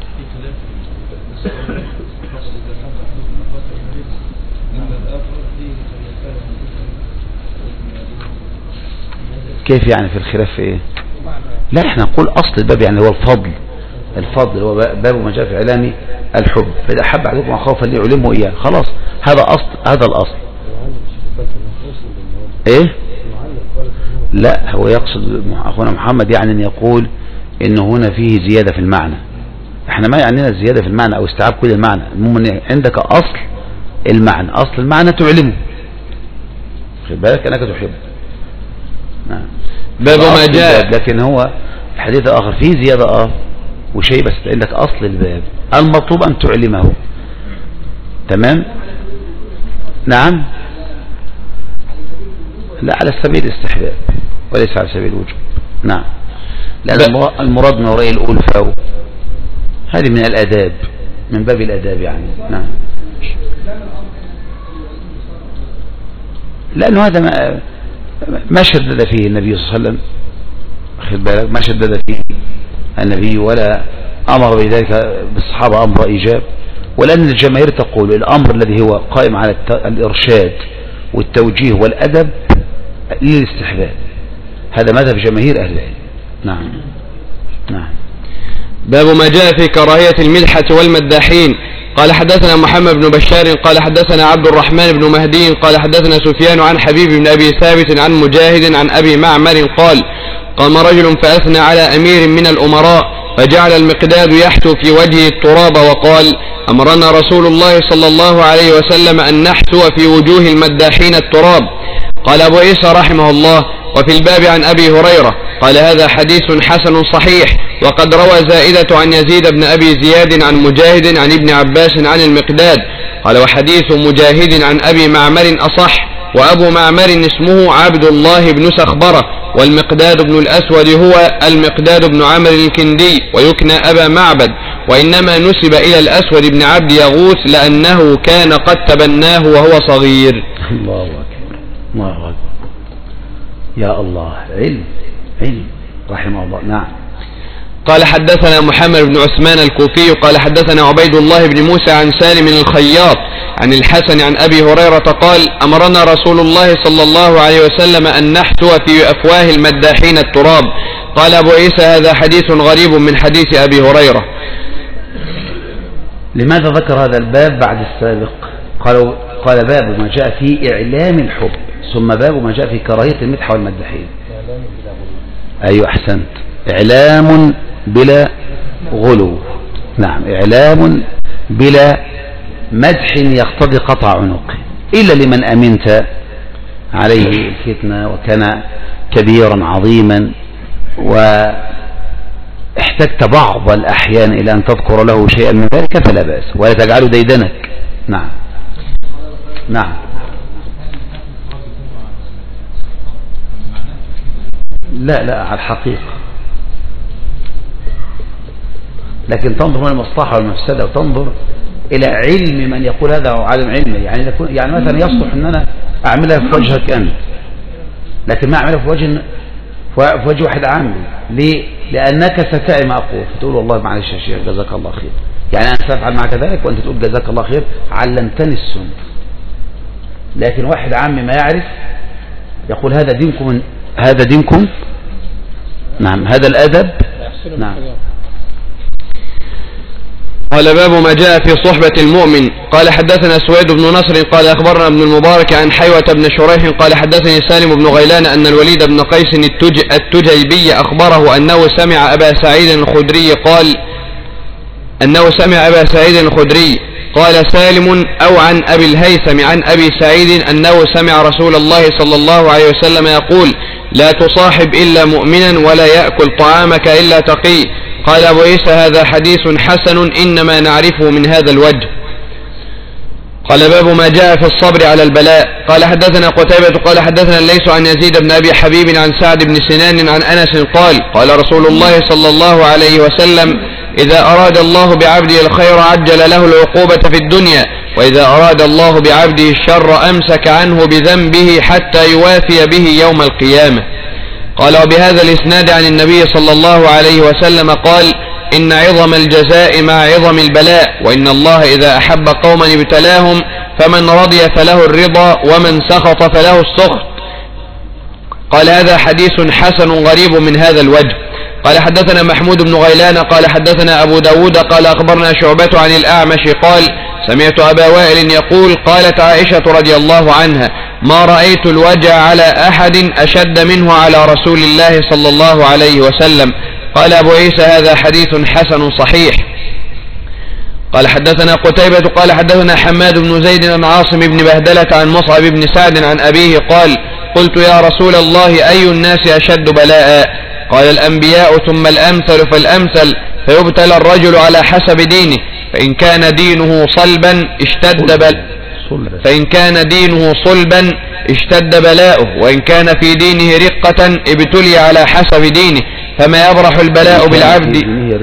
كيف يعني في الخلاف في ايه؟ لا احنا نقول اصل الباب يعني هو الفضل هو باب ما جاء في اعلام الحب، فاذا احب عليكم اخاه فليعلمه اياه، خلاص هذا الاصل. ايه؟ لا هو يقصد اخونا محمد يعني ان يقول ان هنا فيه زيادة في المعنى، احنا ما يعنينا الزيادة في المعنى او استيعاب كل المعنى، المهم عندك اصل المعنى تعلمه، خد بالك انك تحبه. نعم. باب ما جاء، لكن هو الحديث الآخر فيه زيادة وشيء، بس عندك أصل الباب المطلوب أن تعلمه. تمام. نعم. لا على سبيل الاستحباب وليس على سبيل الوجوب. نعم، لأن المراد من وراء الألفة هذه من الآداب، من باب الآداب يعني. نعم. لأنه هذا ما شدد فيه النبي صلى الله عليه وسلم، خد بالك، ما شدد فيه النبي ولا أمر بذلك بالصحابة أمر إيجاب، ولأن الجماهير تقول الأمر الذي هو قائم على الإرشاد والتوجيه والأدب للاستحباب، هذا مذهب جماهير أهل العلم. نعم. نعم. باب ما جاء في كراهية المدحة والمداحين. قال حدثنا محمد بن بشار قال حدثنا عبد الرحمن بن مهدي قال حدثنا سفيان عن حبيب بن أبي ثابت عن مجاهد عن أبي معمر قال قام رجل فأثنى على أمير من الأمراء فجعل المقداد يحتو في وجهه التراب وقال أمرنا رسول الله صلى الله عليه وسلم أن نحتو في وجوه المداحين التراب. قال أبو عيسى رحمه الله وفي الباب عن أبي هريرة قال هذا حديث حسن صحيح. وقد روى زائدة عن يزيد بن أبي زياد عن مجاهد عن ابن عباس عن المقداد قال وحديث مجاهد عن أبي معمر أصح. وأبو معمر اسمه عبد الله بن سخبرة والمقداد بن الأسود هو المقداد بن عمرو الكندي ويكنى أبا معبد وإنما نسب إلى الأسود بن عبد يغوث لأنه كان قد تبناه وهو صغير. الله أكبر الله أكبر يا الله علم رحمه الله. نعم. قال حدثنا محمد بن عثمان الكوفي قال حدثنا عبيد الله بن موسى عن سالم الخياط عن الحسن عن أبي هريرة قال أمرنا رسول الله صلى الله عليه وسلم أن نحتو في أفواه المداحين التراب. قال أبو عيسى هذا حديث غريب من حديث أبي هريرة. لماذا ذكر هذا الباب بعد السابق؟ قال باب ما جاء في إعلام الحب ثم باب ما جاء في كراهية المدح والمداحين. أيوة أحسنت. إعلام بلا غلو. نعم إعلام بلا مدح يقتضي قطع عنقه إلا لمن أمنت عليه الفتنة وكان كبيرا عظيما واحتجت بعض الأحيان إلى أن تذكر له شيئا من ذلك فلا بأس ولا تجعله ديدنك. نعم نعم. لا على الحقيقة لكن تنظر من المصلحة والمفسدة وتنظر إلى علم من يقول هذا وعدم علمه. يعني مثلا يصلح أن أنا أعملها في وجهك أنت لكن ما أعملها في وجه واحد عامل. ليه؟ لأنك ستعي ما أقول فتقول والله معلش يا شيخ جزاك الله خير. يعني أنا سأفعل معك ذلك وأنت تقول جزاك الله خير علمتني السنة. لكن واحد عام ما يعرف يقول هذا دينكم. نعم هذا الأدب. نعم. قال باب ما جاء في صحبة المؤمن. قال حدثنا سويد بن نصر قال أخبرنا ابن المبارك عن حيوة بن شريح قال حدثني سالم بن غيلان أن الوليد بن قيس التجيبي أخبره أنه سمع أبا سعيد الخدري قال سالم أو عن أبي الهيثم عن أبي سعيد أنه سمع رسول الله صلى الله عليه وسلم يقول لا تصاحب إلا مؤمنا ولا يأكل طعامك إلا تقي. قال أبو عيسى هذا حديث حسن إنما نعرفه من هذا الوجه. قال باب ما جاء في الصبر على البلاء. قال حدثنا قتيبة قال حدثنا ليس عن يزيد بن أبي حبيب عن سعد بن سنان عن أنس قال رسول الله صلى الله عليه وسلم إذا أراد الله بعبده الخير عجل له العقوبة في الدنيا وإذا أراد الله بعبده الشر أمسك عنه بذنبه حتى يوافي به يوم القيامة. قال وبهذا الإسناد عن النبي صلى الله عليه وسلم قال إن عظم الجزاء مع عظم البلاء وإن الله إذا أحب قوما ابتلاهم فمن رضي فله الرضا ومن سخط فله السخط. قال هذا حديث حسن غريب من هذا الوجه. قال حدثنا محمود بن غيلان قال حدثنا أبو داود قال أخبرنا شعبة عن الأعمش قال سمعت أبا وائل يقول قالت عائشة رضي الله عنها ما رأيت الوجع على أحد أشد منه على رسول الله صلى الله عليه وسلم. قال أبو عيسى هذا حديث حسن صحيح. قال حدثنا قتيبة قال حدثنا حماد بن زيد عن عاصم بن بهدلة عن مصعب بن سعد عن أبيه قال قلت يا رسول الله أي الناس أشد بلاء؟ قال الأنبياء ثم الأمثل فالأمثل فيبتلى الرجل على حسب دينه فإن كان دينه صلبا اشتد بلاؤه وإن كان في دينه رقة ابتلي على حسب دينه فما يبرح البلاء بالعبد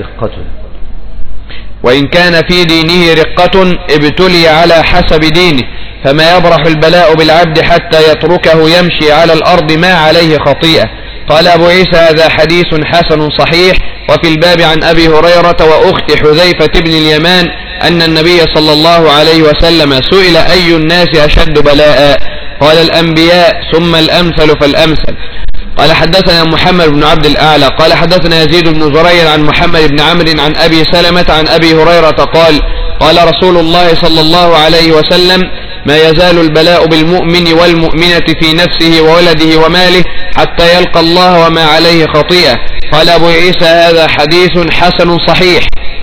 وإن كان في دينه رقة ابتلي على حسب دينه فما يبرح البلاء بالعبد حتى يتركه يمشي على الأرض ما عليه خطيئة. قال أبو عيسى هذا حديث حسن صحيح. وفي الباب عن أبي هريرة وأخت حذيفة بن اليمان أن النبي صلى الله عليه وسلم سئل أي الناس أشد بلاء؟ قال الأنبياء ثم الأمثل فالأمثل. قال حدثنا محمد بن عبد الأعلى قال حدثنا يزيد بن زريع عن محمد بن عمرو عن أبي سلمة عن أبي هريرة قال قال رسول الله صلى الله عليه وسلم ما يزال البلاء بالمؤمن والمؤمنة في نفسه وولده وماله حتى يلقى الله وما عليه خطيئة. قال أبو عيسى هذا حديث حسن صحيح.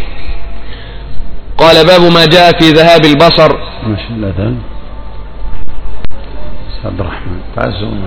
قال باب ما جاء في ذهاب البصر. ما شاء الله تعالى عبد الرحمن تعزوا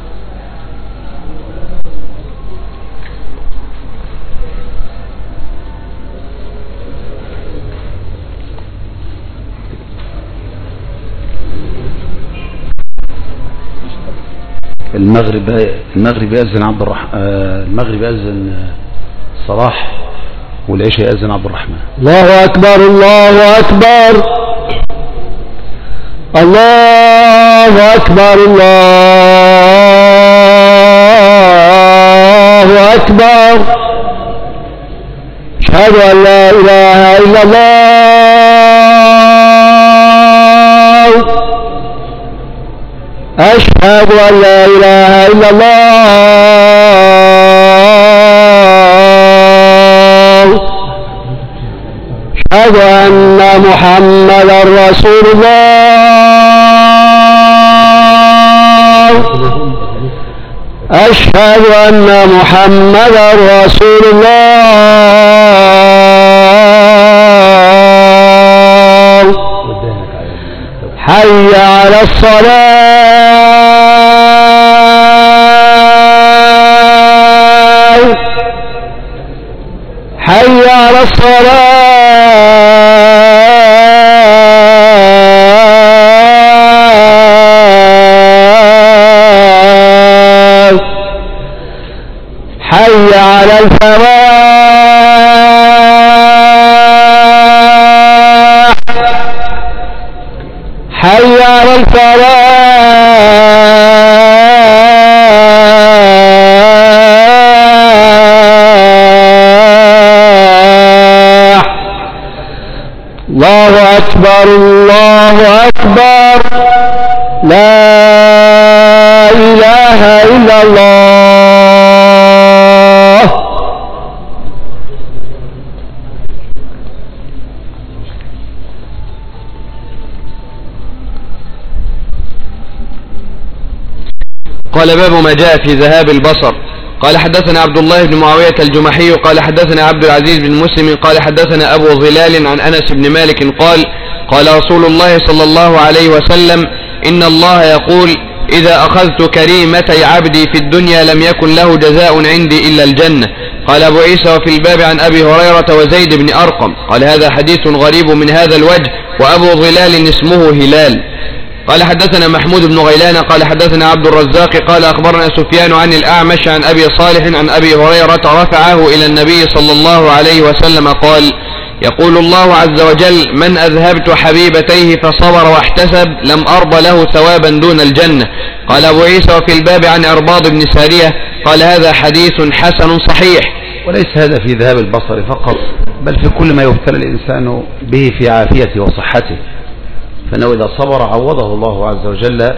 المغرب يأذن عبد الرحمن، المغرب يأذن صلاح والعشاء يأذن عبد الرحمن. الله أكبر الله أكبر الله أكبر الله أكبر. أشهد أن لا إله إلا الله أشهد أن لا إله إلا الله أشهد أن محمدا رسول الله أشهد أن محمدا رسول الله حي على الصلاة حي على الصلاة حي على الفلاح حي على الفلاح. الله أكبر الله أكبر لا إله إلا الله. قال باب ما جاء في ذهاب البصر. قال حدثنا عبد الله بن معاوية الجمحي قال حدثنا عبد العزيز بن مسلم قال حدثنا أبو ظلال عن أنس بن مالك قال قال رسول الله صلى الله عليه وسلم إن الله يقول إذا أخذت كريمتي عبدي في الدنيا لم يكن له جزاء عندي إلا الجنة. قال أبو عيسى وفي الباب عن أبي هريرة وزيد بن أرقم. قال هذا حديث غريب من هذا الوجه وأبو ظلال اسمه هلال. قال حدثنا محمود بن غيلان قال حدثنا عبد الرزاق قال أخبرنا سفيان عن الأعمش عن أبي صالح عن أبي هريرة رفعه إلى النبي صلى الله عليه وسلم قال يقول الله عز وجل من أذهبت حبيبتيه فصبر واحتسب لم أرض له ثوابا دون الجنة. قال أبو عيسى وفي الباب عن عرباض بن سارية قال هذا حديث حسن صحيح. وليس هذا في ذهاب البصر فقط بل في كل ما يبتلى الإنسان به في عافيته وصحته، فإنه إذا صبر عوضه الله عز وجل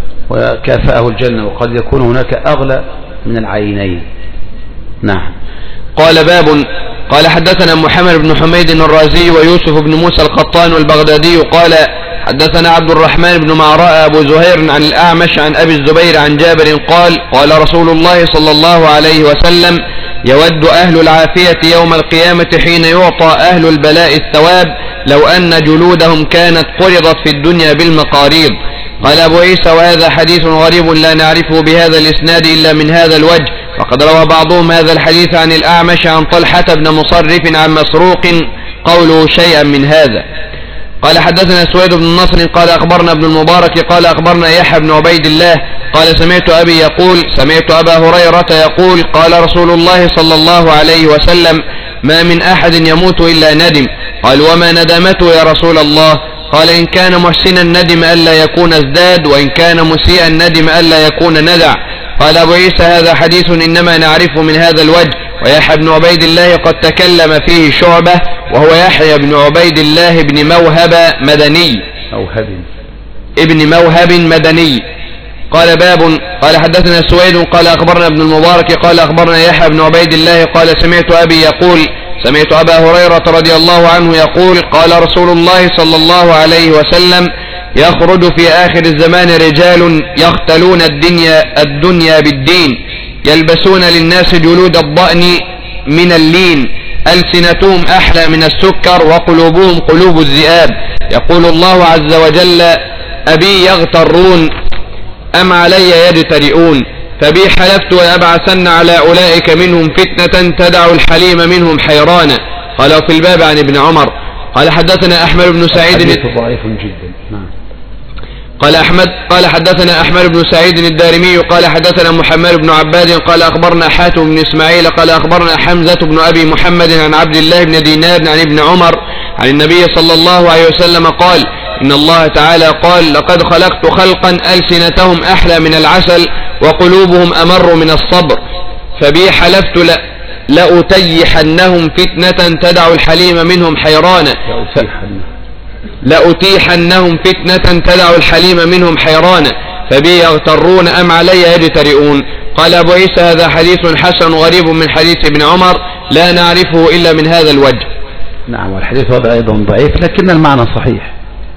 وكافأه الجنة، وقد يكون هناك أغلى من العينين. نعم. قال باب قال حدثنا محمد بن حميد الرازي ويوسف بن موسى القطان والبغدادي قال حدثنا عبد الرحمن بن معراء أبو زهير عن الأعمش عن أبي الزبير عن جابر قال قال رسول الله صلى الله عليه وسلم يود أهل العافية يوم القيامة حين يعطى أهل البلاء الثواب لو أن جلودهم كانت قرضت في الدنيا بالمقاريض. قال أبو عيسى وهذا حديث غريب لا نعرفه بهذا الإسناد إلا من هذا الوجه، وقد روى بعضهم هذا الحديث عن الأعمش عن طلحة بن مصرف عن مسروق قوله شيئا من هذا. قال حدثنا سويد بن نصر قال أخبرنا ابن المبارك قال أخبرنا يحيى بن عبيد الله قال سمعت أبي يقول سمعت أبا هريرة يقول قال رسول الله صلى الله عليه وسلم ما من أحد يموت إلا ندم. قال وما ندمته يا رسول الله؟ قال إن كان محسنا ندم ألا يكون ازداد وإن كان مسيئا ندم ألا يكون ندع. قال أبو عيسى هذا حديث إنما نعرفه من هذا الوجه، ويحيى بن عبيد الله قد تكلم فيه شعبة وهو يحيى بن عبيد الله بن موهب مدني ابن موهب مدني. قال باب. قال حدثنا سويد قال أخبرنا ابن المبارك قال أخبرنا يحيى بن عبيد الله قال سمعت أبي يقول سمعت أبا هريرة رضي الله عنه يقول قال رسول الله صلى الله عليه وسلم يخرج في آخر الزمان رجال يختلون الدنيا بالدين يلبسون للناس جلود الضأن من اللين ألسنتهم أحلى من السكر وقلوبهم قلوب الذئاب يقول الله عز وجل أبي يغترون أم علي يجترئون فبي حلفت لأبعثن على أولئك منهم فتنة تدع الحليم منهم حيرانا. قال في الباب عن ابن عمر. قال حدثنا أحمد بن سعيد ضعيف جدا. قال حدثنا أحمد بن سعيد الدارمي قال حدثنا محمد بن عباد قال أخبرنا حاتم بن إسماعيل قال أخبرنا حمزة بن أبي محمد عن عبد الله بن دينار عن ابن عمر عن النبي صلى الله عليه وسلم قال إن الله تعالى قال لقد خلقت خلقا ألسنتهم أحلى من العسل وقلوبهم أمر من الصبر فبي حلفت لأتيحنهم فتنة تدع الحليم منهم حيرانا لأتيحنهم فتنة تدع الحليم منهم حيرانا فبي يغترون أم علي يجترئون. قال أبو عيسى هذا حديث حسن غريب من حديث ابن عمر لا نعرفه إلا من هذا الوجه. نعم والحديث هذا أيضا ضعيف لكن المعنى صحيح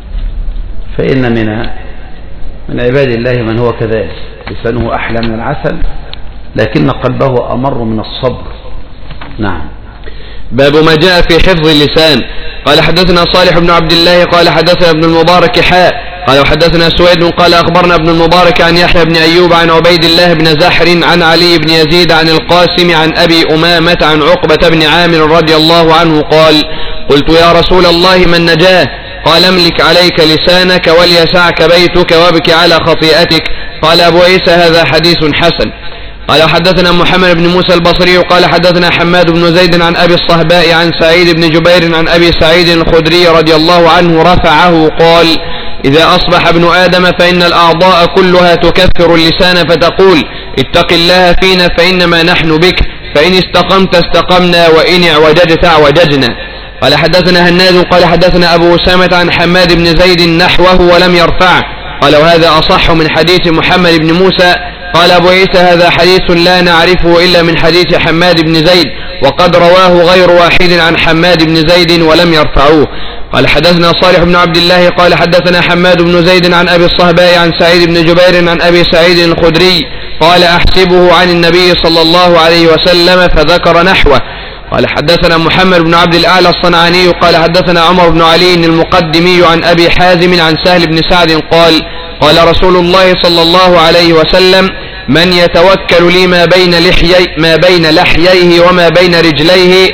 فإن من عباد الله من هو كذلك لسانه أحلى من العسل لكن قلبه أمر من الصبر. نعم. باب ما جاء في حفظ اللسان. قال حدثنا صالح بن عبد الله قال حدثنا ابن المبارك قال وحدثنا سويد قال أخبرنا ابن المبارك عن يحيى بن أيوب عن عبيد الله بن زحر عن علي بن يزيد عن القاسم عن أبي أمامة عن عقبة بن عامر رضي الله عنه قال قلت يا رسول الله من نجاه؟ قال املك عليك لسانك وليسعك بيتك وابك على خطيئتك. قال أبو عيسى هذا حديث حسن. قال حدثنا محمد بن موسى البصري قال حدثنا حماد بن زيد عن أبي الصهباء عن سعيد بن جبير عن أبي سعيد الخدري رضي الله عنه رفعه قال إذا أصبح ابن آدم فإن الأعضاء كلها تكفر اللسان فتقول اتق الله فينا فإنما نحن بك فإن استقمت استقمنا وإن اعوججت اعوججنا. قال حدثنا هناد قال حدثنا أبو أسامة عن حماد بن زيد نحوه ولم يرفعه قال وهذا أصح من حديث محمد بن موسى. قال أبو عيسى هذا حديث لا نعرفه إلا من حديث حماد بن زيد وقد رواه غير واحد عن حماد بن زيد ولم يرفعوه. قال حدثنا صالح بن عبد الله قال حدثنا حماد بن زيد عن أبي الصهباء عن سعيد بن جبير عن أبي سعيد الخدري قال أحسبه عن النبي صلى الله عليه وسلم فذكر نحوه. قال حدثنا محمد بن عبد الأعلى الصنعاني قال حدثنا عمر بن علي المقدمي عن أبي حازم عن سهل بن سعد قال قال رسول الله صلى الله عليه وسلم من يتوكل لي ما بين لحييه وما بين رجليه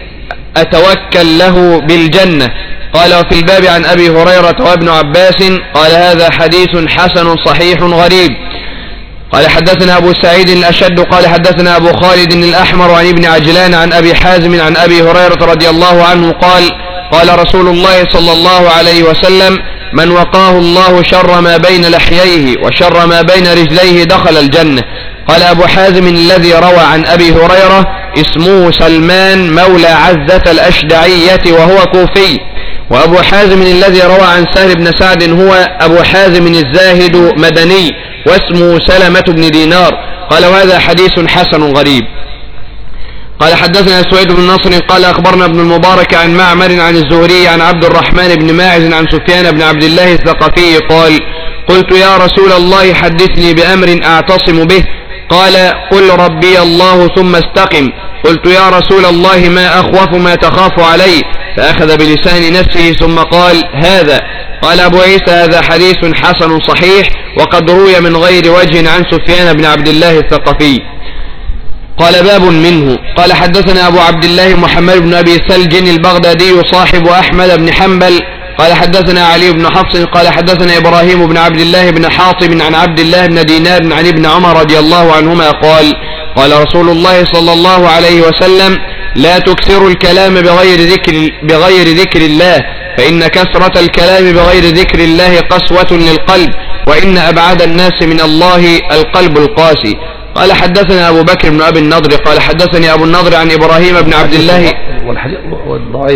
أتوكل له بالجنة. قال وفي الباب عن أبي هريرة وابن عباس قال هذا حديث حسن صحيح غريب. قال حدثنا أبو سعيد الأشد قال حدثنا أبو خالد الأحمر عن ابن عجلان عن أبي حازم عن أبي هريرة رضي الله عنه قال قال رسول الله صلى الله عليه وسلم من وقاه الله شر ما بين لحييه وشر ما بين رجليه دخل الجنة. قال أبو حازم الذي روى عن أبي هريرة اسمه سلمان مولى عزة الأشدعية وهو كوفي. وأبو حازم الذي روى عن سهل بن سعد هو أبو حازم الزاهد مدني واسمه سلمة بن دينار. قال وهذا حديث حسن غريب. قال حدثنا سويد بن نصر قال أخبرنا ابن المبارك عن معمر عن الزهري عن عبد الرحمن بن ماعز عن سفيان بن عبد الله الثقفي قال قلت يا رسول الله حدثني بأمر أعتصم به. قال قل ربي الله ثم استقم. قلت يا رسول الله ما أخوف ما تخاف علي؟ فأخذ بلسان نفسه ثم قال هذا. قال أبو عيسى هذا حديث حسن صحيح وقد روي من غير وجه عن سفيان بن عبد الله الثقفي. قال باب منه. قال حدثنا أبو عبد الله محمد بن أبي ثلج البغدادي صاحب أحمد بن حنبل قال حدثنا علي بن حفص قال حدثنا إبراهيم بن عبد الله بن حاطب عن عبد الله بن دينار عن ابن عمر رضي الله عنهما قال قال رسول الله صلى الله عليه وسلم لا تكثروا الكلام بغير ذكر الله فإن كثرة الكلام بغير ذكر الله قسوة للقلب وإن أبعد الناس من الله القلب القاسي. قال حدثنا أبو بكر بن أبي النضر قال حدثني أبو النضر عن إبراهيم بن عبد الله والحديث ضعيف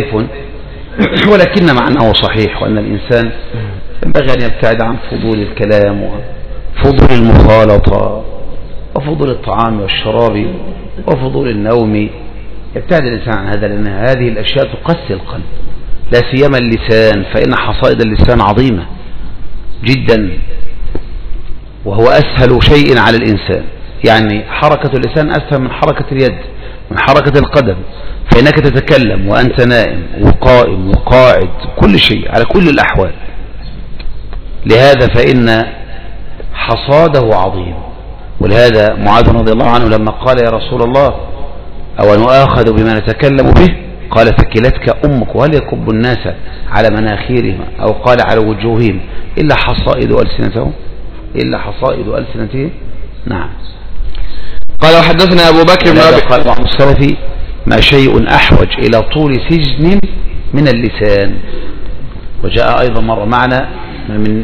ولكن معناه صحيح وأن الإنسان ينبغي أن يبتعد عن فضول الكلام فضول المخالطة وفضول الطعام والشراب وفضول النوم. يبتعد الإنسان عن هذا، لأن هذه الأشياء تقسي القلب، لا سيما اللسان، فإن حصائد اللسان عظيمة جدا، وهو أسهل شيء على الإنسان. يعني حركة اللسان أسهل من حركة اليد، من حركة القدم، فإنك تتكلم وأنت نائم وقائم وقاعد، كل شيء على كل الأحوال. لهذا فإن حصاده عظيم. ولهذا معاذ رضي الله عنه لما قال يا رسول الله أو نؤاخذ بما نتكلم به، قال ثكلتك أمك، وهل يكب الناس على مناخيرهم أو قال على وجوههم إلا حصائد ألسنتهم، إلا حصائد ألسنتهم. نعم. قال وحدثنا أبو بكر بن أبي، قال بعض السلف ما شيء أحوج إلى طول سجن من اللسان. وجاء أيضا مرة معنا من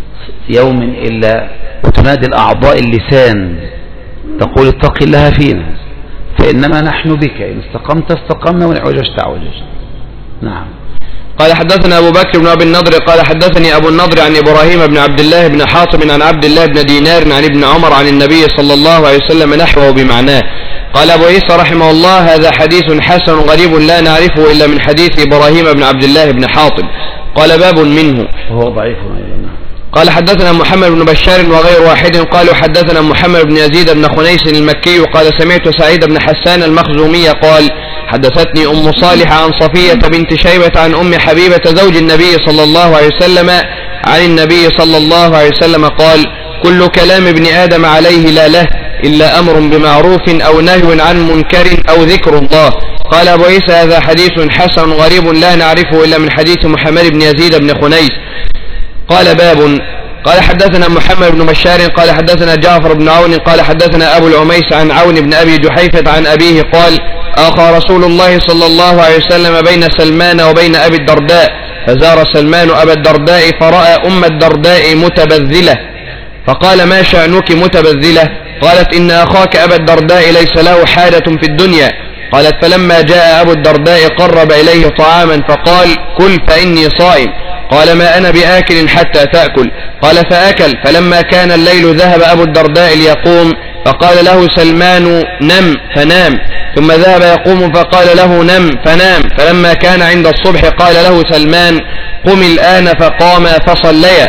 يوم إلا وتنادي الأعضاء اللسان تقول اتق الله فينا فإنما نحن بك، إن استقمت استقمنا وإن عوججت عوججت. نعم. قال حدثنا أبو بكر بن أبي النضر قال حدثني أبو النضر عن إبراهيم بن عبد الله بن حاطم عن عبد الله بن دينار عن ابن عمر عن النبي صلى الله عليه وسلم نحوه بمعناه. قال أبو عيسى رحمه الله هذا حديث حسن غريب لا نعرفه إلا من حديث إبراهيم بن عبد الله بن حاطم. قال باب منه، وهو ضعيف. قال حدثنا محمد بن بشار وغير واحد قالوا حدثنا محمد بن يزيد بن خنيس المكي قال سمعت سعيد بن حسان المخزومي قال حدثتني أم صالح عن صفية بنت شيبة عن أم حبيبة زوج النبي صلى الله عليه وسلم عن النبي صلى الله عليه وسلم قال كل كلام ابن آدم عليه لا له إلا أمر بمعروف أو نهي عن منكر أو ذكر الله. قال أبو عيسى هذا حديث حسن غريب لا نعرفه إلا من حديث محمد بن يزيد بن خنيس. قال باب، قال حدثنا محمد بن بشار قال حدثنا جعفر بن عون قال حدثنا أبو العميس عن عون بن أبي جحيفة عن أبيه قال آخى رسول الله صلى الله عليه وسلم بين سلمان وبين أبي الدرداء، فزار سلمان أبا الدرداء فرأى أم الدرداء متبذلة فقال ما شأنك متبذلة؟ قالت إن أخاك أبا الدرداء ليس له حاجة في الدنيا. قالت فلما جاء أبو الدرداء قرب إليه طعاما فقال كل فإني صائم. قال ما أنا بآكل حتى تأكل. قال فأكل. فلما كان الليل ذهب أبو الدرداء ليقوم فقال له سلمان نم فنام، ثم ذهب يقوم فقال له نم فنام. فلما كان عند الصبح قال له سلمان قم الآن فقام فصليا.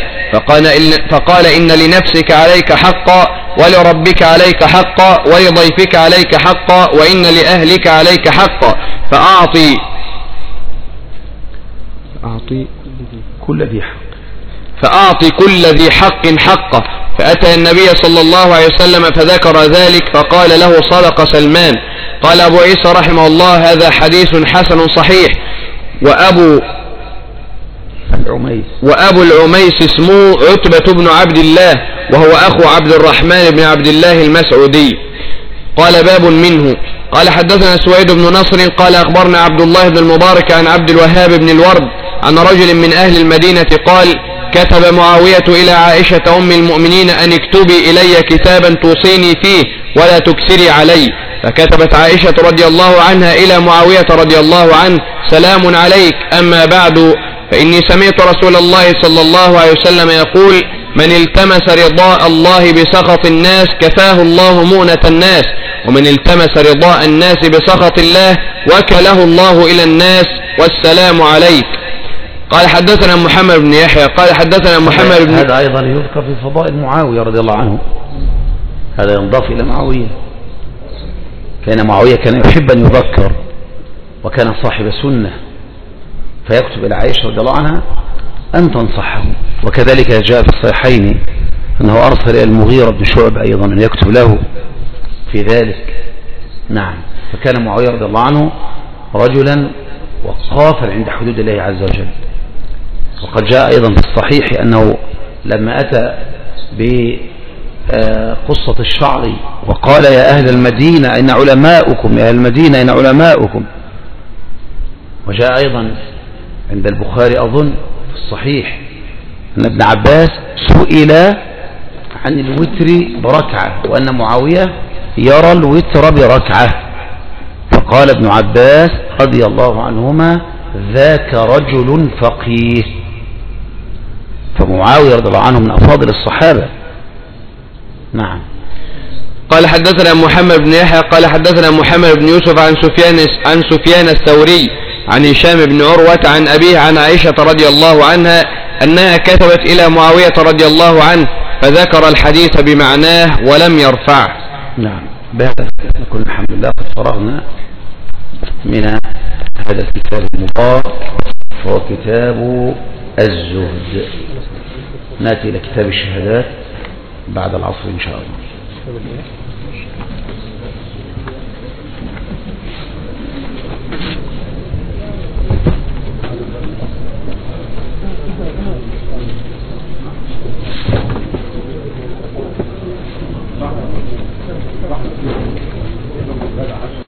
فقال إن لنفسك عليك حقا ولربك عليك حقا ولضيفك عليك حقا وإن لأهلك عليك حقا فأعطي كل ذي حق حقه. فأتى النبي صلى الله عليه وسلم فذكر ذلك فقال له صدق سلمان. قال أبو عيسى رحمه الله هذا حديث حسن صحيح. وأبو العميس اسمه عتبة بن عبد الله وهو أخو عبد الرحمن بن عبد الله المسعودي. قال باب منه، قال حدثنا سويد بن نصر قال أخبرنا عبد الله بن المبارك عن عبد الوهاب بن الورد عن رجل من أهل المدينة قال كتب معاوية إلى عائشة أم المؤمنين أن اكتبي إلي كتابا توصيني فيه ولا تكسري علي. فكتبت عائشة رضي الله عنها إلى معاوية رضي الله عنه سلام عليك، أما بعد فإني سمعت رسول الله صلى الله عليه وسلم يقول من التمس رضاء الله بسخط الناس كفاه الله مؤنة الناس، ومن التمس رضاء الناس بسخط الله وكله الله إلى الناس، والسلام عليك. قال حدثنا محمد بن يحيى قال حدثنا محمد بن، هذا أيضا يذكر في فضائل معاوية رضي الله عنه، هذا ينضاف إلى معاوية. كان معاوية كان يحب أن يذكر وكان صاحب سنة، فيكتب إلى عائشة رضي الله عنها أن تنصحه. وكذلك جاء في الصحيحين أنه أرسل إلى المغيرة بن شعبة أيضا أن يكتب له في ذلك. نعم. فكان معاوية رضي الله عنه رجلا وقافا عند حدود الله عز وجل. وقد جاء أيضا في الصحيح أنه لما أتى بقصة الشعر وقال يا أهل المدينة أين علماؤكم، يا أهل المدينة أين علماؤكم. وجاء أيضا عند البخاري أظن في الصحيح أن ابن عباس سئل عن الوتر بركعة وأن معاوية يرى الوتر بركعة، فقال ابن عباس رضي الله عنهما ذاك رجل فقيه. فمعاوية رضي الله عنه من أفاضل الصحابة، نعم. قال حدثنا محمد بن يحيى قال حدثنا محمد بن يوسف عن سفيان الثوري عن هشام بن عروة عن أبيه عن عائشة رضي الله عنها أنها كتبت إلى معاوية رضي الله عنه فذكر الحديث بمعناه ولم يرفعه. نعم. بهذا نكون الحمد لله قد فرغنا من هذا الكتاب المبارك وهو كتاب الزهد. نأتي إلى كتاب الشهادات بعد العصر إن شاء الله.